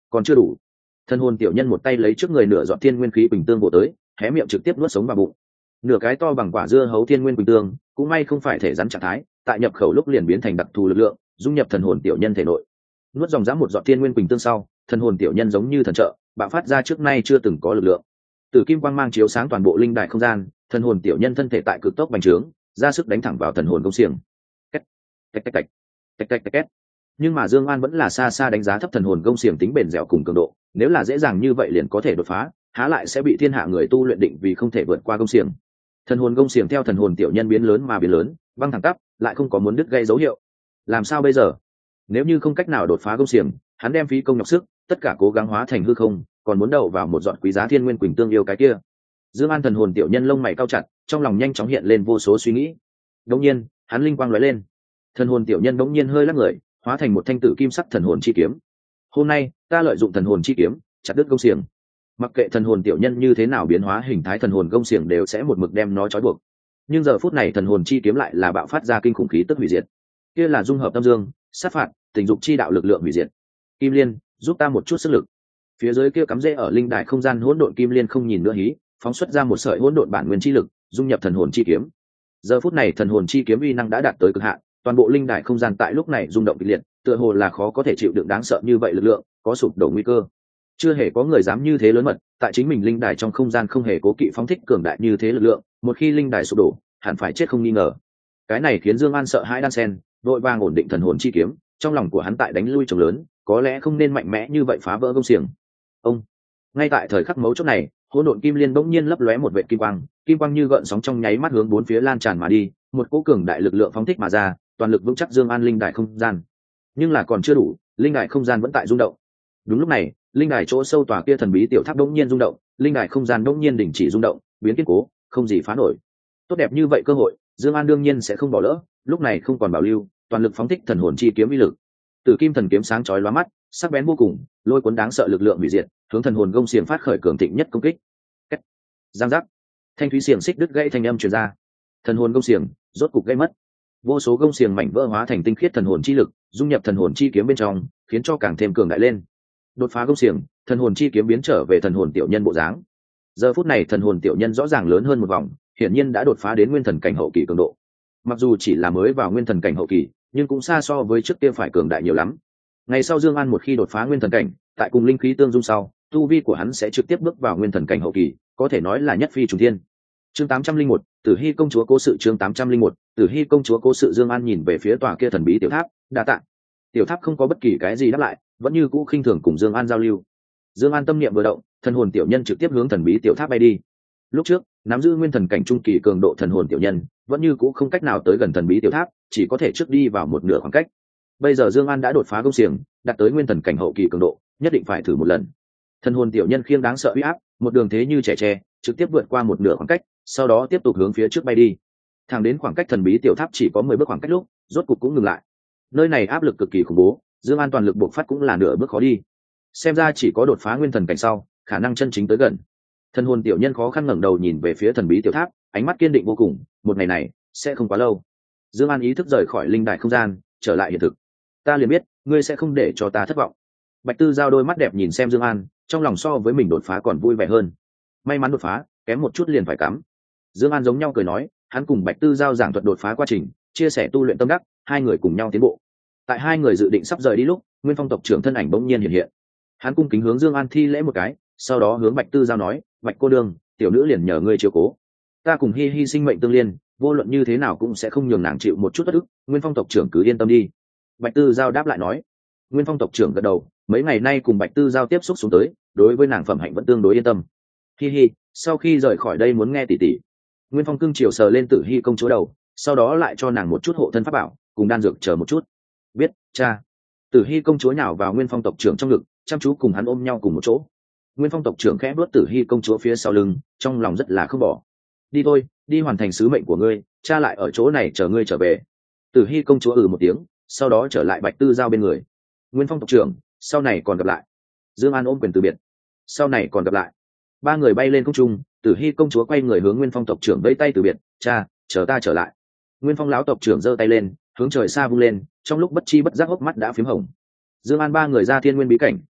còn chưa đủ. Thần hồn tiểu nhân một tay lấy trước người nửa dọn thiên nguyên khí bình tương bộ tới, hé miệng trực tiếp nuốt sống vào bụng. Nửa cái to bằng quả dưa hấu thiên nguyên bình tương, cũng may không phải thể rắn trạng thái, tại nhập khẩu lúc liền biến thành đặc thù lực lượng, dung nhập thần hồn tiểu nhân thể nội. Nuốt dòng dã một giọt thiên nguyên bình tương sau, thần hồn tiểu nhân giống như thần trợ, bạo phát ra trước nay chưa từng có lực lượng. Tử kim quang mang chiếu sáng toàn bộ linh đại không gian, thần hồn tiểu nhân thân thể tại cực tốc bành trướng, ra sức đánh thẳng vào thần hồn công xiềng. Cách, cách cách cách, cách cách cách. Nhưng mà Dương An vẫn là xa xa đánh giá thấp thần hồn công xiềng tính bền dẻo cùng cường độ, nếu là dễ dàng như vậy liền có thể đột phá, há lại sẽ bị thiên hạ người tu luyện định vì không thể vượt qua công xiềng. Thần hồn công xiềng theo thần hồn tiểu nhân biến lớn mà biến lớn, băng thẳng tắp, lại không có muốn đứt gây dấu hiệu. Làm sao bây giờ? Nếu như không cách nào đột phá công xiềng, hắn đem phí công nhọc sức, tất cả cố gắng hóa thành hư không, còn muốn đậu vào một giọt quý giá thiên nguyên quỳnh tương yêu cái kia. Dương An thần hồn tiểu nhân lông mày cau chặt, trong lòng nhanh chóng hiện lên vô số suy nghĩ. Đột nhiên, hắn linh quang lóe lên. Thần hồn tiểu nhân bỗng nhiên hơi lắc người, hóa thành một thanh tử kim sắc thần hồn chi kiếm. Hôm nay, ta lợi dụng thần hồn chi kiếm, chặt đứt công xiềng. Mặc kệ thần hồn tiểu nhân như thế nào biến hóa hình thái thần hồn công xiềng đều sẽ một mực đem nó trói buộc. Nhưng giờ phút này thần hồn chi kiếm lại là bạo phát ra kinh khủng khí tức hủy diệt. Kia là dung hợp tâm dương, sát phạt, tình dục chi đạo lực lượng hủy diệt. Kim Liên, giúp ta một chút sức lực. Phía dưới kia cắm rễ ở linh đài không gian hỗn độn Kim Liên không nhìn nữa hí, phóng xuất ra một sợi hỗn độn bản nguyên chi lực, dung nhập thần hồn chi kiếm. Giờ phút này thần hồn chi kiếm uy năng đã đạt tới cực hạn, toàn bộ linh đài không gian tại lúc này rung động kịch liệt, tựa hồ là khó có thể chịu đựng đáng sợ như vậy lực lượng, có sụp đổ nguy cơ. Chưa hề có người dám như thế lớn mật, tại chính mình linh đài trong không gian không hề cố kỵ phóng thích cường đại như thế lực lượng, một khi linh đài sụp đổ, hẳn phải chết không nghi ngờ. Cái này khiến Dương An sợ hãi đan sen, vội vàng ổn định thần hồn chi kiếm, trong lòng của hắn tại đánh lui chồng lớn, có lẽ không nên mạnh mẽ như vậy phá vỡ công xiềng. Ông, ngay tại thời khắc mấu chốt này, hỗn độn kim liên bỗng nhiên lấp lóe một vệt kim quang như gợn sóng trong nháy mắt hướng bốn phía lan tràn mà đi, một cỗ cường đại lực lượng phóng thích mà ra, toàn lực vững chắc Dương An linh đài không gian. Nhưng là còn chưa đủ, linh đài không gian vẫn tại rung động. Đúng lúc này, linh đài chỗ sâu tòa kia thần bí tiểu tháp bỗng nhiên rung động, linh đài không gian bỗng nhiên đình chỉ rung động, biến kiên cố, không gì phá nổi. Tốt đẹp như vậy cơ hội, Dương An đương nhiên sẽ không bỏ lỡ, lúc này không còn bảo lưu, toàn lực phóng thích thần hồn chi kiếm uy lực. Tử kim thần kiếm sáng chói lóa mắt, sắc bén vô cùng, lôi cuốn đáng sợ lực lượng hủy diệt, hướng thần hồn gông xiềng phát khởi cường thịnh nhất công kích. Cách, giang giác, thanh thúy xiềng xích đứt gãy thanh âm truyền ra. Thần hồn gông xiềng rốt cục gãy mất. Vô số gông xiềng mảnh vỡ hóa thành tinh khiết thần hồn chi lực, dung nhập thần hồn chi kiếm bên trong, khiến cho càng thêm cường đại lên. Đột phá gông xiềng, thần hồn chi kiếm biến trở về thần hồn tiểu nhân bộ dáng. Giờ phút này thần hồn tiểu nhân rõ ràng lớn hơn một vòng, hiển nhiên đã đột phá đến nguyên thần cảnh hậu kỳ cường độ. Mặc dù chỉ là mới vào nguyên thần cảnh hậu kỳ, nhưng cũng xa so với trước kia phải cường đại nhiều lắm. Ngày sau Dương An một khi đột phá nguyên thần cảnh, tại cùng linh khí tương dung sau, tu vi của hắn sẽ trực tiếp bước vào nguyên thần cảnh hậu kỳ, có thể nói là nhất phi trùng thiên. Chương 801, Tử Hi công chúa cố sự. Chương 801, Tử Hi công chúa cố sự. Dương An nhìn về phía tòa kia thần bí tiểu tháp, đa tạ. Tiểu tháp không có bất kỳ cái gì đáp lại, vẫn như cũ khinh thường cùng Dương An giao lưu. Dương An tâm niệm vừa động, thần hồn tiểu nhân trực tiếp hướng thần bí tiểu tháp bay đi. Lúc trước, nắm giữ nguyên thần cảnh trung kỳ cường độ thần hồn tiểu nhân, vẫn như cũ không cách nào tới gần thần bí tiểu tháp, chỉ có thể trước đi vào một nửa khoảng cách. Bây giờ Dương An đã đột phá công xiềng, đạt tới nguyên thần cảnh hậu kỳ cường độ, nhất định phải thử một lần. Thần hồn tiểu nhân khiêng đáng sợ uy áp, một đường thế như trẻ tre, trực tiếp vượt qua một nửa khoảng cách, sau đó tiếp tục hướng phía trước bay đi. Thẳng đến khoảng cách thần bí tiểu tháp chỉ có 10 bước khoảng cách lúc, rốt cục cũng ngừng lại. Nơi này áp lực cực kỳ khủng bố, Dương An toàn lực bộc phát cũng là nửa bước khó đi. Xem ra chỉ có đột phá nguyên thần cảnh sau, khả năng chân chính tới gần. Thần hồn tiểu nhân khó khăn ngẩng đầu nhìn về phía thần bí tiểu tháp, ánh mắt kiên định vô cùng, một ngày này sẽ không quá lâu. Dương An ý thức rời khỏi linh đài không gian, trở lại hiện thực. Ta liền biết, ngươi sẽ không để cho ta thất vọng. Bạch Tư Giao đôi mắt đẹp nhìn xem Dương An, trong lòng so với mình đột phá còn vui vẻ hơn. May mắn đột phá, kém một chút liền phải cắm. Dương An giống nhau cười nói, hắn cùng Bạch Tư Giao giảng thuật đột phá quá trình, chia sẻ tu luyện tâm đắc, hai người cùng nhau tiến bộ. Tại hai người dự định sắp rời đi lúc, Nguyên Phong tộc trưởng thân ảnh bỗng nhiên hiện hiện. Hắn cung kính hướng Dương An thi lễ một cái, sau đó hướng Bạch Tư Giao nói, Bạch cô đương, tiểu nữ liền nhờ ngươi chiếu cố. Ta cùng Hi Hi sinh mệnh tương liên, vô luận như thế nào cũng sẽ không nhường nàng chịu một chút bất ức, Nguyên Phong tộc trưởng cứ yên tâm đi. Bạch Tư Giao đáp lại nói. Nguyên Phong tộc trưởng gật đầu, mấy ngày nay cùng Bạch Tư Giao tiếp xúc xuống tới, đối với nàng phẩm hạnh vẫn tương đối yên tâm. Hi Hi, sau khi rời khỏi đây muốn nghe tỷ tỷ. Nguyên Phong cưng chiều sờ lên Tử Hi công chúa đầu, sau đó lại cho nàng một chút hộ thân pháp bảo, cùng đan dược chờ một chút. Biết, cha. Tử Hi công chúa nhào vào Nguyên Phong tộc trưởng trong ngực, chăm chú cùng hắn ôm nhau cùng một chỗ. Nguyên Phong tộc trưởng khẽ vuốt Tử Hi công chúa phía sau lưng, trong lòng rất là không bỏ. Đi thôi, đi hoàn thành sứ mệnh của ngươi, cha lại ở chỗ này chờ ngươi trở về. Tử Hi công chúa một tiếng, sau đó trở lại Bạch Tư Giao bên người. Nguyên Phong tộc trưởng, sau này còn gặp lại. Dương An ôm quyền từ biệt. Sau này còn gặp lại. Ba người bay lên không trung, Tử Hi công chúa quay người hướng Nguyên Phong tộc trưởng vẫy tay từ biệt, cha, chờ ta trở lại. Nguyên Phong lão tộc trưởng giơ tay lên, hướng trời xa vung lên, trong lúc bất chi bất giác hốc mắt đã phím hồng. Dương An ba người ra Thiên Nguyên bí cảnh,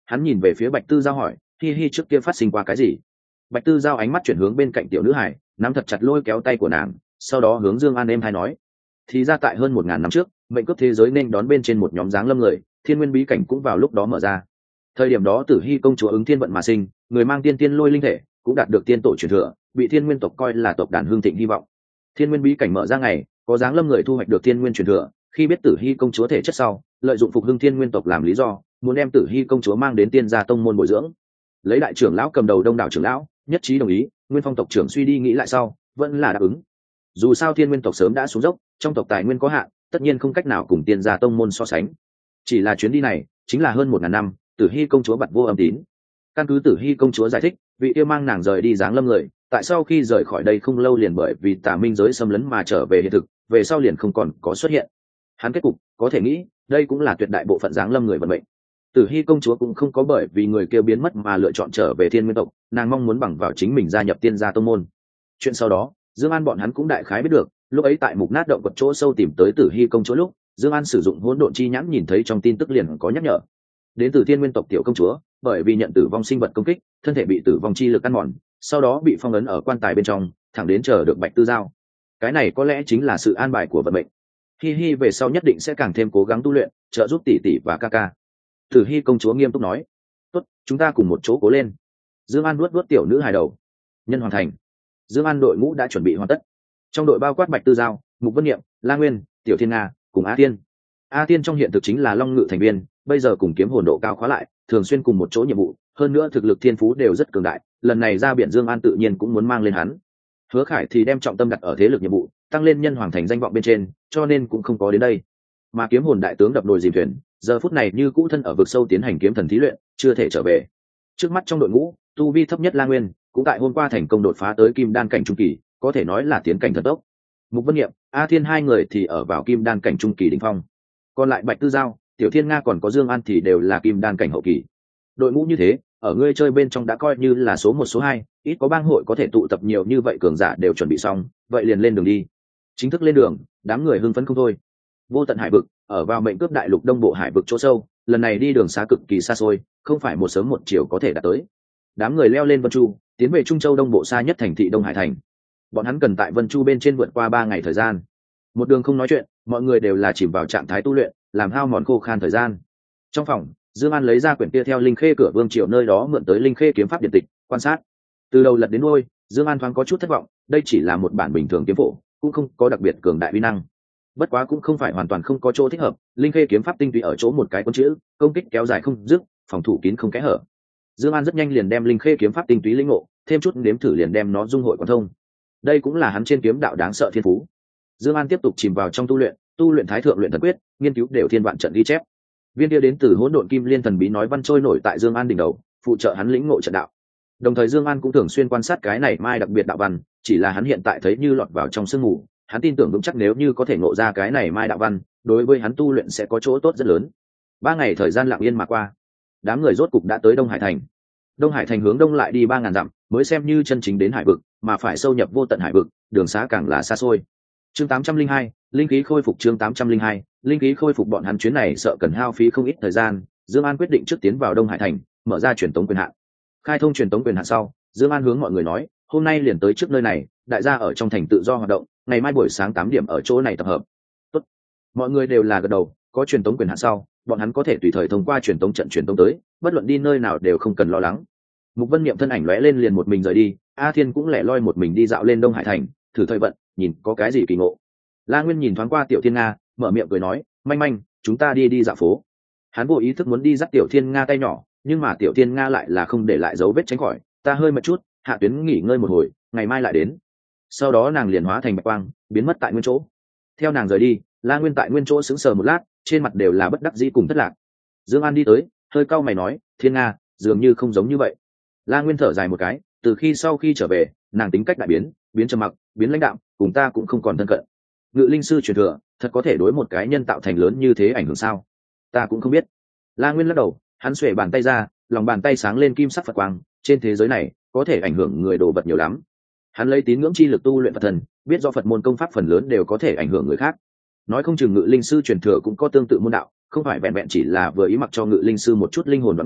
Hắn nhìn về phía Bạch Tư Giao hỏi, hi hi trước kia phát sinh qua cái gì? Bạch Tư Giao ánh mắt chuyển hướng bên cạnh tiểu nữ hải, nắm thật chặt lôi kéo tay của nàng, sau đó hướng Dương An êm hay nói, thì ra tại hơn 1000 năm trước, mệnh cướp thế giới nên đón bên trên một nhóm dáng lâm người, thiên nguyên bí cảnh cũng vào lúc đó mở ra. Thời điểm đó Tử Hy công chúa ứng thiên vận mà sinh, người mang tiên tiên lôi linh thể, cũng đạt được tiên tổ truyền thừa, bị thiên nguyên tộc coi là tộc đàn hương thịnh hy vọng. Thiên nguyên bí cảnh mở ra ngày, có dáng lâm người thu hoạch được thiên nguyên truyền thừa, khi biết Tử Hy công chúa thể chất sau, lợi dụng phục hưng thiên nguyên tộc làm lý do, muốn đem Tử Hy công chúa mang đến tiên gia tông môn bồi dưỡng. Lấy đại trưởng lão cầm đầu đông đảo trưởng lão, nhất trí đồng ý, Nguyên Phong tộc trưởng suy đi nghĩ lại sau, vẫn là đáp ứng. Dù sao thiên nguyên tộc sớm đã xuống dốc, trong tộc tài nguyên có hạn, tất nhiên không cách nào cùng tiên gia tông môn so sánh. Chỉ là chuyến đi này, chính là hơn 1000 năm, Tử Hy công chúa bặt vô âm tín. Căn cứ Tử Hy công chúa giải thích, vị yêu mang nàng rời đi dáng lâm người, tại sau khi rời khỏi đây không lâu liền bởi vì tà minh giới xâm lấn mà trở về hiện thực, về sau liền không còn có xuất hiện. Hắn kết cục, có thể nghĩ, đây cũng là tuyệt đại bộ phận dáng lâm người vận mệnh. Tử Hy công chúa cũng không có bởi vì người kia biến mất mà lựa chọn trở về thiên nguyên tộc, nàng mong muốn bằng vào chính mình gia nhập tiên gia tông môn. Chuyện sau đó, Dương An bọn hắn cũng đại khái biết được, lúc ấy tại mục nát động quật chỗ sâu tìm tới Tử Hy công chúa lúc, Dương An sử dụng hỗn độn chi nhãn nhìn thấy trong tin tức liền có nhắc nhở. Đến từ thiên nguyên tộc tiểu công chúa, bởi vì nhận tử vong sinh vật công kích, thân thể bị tử vong chi lực ăn mòn, sau đó bị phong ấn ở quan tài bên trong, thẳng đến chờ được Bạch Tư Giao. Cái này có lẽ chính là sự an bài của vận mệnh. Hi hi về sau nhất định sẽ càng thêm cố gắng tu luyện, trợ giúp tỷ tỷ và ca ca. Tử Hy công chúa nghiêm túc nói, tốt, chúng ta cùng một chỗ cố lên. Dương An vuốt vuốt tiểu nữ hài đầu. Nhân Hoàng Thành, Dương An đội ngũ đã chuẩn bị hoàn tất. Trong đội bao quát Bạch Tư Giao, Mục Vân Niệm, La Nguyên, Tiểu Thiên Nga cùng A Tiên. A Tiên trong hiện thực chính là Long Ngự thành viên, bây giờ cùng kiếm hồn độ cao khóa lại, thường xuyên cùng một chỗ nhiệm vụ, hơn nữa thực lực thiên phú đều rất cường đại, lần này ra biển Dương An tự nhiên cũng muốn mang lên hắn. Hứa Khải thì đem trọng tâm đặt ở thế lực nhiệm vụ, tăng lên Nhân Hoàng Thành danh vọng bên trên, cho nên cũng không có đến đây. Mà kiếm hồn đại tướng đập nồi dìm thuyền, giờ phút này như cũ thân ở vực sâu tiến hành kiếm thần thí luyện, chưa thể trở về. Trước mắt trong đội ngũ, tu vi thấp nhất La Nguyên, cũng tại hôm qua thành công đột phá tới kim đan cảnh trung kỳ, có thể nói là tiến cảnh thần tốc. Mục Vân Niệm, A Thiên hai người thì ở vào kim đan cảnh trung kỳ đỉnh phong. Còn lại Bạch Tư Giao, Tiểu Thiên Nga còn có Dương An thì đều là kim đan cảnh hậu kỳ. Đội ngũ như thế, ở ngươi chơi bên trong đã coi như là số 1 số 2, ít có bang hội có thể tụ tập nhiều như vậy cường giả đều chuẩn bị xong, vậy liền lên đường đi. Chính thức lên đường, đám người hưng phấn không thôi. Vô tận hải vực, ở vào mệnh cướp đại lục đông bộ hải vực chỗ sâu, lần này đi đường xá cực kỳ xa xôi, không phải một sớm một chiều có thể đạt tới. Đám người leo lên Vân Chu, tiến về Trung Châu đông bộ xa nhất thành thị Đông Hải thành. Bọn hắn cần tại Vân Chu bên trên vượt qua 3 ngày thời gian. Một đường không nói chuyện, mọi người đều là chìm vào trạng thái tu luyện, làm hao mòn khô khan thời gian. Trong phòng, Dương An lấy ra quyển kia theo Linh Khê cửa vương triều nơi đó mượn tới Linh Khê kiếm pháp điện tịch, quan sát. Từ đầu lật đến đuôi, Dương An thoáng có chút thất vọng, đây chỉ là một bản bình thường kiếm phổ, cũng không có đặc biệt cường đại uy năng. Bất quá cũng không phải hoàn toàn không có chỗ thích hợp, Linh Khê kiếm pháp tinh túy ở chỗ một cái cuốn chữ, công kích kéo dài không dứt, phòng thủ kín không kẽ hở. Dương An rất nhanh liền đem Linh Khê kiếm pháp tinh túy lĩnh ngộ, thêm chút nếm thử liền đem nó dung hội quan thông. Đây cũng là hắn trên kiếm đạo đáng sợ thiên phú. Dương An tiếp tục chìm vào trong tu luyện Thái thượng luyện thần quyết, nghiên cứu đều thiên vạn trận ghi chép. Viên kia đến từ hỗn độn kim liên thần bí nói văn trôi nổi tại Dương An đỉnh đầu, phụ trợ hắn lĩnh ngộ trận đạo. Đồng thời Dương An cũng thường xuyên quan sát cái này mai đặc biệt đạo văn, chỉ là hắn hiện tại thấy như lọt vào trong sương mù, hắn tin tưởng vững chắc nếu như có thể ngộ ra cái này mai đạo văn, đối với hắn tu luyện sẽ có chỗ tốt rất lớn. 3 ngày thời gian lặng yên mà qua, đám người rốt cục đã tới Đông Hải thành. Đông Hải thành hướng đông lại đi 3000 dặm, mới xem như chân chính đến hải vực, mà phải sâu nhập vô tận hải vực, đường xá càng là xa xôi. Chương 802, linh khí khôi phục. Chương 802, linh khí khôi phục. Bọn hắn chuyến này sợ cần hao phí không ít thời gian, Dương An quyết định trước tiến vào Đông Hải thành, mở ra truyền tống quyền hạn. Khai thông truyền tống quyền hạn sau, Dương An hướng mọi người nói, hôm nay liền tới trước nơi này, đại gia ở trong thành tự do hoạt động, ngày mai buổi sáng 8 điểm ở chỗ này tập hợp. Tốt. Mọi người đều là gật đầu, có truyền tống quyền hạn sau, bọn hắn có thể tùy thời thông qua truyền tống trận truyền tống tới, bất luận đi nơi nào đều không cần lo lắng. Mục Vân Niệm thân ảnh lóe lên liền một mình rời đi, A Thiên cũng lẻ loi một mình đi dạo lên Đông Hải thành, thử thời vận, nhìn có cái gì kỳ ngộ. La Nguyên nhìn thoáng qua Tiểu Thiên Nga, mở miệng cười nói, manh manh, chúng ta đi dạo phố. Hắn vô ý thức muốn đi dắt Tiểu Thiên Nga tay nhỏ, nhưng mà Tiểu Thiên Nga lại là không để lại dấu vết tránh khỏi, ta hơi mệt chút, hạ tuyến nghỉ ngơi một hồi, ngày mai lại đến. Sau đó nàng liền hóa thành bạch quang, biến mất tại nguyên chỗ. Theo nàng rời đi, La Nguyên tại nguyên chỗ sững sờ một lát, trên mặt đều là bất đắc dĩ cùng thất lạc. Dương An đi tới, hơi cau mày nói, Thiên Nga, dường như không giống như vậy. La Nguyên thở dài một cái, từ khi sau khi trở về, nàng tính cách đại biến, biến trầm mặc, biến lãnh đạm, cùng ta cũng không còn thân cận. Ngự linh sư truyền thừa, thật có thể đối một cái nhân tạo thành lớn như thế ảnh hưởng sao? Ta cũng không biết. La Nguyên lắc đầu, hắn xuề bàn tay ra, lòng bàn tay sáng lên kim sắc Phật quang, trên thế giới này, có thể ảnh hưởng người đồ vật nhiều lắm. Hắn lấy tín ngưỡng chi lực tu luyện Phật thần, biết do Phật môn công pháp phần lớn đều có thể ảnh hưởng người khác. Nói không chừng ngự linh sư truyền thừa cũng có tương tự môn đạo, không phải vẹn vẹn chỉ là vừa ý mặc cho ngự linh sư một chút linh hồn đoạn ngắn,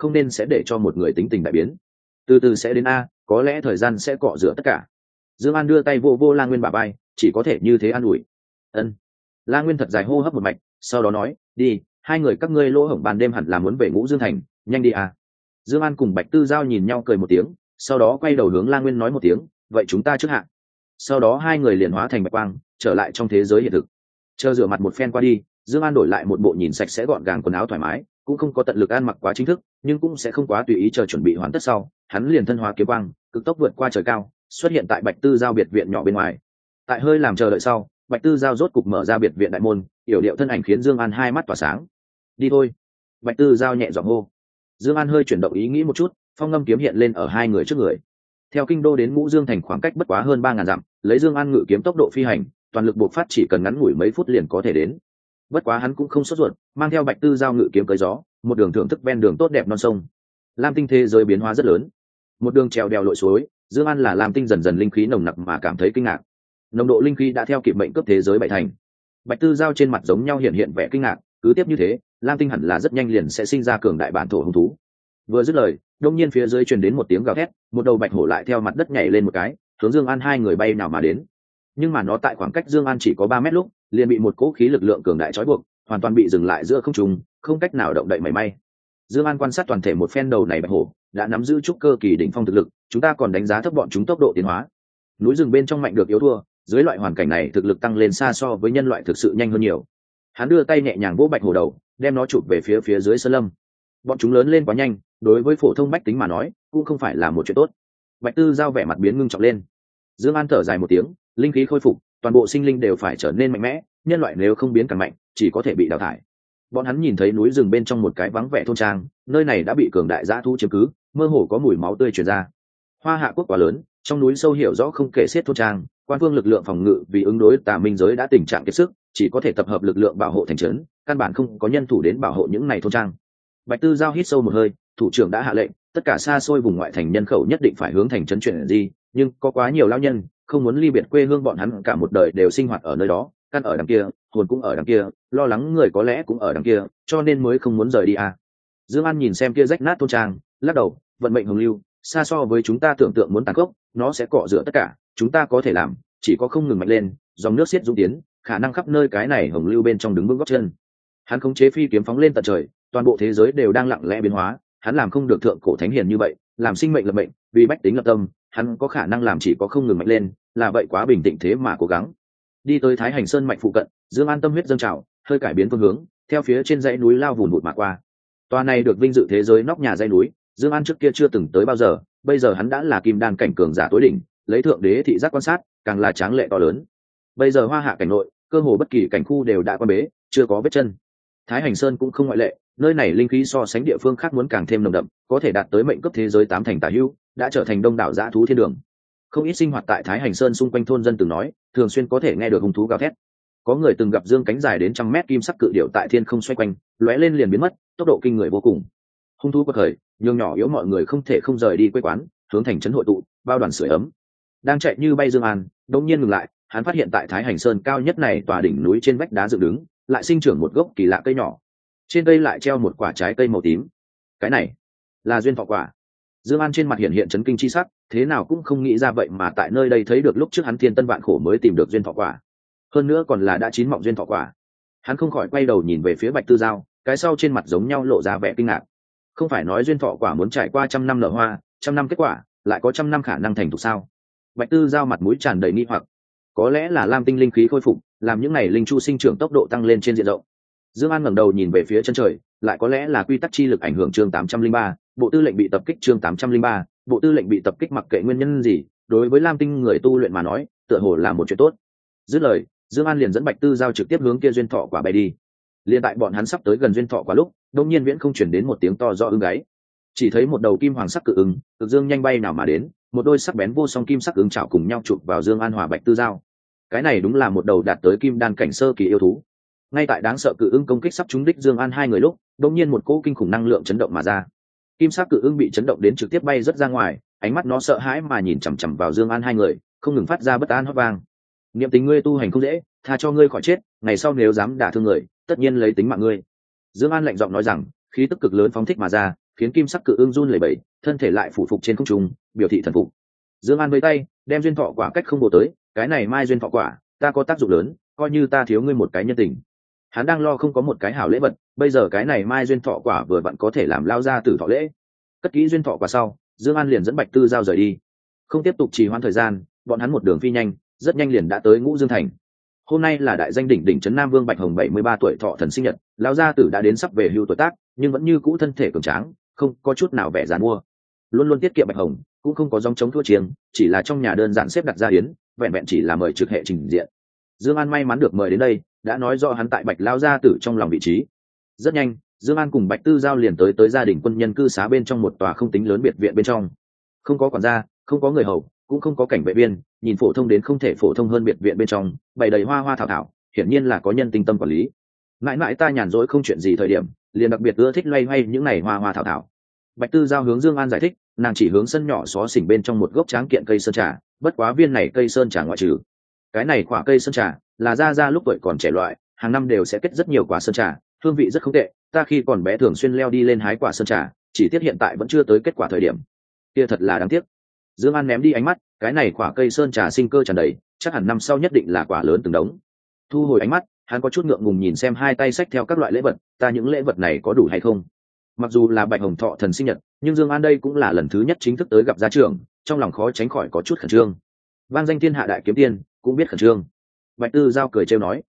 không nên sẽ để cho một người tính tình đại biến. Từ từ sẽ đến a, có lẽ thời gian sẽ cọ rửa tất cả. Dương An đưa tay vô vô La Nguyên bả vai, chỉ có thể như thế an ủi. Ân. La Nguyên thật dài hô hấp một mạch, sau đó nói, đi, hai người các ngươi lỗ hổng ban đêm hẳn là muốn về Ngũ Dương thành, nhanh đi a. Dương An cùng Bạch Tư Giao nhìn nhau cười một tiếng, sau đó quay đầu hướng La Nguyên nói một tiếng, vậy chúng ta trước hạ. Sau đó hai người liền hóa thành bạch quang, trở lại trong thế giới hiện thực. Chờ rửa mặt một phen qua đi, Dương An đổi lại một bộ nhìn sạch sẽ gọn gàng quần áo thoải mái, cũng không có tận lực ăn mặc quá chính thức, nhưng cũng sẽ không quá tùy ý, chờ chuẩn bị hoàn tất sau, hắn liền thân hóa kiếm quang, cực tốc vượt qua trời cao, xuất hiện tại Bạch Tư Giao biệt viện nhỏ bên ngoài. Tại hơi làm chờ đợi sau, Bạch Tư Giao rốt cục mở ra biệt viện đại môn, yểu điệu thân ảnh khiến Dương An hai mắt tỏa sáng. Đi thôi. Bạch Tư Giao nhẹ giọng hô. Dương An hơi chuyển động ý nghĩ một chút, phong ngâm kiếm hiện lên ở hai người trước người. Theo kinh đô đến Ngũ Dương thành khoảng cách bất quá hơn 3000 dặm, lấy Dương An ngự kiếm tốc độ phi hành, toàn lực bộc phát chỉ cần ngắn ngủi mấy phút liền có thể đến. Bất quá hắn cũng không sốt ruột, mang theo Bạch Tư Giao ngự kiếm cưỡi gió, một đường thưởng thức ven đường tốt đẹp non sông. Lam Tinh thế giới biến hóa rất lớn. Một đường trèo đèo lội suối, Dương An là Lam Tinh dần dần linh khí nồng nặc mà cảm thấy kinh ngạc. Nồng độ linh khí đã theo kịp mệnh cấp thế giới bảy thành. Bạch Tư Giao trên mặt giống nhau hiện vẻ kinh ngạc, cứ tiếp như thế, Lam Tinh hẳn là rất nhanh liền sẽ sinh ra cường đại bản thổ hung thú. Vừa dứt lời, đông nhiên phía dưới truyền đến một tiếng gào thét, một đầu bạch hổ lại theo mặt đất nhảy lên một cái, hướng Dương An hai người bay nào mà đến. Nhưng mà nó tại khoảng cách Dương An chỉ có 3 mét lúc, liền bị một cỗ khí lực lượng cường đại trói buộc, hoàn toàn bị dừng lại giữa không trung, không cách nào động đậy mảy may. Dương An quan sát toàn thể một phen đầu này bạch hổ, đã nắm giữ trúc cơ kỳ đỉnh phong thực lực, chúng ta còn đánh giá thấp bọn chúng tốc độ tiến hóa. Núi rừng bên trong mạnh được yếu thua, dưới loại hoàn cảnh này thực lực tăng lên xa so với nhân loại thực sự nhanh hơn nhiều. Hắn đưa tay nhẹ nhàng vỗ bạch hổ đầu, đem nó chụp về phía dưới sơn lâm. Bọn chúng lớn lên quá nhanh, đối với phổ thông bách tính mà nói, cũng không phải là một chuyện tốt. Bạch Tư Giao vẻ mặt biến ngưng trọng lên. Dương An thở dài một tiếng, linh khí khôi phục, toàn bộ sinh linh đều phải trở nên mạnh mẽ, nhân loại nếu không biến càng mạnh, chỉ có thể bị đào thải. Bọn hắn nhìn thấy núi rừng bên trong một cái vắng vẻ thôn trang, nơi này đã bị cường đại dã thú chiếm cứ, mơ hồ có mùi máu tươi truyền ra. Hoa Hạ quốc quá lớn, trong núi sâu hiểu rõ không kể xiết thôn trang, quan phương lực lượng phòng ngự vì ứng đối tà minh giới đã tình trạng kiệt sức, chỉ có thể tập hợp lực lượng bảo hộ thành trấn, căn bản không có nhân thủ đến bảo hộ những này thôn trang. Bạch Tư Giao hít sâu một hơi, thủ trưởng đã hạ lệnh, tất cả xa xôi vùng ngoại thành nhân khẩu nhất định phải hướng thành trấn chuyển đi, nhưng có quá nhiều lão nhân, không muốn ly biệt quê hương, bọn hắn cả một đời đều sinh hoạt ở nơi đó, căn ở đằng kia, hồn cũng ở đằng kia, lo lắng người có lẽ cũng ở đằng kia, cho nên mới không muốn rời đi à. Dương An nhìn xem kia rách nát thôn trang, lắc đầu, vận mệnh hồng lưu, xa so với chúng ta tưởng tượng muốn tàn khốc, nó sẽ cọ rửa tất cả, chúng ta có thể làm, chỉ có không ngừng mạnh lên, dòng nước xiết dũng tiến, khả năng khắp nơi cái này hồng lưu bên trong đứng vững gót chân. Hắn khống chế phi kiếm phóng lên tận trời, toàn bộ thế giới đều đang lặng lẽ biến hóa, hắn làm không được thượng cổ thánh hiền như vậy, làm sinh mệnh lập mệnh, vì bách tính lập tâm, hắn có khả năng làm chỉ có không ngừng mạnh lên, là vậy quá bình tĩnh thế mà cố gắng. Đi tới Thái Hành Sơn mạch phụ cận, Dương An tâm huyết dâng trào, hơi cải biến phương hướng, theo phía trên dãy núi lao vùn vụt mà qua. Tòa này được vinh dự thế giới nóc nhà dãy núi, Dương An trước kia chưa từng tới bao giờ, bây giờ hắn đã là kim đan cảnh cường giả tối đỉnh, lấy thượng đế thị giác quan sát, càng là tráng lệ to lớn. Bây giờ Hoa Hạ cảnh nội, cơ hồ bất kỳ cảnh khu đều đã quan bế, chưa có vết chân. Thái Hành Sơn cũng không ngoại lệ, nơi này linh khí so sánh địa phương khác muốn càng thêm nồng đậm, có thể đạt tới mệnh cấp thế giới 8 thành tả hữu, đã trở thành đông đảo dã thú thiên đường. Không ít sinh hoạt tại Thái Hành Sơn xung quanh thôn dân từng nói, thường xuyên có thể nghe được hung thú gào thét. Có người từng gặp dương cánh dài đến 100 mét kim sắc cự điểu tại thiên không xoay quanh, lóe lên liền biến mất, tốc độ kinh người vô cùng. Hung thú quật khởi, nhường nhỏ yếu mọi người không thể không rời đi quê quán, hướng thành trấn hội tụ, bao đoàn sưởi ấm. Đang chạy như bay Dương An, đột nhiên ngừng lại, hắn phát hiện tại Thái Hành Sơn cao nhất này tòa đỉnh núi trên vách đá dựng đứng, lại sinh trưởng một gốc kỳ lạ cây nhỏ. Trên cây lại treo một quả trái cây màu tím. Cái này là duyên thọ quả. Dương An trên mặt hiện chấn kinh chi sắc, thế nào cũng không nghĩ ra vậy mà tại nơi đây thấy được lúc trước hắn thiên tân vạn khổ mới tìm được duyên thọ quả. Hơn nữa còn là đã chín mọng duyên thọ quả. Hắn không khỏi quay đầu nhìn về phía Bạch Tư Giao, cái sau trên mặt giống nhau lộ ra vẻ kinh ngạc. Không phải nói duyên thọ quả muốn trải qua 100 năm nở hoa, 100 năm kết quả, lại có 100 năm khả năng thành thục sao? Bạch Tư Giao mặt mũi tràn đầy nghi hoặc. Có lẽ là Lam Tinh linh khí khôi phục, làm những này linh chu sinh trưởng tốc độ tăng lên trên diện rộng. Dương An ngẩng đầu nhìn về phía chân trời, lại có lẽ là quy tắc chi lực ảnh hưởng chương 803, bộ tư lệnh bị tập kích chương 803, bộ tư lệnh bị tập kích mặc kệ nguyên nhân gì, đối với Lam Tinh người tu luyện mà nói, tựa hồ là một chuyện tốt. Dứt lời, Dương An liền dẫn Bạch Tư Giao trực tiếp hướng kia duyên thọ quả bay đi. Liên tại bọn hắn sắp tới gần duyên thọ quả lúc, đột nhiên viễn không truyền đến một tiếng to rõ ưng gáy. Chỉ thấy một đầu kim hoàng sắc cự ưng, cực dương nhanh bay nào mà đến, một đôi sắc bén vô song kim sắc ưng chảo cùng nhau chụp vào Dương An hòa Bạch Tư Giao. Cái này đúng là một đầu đạt tới kim đan cảnh sơ kỳ yêu thú. Ngay tại đáng sợ cự ưng công kích sắp trúng đích Dương An hai người lúc, đột nhiên một cỗ kinh khủng năng lượng chấn động mà ra. Kim sắc cự ưng bị chấn động đến trực tiếp bay rất ra ngoài, ánh mắt nó sợ hãi mà nhìn chằm chằm vào Dương An hai người, không ngừng phát ra bất an hót vang. Niệm tình ngươi tu hành không dễ, tha cho ngươi khỏi chết, ngày sau nếu dám đả thương người, tất nhiên lấy tính mạng ngươi. Dương An lạnh giọng nói rằng, khí tức cực lớn phóng thích mà ra, khiến kim sắc cự ưng run lẩy bẩy, thân thể lại phủ phục trên không trung, biểu thị thần phục. Dương An vẫy tay, đem duyên thọ quả cách không bộ tới, cái này mai duyên thọ quả, ta có tác dụng lớn, coi như ta thiếu ngươi một cái nhân tình. Hắn đang lo không có một cái hảo lễ vật, bây giờ cái này mai duyên thọ quả vừa vặn có thể làm lao ra tử thọ lễ. Cất kỹ duyên thọ quả sau, Dương An liền dẫn Bạch Tư Giao rời đi. Không tiếp tục trì hoãn thời gian, bọn hắn một đường phi nhanh, rất nhanh liền đã tới Ngũ Dương thành. Hôm nay là đại danh đỉnh đỉnh trấn Nam Vương Bạch Hồng 73 tuổi thọ thần sinh nhật, lão gia tử đã đến sắp về hưu tuổi tác, nhưng vẫn như cũ thân thể cường tráng, không có chút nào vẻ giàn mua. Luôn luôn tiết kiệm Bạch Hồng, cũng không có dòng chống thua chiêng, chỉ là trong nhà đơn giản xếp đặt gia yến, vẹn vẹn chỉ là mời trực hệ trình diện. Dương An may mắn được mời đến đây, đã nói rõ hắn tại Bạch lão gia tử trong lòng vị trí. Rất nhanh, Dương An cùng Bạch Tư Giao liền tới gia đình quân nhân cư xá bên trong một tòa không tính lớn biệt viện bên trong. Không có quản gia, không có người hầu, cũng không có cảnh vệ viên, nhìn phổ thông đến không thể phổ thông hơn biệt viện bên trong, bày đầy hoa hoa thảo thảo, hiển nhiên là có nhân tinh tâm quản lý. Mãi mãi ta nhàn rỗi không chuyện gì thời điểm, liền đặc biệt ưa thích loay hoay những này hoa hoa thảo thảo. Bạch Tư Giao hướng Dương An giải thích, nàng chỉ hướng sân nhỏ xó xỉnh bên trong một gốc tráng kiện cây sơn trà, bất quá viên này cây sơn trà ngoại trừ. Cái này quả cây sơn trà là ra lúc tuổi còn trẻ loại, hàng năm đều sẽ kết rất nhiều quả sơn trà, hương vị rất không tệ, ta khi còn bé thường xuyên leo đi lên hái quả sơn trà, chỉ tiếc hiện tại vẫn chưa tới kết quả thời điểm. Kia thật là đáng tiếc. Dương An ném đi ánh mắt, cái này quả cây sơn trà sinh cơ tràn đầy, chắc hẳn năm sau nhất định là quả lớn từng đống. Thu hồi ánh mắt, hắn có chút ngượng ngùng nhìn xem hai tay xách theo các loại lễ vật, ta những lễ vật này có đủ hay không? Mặc dù là Bạch Hồng thọ thần sinh nhật, nhưng Dương An đây cũng là lần thứ nhất chính thức tới gặp gia trưởng, trong lòng khó tránh khỏi có chút khẩn trương. Vang danh thiên hạ đại kiếm tiên, cũng biết khẩn trương. Bạch Tư Giao cười trêu nói,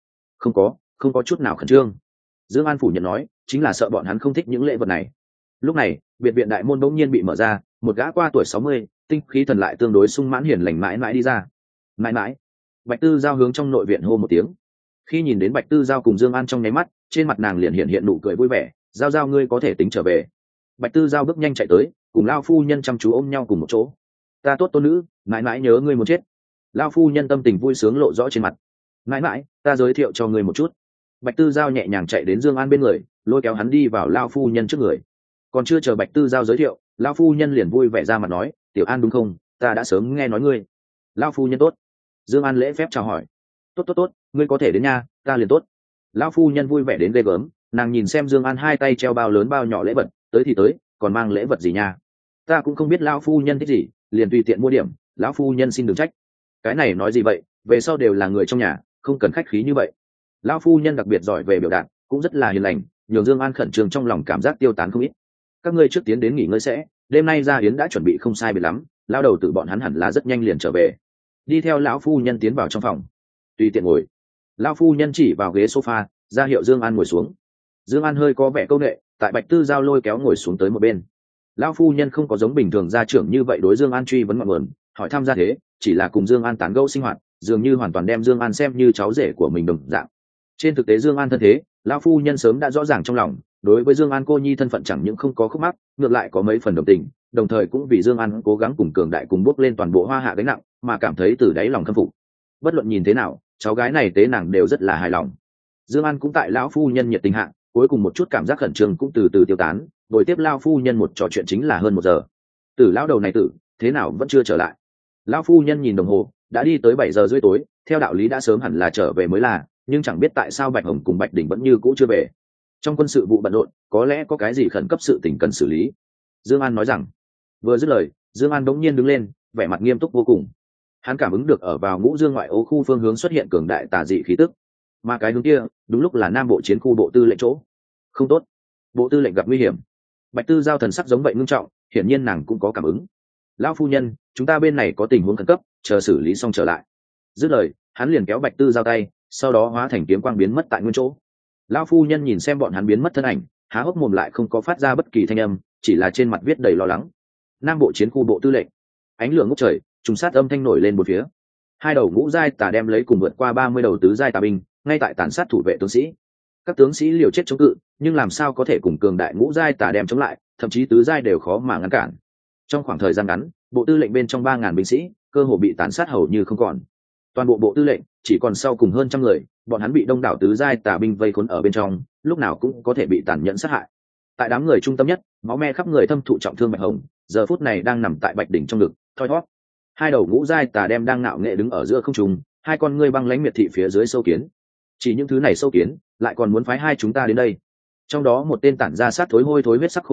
không có chút nào khẩn trương. Dương An phủ nhận nói, chính là sợ bọn hắn không thích những lễ vật này. Lúc này, biệt viện đại môn bỗng nhiên bị mở ra, một gã qua tuổi 60, tinh khí thần lại tương đối sung mãn hiền lành mãi mãi đi ra. Mãi mãi. Bạch Tư Giao hướng trong nội viện hô một tiếng. Khi nhìn đến Bạch Tư Giao cùng Dương An trong nháy mắt, trên mặt nàng liền hiện nụ cười vui vẻ, "Giao Giao ngươi có thể tính trở về." Bạch Tư Giao bước nhanh chạy tới, cùng lão phu nhân chăm chú ôm nhau cùng một chỗ. "Ta tốt tôn nữ, mãi mãi nhớ ngươi muốn chết." Lão phu nhân tâm tình vui sướng lộ rõ trên mặt. "Mãi mãi, ta giới thiệu cho ngươi một chút." Bạch Tư Giao nhẹ nhàng chạy đến Dương An bên người, lôi kéo hắn đi vào lão phu nhân trước người. Còn chưa chờ Bạch Tư Giao giới thiệu, lão phu nhân liền vui vẻ ra mặt nói, "Tiểu An đúng không? Ta đã sớm nghe nói ngươi." "Lão phu nhân tốt." Dương An lễ phép chào hỏi. Tốt, ngươi có thể đến nha, ta liền tốt." Lão phu nhân vui vẻ đến ghê gớm, nàng nhìn xem Dương An hai tay treo bao lớn bao nhỏ lễ vật, tới thì tới, còn mang lễ vật gì nha? Ta cũng không biết lão phu nhân thích gì, liền tùy tiện mua điểm, lão phu nhân xin đừng trách. Cái này nói gì vậy, về sau đều là người trong nhà, không cần khách khí như vậy. Lão phu nhân đặc biệt giỏi về biểu đạt, cũng rất là hiền lành, nhường Dương An khẩn trương trong lòng cảm giác tiêu tán không ít. Các ngươi trước tiến đến nghỉ ngơi sẽ, đêm nay gia yến đã chuẩn bị không sai biệt lắm, lão đầu tử bọn hắn hẳn là rất nhanh liền trở về. Đi theo lão phu nhân tiến vào trong phòng. Tùy tiện ngồi. Lão phu nhân chỉ vào ghế sofa, ra hiệu Dương An ngồi xuống. Dương An hơi có vẻ câu nệ, tại Bạch Tư Giao lôi kéo ngồi xuống tới một bên. Lão phu nhân không có giống bình thường gia trưởng như vậy đối Dương An truy vấn ngọn nguồn, hỏi thăm gia thế, chỉ là cùng Dương An tán gẫu sinh hoạt, dường như hoàn toàn đem Dương An xem như cháu rể của mình đồng dạng. Trên thực tế Dương An thân thế, lão phu nhân sớm đã rõ ràng trong lòng, đối với Dương An cô nhi thân phận chẳng những không có khúc mắc, ngược lại có mấy phần đồng tình, đồng thời cũng vì Dương An cố gắng cùng cường đại cùng bước lên toàn bộ Hoa Hạ gánh nặng, mà cảm thấy từ đáy lòng khâm phục. Bất luận nhìn thế nào, cháu gái này tế nàng đều rất là hài lòng. Dương An cũng tại lão phu nhân nhiệt tình hạ, cuối cùng một chút cảm giác khẩn trương cũng từ từ tiêu tán, buổi tiếp lão phu nhân một trò chuyện chính là hơn 1 giờ. Tử lão đầu này tử, thế nào vẫn chưa trở lại? Lão phu nhân nhìn đồng hồ, đã đi tới 7 giờ rưỡi tối, theo đạo lý đã sớm hẳn là trở về mới là, nhưng chẳng biết tại sao Bạch Hồng cùng Bạch Đình vẫn như cũ chưa về. Trong quân sự vụ bận rộn, có lẽ có cái gì khẩn cấp sự tình cần xử lý. Dương An nói rằng. Vừa dứt lời, Dương An đống nhiên đứng lên, vẻ mặt nghiêm túc vô cùng. Hắn cảm ứng được ở vào Ngũ Dương ngoại ô khu phương hướng xuất hiện cường đại tà dị khí tức, mà cái hướng kia đúng lúc là Nam Bộ chiến khu bộ tư lệnh chỗ. Không tốt, bộ tư lệnh gặp nguy hiểm. Bạch Tư Giao thần sắc giống vậy ngưng trọng, hiển nhiên nàng cũng có cảm ứng. Lão phu nhân, chúng ta bên này có tình huống khẩn cấp, chờ xử lý xong trở lại. Dứt lời, hắn liền kéo Bạch Tư Giao tay, sau đó hóa thành kiếm quang biến mất tại nguyên chỗ. Lão phu nhân nhìn xem bọn hắn biến mất thân ảnh, há hốc mồm lại không có phát ra bất kỳ thanh âm, chỉ là trên mặt viết đầy lo lắng. Nam Bộ chiến khu bộ tư lệnh. Ánh lửa ngút trời, trùng sát âm thanh nổi lên một phía. Hai đầu ngũ giai tà đem lấy cùng vượt qua 30 đầu tứ giai tà binh, ngay tại tàn sát thủ vệ tướng sĩ. Các tướng sĩ liều chết chống cự, nhưng làm sao có thể cùng cường đại ngũ giai tà đem chống lại, thậm chí tứ giai đều khó mà ngăn cản. Trong khoảng thời gian ngắn, bộ tư lệnh bên trong 3000 binh sĩ, cơ hồ bị tàn sát hầu như không còn. Toàn bộ bộ tư lệnh chỉ còn sau cùng hơn trăm người, bọn hắn bị đông đảo tứ giai tà binh vây khốn ở bên trong, lúc nào cũng có thể bị tàn nhẫn sát hại. Tại đám người trung tâm nhất, máu me khắp người thâm thụ trọng thương Bạch Hồng, giờ phút này đang nằm tại Bạch đỉnh trong ngực, thoi thoát. Hai đầu ngũ giai tà đem đang ngạo nghệ đứng ở giữa không trung, hai con ngươi băng lãnh miệt thị phía dưới sâu kiến. Chỉ những thứ này sâu kiến, lại còn muốn phái hai chúng ta đến đây. Trong đó một tên tản ra sát thối hôi thối huyết sắc khô lâu,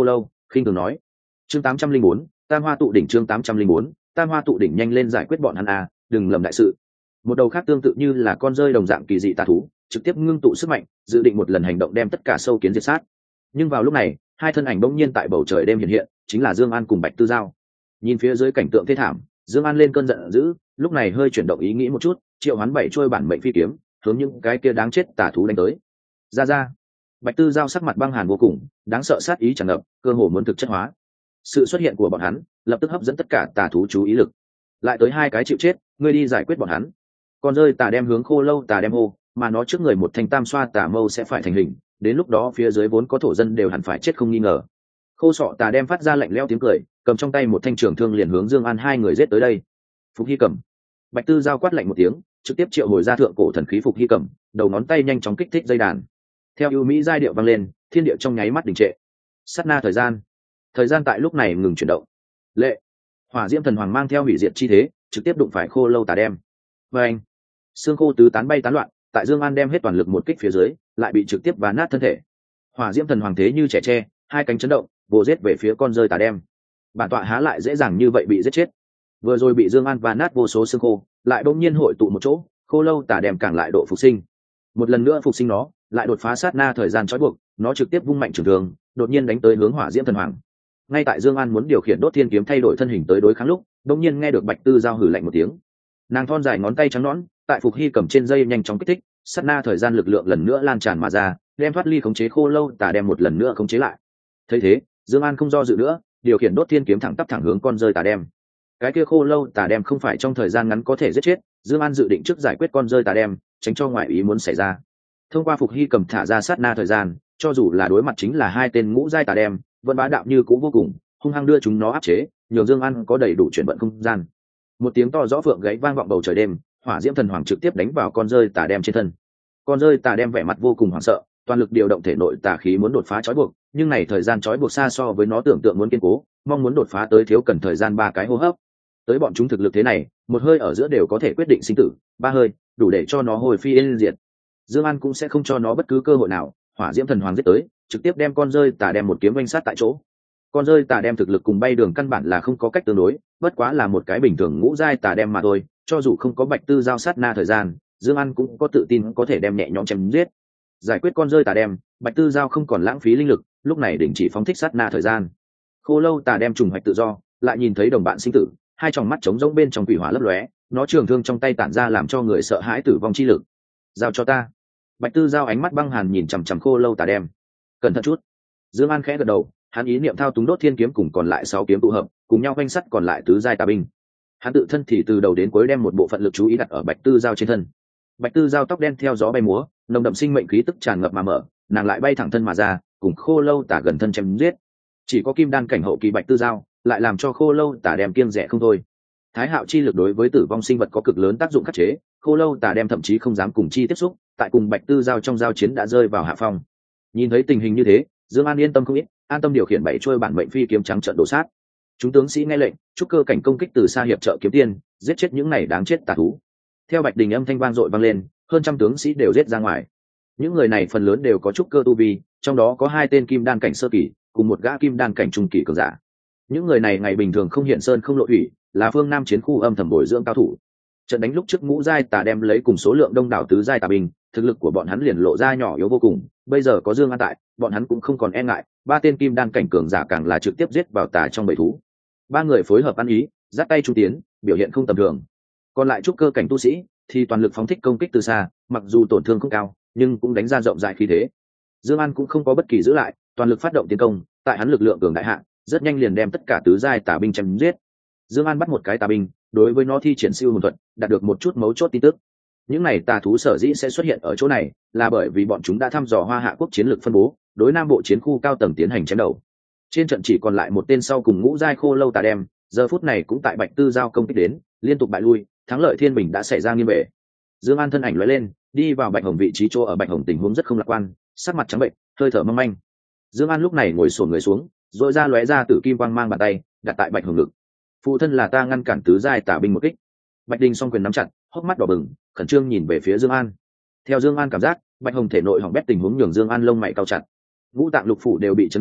khinh thường nói. Chương 804, Tam Hoa tụ đỉnh. Chương 804, Tam Hoa tụ đỉnh. Nhanh lên giải quyết bọn hắn à, đừng lầm đại sự. Một đầu khác tương tự như là con rơi đồng dạng kỳ dị tà thú, trực tiếp ngưng tụ sức mạnh, dự định một lần hành động đem tất cả sâu kiến diệt sát. Nhưng vào lúc này, hai thân ảnh bỗng nhiên tại bầu trời đêm hiện hiện, chính là Dương An cùng Bạch Tư Giao. Nhìn phía dưới cảnh tượng thê thảm, Dương An lên cơn giận dữ, lúc này hơi chuyển động ý nghĩ một chút, triệu hoán 7 chuôi bản mệnh phi kiếm, hướng những cái kia đáng chết tà thú đánh tới. Ra. Bạch Tư Giao sắc mặt băng hàn vô cùng, đáng sợ sát ý tràn ngập, cơ hồ muốn thực chất hóa. Sự xuất hiện của bọn hắn lập tức hấp dẫn tất cả tà thú chú ý lực. Lại tới 2 cái chịu chết, ngươi đi giải quyết bọn hắn. Con rơi tà đem hướng Khô Lâu tà đem hô, mà nó trước người một thanh tam xoa tà mâu sẽ phải thành hình, đến lúc đó phía dưới vốn có thổ dân đều hẳn phải chết không nghi ngờ. Khô Sọ tà đem phát ra lạnh lẽo tiếng cười, cầm trong tay một thanh trường thương liền hướng Dương An hai người giết tới đây. Phục Hy Cầm. Bạch Tư Giao quát lạnh một tiếng, trực tiếp triệu hồi ra thượng cổ thần khí Phục Hy Cầm, đầu ngón tay nhanh chóng kích thích dây đàn. Theo ưu mỹ giai điệu vang lên, thiên địa trong nháy mắt đình trệ. Sát na thời gian tại lúc này ngừng chuyển động. Lệ. Hỏa Diễm Thần Hoàng mang theo hủy diệt chi thế, trực tiếp đụng phải Khô Lâu tà đem. Và anh. Xương khô tứ tán bay tán loạn, tại Dương An đem hết toàn lực một kích phía dưới, lại bị trực tiếp vá nát thân thể. Hỏa Diễm Thần Hoàng thế như trẻ tre, hai cánh chấn động, vồ giết về phía con rơi tà đem. Bản tọa há lại dễ dàng như vậy bị giết chết. Vừa rồi bị Dương An vá nát vô số xương khô, lại bỗng nhiên hội tụ một chỗ, Khô Lâu tà đem càng lại độ phục sinh. Một lần nữa phục sinh nó, lại đột phá sát na thời gian trói buộc, nó trực tiếp vung mạnh trường thương, đột nhiên đánh tới hướng Hỏa Diễm Thần Hoàng. Ngay tại Dương An muốn điều khiển Đốt Thiên kiếm thay đổi thân hình tới đối kháng lúc, đột nhiên nghe được Bạch Tư Giao hừ lạnh một tiếng. Nàng thon dài ngón tay trắng nõn, tại Phục Hy cầm trên dây nhanh chóng kích thích, sát na thời gian lực lượng lần nữa lan tràn mà ra, đem thoát ly khống chế Khô Lâu tà đem một lần nữa khống chế lại. Thấy thế, Dương An không do dự nữa, điều khiển Đốt Thiên kiếm thẳng tắp thẳng hướng con rơi tà đem. Cái kia Khô Lâu tà đem không phải trong thời gian ngắn có thể giết chết, Dương An dự định trước giải quyết con rơi tà đem, tránh cho ngoại ý muốn xảy ra. Thông qua Phục Hy cầm thả ra sát na thời gian, cho dù là đối mặt chính là hai tên ngũ giai tà đem, vẫn bá đạo như cũ vô cùng, hung hăng đưa chúng nó áp chế, nhường Dương An có đầy đủ chuyển vận không gian. Một tiếng to rõ phượng gáy vang vọng bầu trời đêm, Hỏa Diễm Thần Hoàng trực tiếp đánh vào con rơi tà đem trên thân. Con rơi tà đem vẻ mặt vô cùng hoảng sợ, toàn lực điều động thể nội tà khí muốn đột phá trói buộc, nhưng này thời gian trói buộc xa so với nó tưởng tượng muốn kiên cố, mong muốn đột phá tới thiếu cần thời gian 3 cái hô hấp. Tới bọn chúng thực lực thế này, một hơi ở giữa đều có thể quyết định sinh tử, 3 hơi, đủ để cho nó hồi phi yên diệt. Dương An cũng sẽ không cho nó bất cứ cơ hội nào, Hỏa Diễm Thần Hoàng giết tới, trực tiếp đem con rơi tà đem một kiếm vênh sát tại chỗ. Con rơi tà đem thực lực cùng bay đường căn bản là không có cách tương đối, bất quá là một cái bình thường ngũ giai tà đem mà thôi, cho dù không có Bạch Tư Giao sát na thời gian, Dương An cũng có tự tin có thể đem nhẹ nhõm chém giết. Giải quyết con rơi tà đem, Bạch Tư Giao không còn lãng phí linh lực, lúc này đình chỉ phóng thích sát na thời gian. Khô Lâu tà đem trùng hoạch tự do, lại nhìn thấy đồng bạn sinh tử, hai tròng mắt trống rỗng bên trong quỷ hỏa lấp lóe, nó trường thương trong tay tản ra làm cho người sợ hãi tử vong chi lực. Giao cho ta. Bạch Tư Giao ánh mắt băng hàn nhìn chằm chằm Khô Lâu tà đem. Cẩn thận chút. Dương An khẽ gật đầu, hắn ý niệm thao túng Đốt Thiên kiếm cùng còn lại 6 kiếm tụ hợp, cùng nhau vênh sắt còn lại tứ giai tà binh. Hắn tự thân thì từ đầu đến cuối đem một bộ phận lực chú ý đặt ở Bạch Tư Giao trên thân. Bạch Tư Giao tóc đen theo gió bay múa, nồng đậm sinh mệnh khí tức tràn ngập mà mở, nàng lại bay thẳng thân mà ra, cùng Khô Lâu tà gần thân chém giết. Chỉ có kim đan cảnh hậu kỳ Bạch Tư Giao, lại làm cho Khô Lâu tà đem kiêng dè không thôi. Thái Hạo chi lực đối với tử vong sinh vật có cực lớn tác dụng khắc chế, Khô Lâu tà đem thậm chí không dám cùng chi tiếp xúc, tại cùng Bạch Tư Giao trong giao chiến đã rơi vào hạ phong. Nhìn thấy tình hình như thế, Dương An yên tâm không ít, an tâm điều khiển 7 chuôi bản mệnh phi kiếm trắng trợn đổ sát. Chúng tướng sĩ nghe lệnh, trúc cơ cảnh công kích từ xa hiệp trợ kiếm tiên, giết chết những này đáng chết tà thú. Theo Bạch Đình âm thanh vang dội vang lên, hơn trăm tướng sĩ đều giết ra ngoài. Những người này phần lớn đều có trúc cơ tu vi, trong đó có 2 tên kim đan cảnh sơ kỳ, cùng một gã kim đan cảnh trung kỳ cường giả. Những người này ngày bình thường không hiện sơn không lộ thủy, là phương Nam chiến khu âm thầm bồi dưỡng cao thủ. Trận đánh lúc trước ngũ giai tà đem lấy cùng số lượng đông đảo tứ giai tà binh, thực lực của bọn hắn liền lộ ra nhỏ yếu vô cùng, bây giờ có Dương An tại, bọn hắn cũng không còn e ngại, 3 tên kim đan cảnh cường giả càng là trực tiếp giết vào tà trong bầy thú. 3 người phối hợp ăn ý, giắt tay chu tiến, biểu hiện không tầm thường. Còn lại trúc cơ cảnh tu sĩ thì toàn lực phóng thích công kích từ xa, mặc dù tổn thương không cao, nhưng cũng đánh ra rộng rãi khí thế. Dương An cũng không có bất kỳ giữ lại, toàn lực phát động tiến công, tại hắn lực lượng cường đại hạ, rất nhanh liền đem tất cả tứ giai tà binh chém giết. Dương An bắt một cái tà binh, đối với nó thi triển siêu hồn thuật, đạt được một chút mấu chốt tin tức. Những này tà thú sở dĩ sẽ xuất hiện ở chỗ này, là bởi vì bọn chúng đã thăm dò Hoa Hạ quốc chiến lược phân bố, đối Nam Bộ chiến khu cao tầng tiến hành chém đầu. Trên trận chỉ còn lại một tên sau cùng ngũ giai Khô Lâu tà đem, giờ phút này cũng tại Bạch Tư Giao công kích đến, liên tục bại lui, thắng lợi thiên bình đã xảy ra nghiêm bể. Dương An thân ảnh lóe lên, đi vào Bạch Hồng vị trí chỗ ở Bạch Hồng tình huống rất không lạc quan, sắc mặt trắng bệnh, hơi thở mong manh. Dương An lúc này ngồi xổm người xuống, rồi ra lóe ra tử kim quang mang bàn tay, đặt tại Bạch Hồng ngực. Phụ thân là ta ngăn cản tứ giai tà binh một kích. Bạch Đình song quyền nắm chặt, hốc mắt đỏ bừng, khẩn trương nhìn về phía Dương An. Theo Dương An cảm giác, Bạch Hồng thể nội hỏng bét tình huống nhường Dương An lông mày cau chặt. Ngũ tạng lục phủ đều bị chấn vỡ,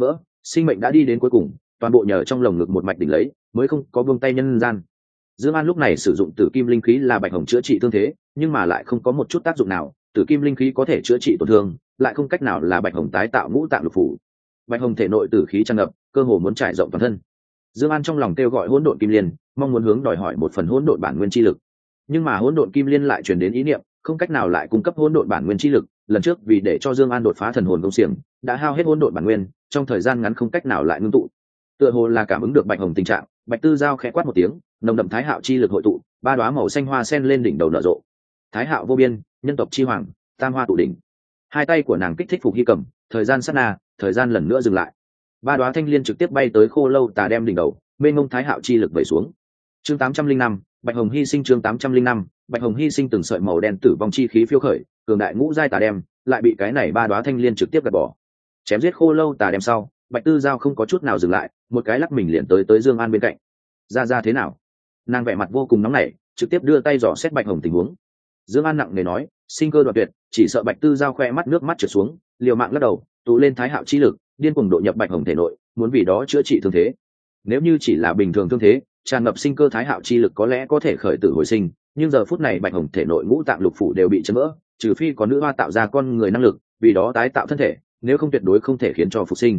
sinh mệnh đã đi đến cuối cùng, toàn bộ nhờ trong lồng ngực một mạch đỉnh lấy, mới không có buông tay nhân gian. Dương An lúc này sử dụng tử kim linh khí là bạch hồng chữa trị thương thế, nhưng mà lại không có một chút tác dụng nào. Tử kim linh khí có thể chữa trị tổn thương, lại không cách nào là bạch hồng tái tạo ngũ tạng lục phủ. Bạch hồng thể nội tử khí tràn ngập, cơ hồ muốn trải rộng toàn thân. Dương An trong lòng kêu gọi hỗn độn kim liên, mong muốn hướng đòi hỏi một phần hỗn độn bản nguyên chi lực. Nhưng mà hỗn độn kim liên lại truyền đến ý niệm, không cách nào lại cung cấp hỗn độn bản nguyên chi lực. Lần trước vì để cho Dương An đột phá thần hồn công xiềng, đã hao hết hỗn độn bản nguyên, trong thời gian ngắn không cách nào lại ngưng tụ. Tựa hồ là cảm ứng được bạch hồng tình trạng, Bạch Tư Giao khẽ quát một tiếng, nồng đậm thái hạo chi lực hội tụ, ba đóa màu xanh hoa sen lên đỉnh đầu nở rộ. Thái hạo vô biên, nhân tộc chi hoàng, tam hoa tụ đỉnh. Hai tay của nàng kích thích phục hy cầm, thời gian sát na, thời gian lần nữa dừng lại. Ba đóa thanh liên trực tiếp bay tới khô lâu tà đem đỉnh đầu, mênh mông thái hạo chi lực vẩy xuống. Chương 805, Bạch Hồng hy sinh. Chương 805, Bạch Hồng hy sinh. Từng sợi màu đen tử vong chi khí phiêu khởi, cường đại ngũ giai tà đem, lại bị cái này ba đóa thanh liên trực tiếp gạt bỏ. Chém giết khô lâu tà đem sau, Bạch Tư Giao không có chút nào dừng lại, một cái lắc mình liền tới Dương An bên cạnh. Ra thế nào? Nàng vẻ mặt vô cùng nóng nảy, trực tiếp đưa tay dò xét Bạch Hồng tình huống. Dương An nặng nề nói, sinh cơ đoạn tuyệt, chỉ sợ Bạch Tư Giao khoe mắt nước mắt trượt xuống, liều mạng lắc đầu, tụ lên thái hạo chi lực, điên cuồng độ nhập Bạch Hồng thể nội, muốn vì đó chữa trị thương thế. Nếu như chỉ là bình thường thương thế, tràn ngập sinh cơ thái hạo chi lực có lẽ có thể khởi tử hồi sinh, nhưng giờ phút này Bạch Hồng thể nội ngũ tạng lục phủ đều bị chấn vỡ, trừ phi có nữ hoa tạo ra con người năng lực, vì đó tái tạo thân thể, nếu không tuyệt đối không thể khiến cho phục sinh.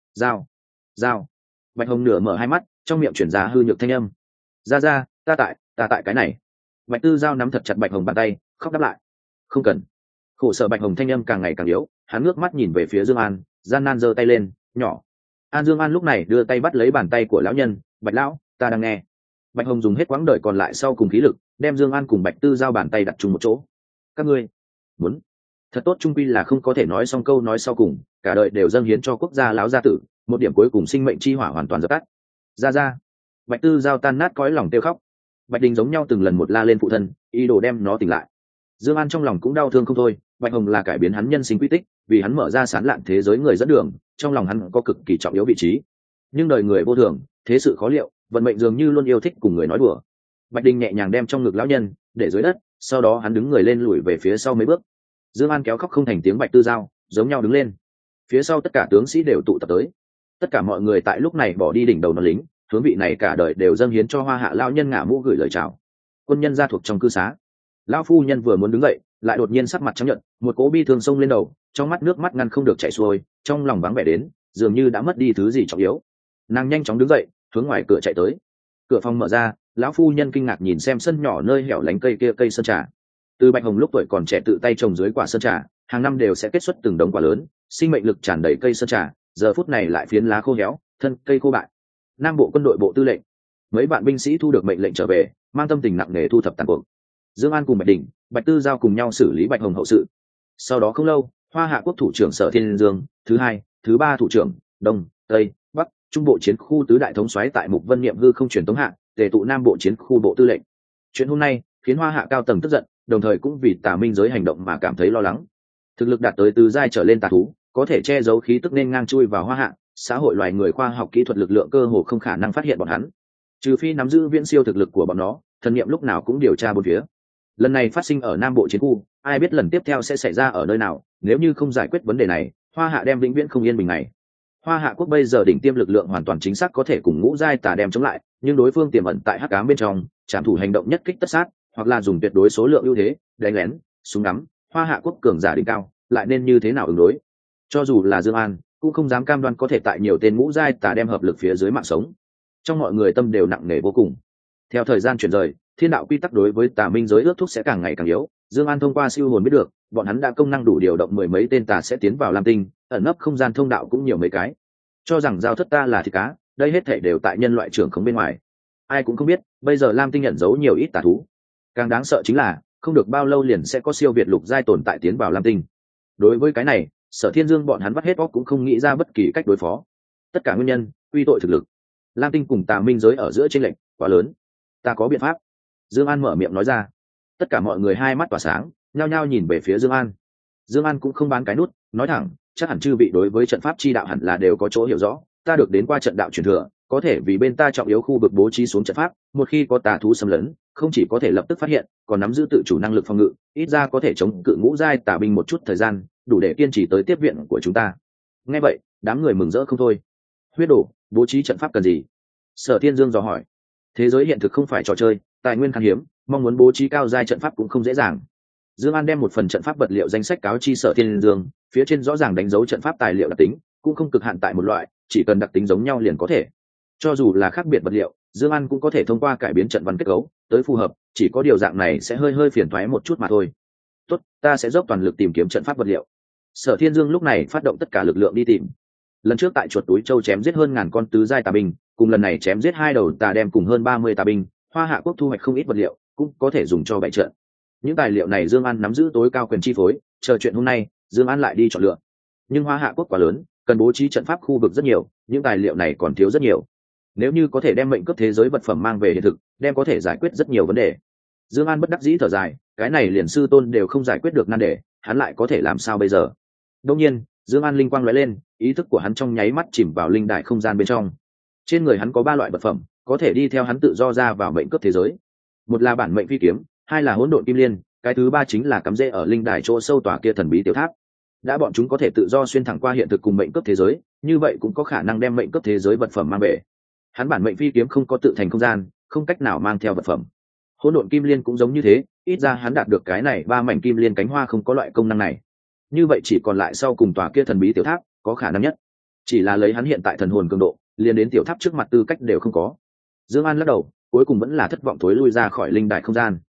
Giao. Bạch Hồng nửa mở hai mắt, trong miệng chuyển ra hư nhược thanh âm. Ra, ta tại cái này. Bạch Tư Giao nắm thật chặt Bạch Hồng bàn tay, khóc đáp lại. Không cần. Khổ sở Bạch Hồng thanh âm càng ngày càng yếu, hắn ngước mắt nhìn về phía Dương An, gian nan giơ tay lên, nhỏ. Dương An lúc này đưa tay bắt lấy bàn tay của lão nhân, Bạch lão, ta đang nghe. Bạch Hồng dùng hết quãng đời còn lại sau cùng khí lực, đem Dương An cùng Bạch Tư Giao bàn tay đặt chung một chỗ. Các ngươi muốn thật tốt, trung quy là không có thể nói xong câu nói sau cùng, cả đời đều dâng hiến cho quốc gia lão gia tử, một điểm cuối cùng sinh mệnh chi hỏa hoàn toàn dập tắt. Ra. Bạch Tư Giao tan nát cõi lòng tiêu khóc. Bạch Đình giống nhau từng lần một la lên phụ thân, ý đồ đem nó tỉnh lại. Dương An trong lòng cũng đau thương không thôi, Bạch Hồng là cải biến hắn nhân sinh quy tích, vì hắn mở ra sáng lạn thế giới người dẫn đường, trong lòng hắn có cực kỳ trọng yếu vị trí. Nhưng đời người vô thường, thế sự khó liệu, vận mệnh dường như luôn yêu thích cùng người nói đùa. Bạch Đình nhẹ nhàng đem trong ngực lão nhân để dưới đất, sau đó hắn đứng người lên lùi về phía sau mấy bước. Dương An kéo khóc không thành tiếng Bạch Tư Giao, giống nhau đứng lên. Phía sau tất cả tướng sĩ đều tụ tập tới. Tất cả mọi người tại lúc này bỏ đi đỉnh đầu nó lính, hướng vị này cả đời đều dâng hiến cho Hoa Hạ lão nhân ngả mũ gửi lời chào. Quân nhân gia thuộc trong cư xá. Lão phu nhân vừa muốn đứng dậy, lại đột nhiên sắc mặt trắng nhợt, một cỗ bi thương xông lên đầu, trong mắt nước mắt ngăn không được chảy xuôi, trong lòng vắng vẻ đến, dường như đã mất đi thứ gì trọng yếu. Nàng nhanh chóng đứng dậy, hướng ngoài cửa chạy tới. Cửa phòng mở ra, lão phu nhân kinh ngạc nhìn xem sân nhỏ nơi hẻo lánh cây sơn trà. Từ Bạch Hồng lúc tuổi còn trẻ tự tay trồng dưới quả sơn trà, hàng năm đều sẽ kết xuất từng đống quả lớn, sinh mệnh lực tràn đầy cây sơn trà, giờ phút này lại phiến lá khô héo, thân cây khô bại. Nam bộ quân đội bộ tư lệnh, mấy bạn binh sĩ thu được mệnh lệnh trở về, mang tâm tình nặng nề thu thập tàn cuộc. Dương An cùng Bạch Đình, Bạch Tư Giao cùng nhau xử lý Bạch Hồng hậu sự. Sau đó không lâu, Hoa Hạ quốc thủ trưởng Sở Thiên Dương, thứ hai, thứ ba thủ trưởng, Đông, Tây, Bắc, Trung bộ chiến khu tứ đại thống soái tại Mục Vân Niệm hư không truyền tống hạ, tề tụ Nam bộ chiến khu bộ tư lệnh. Chuyện hôm nay khiến Hoa Hạ cao tầng tức giận, đồng thời cũng vì Tà Minh giới hành động mà cảm thấy lo lắng. Thực lực đạt tới tứ giai trở lên tà thú, có thể che giấu khí tức nên ngang chui vào Hoa Hạ, xã hội loài người khoa học kỹ thuật lực lượng cơ hồ không khả năng phát hiện bọn hắn. Trừ phi nắm giữ viễn siêu thực lực của bọn nó, thần niệm lúc nào cũng điều tra bốn phía. Lần này phát sinh ở Nam bộ chiến khu, ai biết lần tiếp theo sẽ xảy ra ở nơi nào, nếu như không giải quyết vấn đề này, Hoa Hạ đem vĩnh viễn không yên bình này. Hoa Hạ quốc bây giờ đỉnh tiêm lực lượng hoàn toàn chính xác có thể cùng ngũ giai tà đem chống lại, nhưng đối phương tiềm ẩn tại hắc ám bên trong, trảm thủ hành động nhất kích tất sát, hoặc là dùng tuyệt đối số lượng ưu thế, đánh lén, súng ngắm, Hoa Hạ quốc cường giả đỉnh cao, lại nên như thế nào ứng đối? Cho dù là Dương An, cũng không dám cam đoan có thể tại nhiều tên ngũ giai tà đem hợp lực phía dưới mạng sống. Trong mọi người tâm đều nặng nề vô cùng. Theo thời gian chuyển rời, thiên đạo quy tắc đối với Tà Minh giới ước thúc sẽ càng ngày càng yếu. Dương An thông qua siêu hồn biết được, bọn hắn đã công năng đủ điều động mười mấy tên tà sẽ tiến vào Lam Tinh, ẩn nấp không gian thông đạo cũng nhiều mấy cái. Cho rằng giao thất ta là thịt cá, đây hết thảy đều tại nhân loại trưởng khống bên ngoài. Ai cũng không biết, bây giờ Lam Tinh nhận giấu nhiều ít tà thú. Càng đáng sợ chính là, không được bao lâu liền sẽ có siêu việt lục giai tồn tại tiến vào Lam Tinh. Đối với cái này, Sở Thiên Dương bọn hắn vắt hết óc cũng không nghĩ ra bất kỳ cách đối phó. Tất cả nguyên nhân, quy tội thực lực. Lam Tinh cùng Tà Minh giới ở giữa chênh lệch quá lớn. Ta có biện pháp. Dương An mở miệng nói ra. Tất cả mọi người hai mắt tỏa sáng, nhao nhao nhìn về phía Dương An. Dương An cũng không bán cái nút, nói thẳng, chắc hẳn chư vị đối với trận pháp chi đạo hẳn là đều có chỗ hiểu rõ, ta được đến qua trận đạo truyền thừa, có thể vì bên ta trọng yếu khu vực bố trí xuống trận pháp, một khi có tà thú xâm lấn, không chỉ có thể lập tức phát hiện, còn nắm giữ tự chủ năng lực phòng ngự, ít ra có thể chống cự ngũ giai tà binh một chút thời gian, đủ để kiên trì tới tiếp viện của chúng ta. Nghe vậy, đám người mừng rỡ không thôi. Huyết đổ, bố trí trận pháp cần gì? Sở Thiên Dương dò hỏi. Thế giới hiện thực không phải trò chơi, tài nguyên khan hiếm, mong muốn bố trí cao giai trận pháp cũng không dễ dàng. Dương An đem một phần trận pháp vật liệu danh sách cáo chi Sở Thiên Dương, phía trên rõ ràng đánh dấu trận pháp tài liệu đặc tính, cũng không cực hạn tại một loại, chỉ cần đặc tính giống nhau liền có thể. Cho dù là khác biệt vật liệu, Dương An cũng có thể thông qua cải biến trận văn kết cấu tới phù hợp, chỉ có điều dạng này sẽ hơi phiền toái một chút mà thôi. Tốt, ta sẽ dốc toàn lực tìm kiếm trận pháp vật liệu. Sở Thiên Dương lúc này phát động tất cả lực lượng đi tìm. Lần trước tại chuột túi châu chém giết hơn ngàn con tứ giai tà binh, cùng lần này chém giết 2 đầu tà đem cùng hơn 30 tà binh, Hoa Hạ quốc thu hoạch không ít vật liệu, cũng có thể dùng cho bày trận. Những tài liệu này Dương An nắm giữ tối cao quyền chi phối, chờ chuyện hôm nay, Dương An lại đi chọn lựa. Nhưng Hoa Hạ quốc quá lớn, cần bố trí trận pháp khu vực rất nhiều, những tài liệu này còn thiếu rất nhiều. Nếu như có thể đem mệnh cấp thế giới vật phẩm mang về hiện thực, đem có thể giải quyết rất nhiều vấn đề. Dương An bất đắc dĩ thở dài, cái này liền sư tôn đều không giải quyết được nan đề, hắn lại có thể làm sao bây giờ? Đương nhiên, Dương An linh quang lóe lên, ý thức của hắn trong nháy mắt chìm vào linh đại không gian bên trong. Trên người hắn có 3 loại vật phẩm, có thể đi theo hắn tự do ra vào mệnh cấp thế giới. Một là bản mệnh phi kiếm, hai là hỗn độn kim liên, cái thứ ba chính là cắm rễ ở linh đài chỗ sâu tòa kia thần bí tiểu tháp. Đã bọn chúng có thể tự do xuyên thẳng qua hiện thực cùng mệnh cấp thế giới, như vậy cũng có khả năng đem mệnh cấp thế giới vật phẩm mang về. Hắn bản mệnh phi kiếm không có tự thành không gian, không cách nào mang theo vật phẩm. Hỗn độn kim liên cũng giống như thế, ít ra hắn đạt được cái này 3 mảnh kim liên cánh hoa không có loại công năng này. Như vậy chỉ còn lại sau cùng tòa kia thần bí tiểu tháp có khả năng nhất. Chỉ là lấy hắn hiện tại thần hồn cường độ, liền đến tiểu tháp trước mặt tư cách đều không có. Dương An lắc đầu, cuối cùng vẫn là thất vọng thối lui ra khỏi linh đại không gian.